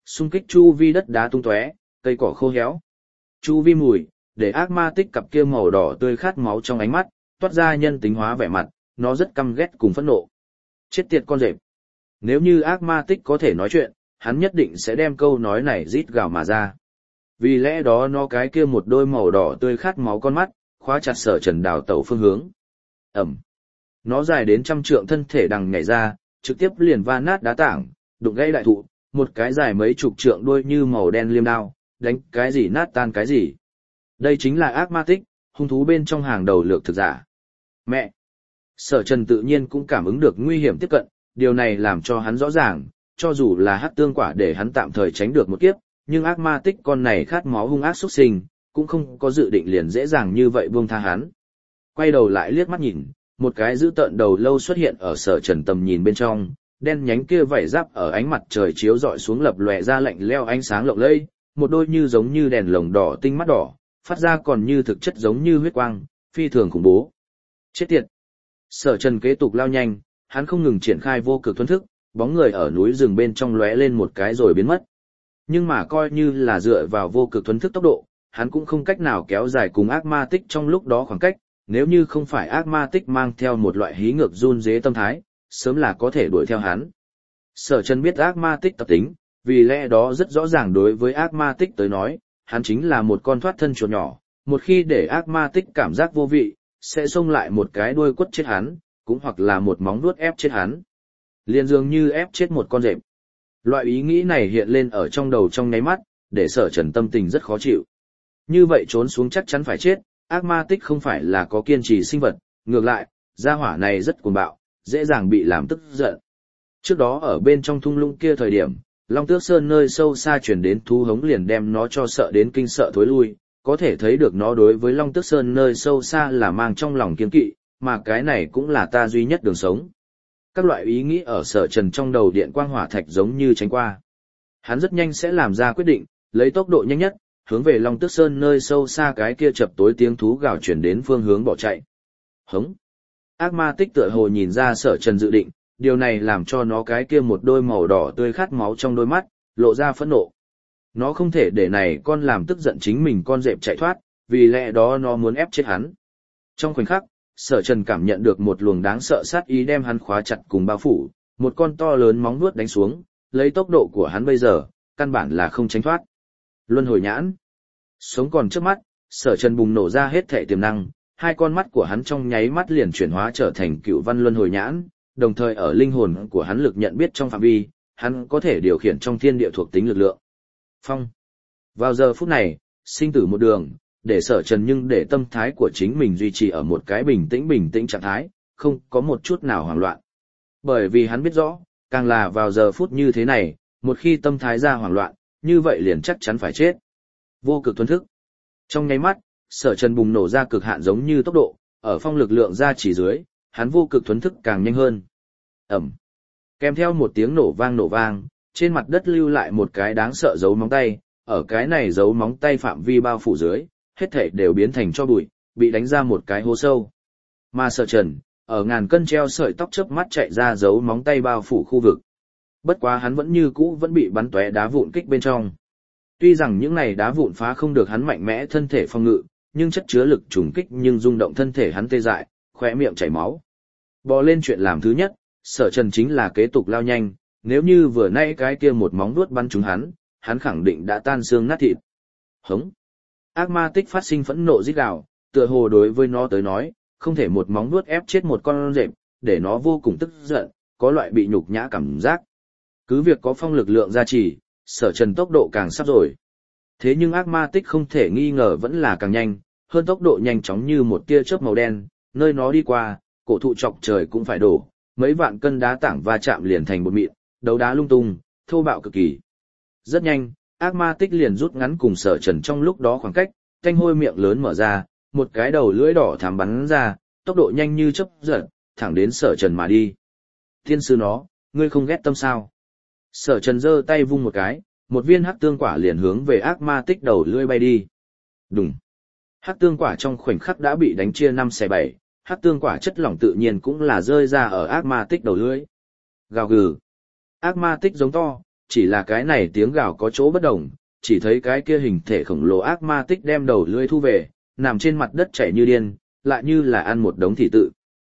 Xung kích chu vi đất đá tung tóe, cây cỏ khô héo. Chu vi mùi, để ác ma tích cặp kia màu đỏ tươi khát máu trong ánh mắt, toát ra nhân tính hóa vẻ mặt, nó rất căm ghét cùng phẫn nộ. Chết tiệt con rệp. Nếu như ác ma tích có thể nói chuyện, hắn nhất định sẽ đem câu nói này rít gào mà ra. Vì lẽ đó nó cái kia một đôi màu đỏ tươi khát máu con mắt, khóa chặt Sở Trần đào tẩu phương hướng. Ẩm. Nó dài đến trăm trượng thân thể đằng nhảy ra, trực tiếp liền va nát đá tảng, đụng gãy đại thụ, một cái dài mấy chục trượng đuôi như màu đen liêm đao, đánh cái gì nát tan cái gì. Đây chính là ác ma tích, hung thú bên trong hàng đầu lược thực giả. Mẹ! Sở Trần tự nhiên cũng cảm ứng được nguy hiểm tiếp cận, điều này làm cho hắn rõ ràng, cho dù là hắc tương quả để hắn tạm thời tránh được một kiếp, nhưng ác ma tích con này khát máu hung ác xuất sinh, cũng không có dự định liền dễ dàng như vậy buông tha hắn. Quay đầu lại liếc mắt nhìn, một cái dữ tợn đầu lâu xuất hiện ở Sở Trần tầm nhìn bên trong, đen nhánh kia vảy giáp ở ánh mặt trời chiếu rọi xuống lập lòe ra lạnh lẽo ánh sáng lộng lẫy, một đôi như giống như đèn lồng đỏ tinh mắt đỏ, phát ra còn như thực chất giống như huyết quang, phi thường khủng bố. Chết tiệt! Sở Trần kế tục lao nhanh, hắn không ngừng triển khai vô cực thuần thức, bóng người ở núi rừng bên trong lóe lên một cái rồi biến mất. Nhưng mà coi như là dựa vào vô cực thuần thức tốc độ, hắn cũng không cách nào kéo dài cùng ác ma tích trong lúc đó khoảng cách, nếu như không phải ác ma tích mang theo một loại hí ngược run rế tâm thái, sớm là có thể đuổi theo hắn. Sở Trần biết ác ma tích tập tính, vì lẽ đó rất rõ ràng đối với ác ma tích tới nói, hắn chính là một con thoát thân chuột nhỏ, một khi để ác ma tích cảm giác vô vị, sẽ xông lại một cái đuôi quất chết hắn, cũng hoặc là một móng vuốt ép chết hắn. Liên dường như ép chết một con rệp. Loại ý nghĩ này hiện lên ở trong đầu trong nháy mắt, để Sở Trần tâm tình rất khó chịu. Như vậy trốn xuống chắc chắn phải chết, ác ma tích không phải là có kiên trì sinh vật, ngược lại, gia hỏa này rất cuồng bạo, dễ dàng bị làm tức giận. Trước đó ở bên trong thung lũng kia thời điểm, Long Tước Sơn nơi sâu xa truyền đến thú hống liền đem nó cho sợ đến kinh sợ thối lui, có thể thấy được nó đối với Long Tước Sơn nơi sâu xa là mang trong lòng kiên kỵ, mà cái này cũng là ta duy nhất đường sống. Các loại ý nghĩ ở Sở Trần trong đầu điện quang hỏa thạch giống như tránh qua. Hắn rất nhanh sẽ làm ra quyết định, lấy tốc độ nhanh nhất, hướng về Long Tước Sơn nơi sâu xa cái kia chập tối tiếng thú gào chuyển đến phương hướng bỏ chạy. Hống! Ác ma tích tựa hồ nhìn ra Sở Trần dự định, điều này làm cho nó cái kia một đôi màu đỏ tươi khát máu trong đôi mắt, lộ ra phẫn nộ. Nó không thể để này con làm tức giận chính mình con rệp chạy thoát, vì lẽ đó nó muốn ép chết hắn. Trong khoảnh khắc, Sở Trần cảm nhận được một luồng đáng sợ sát ý đem hắn khóa chặt cùng bao phủ, một con to lớn móng vuốt đánh xuống, lấy tốc độ của hắn bây giờ, căn bản là không tránh thoát. Luân hồi nhãn. Sống còn trước mắt, Sở Trần bùng nổ ra hết thể tiềm năng, hai con mắt của hắn trong nháy mắt liền chuyển hóa trở thành cựu văn luân hồi nhãn, đồng thời ở linh hồn của hắn lực nhận biết trong phạm vi, hắn có thể điều khiển trong thiên địa thuộc tính lực lượng. Phong. Vào giờ phút này, sinh tử một đường, để Sở Trần nhưng để tâm thái của chính mình duy trì ở một cái bình tĩnh bình tĩnh trạng thái, không có một chút nào hoảng loạn. Bởi vì hắn biết rõ, càng là vào giờ phút như thế này, một khi tâm thái ra hoảng loạn, như vậy liền chắc chắn phải chết. Vô cực thuần thức. Trong nháy mắt, Sở Trần bùng nổ ra cực hạn giống như tốc độ, ở phong lực lượng ra chỉ dưới, hắn vô cực thuần thức càng nhanh hơn. Ẩm. Kèm theo một tiếng nổ vang nổ vang, trên mặt đất lưu lại một cái đáng sợ dấu móng tay, ở cái này dấu móng tay phạm vi bao phủ dưới, hết thảy đều biến thành tro bụi, bị đánh ra một cái hố sâu. Mà Sở Trần, ở ngàn cân treo sợi tóc chớp mắt chạy ra dấu móng tay bao phủ khu vực. Bất quá hắn vẫn như cũ vẫn bị bắn tóe đá vụn kích bên trong. Tuy rằng những này đá vụn phá không được hắn mạnh mẽ thân thể phòng ngự, nhưng chất chứa lực trùng kích nhưng rung động thân thể hắn tê dại, khóe miệng chảy máu. Bò lên chuyện làm thứ nhất, Sở Trần chính là kế tục lao nhanh, nếu như vừa nãy cái kia một móng vuốt bắn trúng hắn, hắn khẳng định đã tan xương nát thịt. Hống! Ác ma tích phát sinh phẫn nộ rít gào, tựa hồ đối với nó tới nói, không thể một móng vuốt ép chết một con rệp, để nó vô cùng tức giận, có loại bị nhục nhã cảm giác. Cứ việc có phong lực lượng gia trì, Sở Trần tốc độ càng sắp rồi. Thế nhưng ác ma tích không thể nghi ngờ vẫn là càng nhanh, hơn tốc độ nhanh chóng như một tia chớp màu đen, nơi nó đi qua, cổ thụ chọc trời cũng phải đổ, mấy vạn cân đá tảng va chạm liền thành bột mịn, đấu đá lung tung, thô bạo cực kỳ. Rất nhanh, ác ma tích liền rút ngắn cùng Sở Trần trong lúc đó khoảng cách, thanh hôi miệng lớn mở ra, một cái đầu lưỡi đỏ thắm bắn ra, tốc độ nhanh như chớp giật, thẳng đến Sở Trần mà đi. Thiên sư nó, ngươi không ghét tâm sao? Sở Trần giơ tay vung một cái, một viên hắc tương quả liền hướng về ác ma tích đầu lưỡi bay đi. Đùng. Hắc tương quả trong khoảnh khắc đã bị đánh chia năm xẻ bảy, hắc tương quả chất lỏng tự nhiên cũng là rơi ra ở ác ma tích đầu lưỡi. Gào gừ. Ác ma tích giống to, Chỉ là cái này tiếng gào có chỗ bất đồng, chỉ thấy cái kia hình thể khổng lồ ác ma tích đem đầu lưỡi thu về, nằm trên mặt đất chảy như điên, lại như là ăn một đống thị tự.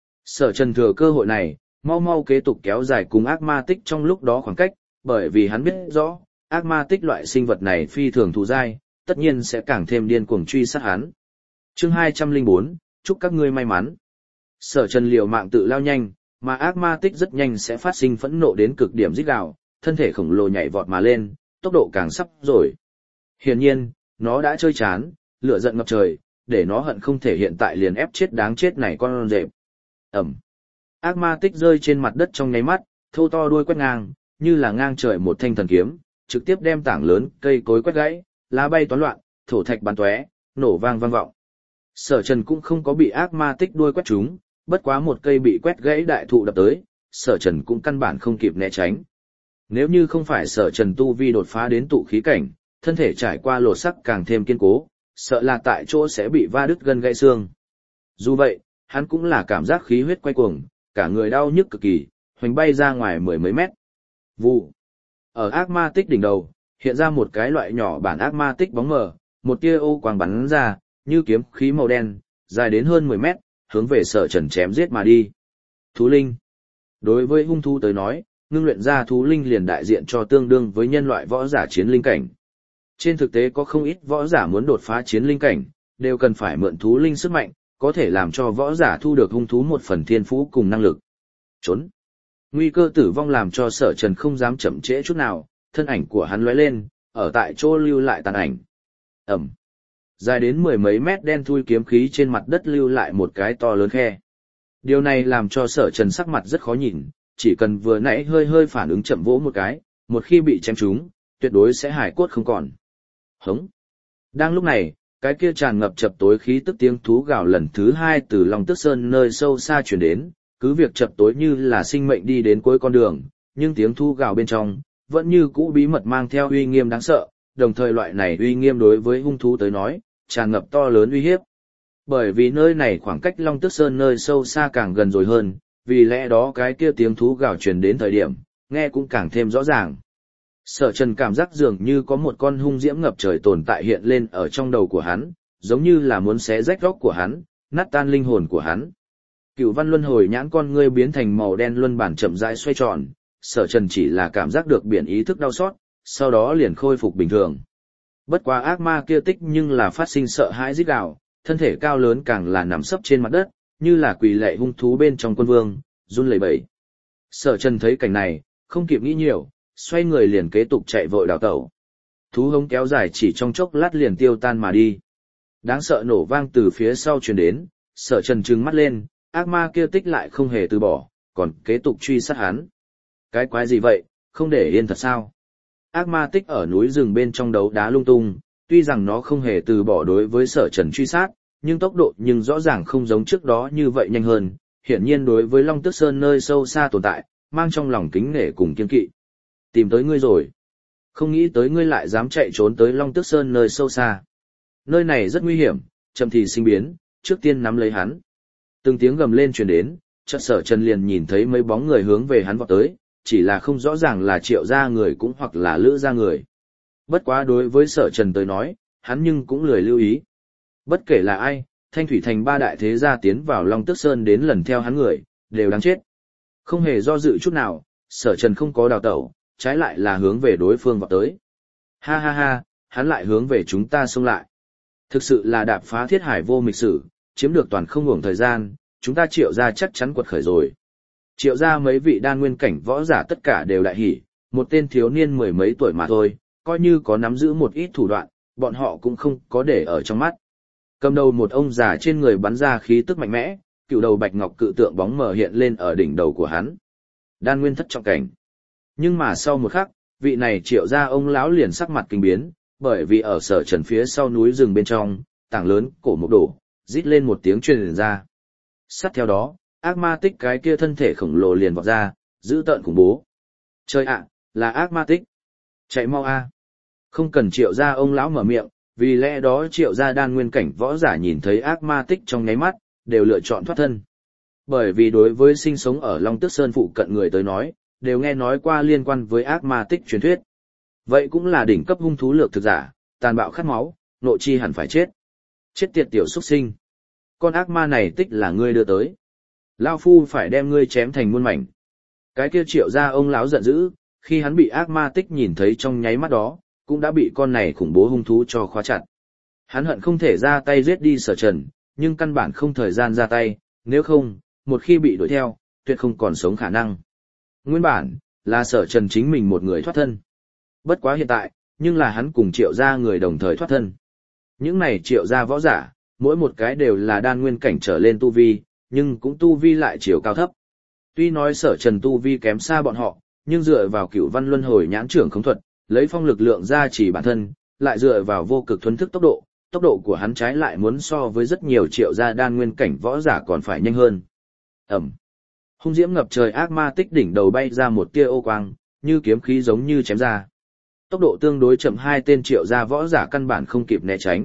Sở Trần thừa cơ hội này, mau mau kế tục kéo dài cùng ác ma tích trong lúc đó khoảng cách, bởi vì hắn biết rõ, ác ma tích loại sinh vật này phi thường thù dai, tất nhiên sẽ càng thêm điên cuồng truy sát hắn. Chương hai trăm lẻ bốn, chúc các ngươi may mắn. Sở Trần liều mạng tự lao nhanh, mà ác ma tích rất nhanh sẽ phát sinh phẫn nộ đến cực điểm rít gào, thân thể khổng lồ nhảy vọt mà lên, tốc độ càng sắp rồi. Hiển nhiên, nó đã chơi chán, lửa giận ngập trời, để nó hận không thể hiện tại liền ép chết đáng chết này con rệp. Ẩm. Ác ma tích rơi trên mặt đất trong nháy mắt, thô to đuôi quét ngang, như là ngang trời một thanh thần kiếm, trực tiếp đem tảng lớn cây cối quét gãy, lá bay toán loạn, thổ thạch bắn tóe, nổ vang vang vọng. Sở Trần cũng không có bị ác ma tích đuôi quét trúng, bất quá một cây bị quét gãy đại thụ đập tới, Sở Trần cũng căn bản không kịp né tránh. Nếu như không phải Sở Trần tu vi đột phá đến tụ khí cảnh, thân thể trải qua lột sắc càng thêm kiên cố, sợ là tại chỗ sẽ bị va đứt gân gãy xương. Dù vậy, hắn cũng là cảm giác khí huyết quay cuồng, cả người đau nhức cực kỳ, hoành bay ra ngoài mười mấy mét. Vụ. Ở ác ma tích đỉnh đầu, hiện ra một cái loại nhỏ bản ác ma tích bóng mờ, một tia ô quang bắn ra, như kiếm khí màu đen, dài đến hơn mười mét, hướng về Sở Trần chém giết mà đi. Thú linh. Đối với hung thú tới nói, ngưng luyện ra thú linh liền đại diện cho tương đương với nhân loại võ giả chiến linh cảnh. Trên thực tế có không ít võ giả muốn đột phá chiến linh cảnh, đều cần phải mượn thú linh sức mạnh, có thể làm cho võ giả thu được hung thú một phần thiên phú cùng năng lực. Trốn. Nguy cơ tử vong làm cho Sở Trần không dám chậm trễ chút nào, thân ảnh của hắn lóe lên, ở tại chỗ lưu lại tàn ảnh. Ẩm. Dài đến mười mấy mét đen thui kiếm khí trên mặt đất lưu lại một cái to lớn khe. Điều này làm cho Sở Trần sắc mặt rất khó nhìn, chỉ cần vừa nãy hơi hơi phản ứng chậm vỗ một cái, một khi bị chém trúng, tuyệt đối sẽ hải cốt không còn. Hống. Đang lúc này, cái kia tràn ngập chập tối khí tức tiếng thú gào lần thứ hai từ Long Tước Sơn nơi sâu xa truyền đến, cứ việc chập tối như là sinh mệnh đi đến cuối con đường, nhưng tiếng thú gào bên trong vẫn như cũ bí mật mang theo uy nghiêm đáng sợ, đồng thời loại này uy nghiêm đối với hung thú tới nói, tràn ngập to lớn uy hiếp. Bởi vì nơi này khoảng cách Long Tước Sơn nơi sâu xa càng gần rồi hơn, vì lẽ đó cái kia tiếng thú gào truyền đến thời điểm, nghe cũng càng thêm rõ ràng. Sở Trần cảm giác dường như có một con hung diễm ngập trời tồn tại hiện lên ở trong đầu của hắn, giống như là muốn xé rách góc của hắn, nát tan linh hồn của hắn. Cửu văn luân hồi nhãn con ngươi biến thành màu đen luân bản chậm rãi xoay tròn, Sở Trần chỉ là cảm giác được biển ý thức đau xót, sau đó liền khôi phục bình thường. Bất quá ác ma kia tích nhưng là phát sinh sợ hãi rít gào, thân thể cao lớn càng là nằm sấp trên mặt đất, như là quỳ lạy hung thú bên trong quân vương, run lẩy bẩy. Sở Trần thấy cảnh này, không kịp nghĩ nhiều, xoay người liền kế tục chạy vội đào tẩu. Thú hống kéo dài chỉ trong chốc lát liền tiêu tan mà đi. Đáng sợ nổ vang từ phía sau truyền đến, Sở Trần trừng mắt lên, ác ma kia tích lại không hề từ bỏ, còn kế tục truy sát hắn. Cái quái gì vậy, không để yên thật sao? Ác ma tích ở núi rừng bên trong đấu đá lung tung, tuy rằng nó không hề từ bỏ đối với Sở Trần truy sát, nhưng tốc độ nhưng rõ ràng không giống trước đó như vậy nhanh hơn, hiển nhiên đối với Long Tước Sơn nơi sâu xa tồn tại, mang trong lòng kính nể cùng kiên kỵ. Tìm tới ngươi rồi. Không nghĩ tới ngươi lại dám chạy trốn tới Long Tước Sơn nơi sâu xa. Nơi này rất nguy hiểm, chậm thì sinh biến, trước tiên nắm lấy hắn. Từng tiếng gầm lên truyền đến, chợt Sở Trần liền nhìn thấy mấy bóng người hướng về hắn vọt tới, chỉ là không rõ ràng là Triệu gia người cũng hoặc là Lữ gia người. Bất quá đối với Sở Trần tới nói, hắn nhưng cũng lười lưu ý. Bất kể là ai, Thanh Thủy Thành ba đại thế gia tiến vào Long Tước Sơn đến lần theo hắn người, đều đáng chết. Không hề do dự chút nào, Sở Trần không có đào tẩu, trái lại là hướng về đối phương vọt tới. Ha ha ha, hắn lại hướng về chúng ta xông lại. Thực sự là đạp phá thiết hải vô mịch sử, chiếm được toàn không ngủng thời gian, chúng ta Triệu gia chắc chắn quật khởi rồi. Triệu gia mấy vị đan nguyên cảnh võ giả tất cả đều đại hỉ, một tên thiếu niên mười mấy tuổi mà thôi, coi như có nắm giữ một ít thủ đoạn, bọn họ cũng không có để ở trong mắt. Cầm đầu một ông già trên người bắn ra khí tức mạnh mẽ, cựu đầu bạch ngọc cự tượng bóng mờ hiện lên ở đỉnh đầu của hắn. Đan nguyên thất trọng cảnh. Nhưng mà sau một khắc, vị này Triệu gia ông lão liền sắc mặt kinh biến, bởi vì ở Sở Trần phía sau núi rừng bên trong, tảng lớn cổ mục đổ, rít lên một tiếng truyền ra. Sát theo đó, ác ma tích cái kia thân thể khổng lồ liền vọt ra, dữ tợn khủng bố. Trời ạ, là ác ma tích. Chạy mau a. Không cần Triệu gia ông lão mở miệng, vì lẽ đó Triệu gia đan nguyên cảnh võ giả nhìn thấy ác ma tích trong nháy mắt, đều lựa chọn thoát thân. Bởi vì đối với sinh sống ở Long Tước Sơn phụ cận người tới nói, đều nghe nói qua liên quan với ác ma tích truyền thuyết. Vậy cũng là đỉnh cấp hung thú lược thực giả, tàn bạo khát máu, nội chi hẳn phải chết. Chết tiệt tiểu xuất sinh. Con ác ma này tích là ngươi đưa tới. Lao phu phải đem ngươi chém thành muôn mảnh. Cái kia Triệu gia ông lão giận dữ, khi hắn bị ác ma tích nhìn thấy trong nháy mắt đó, cũng đã bị con này khủng bố hung thú cho khóa chặt. Hắn hận không thể ra tay giết đi Sở Trần, nhưng căn bản không thời gian ra tay, nếu không, một khi bị đuổi theo, tuyệt không còn sống khả năng. Nguyên bản, là Sở Trần chính mình một người thoát thân. Bất quá hiện tại, nhưng là hắn cùng Triệu gia người đồng thời thoát thân. Những này Triệu gia võ giả, mỗi một cái đều là đan nguyên cảnh trở lên tu vi, nhưng cũng tu vi lại chiều cao thấp. Tuy nói Sở Trần tu vi kém xa bọn họ, nhưng dựa vào Cửu Văn Luân Hồi nhãn trưởng khống thuật, lấy phong lực lượng ra chỉ bản thân, lại dựa vào vô cực thuần thức tốc độ, tốc độ của hắn trái lại muốn so với rất nhiều Triệu gia đan nguyên cảnh võ giả còn phải nhanh hơn. Ẩm. Hung diễm ngập trời ác ma tích đỉnh đầu bay ra một tia ô quang, như kiếm khí giống như chém ra. Tốc độ tương đối chậm, hai tên Triệu gia võ giả căn bản không kịp né tránh.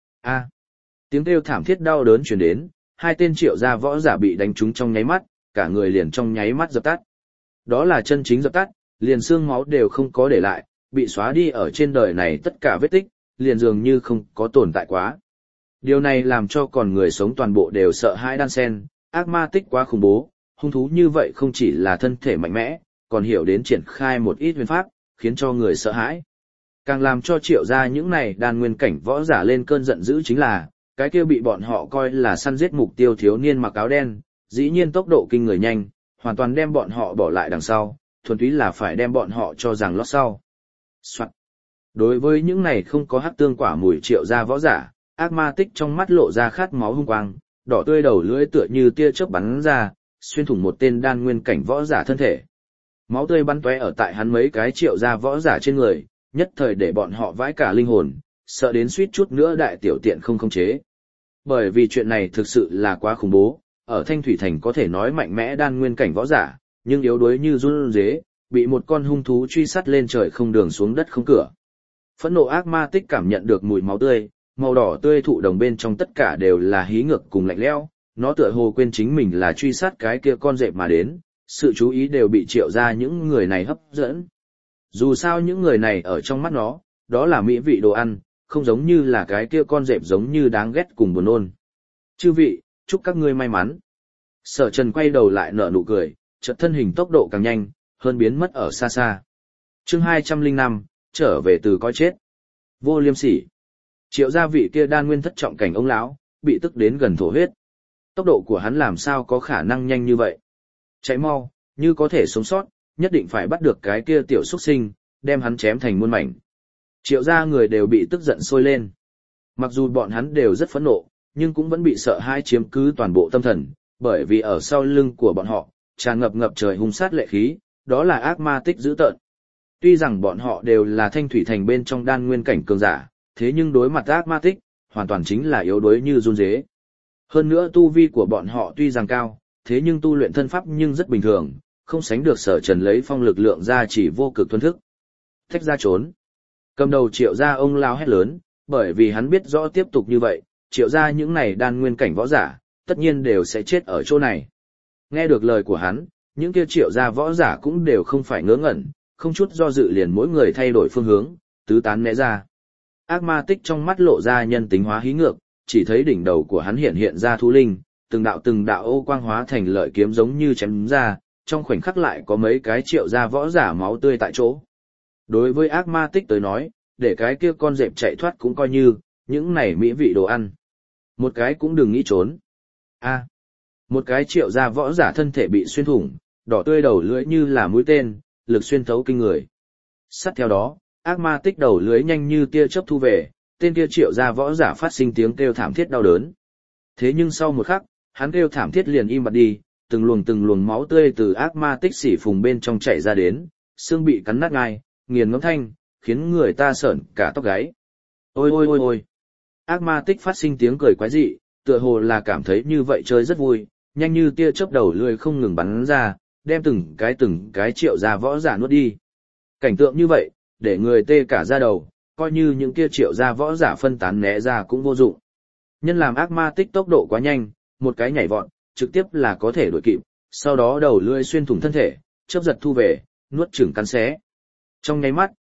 A. Tiếng kêu thảm thiết đau đớn truyền đến, hai tên Triệu gia võ giả bị đánh trúng trong nháy mắt, cả người liền trong nháy mắt dập tắt. Đó là chân chính dập tắt, liền xương máu đều không có để lại, bị xóa đi ở trên đời này tất cả vết tích, liền dường như không có tồn tại quá. Điều này làm cho còn người sống toàn bộ đều sợ hãi đan sen, ác ma tích quá khủng bố, hung thú như vậy không chỉ là thân thể mạnh mẽ, còn hiểu đến triển khai một ít huyền pháp, khiến cho người sợ hãi. Càng làm cho Triệu gia những này đan nguyên cảnh võ giả lên cơn giận dữ chính là, cái kia bị bọn họ coi là săn giết mục tiêu thiếu niên mặc áo đen, dĩ nhiên tốc độ kinh người nhanh, hoàn toàn đem bọn họ bỏ lại đằng sau, thuần túy là phải đem bọn họ cho rằng lót sau. Soạn. Đối với những này không có hắc tương quả mùi Triệu gia võ giả, ác ma tích trong mắt lộ ra khát máu hung quang, đỏ tươi đầu lưỡi tựa như tia chớp bắn ra, xuyên thủng một tên đan nguyên cảnh võ giả thân thể. Máu tươi bắn tóe ở tại hắn mấy cái Triệu gia võ giả trên người, nhất thời để bọn họ vãi cả linh hồn, sợ đến suýt chút nữa đại tiểu tiện không khống chế. Bởi vì chuyện này thực sự là quá khủng bố, ở Thanh Thủy Thành có thể nói mạnh mẽ đan nguyên cảnh võ giả, nhưng yếu đuối như run rế, bị một con hung thú truy sát lên trời không đường xuống đất không cửa. Phẫn nộ ác ma tích cảm nhận được mùi máu tươi, màu đỏ tươi thụ đồng bên trong tất cả đều là hí ngược cùng lạnh lẽo, nó tựa hồ quên chính mình là truy sát cái kia con dẹp mà đến, sự chú ý đều bị Triệu gia những người này hấp dẫn. Dù sao những người này ở trong mắt nó, đó là mỹ vị đồ ăn, không giống như là cái kia con dẹp giống như đáng ghét cùng buồn nôn. Chư vị, chúc các ngươi may mắn. Sở Trần quay đầu lại nở nụ cười, chợt thân hình tốc độ càng nhanh, hơn biến mất ở xa xa. Chương hai trăm lẻ năm, trở về từ coi chết. Vô liêm sỉ. Triệu gia vị kia đan nguyên thất trọng cảnh ông lão, bị tức đến gần thổ huyết. Tốc độ của hắn làm sao có khả năng nhanh như vậy? Chạy mau, như có thể sống sót, nhất định phải bắt được cái kia tiểu xuất sinh, đem hắn chém thành muôn mảnh. Triệu gia người đều bị tức giận sôi lên. Mặc dù bọn hắn đều rất phẫn nộ, nhưng cũng vẫn bị sợ hãi chiếm cứ toàn bộ tâm thần, bởi vì ở sau lưng của bọn họ, tràn ngập ngập trời hung sát lệ khí, đó là ác ma tích dữ tợn. Tuy rằng bọn họ đều là Thanh Thủy Thành bên trong đan nguyên cảnh cường giả, thế nhưng đối mặt ác ma tích, hoàn toàn chính là yếu đuối như run rế. Hơn nữa tu vi của bọn họ tuy rằng cao, thế nhưng tu luyện thân pháp nhưng rất bình thường, không sánh được Sở Trần lấy phong lực lượng ra chỉ vô cực thuần thức. Thách ra trốn. Cầm đầu Triệu gia ông lao hét lớn, bởi vì hắn biết rõ tiếp tục như vậy, Triệu gia những này đan nguyên cảnh võ giả, tất nhiên đều sẽ chết ở chỗ này. Nghe được lời của hắn, những kia Triệu gia võ giả cũng đều không phải ngớ ngẩn, không chút do dự liền mỗi người thay đổi phương hướng, tứ tán né ra. Ác ma tích trong mắt lộ ra nhân tính hóa hí ngược, chỉ thấy đỉnh đầu của hắn hiện hiện ra thú linh, từng đạo từng đạo ô quang hóa thành lợi kiếm giống như chém ra, trong khoảnh khắc lại có mấy cái Triệu gia võ giả máu tươi tại chỗ. Đối với ác ma tích tới nói, để cái kia con dẹp chạy thoát cũng coi như, những này mỹ vị đồ ăn. Một cái cũng đừng nghĩ trốn. A. Một cái Triệu gia võ giả thân thể bị xuyên thủng, đỏ tươi đầu lưỡi như là mũi tên, lực xuyên thấu kinh người. Sát theo đó, ác ma tích đầu lưỡi nhanh như tia chớp thu về, tên kia Triệu gia võ giả phát sinh tiếng kêu thảm thiết đau đớn. Thế nhưng sau một khắc, hắn kêu thảm thiết liền im bặt đi, từng luồng từng luồng máu tươi từ ác ma tích xỉ phùng bên trong chảy ra đến, xương bị cắn nát ngay, nghiền ngẫm thanh, khiến người ta sởn cả tóc gáy. Ôi ôi ôi ôi. Ác ma tích phát sinh tiếng cười quái dị, tựa hồ là cảm thấy như vậy chơi rất vui, nhanh như tia chớp đầu lưỡi không ngừng bắn ra, đem từng cái từng cái Triệu gia võ giả nuốt đi. Cảnh tượng như vậy, để người tê cả da đầu, coi như những kia Triệu gia võ giả phân tán né ra cũng vô dụng. Nhân làm ác ma tích tốc độ quá nhanh, một cái nhảy vọt, trực tiếp là có thể đuổi kịp, sau đó đầu lưỡi xuyên thủng thân thể, chớp giật thu về, nuốt chửng cắn xé. Trong nháy mắt,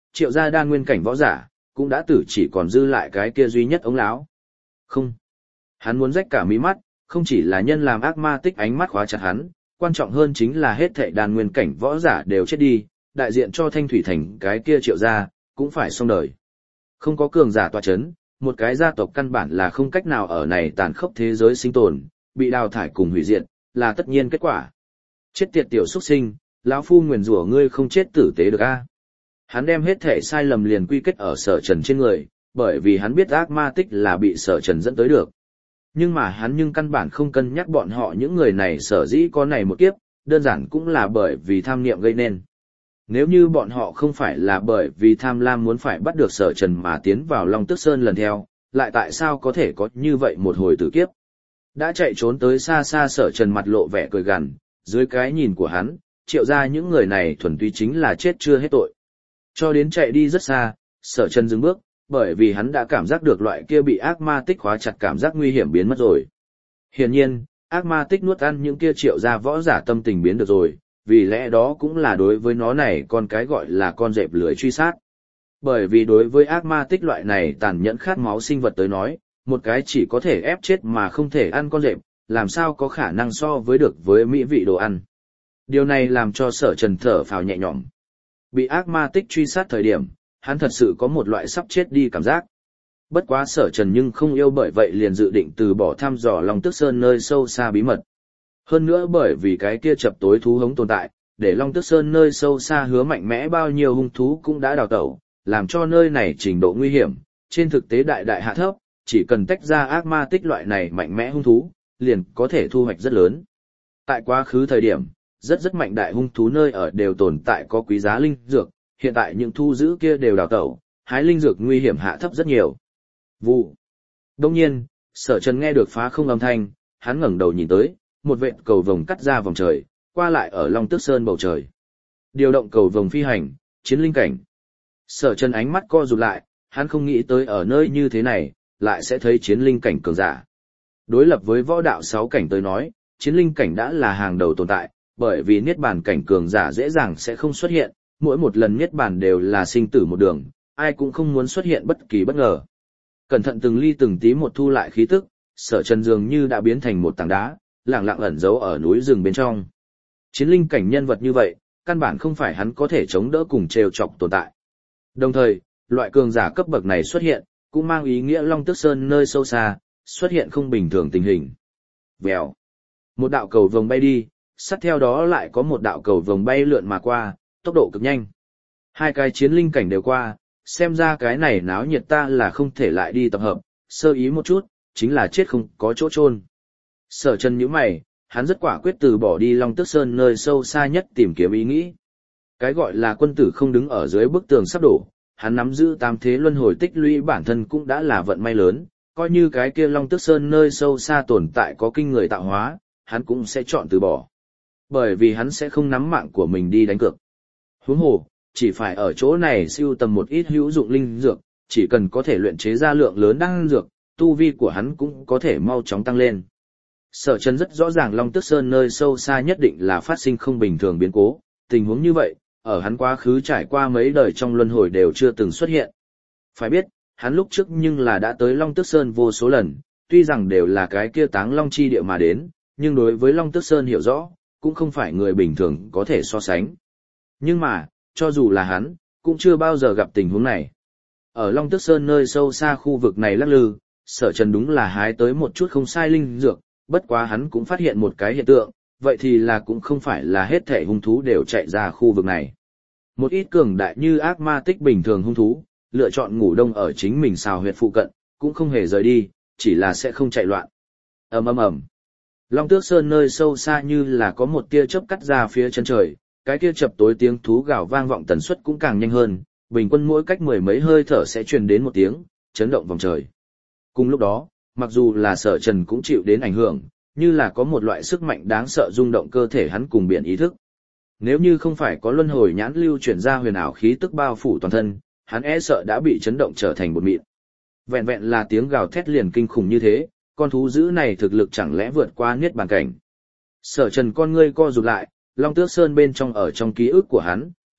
triệu gia đan nguyên cảnh võ giả, cũng đã tử chỉ còn dư lại cái kia duy nhất ống lão. Không. Hắn muốn rách cả mí mắt, không chỉ là nhân làm ác ma tích ánh mắt khóa chặt hắn, quan trọng hơn chính là hết thảy đan nguyên cảnh võ giả đều chết đi, đại diện cho Thanh Thủy Thành cái kia triệu gia, cũng phải xong đời. Không có cường giả tọa chấn, một cái gia tộc căn bản là không cách nào ở này tàn khốc thế giới sinh tồn, bị đào thải cùng hủy diệt, là tất nhiên kết quả. Chết tiệt tiểu xuất sinh, lão phu nguyền rủa ngươi không chết tử tế được a. Hắn đem hết thể sai lầm liền quy kết ở Sở Trần trên người, bởi vì hắn biết ác ma tích là bị Sở Trần dẫn tới được. Nhưng mà hắn nhưng căn bản không cân nhắc bọn họ những người này sở dĩ có này một kiếp, đơn giản cũng là bởi vì tham niệm gây nên. Nếu như bọn họ không phải là bởi vì tham lam muốn phải bắt được Sở Trần mà tiến vào Long Tước Sơn lần theo, lại tại sao có thể có như vậy một hồi tử kiếp? Đã chạy trốn tới xa xa Sở Trần mặt lộ vẻ cười gằn, dưới cái nhìn của hắn, triệu ra những người này thuần túy chính là chết chưa hết tội. Cho đến chạy đi rất xa, Sở Trần dừng bước, bởi vì hắn đã cảm giác được loại kia bị ác ma tích khóa chặt cảm giác nguy hiểm biến mất rồi. Hiển nhiên, ác ma tích nuốt ăn những kia triệu ra võ giả tâm tình biến được rồi, vì lẽ đó cũng là đối với nó này con cái gọi là con dẹp lưới truy sát. Bởi vì đối với ác ma tích loại này tàn nhẫn khát máu sinh vật tới nói, một cái chỉ có thể ép chết mà không thể ăn con dẹp, làm sao có khả năng so với được với mỹ vị đồ ăn. Điều này làm cho Sở Trần thở phào nhẹ nhõm. Bị ác ma tích truy sát thời điểm, hắn thật sự có một loại sắp chết đi cảm giác. Bất quá Sở Trần nhưng không yêu bởi vậy liền dự định từ bỏ thăm dò Long Tước Sơn nơi sâu xa bí mật. Hơn nữa bởi vì cái kia chập tối thú hống tồn tại, để Long Tước Sơn nơi sâu xa hứa mạnh mẽ bao nhiêu hung thú cũng đã đào tẩu, làm cho nơi này trình độ nguy hiểm, trên thực tế đại đại hạ thấp, chỉ cần tách ra ác ma tích loại này mạnh mẽ hung thú, liền có thể thu hoạch rất lớn. Tại quá khứ thời điểm, rất rất mạnh đại hung thú nơi ở đều tồn tại có quý giá linh dược, hiện tại những thu giữ kia đều đào tẩu, hái linh dược nguy hiểm hạ thấp rất nhiều. Vụ. Đông nhiên, Sở Trần nghe được phá không âm thanh, hắn ngẩng đầu nhìn tới, một vệt cầu vồng cắt ra vòng trời, qua lại ở Long Tước Sơn bầu trời. Điều động cầu vồng phi hành, chiến linh cảnh. Sở Trần ánh mắt co rụt lại, hắn không nghĩ tới ở nơi như thế này, lại sẽ thấy chiến linh cảnh cường giả. Đối lập với võ đạo sáu cảnh tới nói, chiến linh cảnh đã là hàng đầu tồn tại, bởi vì niết bàn cảnh cường giả dễ dàng sẽ không xuất hiện, mỗi một lần niết bàn đều là sinh tử một đường, ai cũng không muốn xuất hiện bất kỳ bất ngờ. Cẩn thận từng ly từng tí một thu lại khí tức, Sở Trần dường như đã biến thành một tảng đá, lặng lặng ẩn giấu ở núi rừng bên trong. Chiến linh cảnh nhân vật như vậy, căn bản không phải hắn có thể chống đỡ cùng trêu chọc tồn tại. Đồng thời, loại cường giả cấp bậc này xuất hiện, cũng mang ý nghĩa Long Tước Sơn nơi sâu xa, xuất hiện không bình thường tình hình. Vèo. Một đạo cầu vồng bay đi, sát theo đó lại có một đạo cầu vồng bay lượn mà qua, tốc độ cực nhanh. Hai cái chiến linh cảnh đều qua, xem ra cái này náo nhiệt ta là không thể lại đi tập hợp, sơ ý một chút, chính là chết không có chỗ chôn. Sở Trần nhíu mày, hắn rất quả quyết từ bỏ đi Long Tước Sơn nơi sâu xa nhất tìm kiếm ý nghĩ. Cái gọi là quân tử không đứng ở dưới bức tường sắp đổ, hắn nắm giữ tam thế luân hồi tích lũy bản thân cũng đã là vận may lớn, coi như cái kia Long Tước Sơn nơi sâu xa tồn tại có kinh người tạo hóa, hắn cũng sẽ chọn từ bỏ. Bởi vì hắn sẽ không nắm mạng của mình đi đánh cược. Huống hồ, chỉ phải ở chỗ này sưu tầm một ít hữu dụng linh dược, chỉ cần có thể luyện chế ra lượng lớn đan dược, tu vi của hắn cũng có thể mau chóng tăng lên. Sở Trần rất rõ ràng Long Tước Sơn nơi sâu xa nhất định là phát sinh không bình thường biến cố, tình huống như vậy, ở hắn quá khứ trải qua mấy đời trong luân hồi đều chưa từng xuất hiện. Phải biết, hắn lúc trước nhưng là đã tới Long Tước Sơn vô số lần, tuy rằng đều là cái kia táng long chi địa mà đến, nhưng đối với Long Tước Sơn hiểu rõ, cũng không phải người bình thường có thể so sánh. Nhưng mà, cho dù là hắn, cũng chưa bao giờ gặp tình huống này. Ở Long Tước Sơn nơi sâu xa khu vực này lắc lư, Sở Trần đúng là hái tới một chút không sai linh dược, bất quá hắn cũng phát hiện một cái hiện tượng, vậy thì là cũng không phải là hết thể hung thú đều chạy ra khu vực này. Một ít cường đại như ác ma tích bình thường hung thú, lựa chọn ngủ đông ở chính mình xào huyệt phụ cận, cũng không hề rời đi, chỉ là sẽ không chạy loạn. Ầm ầm ầm. Long Tước Sơn nơi sâu xa như là có một tia chớp cắt ra phía chân trời, cái tia chập tối tiếng thú gào vang vọng tần suất cũng càng nhanh hơn, bình quân mỗi cách mười mấy hơi thở sẽ truyền đến một tiếng, chấn động vòng trời. Cùng lúc đó, mặc dù là Sở Trần cũng chịu đến ảnh hưởng, như là có một loại sức mạnh đáng sợ rung động cơ thể hắn cùng biển ý thức. Nếu như không phải có luân hồi nhãn lưu chuyển ra huyền ảo khí tức bao phủ toàn thân, hắn e sợ đã bị chấn động trở thành bột mịn. Vẹn vẹn là tiếng gào thét liền kinh khủng như thế, con thú dữ này thực lực chẳng lẽ vượt qua niết bàn cảnh. Sở Trần con ngươi co rụt lại, Long Tước Sơn bên trong ở trong ký ức của hắn,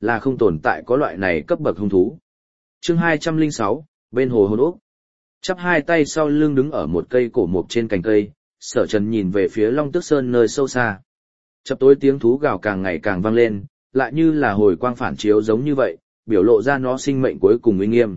là không tồn tại có loại này cấp bậc hung thú. Chương hai trăm lẻ sáu, bên hồ hồn ốc. Chắp hai tay sau lưng đứng ở một cây cổ mục trên cành cây, Sở Trần nhìn về phía Long Tước Sơn nơi sâu xa. Chập tối tiếng thú gào càng ngày càng vang lên, lại như là hồi quang phản chiếu giống như vậy, biểu lộ ra nó sinh mệnh cuối cùng uy nghiêm.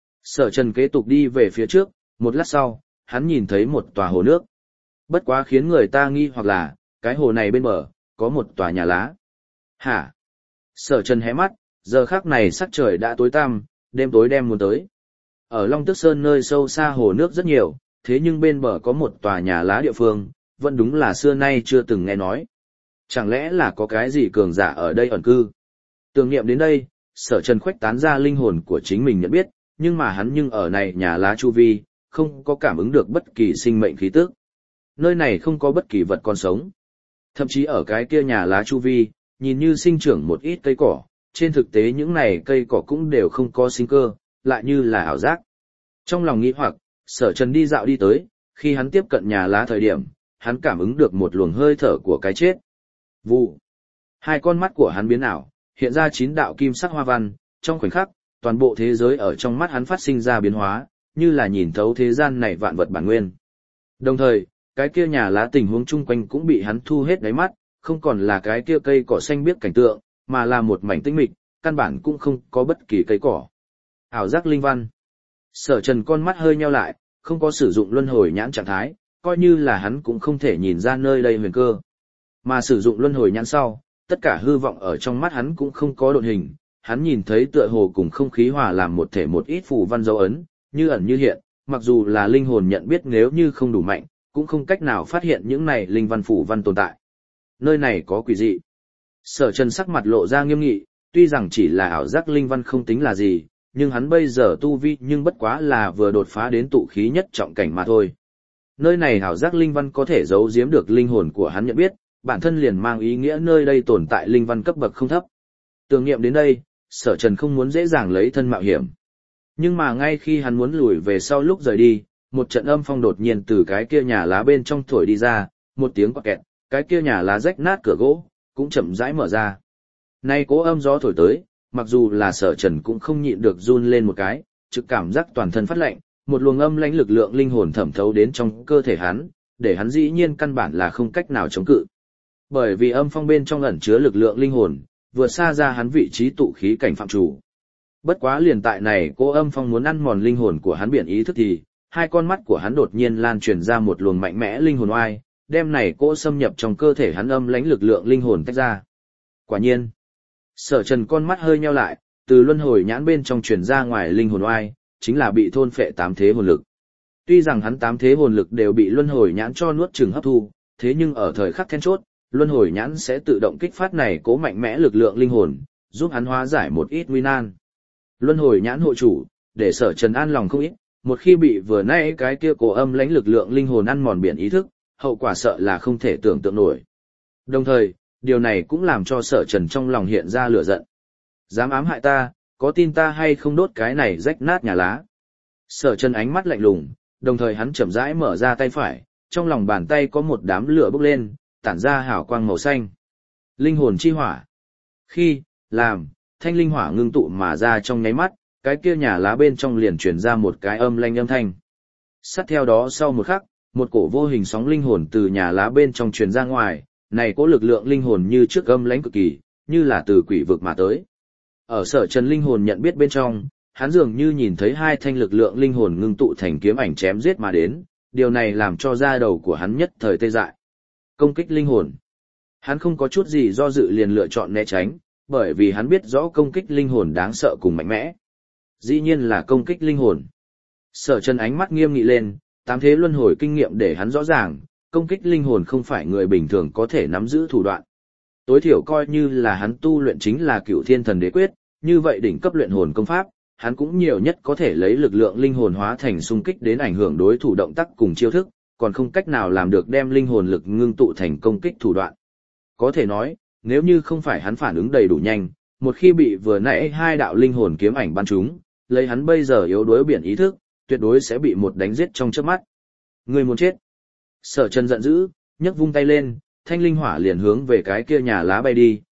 Sở Trần kế tục đi về phía trước, một lát sau, hắn nhìn thấy một tòa hồ nước. Bất quá khiến người ta nghi hoặc là, cái hồ này bên bờ, có một tòa nhà lá. Hả? Sở Trần hé mắt, giờ khắc này sắc trời đã tối tăm, đêm tối đem muốn tới. Ở Long Tước Sơn nơi sâu xa hồ nước rất nhiều, thế nhưng bên bờ có một tòa nhà lá địa phương, vẫn đúng là xưa nay chưa từng nghe nói. Chẳng lẽ là có cái gì cường giả ở đây ẩn cư? Tưởng niệm đến đây, Sở Trần khuếch tán ra linh hồn của chính mình nhận biết, nhưng mà hắn nhưng ở này nhà lá chu vi, không có cảm ứng được bất kỳ sinh mệnh khí tức. Nơi này không có bất kỳ vật còn sống. Thậm chí ở cái kia nhà lá chu vi, nhìn như sinh trưởng một ít cây cỏ, trên thực tế những này cây cỏ cũng đều không có sinh cơ, lại như là ảo giác. Trong lòng nghĩ hoặc, Sở Trần đi dạo đi tới, khi hắn tiếp cận nhà lá thời điểm, hắn cảm ứng được một luồng hơi thở của cái chết. Vụ. Hai con mắt của hắn biến ảo, hiện ra chín đạo kim sắc hoa văn, trong khoảnh khắc, toàn bộ thế giới ở trong mắt hắn phát sinh ra biến hóa, như là nhìn thấu thế gian này vạn vật bản nguyên. Đồng thời, cái kia nhà lá tình huống chung quanh cũng bị hắn thu hết đáy mắt, không còn là cái kia cây cỏ xanh biếc cảnh tượng, mà là một mảnh tĩnh mịch, căn bản cũng không có bất kỳ cây cỏ. Ảo giác linh văn. Sở Trần con mắt hơi nheo lại, không có sử dụng luân hồi nhãn trạng thái, coi như là hắn cũng không thể nhìn ra nơi đây huyền cơ. Mà sử dụng luân hồi nhãn sau, tất cả hư vọng ở trong mắt hắn cũng không có độn hình, hắn nhìn thấy tựa hồ cùng không khí hòa làm một thể một ít phù văn dấu ấn, như ẩn như hiện, mặc dù là linh hồn nhận biết nếu như không đủ mạnh, cũng không cách nào phát hiện những này linh văn phù văn tồn tại. Nơi này có quỷ dị. Sở Trần sắc mặt lộ ra nghiêm nghị, tuy rằng chỉ là ảo giác linh văn không tính là gì, nhưng hắn bây giờ tu vi nhưng bất quá là vừa đột phá đến tụ khí nhất trọng cảnh mà thôi. Nơi này ảo giác linh văn có thể giấu giếm được linh hồn của hắn nhận biết, bản thân liền mang ý nghĩa nơi đây tồn tại linh văn cấp bậc không thấp. Tưởng niệm đến đây, Sở Trần không muốn dễ dàng lấy thân mạo hiểm. Nhưng mà ngay khi hắn muốn lùi về sau lúc rời đi, một trận âm phong đột nhiên từ cái kia nhà lá bên trong thổi đi ra, một tiếng quạt kẹt, cái kia nhà lá rách nát cửa gỗ, cũng chậm rãi mở ra. Nay cố âm gió thổi tới, mặc dù là Sở Trần cũng không nhịn được run lên một cái, trực cảm giác toàn thân phát lạnh, một luồng âm lãnh lực lượng linh hồn thẩm thấu đến trong cơ thể hắn, để hắn dĩ nhiên căn bản là không cách nào chống cự. Bởi vì âm phong bên trong ẩn chứa lực lượng linh hồn, vượt xa ra hắn vị trí tụ khí cảnh phạm chủ. Bất quá liền tại này cô âm phong muốn ăn mòn linh hồn của hắn biển ý thức thì, hai con mắt của hắn đột nhiên lan truyền ra một luồng mạnh mẽ linh hồn oai, đem này cô xâm nhập trong cơ thể hắn âm lãnh lực lượng linh hồn tách ra. Quả nhiên, Sở Trần con mắt hơi nheo lại, từ luân hồi nhãn bên trong truyền ra ngoài linh hồn oai, chính là bị thôn phệ tám thế hồn lực. Tuy rằng hắn tám thế hồn lực đều bị luân hồi nhãn cho nuốt chửng hấp thu, thế nhưng ở thời khắc then chốt, luân hồi nhãn sẽ tự động kích phát này cố mạnh mẽ lực lượng linh hồn, giúp hắn hóa giải một ít nguy nan. Luân hồi nhãn hộ chủ, để Sở Trần an lòng không ít, một khi bị vừa nãy cái kia cổ âm lãnh lực lượng linh hồn ăn mòn biển ý thức, hậu quả sợ là không thể tưởng tượng nổi. Đồng thời, điều này cũng làm cho Sở Trần trong lòng hiện ra lửa giận. Dám ám hại ta, có tin ta hay không đốt cái này rách nát nhà lá. Sở Trần ánh mắt lạnh lùng, đồng thời hắn chậm rãi mở ra tay phải, trong lòng bàn tay có một đám lửa bốc lên, tản ra hào quang màu xanh. Linh hồn chi hỏa. Khi, làm, thanh linh hỏa ngưng tụ mà ra trong nháy mắt, cái kia nhà lá bên trong liền truyền ra một cái âm lanh âm thanh. Sát theo đó sau một khắc, một cổ vô hình sóng linh hồn từ nhà lá bên trong truyền ra ngoài, này có lực lượng linh hồn như trước âm lãnh cực kỳ, như là từ quỷ vực mà tới. Ở Sở Trần linh hồn nhận biết bên trong, hắn dường như nhìn thấy hai thanh lực lượng linh hồn ngưng tụ thành kiếm ảnh chém giết mà đến, điều này làm cho da đầu của hắn nhất thời tê dại. Công kích linh hồn. Hắn không có chút gì do dự liền lựa chọn né tránh, bởi vì hắn biết rõ công kích linh hồn đáng sợ cùng mạnh mẽ. Dĩ nhiên là công kích linh hồn. Sở Trần ánh mắt nghiêm nghị lên, tám thế luân hồi kinh nghiệm để hắn rõ ràng, công kích linh hồn không phải người bình thường có thể nắm giữ thủ đoạn. Tối thiểu coi như là hắn tu luyện chính là Cửu Thiên Thần Đế Quyết, như vậy đỉnh cấp luyện hồn công pháp, hắn cũng nhiều nhất có thể lấy lực lượng linh hồn hóa thành xung kích đến ảnh hưởng đối thủ động tác cùng chiêu thức, còn không cách nào làm được đem linh hồn lực ngưng tụ thành công kích thủ đoạn. Có thể nói, nếu như không phải hắn phản ứng đầy đủ nhanh, một khi bị vừa nãy hai đạo linh hồn kiếm ảnh bắn trúng, lấy hắn bây giờ yếu đuối biển ý thức, tuyệt đối sẽ bị một đánh giết trong chớp mắt. Người muốn chết. Sở Trần giận dữ, nhấc vung tay lên, thanh linh hỏa liền hướng về cái kia nhà lá bay đi,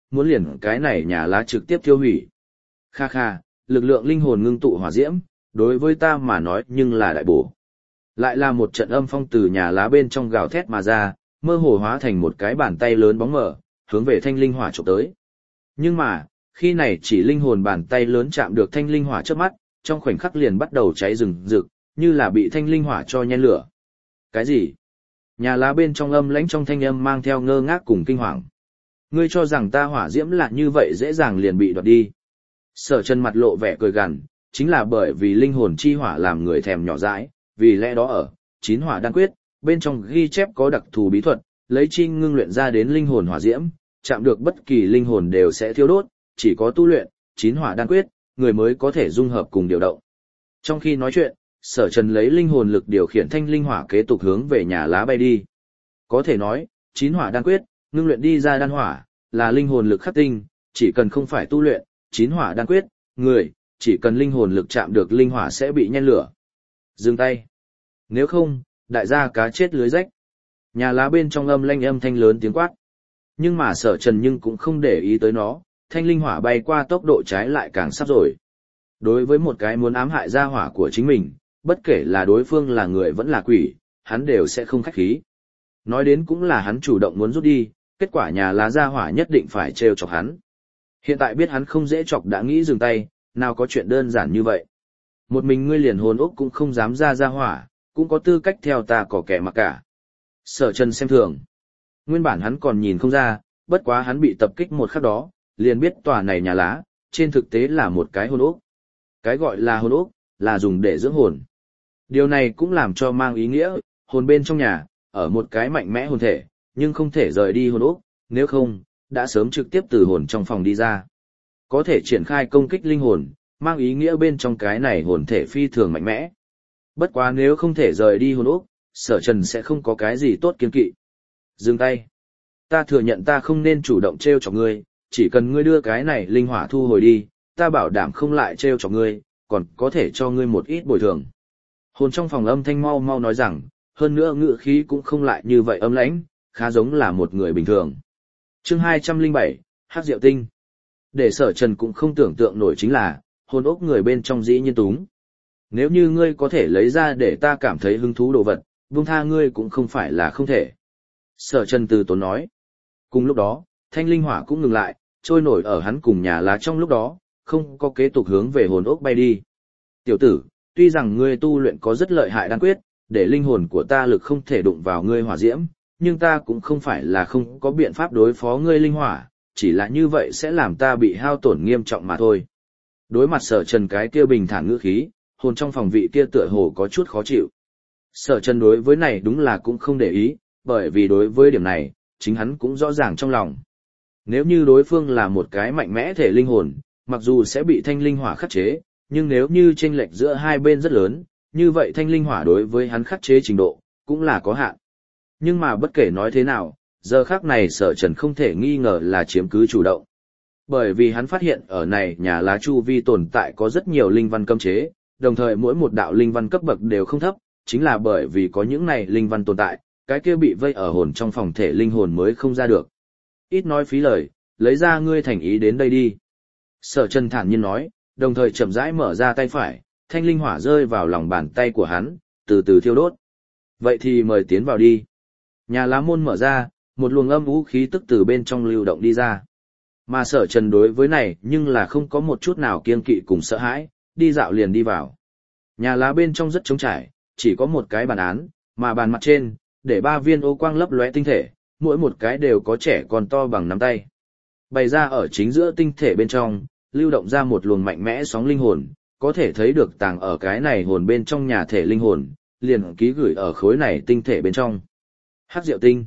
muốn liền cái này nhà lá trực tiếp tiêu hủy. Kha kha, lực lượng linh hồn ngưng tụ hỏa diễm, đối với ta mà nói nhưng là đại bổ. Lại là một trận âm phong từ nhà lá bên trong gào thét mà ra, mơ hồ hóa thành một cái bàn tay lớn bóng mờ, hướng về thanh linh hỏa chụp tới. Nhưng mà, khi này chỉ linh hồn bàn tay lớn chạm được thanh linh hỏa trước mắt, trong khoảnh khắc liền bắt đầu cháy rừng rực, như là bị thanh linh hỏa cho nhen lửa. Cái gì? Nhà lá bên trong âm lãnh trong thanh âm mang theo ngơ ngác cùng kinh hoàng. Ngươi cho rằng ta hỏa diễm là như vậy dễ dàng liền bị đoạt đi. Sở Chân mặt lộ vẻ cười gằn, chính là bởi vì linh hồn chi hỏa làm người thèm nhỏ dãi, vì lẽ đó ở chín hỏa đan quyết, bên trong ghi chép có đặc thù bí thuật, lấy chi ngưng luyện ra đến linh hồn hỏa diễm, chạm được bất kỳ linh hồn đều sẽ thiêu đốt, chỉ có tu luyện chín hỏa đan quyết, người mới có thể dung hợp cùng điều động. Trong khi nói chuyện, Sở Trần lấy linh hồn lực điều khiển thanh linh hỏa kế tục hướng về nhà lá bay đi. Có thể nói, chín hỏa đan quyết, ngưng luyện đi ra đan hỏa, là linh hồn lực khắc tinh, chỉ cần không phải tu luyện chín hỏa đan quyết, người chỉ cần linh hồn lực chạm được linh hỏa sẽ bị nhen lửa. Dừng tay. Nếu không, đại gia cá chết lưới rách. Nhà lá bên trong âm lanh âm thanh lớn tiếng quát. Nhưng mà Sở Trần nhưng cũng không để ý tới nó, thanh linh hỏa bay qua tốc độ trái lại càng sắp rồi. Đối với một cái muốn ám hại gia hỏa của chính mình, bất kể là đối phương là người vẫn là quỷ, hắn đều sẽ không khách khí. Nói đến cũng là hắn chủ động muốn rút đi, kết quả nhà lá gia hỏa nhất định phải trêu chọc hắn. Hiện tại biết hắn không dễ chọc đã nghĩ dừng tay, nào có chuyện đơn giản như vậy. Một mình ngươi liền hồn ốc cũng không dám ra gia hỏa, cũng có tư cách theo ta có kẻ mặc cả. Sở Trần xem thường. Nguyên bản hắn còn nhìn không ra, bất quá hắn bị tập kích một khắc đó, liền biết tòa này nhà lá, trên thực tế là một cái hồn ốc. Cái gọi là hồn ốc, là dùng để dưỡng hồn. Điều này cũng làm cho mang ý nghĩa, hồn bên trong nhà, ở một cái mạnh mẽ hồn thể, nhưng không thể rời đi hồn ốc, nếu không, đã sớm trực tiếp từ hồn trong phòng đi ra. Có thể triển khai công kích linh hồn, mang ý nghĩa bên trong cái này hồn thể phi thường mạnh mẽ. Bất quá nếu không thể rời đi hồn ốc, Sở Trần sẽ không có cái gì tốt kiên kỵ. Dừng tay. Ta thừa nhận ta không nên chủ động trêu chọc ngươi, chỉ cần ngươi đưa cái này linh hỏa thu hồi đi, ta bảo đảm không lại trêu chọc ngươi, còn có thể cho ngươi một ít bồi thường. Hồn trong phòng âm thanh mau mau nói rằng, hơn nữa ngữ khí cũng không lại như vậy âm lãnh, khá giống là một người bình thường. Chương hai trăm lẻ bảy, Hắc Diệu Tinh. Để Sở Trần cũng không tưởng tượng nổi chính là, hồn ốc người bên trong dĩ nhiên túng. Nếu như ngươi có thể lấy ra để ta cảm thấy hứng thú đồ vật, buông tha ngươi cũng không phải là không thể. Sở Trần từ tốn nói. Cùng lúc đó, thanh linh hỏa cũng ngừng lại, trôi nổi ở hắn cùng nhà lá trong lúc đó, không có kế tục hướng về hồn ốc bay đi. Tiểu tử, tuy rằng ngươi tu luyện có rất lợi hại đan quyết, để linh hồn của ta lực không thể đụng vào ngươi hỏa diễm, nhưng ta cũng không phải là không có biện pháp đối phó ngươi linh hỏa, chỉ là như vậy sẽ làm ta bị hao tổn nghiêm trọng mà thôi. Đối mặt Sở Trần cái kia bình thản ngữ khí, hồn trong phòng vị kia tựa hồ có chút khó chịu. Sở Trần đối với này đúng là cũng không để ý, bởi vì đối với điểm này, chính hắn cũng rõ ràng trong lòng. Nếu như đối phương là một cái mạnh mẽ thể linh hồn, mặc dù sẽ bị thanh linh hỏa khắc chế, nhưng nếu như chênh lệch giữa hai bên rất lớn, như vậy thanh linh hỏa đối với hắn khắc chế trình độ, cũng là có hạn. Nhưng mà bất kể nói thế nào, giờ khắc này Sở Trần không thể nghi ngờ là chiếm cứ chủ động. Bởi vì hắn phát hiện ở này nhà lá chu vi tồn tại có rất nhiều linh văn cấm chế, đồng thời mỗi một đạo linh văn cấp bậc đều không thấp, chính là bởi vì có những này linh văn tồn tại, cái kia bị vây ở hồn trong phòng thể linh hồn mới không ra được. Ít nói phí lời, lấy ra ngươi thành ý đến đây đi. Sở Trần thản nhiên nói, đồng thời chậm rãi mở ra tay phải, thanh linh hỏa rơi vào lòng bàn tay của hắn, từ từ thiêu đốt. Vậy thì mời tiến vào đi. Nhà lá môn mở ra, một luồng âm vũ khí tức từ bên trong lưu động đi ra. Mà Sở Trần đối với này nhưng là không có một chút nào kiêng kỵ cùng sợ hãi, đi dạo liền đi vào. Nhà lá bên trong rất trống trải, chỉ có một cái bàn án, mà bàn mặt trên, để ba viên ô quang lấp lóe tinh thể, mỗi một cái đều có trẻ còn to bằng nắm tay. Bày ra ở chính giữa tinh thể bên trong, lưu động ra một luồng mạnh mẽ sóng linh hồn, có thể thấy được tàng ở cái này hồn bên trong nhà thể linh hồn, liền ký gửi ở khối này tinh thể bên trong. Hắc Diệu Tinh.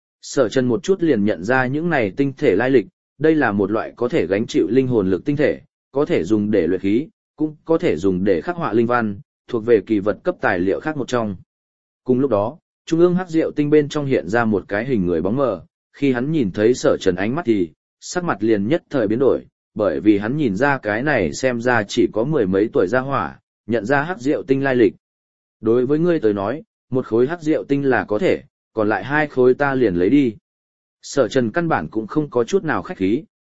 Sở Trần một chút liền nhận ra những này tinh thể lai lịch, đây là một loại có thể gánh chịu linh hồn lực tinh thể, có thể dùng để luyện khí, cũng có thể dùng để khắc họa linh văn, thuộc về kỳ vật cấp tài liệu khác một trong. Cùng lúc đó, trung ương Hắc Diệu Tinh bên trong hiện ra một cái hình người bóng mờ, khi hắn nhìn thấy Sở Trần ánh mắt thì, sắc mặt liền nhất thời biến đổi, bởi vì hắn nhìn ra cái này xem ra chỉ có mười mấy tuổi ra hỏa, nhận ra Hắc Diệu Tinh lai lịch. Đối với ngươi tới nói, một khối Hắc Diệu Tinh là có thể, còn lại hai khối ta liền lấy đi. Sở Trần căn bản cũng không có chút nào khách khí,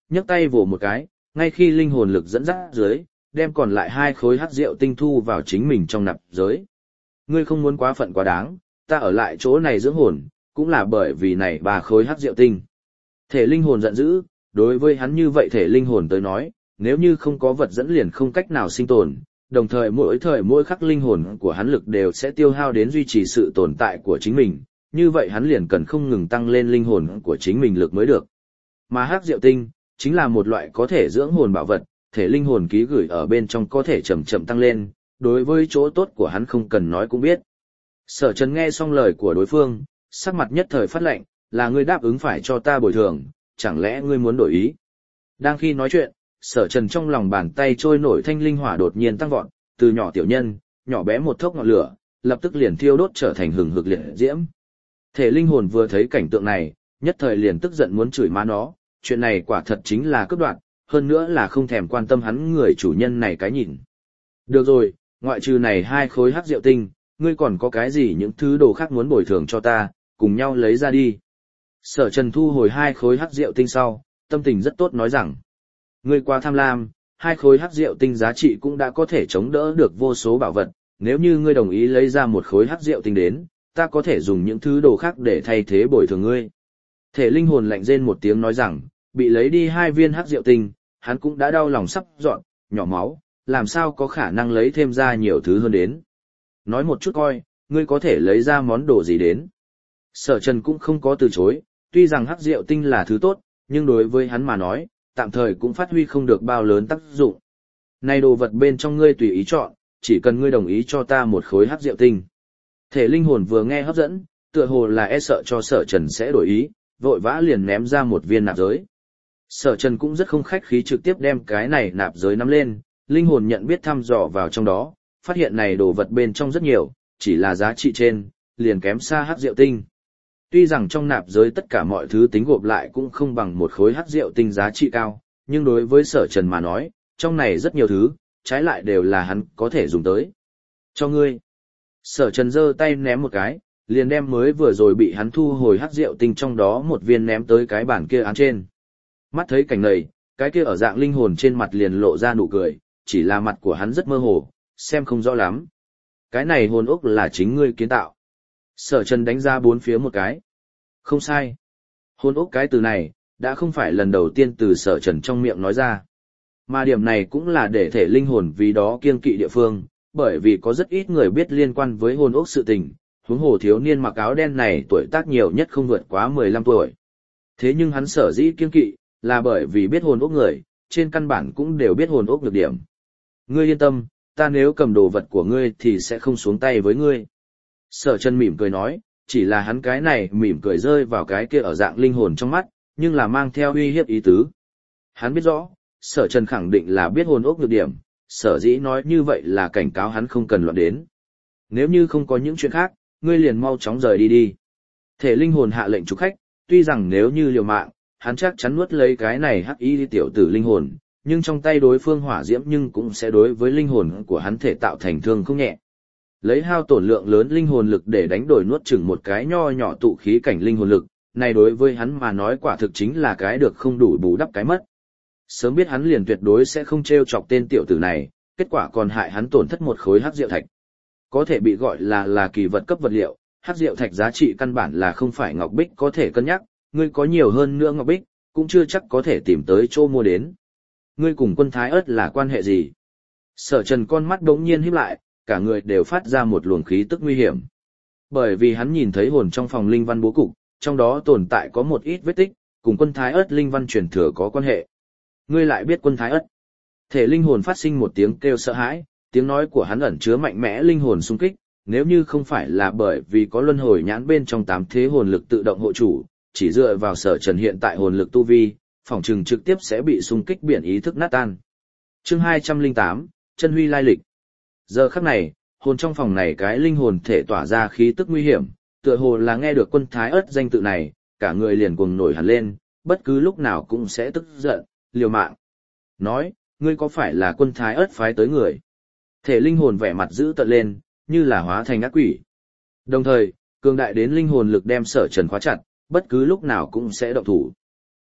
nhấc tay vồ một cái, ngay khi linh hồn lực dẫn dắt dưới, đem còn lại hai khối hắc rượu tinh thu vào chính mình trong nạp giới. Ngươi không muốn quá phận quá đáng, ta ở lại chỗ này dưỡng hồn, cũng là bởi vì này ba khối hắc rượu tinh. Thể linh hồn giận dữ, đối với hắn như vậy thể linh hồn tới nói, nếu như không có vật dẫn liền không cách nào sinh tồn, đồng thời mỗi thời mỗi khắc linh hồn của hắn lực đều sẽ tiêu hao đến duy trì sự tồn tại của chính mình, như vậy hắn liền cần không ngừng tăng lên linh hồn của chính mình lực mới được. Mà hắc diệu tinh, chính là một loại có thể dưỡng hồn bảo vật, thể linh hồn ký gửi ở bên trong có thể chậm chậm tăng lên, đối với chỗ tốt của hắn không cần nói cũng biết. Sở Trần nghe xong lời của đối phương, sắc mặt nhất thời phát lạnh, là ngươi đáp ứng phải cho ta bồi thường, chẳng lẽ ngươi muốn đổi ý? Đang khi nói chuyện, Sở Trần trong lòng bàn tay trôi nổi thanh linh hỏa đột nhiên tăng vọt, từ nhỏ tiểu nhân, nhỏ bé một thốc ngọn lửa, lập tức liền thiêu đốt trở thành hừng hực liệt diễm. Thể linh hồn vừa thấy cảnh tượng này, nhất thời liền tức giận muốn chửi má nó, chuyện này quả thật chính là cướp đoạt, hơn nữa là không thèm quan tâm hắn người chủ nhân này cái nhìn. Được rồi, ngoại trừ này hai khối hắc diệu tinh, ngươi còn có cái gì những thứ đồ khác muốn bồi thường cho ta, cùng nhau lấy ra đi. Sở Trần thu hồi hai khối hắc diệu tinh sau, tâm tình rất tốt nói rằng, ngươi quá tham lam, hai khối hắc diệu tinh giá trị cũng đã có thể chống đỡ được vô số bảo vật, nếu như ngươi đồng ý lấy ra một khối hắc diệu tinh đến, ta có thể dùng những thứ đồ khác để thay thế bồi thường ngươi. Thể linh hồn lạnh rên một tiếng nói rằng, bị lấy đi hai viên hắc diệu tinh, hắn cũng đã đau lòng sắp dọn, nhỏ máu, làm sao có khả năng lấy thêm ra nhiều thứ hơn đến. Nói một chút coi, ngươi có thể lấy ra món đồ gì đến. Sở Trần cũng không có từ chối, tuy rằng hắc diệu tinh là thứ tốt, nhưng đối với hắn mà nói, tạm thời cũng phát huy không được bao lớn tác dụng. Này đồ vật bên trong ngươi tùy ý chọn, chỉ cần ngươi đồng ý cho ta một khối hắc diệu tinh. Thể linh hồn vừa nghe hấp dẫn, tựa hồ là e sợ cho Sở Trần sẽ đổi ý, vội vã liền ném ra một viên nạp giới. Sở Trần cũng rất không khách khí trực tiếp đem cái này nạp giới nắm lên, linh hồn nhận biết thăm dò vào trong đó, phát hiện này đồ vật bên trong rất nhiều, chỉ là giá trị trên, liền kém xa hắc diệu tinh. Tuy rằng trong nạp giới tất cả mọi thứ tính gộp lại cũng không bằng một khối hắc diệu tinh giá trị cao, nhưng đối với Sở Trần mà nói, trong này rất nhiều thứ, trái lại đều là hắn có thể dùng tới. Cho ngươi. Sở Trần giơ tay ném một cái, liền đem mới vừa rồi bị hắn thu hồi hắc diệu tinh trong đó một viên ném tới cái bàn kia án trên. Mắt thấy cảnh này, cái kia ở dạng linh hồn trên mặt liền lộ ra nụ cười, chỉ là mặt của hắn rất mơ hồ, xem không rõ lắm. Cái này hồn ốc là chính ngươi kiến tạo. Sở Trần đánh ra bốn phía một cái. Không sai. Hồn ốc cái từ này, đã không phải lần đầu tiên từ Sở Trần trong miệng nói ra. Mà điểm này cũng là để thể linh hồn vì đó kiêng kỵ địa phương, bởi vì có rất ít người biết liên quan với hồn ốc sự tình, huống hồ thiếu niên mặc áo đen này tuổi tác nhiều nhất không vượt quá mười lăm tuổi. Thế nhưng hắn sở dĩ kiêng kỵ, là bởi vì biết hồn ốc người, trên căn bản cũng đều biết hồn ốc nhược điểm. Ngươi yên tâm, ta nếu cầm đồ vật của ngươi thì sẽ không xuống tay với ngươi. Sở Trần mỉm cười nói, chỉ là hắn cái này mỉm cười rơi vào cái kia ở dạng linh hồn trong mắt, nhưng là mang theo uy hiếp ý tứ. Hắn biết rõ, Sở Trần khẳng định là biết hồn ốc nhược điểm, sở dĩ nói như vậy là cảnh cáo hắn không cần loạn đến. Nếu như không có những chuyện khác, ngươi liền mau chóng rời đi đi. Thể linh hồn hạ lệnh chủ khách, tuy rằng nếu như liều mạng, hắn chắc chắn nuốt lấy cái này hắc y tiểu tử linh hồn, nhưng trong tay đối phương hỏa diễm nhưng cũng sẽ đối với linh hồn của hắn thể tạo thành thương không nhẹ. Lấy hao tổn lượng lớn linh hồn lực để đánh đổi nuốt chửng một cái nho nhỏ tụ khí cảnh linh hồn lực, này đối với hắn mà nói quả thực chính là cái được không đủ bù đắp cái mất. Sớm biết hắn liền tuyệt đối sẽ không trêu chọc tên tiểu tử này, kết quả còn hại hắn tổn thất một khối hắc diệu thạch. Có thể bị gọi là là kỳ vật cấp vật liệu, hắc diệu thạch giá trị căn bản là không phải ngọc bích có thể cân nhắc, ngươi có nhiều hơn nữa ngọc bích, cũng chưa chắc có thể tìm tới chỗ mua đến. Ngươi cùng Quân Thái Ất là quan hệ gì? Sở Trần con mắt đống nhiên híp lại, cả người đều phát ra một luồng khí tức nguy hiểm. Bởi vì hắn nhìn thấy hồn trong phòng linh văn bố cục, trong đó tồn tại có một ít vết tích, cùng Quân Thái Ất linh văn truyền thừa có quan hệ. Ngươi lại biết Quân Thái Ất? Thể linh hồn phát sinh một tiếng kêu sợ hãi, tiếng nói của hắn ẩn chứa mạnh mẽ linh hồn xung kích, nếu như không phải là bởi vì có luân hồi nhãn bên trong tám thế hồn lực tự động hộ chủ, chỉ dựa vào Sở Trần hiện tại hồn lực tu vi, phỏng chừng trực tiếp sẽ bị xung kích biển ý thức nát tan. Chương hai trăm lẻ tám, chân huy lai lịch. Giờ khắc này, hồn trong phòng này cái linh hồn thể tỏa ra khí tức nguy hiểm, tựa hồ là nghe được Quân Thái Ất danh tự này, cả người liền cuồng nổi hẳn lên, bất cứ lúc nào cũng sẽ tức giận, liều mạng. Nói, ngươi có phải là Quân Thái Ất phái tới người? Thể linh hồn vẻ mặt dữ tợn lên, như là hóa thành ác quỷ. Đồng thời, cường đại đến linh hồn lực đem Sở Trần khóa chặt, bất cứ lúc nào cũng sẽ động thủ.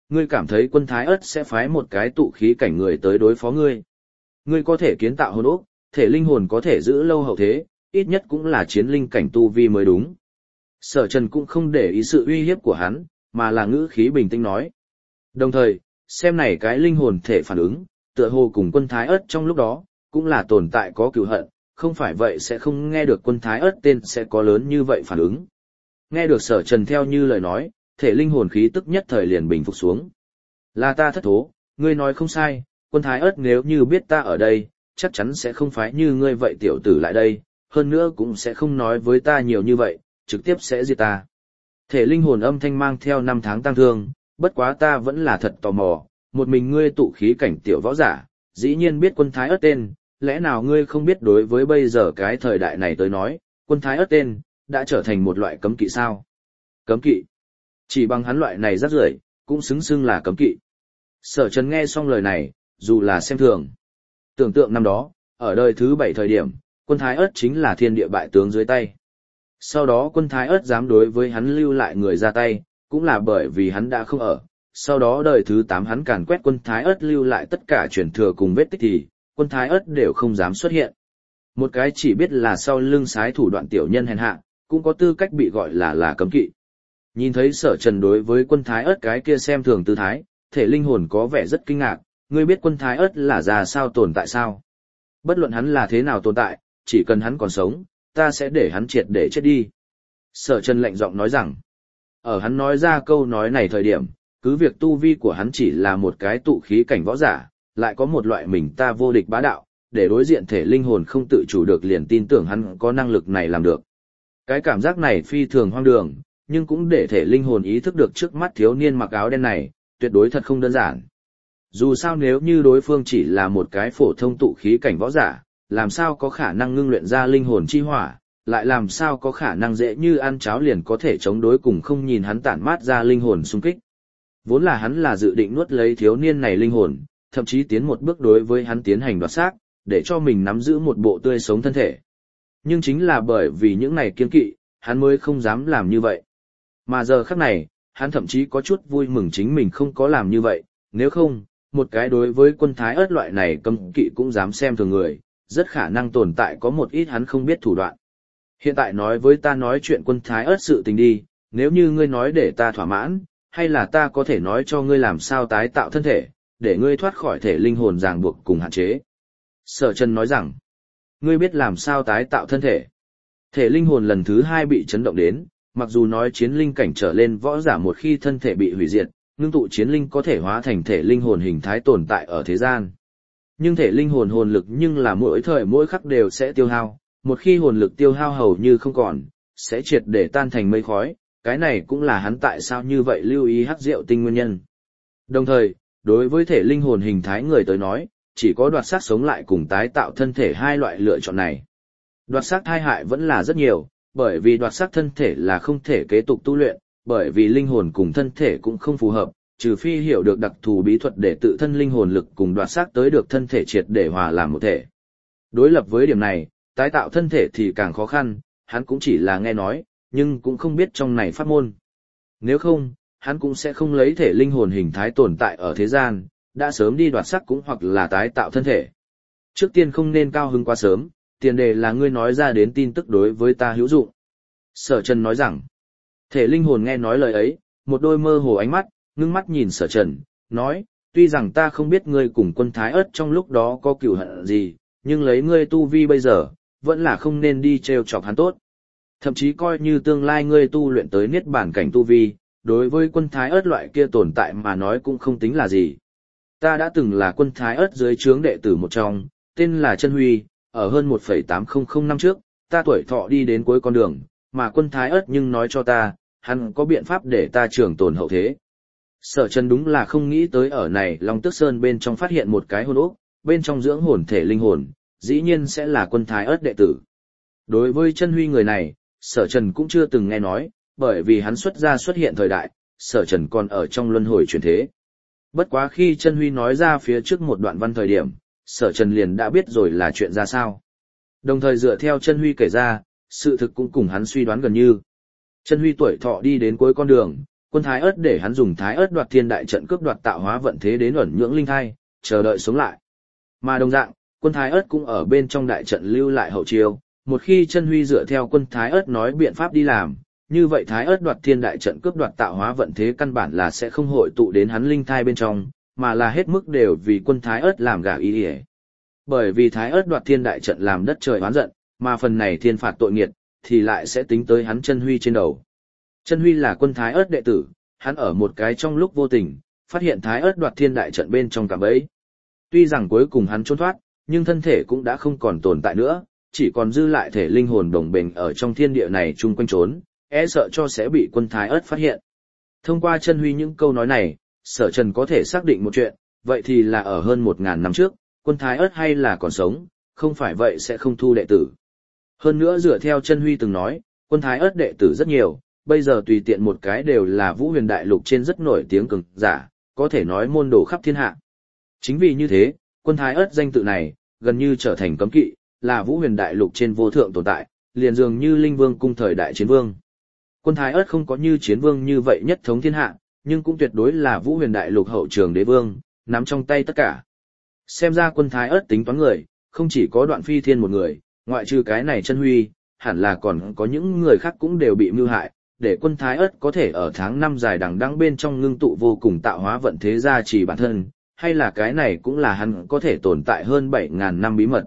ngươi cảm thấy quân Thái Ất sẽ phái một cái tụ khí cảnh người tới đối phó ngươi. Ngươi có thể kiến tạo hồn ốc, thể linh hồn có thể giữ lâu hậu thế, ít nhất cũng là chiến linh cảnh tu vi mới đúng. Sở Trần cũng không để ý sự uy hiếp của hắn, mà là ngữ khí bình tĩnh nói. Đồng thời, xem này cái linh hồn thể phản ứng, tựa hồ cùng quân Thái Ất trong lúc đó, cũng là tồn tại có cừu hận, không phải vậy sẽ không nghe được quân Thái Ất tên sẽ có lớn như vậy phản ứng. Nghe được Sở Trần theo như lời nói, thể linh hồn khí tức nhất thời liền bình phục xuống. Là ta thất thố, ngươi nói không sai, quân Thái Ất nếu như biết ta ở đây, chắc chắn sẽ không phái như ngươi vậy tiểu tử lại đây, hơn nữa cũng sẽ không nói với ta nhiều như vậy, trực tiếp sẽ diệt ta. Thể linh hồn âm thanh mang theo năm tháng tăng thương, bất quá ta vẫn là thật tò mò, một mình ngươi tụ khí cảnh tiểu võ giả, dĩ nhiên biết quân Thái Ất tên, lẽ nào ngươi không biết đối với bây giờ cái thời đại này tới nói, quân Thái Ất tên, đã trở thành một loại cấm kỵ sao? Cấm kỵ? Chỉ bằng hắn loại này rác rưởi, cũng xứng xưng là cấm kỵ. Sở Trần nghe xong lời này, dù là xem thường. Tưởng tượng năm đó, ở đời thứ bảy thời điểm, quân Thái Ất chính là thiên địa bại tướng dưới tay. Sau đó quân Thái Ất dám đối với hắn lưu lại người ra tay, cũng là bởi vì hắn đã không ở. Sau đó đời thứ tám hắn càn quét quân Thái Ất lưu lại tất cả truyền thừa cùng vết tích thì, quân Thái Ất đều không dám xuất hiện. Một cái chỉ biết là sau lưng sái thủ đoạn tiểu nhân hèn hạ, cũng có tư cách bị gọi là là cấm kỵ. Nhìn thấy Sở Trần đối với quân Thái Ất cái kia xem thường tư thái, thể linh hồn có vẻ rất kinh ngạc, ngươi biết quân Thái Ất là ra sao tồn tại sao? Bất luận hắn là thế nào tồn tại, chỉ cần hắn còn sống, ta sẽ để hắn triệt để chết đi. Sở Trần lạnh giọng nói rằng, ở hắn nói ra câu nói này thời điểm, cứ việc tu vi của hắn chỉ là một cái tụ khí cảnh võ giả, lại có một loại mình ta vô địch bá đạo, để đối diện thể linh hồn không tự chủ được liền tin tưởng hắn có năng lực này làm được. Cái cảm giác này phi thường hoang đường, nhưng cũng để thể linh hồn ý thức được trước mắt thiếu niên mặc áo đen này, tuyệt đối thật không đơn giản. Dù sao nếu như đối phương chỉ là một cái phổ thông tụ khí cảnh võ giả, làm sao có khả năng ngưng luyện ra linh hồn chi hỏa, lại làm sao có khả năng dễ như ăn cháo liền có thể chống đối cùng không nhìn hắn tản mát ra linh hồn xung kích. Vốn là hắn là dự định nuốt lấy thiếu niên này linh hồn, thậm chí tiến một bước đối với hắn tiến hành đoạt xác, để cho mình nắm giữ một bộ tươi sống thân thể. Nhưng chính là bởi vì những này kiên kỵ, hắn mới không dám làm như vậy. Mà giờ khắc này, hắn thậm chí có chút vui mừng chính mình không có làm như vậy, nếu không, một cái đối với quân Thái Ất loại này cấm kỵ cũng dám xem thường người, rất khả năng tồn tại có một ít hắn không biết thủ đoạn. Hiện tại nói với ta nói chuyện quân Thái Ất sự tình đi, nếu như ngươi nói để ta thỏa mãn, hay là ta có thể nói cho ngươi làm sao tái tạo thân thể, để ngươi thoát khỏi thể linh hồn ràng buộc cùng hạn chế. Sở Trần nói rằng, ngươi biết làm sao tái tạo thân thể. Thể linh hồn lần thứ hai bị chấn động đến, mặc dù nói chiến linh cảnh trở lên võ giả một khi thân thể bị hủy diệt, ngưng tụ chiến linh có thể hóa thành thể linh hồn hình thái tồn tại ở thế gian. Nhưng thể linh hồn hồn lực nhưng là mỗi thời mỗi khắc đều sẽ tiêu hao, một khi hồn lực tiêu hao hầu như không còn, sẽ triệt để tan thành mây khói, cái này cũng là hắn tại sao như vậy lưu ý hắc rượu tinh nguyên nhân. Đồng thời, đối với thể linh hồn hình thái người tới nói, chỉ có đoạt xác sống lại cùng tái tạo thân thể hai loại lựa chọn này. Đoạt xác hai hại vẫn là rất nhiều, bởi vì đoạt xác thân thể là không thể kế tục tu luyện, bởi vì linh hồn cùng thân thể cũng không phù hợp, trừ phi hiểu được đặc thù bí thuật để tự thân linh hồn lực cùng đoạt xác tới được thân thể triệt để hòa làm một thể. Đối lập với điểm này, tái tạo thân thể thì càng khó khăn, hắn cũng chỉ là nghe nói, nhưng cũng không biết trong này pháp môn. Nếu không, hắn cũng sẽ không lấy thể linh hồn hình thái tồn tại ở thế gian, đã sớm đi đoạt xác cũng hoặc là tái tạo thân thể. Trước tiên không nên cao hứng quá sớm, tiền đề là ngươi nói ra đến tin tức đối với ta hữu dụng. Sở Trần nói rằng, thể linh hồn nghe nói lời ấy, một đôi mơ hồ ánh mắt, ngưng mắt nhìn Sở Trần, nói, tuy rằng ta không biết ngươi cùng quân Thái Ất trong lúc đó có cửu hận gì, nhưng lấy ngươi tu vi bây giờ, vẫn là không nên đi trêu chọc hắn tốt. Thậm chí coi như tương lai ngươi tu luyện tới niết bản cảnh tu vi, đối với quân Thái Ất loại kia tồn tại mà nói cũng không tính là gì. Ta đã từng là quân Thái Ất dưới trướng đệ tử một trong, tên là Chân Huy, ở hơn một phẩy tám không không năm trước, ta tuổi thọ đi đến cuối con đường, mà quân Thái Ất nhưng nói cho ta, hắn có biện pháp để ta trường tồn hậu thế. Sở Trần đúng là không nghĩ tới ở này Long Tước Sơn bên trong phát hiện một cái hồn ốc, bên trong dưỡng hồn thể linh hồn, dĩ nhiên sẽ là quân Thái Ất đệ tử. Đối với Chân Huy người này, Sở Trần cũng chưa từng nghe nói, bởi vì hắn xuất ra xuất hiện thời đại, Sở Trần còn ở trong luân hồi chuyển thế. Bất quá khi Chân Huy nói ra phía trước một đoạn văn thời điểm, Sở Trần liền đã biết rồi là chuyện ra sao. Đồng thời dựa theo Chân Huy kể ra, sự thực cũng cùng hắn suy đoán gần như. Chân Huy tuổi thọ đi đến cuối con đường, quân Thái Ất để hắn dùng Thái Ất đoạt thiên đại trận cướp đoạt tạo hóa vận thế đến ẩn nhưỡng linh thai, chờ đợi sống lại. Mà đồng dạng, quân Thái Ất cũng ở bên trong đại trận lưu lại hậu chiêu, một khi Chân Huy dựa theo quân Thái Ất nói biện pháp đi làm, như vậy Thái Ất đoạt thiên đại trận cướp đoạt tạo hóa vận thế căn bản là sẽ không hội tụ đến hắn linh thai bên trong, mà là hết mức đều vì quân Thái Ất làm gả ý ỉa. Bởi vì Thái Ất đoạt thiên đại trận làm đất trời oán giận, mà phần này thiên phạt tội nghiệt thì lại sẽ tính tới hắn Chân Huy trên đầu. Chân Huy là quân Thái Ất đệ tử, hắn ở một cái trong lúc vô tình, phát hiện Thái Ất đoạt thiên đại trận bên trong cạm bẫy. Tuy rằng cuối cùng hắn trốn thoát, nhưng thân thể cũng đã không còn tồn tại nữa, chỉ còn dư lại thể linh hồn đồng bền ở trong thiên địa này chung quanh trốn, e sợ cho sẽ bị quân Thái Ất phát hiện. Thông qua Chân Huy những câu nói này, Sở Trần có thể xác định một chuyện, vậy thì là ở hơn một ngàn năm trước, quân Thái Ất hay là còn sống, không phải vậy sẽ không thu đệ tử. Hơn nữa dựa theo Chân Huy từng nói, quân Thái Ất đệ tử rất nhiều, bây giờ tùy tiện một cái đều là Vũ Huyền Đại Lục trên rất nổi tiếng cường giả, có thể nói môn đồ khắp thiên hạ. Chính vì như thế, quân Thái Ất danh tự này, gần như trở thành cấm kỵ, là Vũ Huyền Đại Lục trên vô thượng tồn tại, liền dường như Linh Vương cung thời đại Chiến Vương. Quân Thái Ất không có như Chiến Vương như vậy nhất thống thiên hạ, nhưng cũng tuyệt đối là Vũ Huyền Đại Lục hậu trường đế vương, nắm trong tay tất cả. Xem ra quân Thái Ất tính toán người, không chỉ có Đoạn Phi Thiên một người, ngoại trừ cái này Chân Huy, hẳn là còn có những người khác cũng đều bị mưu hại, để quân Thái Ất có thể ở tháng năm dài đằng đẵng bên trong ngưng tụ vô cùng tạo hóa vận thế gia trì bản thân, hay là cái này cũng là hắn có thể tồn tại hơn bảy ngàn năm bí mật.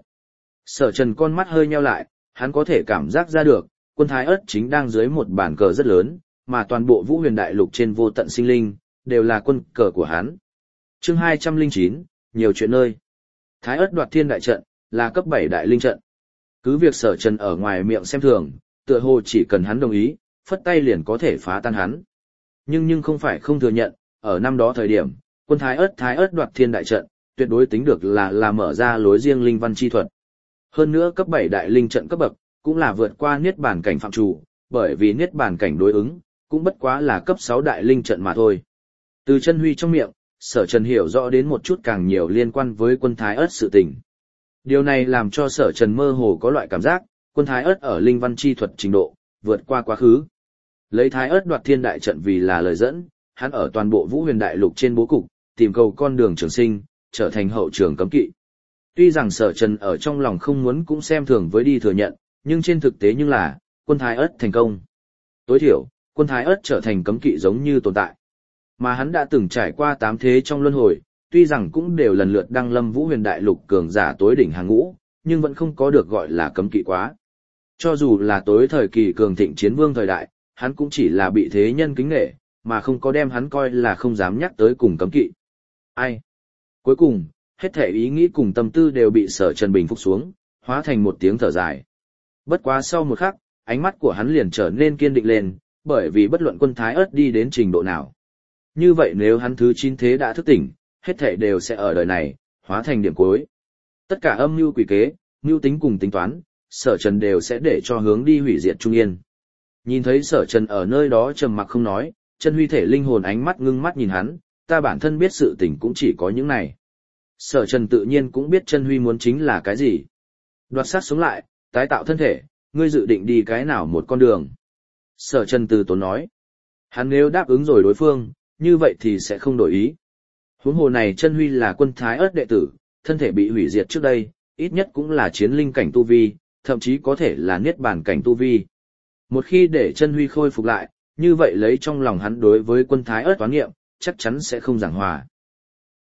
Sở Trần con mắt hơi nheo lại, hắn có thể cảm giác ra được, quân Thái Ất chính đang dưới một bàn cờ rất lớn, mà toàn bộ Vũ Huyền Đại Lục trên vô tận sinh linh, đều là quân cờ của hắn. Chương hai trăm lẻ chín, nhiều chuyện nơi. Thái Ất đoạt thiên đại trận, là cấp bảy đại linh trận. Cứ việc Sở Trần ở ngoài miệng xem thường, tựa hồ chỉ cần hắn đồng ý, phất tay liền có thể phá tan hắn. Nhưng nhưng không phải không thừa nhận, ở năm đó thời điểm, quân Thái Ất Thái Ất đoạt thiên đại trận, tuyệt đối tính được là là mở ra lối riêng linh văn chi thuật. Hơn nữa cấp bảy đại linh trận cấp bậc, cũng là vượt qua niết bàn cảnh phạm chủ, bởi vì niết bàn cảnh đối ứng, cũng bất quá là cấp sáu đại linh trận mà thôi. Từ Chân Huy trong miệng, Sở Trần hiểu rõ đến một chút càng nhiều liên quan với quân Thái Ất sự tình. Điều này làm cho Sở Trần mơ hồ có loại cảm giác, quân Thái Ất ở linh văn chi thuật trình độ, vượt qua quá khứ. Lấy Thái Ất đoạt thiên đại trận vì là lời dẫn, hắn ở toàn bộ Vũ Huyền Đại Lục trên bố cục, tìm cầu con đường trường sinh, trở thành hậu trường cấm kỵ. Tuy rằng Sở Trần ở trong lòng không muốn cũng xem thường với đi thừa nhận, nhưng trên thực tế nhưng là, quân Thái Ất thành công. Tối thiểu, quân Thái Ất trở thành cấm kỵ giống như tồn tại. Mà hắn đã từng trải qua tám thế trong luân hồi, tuy rằng cũng đều lần lượt đăng lâm Vũ Huyền Đại Lục cường giả tối đỉnh hàng ngũ, nhưng vẫn không có được gọi là cấm kỵ quá. Cho dù là tối thời kỳ cường thịnh Chiến Vương thời đại, hắn cũng chỉ là bị thế nhân kính nể, mà không có đem hắn coi là không dám nhắc tới cùng cấm kỵ. Ai? Cuối cùng, hết thể ý nghĩ cùng tâm tư đều bị Sở Trần bình phục xuống, hóa thành một tiếng thở dài. Bất quá sau một khắc, ánh mắt của hắn liền trở nên kiên định lên, bởi vì bất luận quân Thái Ất đi đến trình độ nào. Như vậy nếu hắn thứ chín thế đã thức tỉnh, hết thể đều sẽ ở đời này, hóa thành điểm cuối. Tất cả âm mưu quỷ kế, mưu tính cùng tính toán, Sở Trần đều sẽ để cho hướng đi hủy diệt Trung Yên. Nhìn thấy Sở Trần ở nơi đó trầm mặc không nói, Chân Huy thể linh hồn ánh mắt ngưng mắt nhìn hắn, ta bản thân biết sự tình cũng chỉ có những này. Sở Trần tự nhiên cũng biết Chân Huy muốn chính là cái gì. Đoạt sát sống lại, tái tạo thân thể, ngươi dự định đi cái nào một con đường. Sở Trần từ tốn nói. Hắn nếu đáp ứng rồi đối phương, như vậy thì sẽ không đổi ý. Huống hồ này Chân Huy là quân Thái Ất đệ tử, thân thể bị hủy diệt trước đây, ít nhất cũng là chiến linh cảnh tu vi, thậm chí có thể là niết bàn cảnh tu vi. Một khi để Chân Huy khôi phục lại, như vậy lấy trong lòng hắn đối với quân Thái Ất toán nghiệm, chắc chắn sẽ không giảng hòa.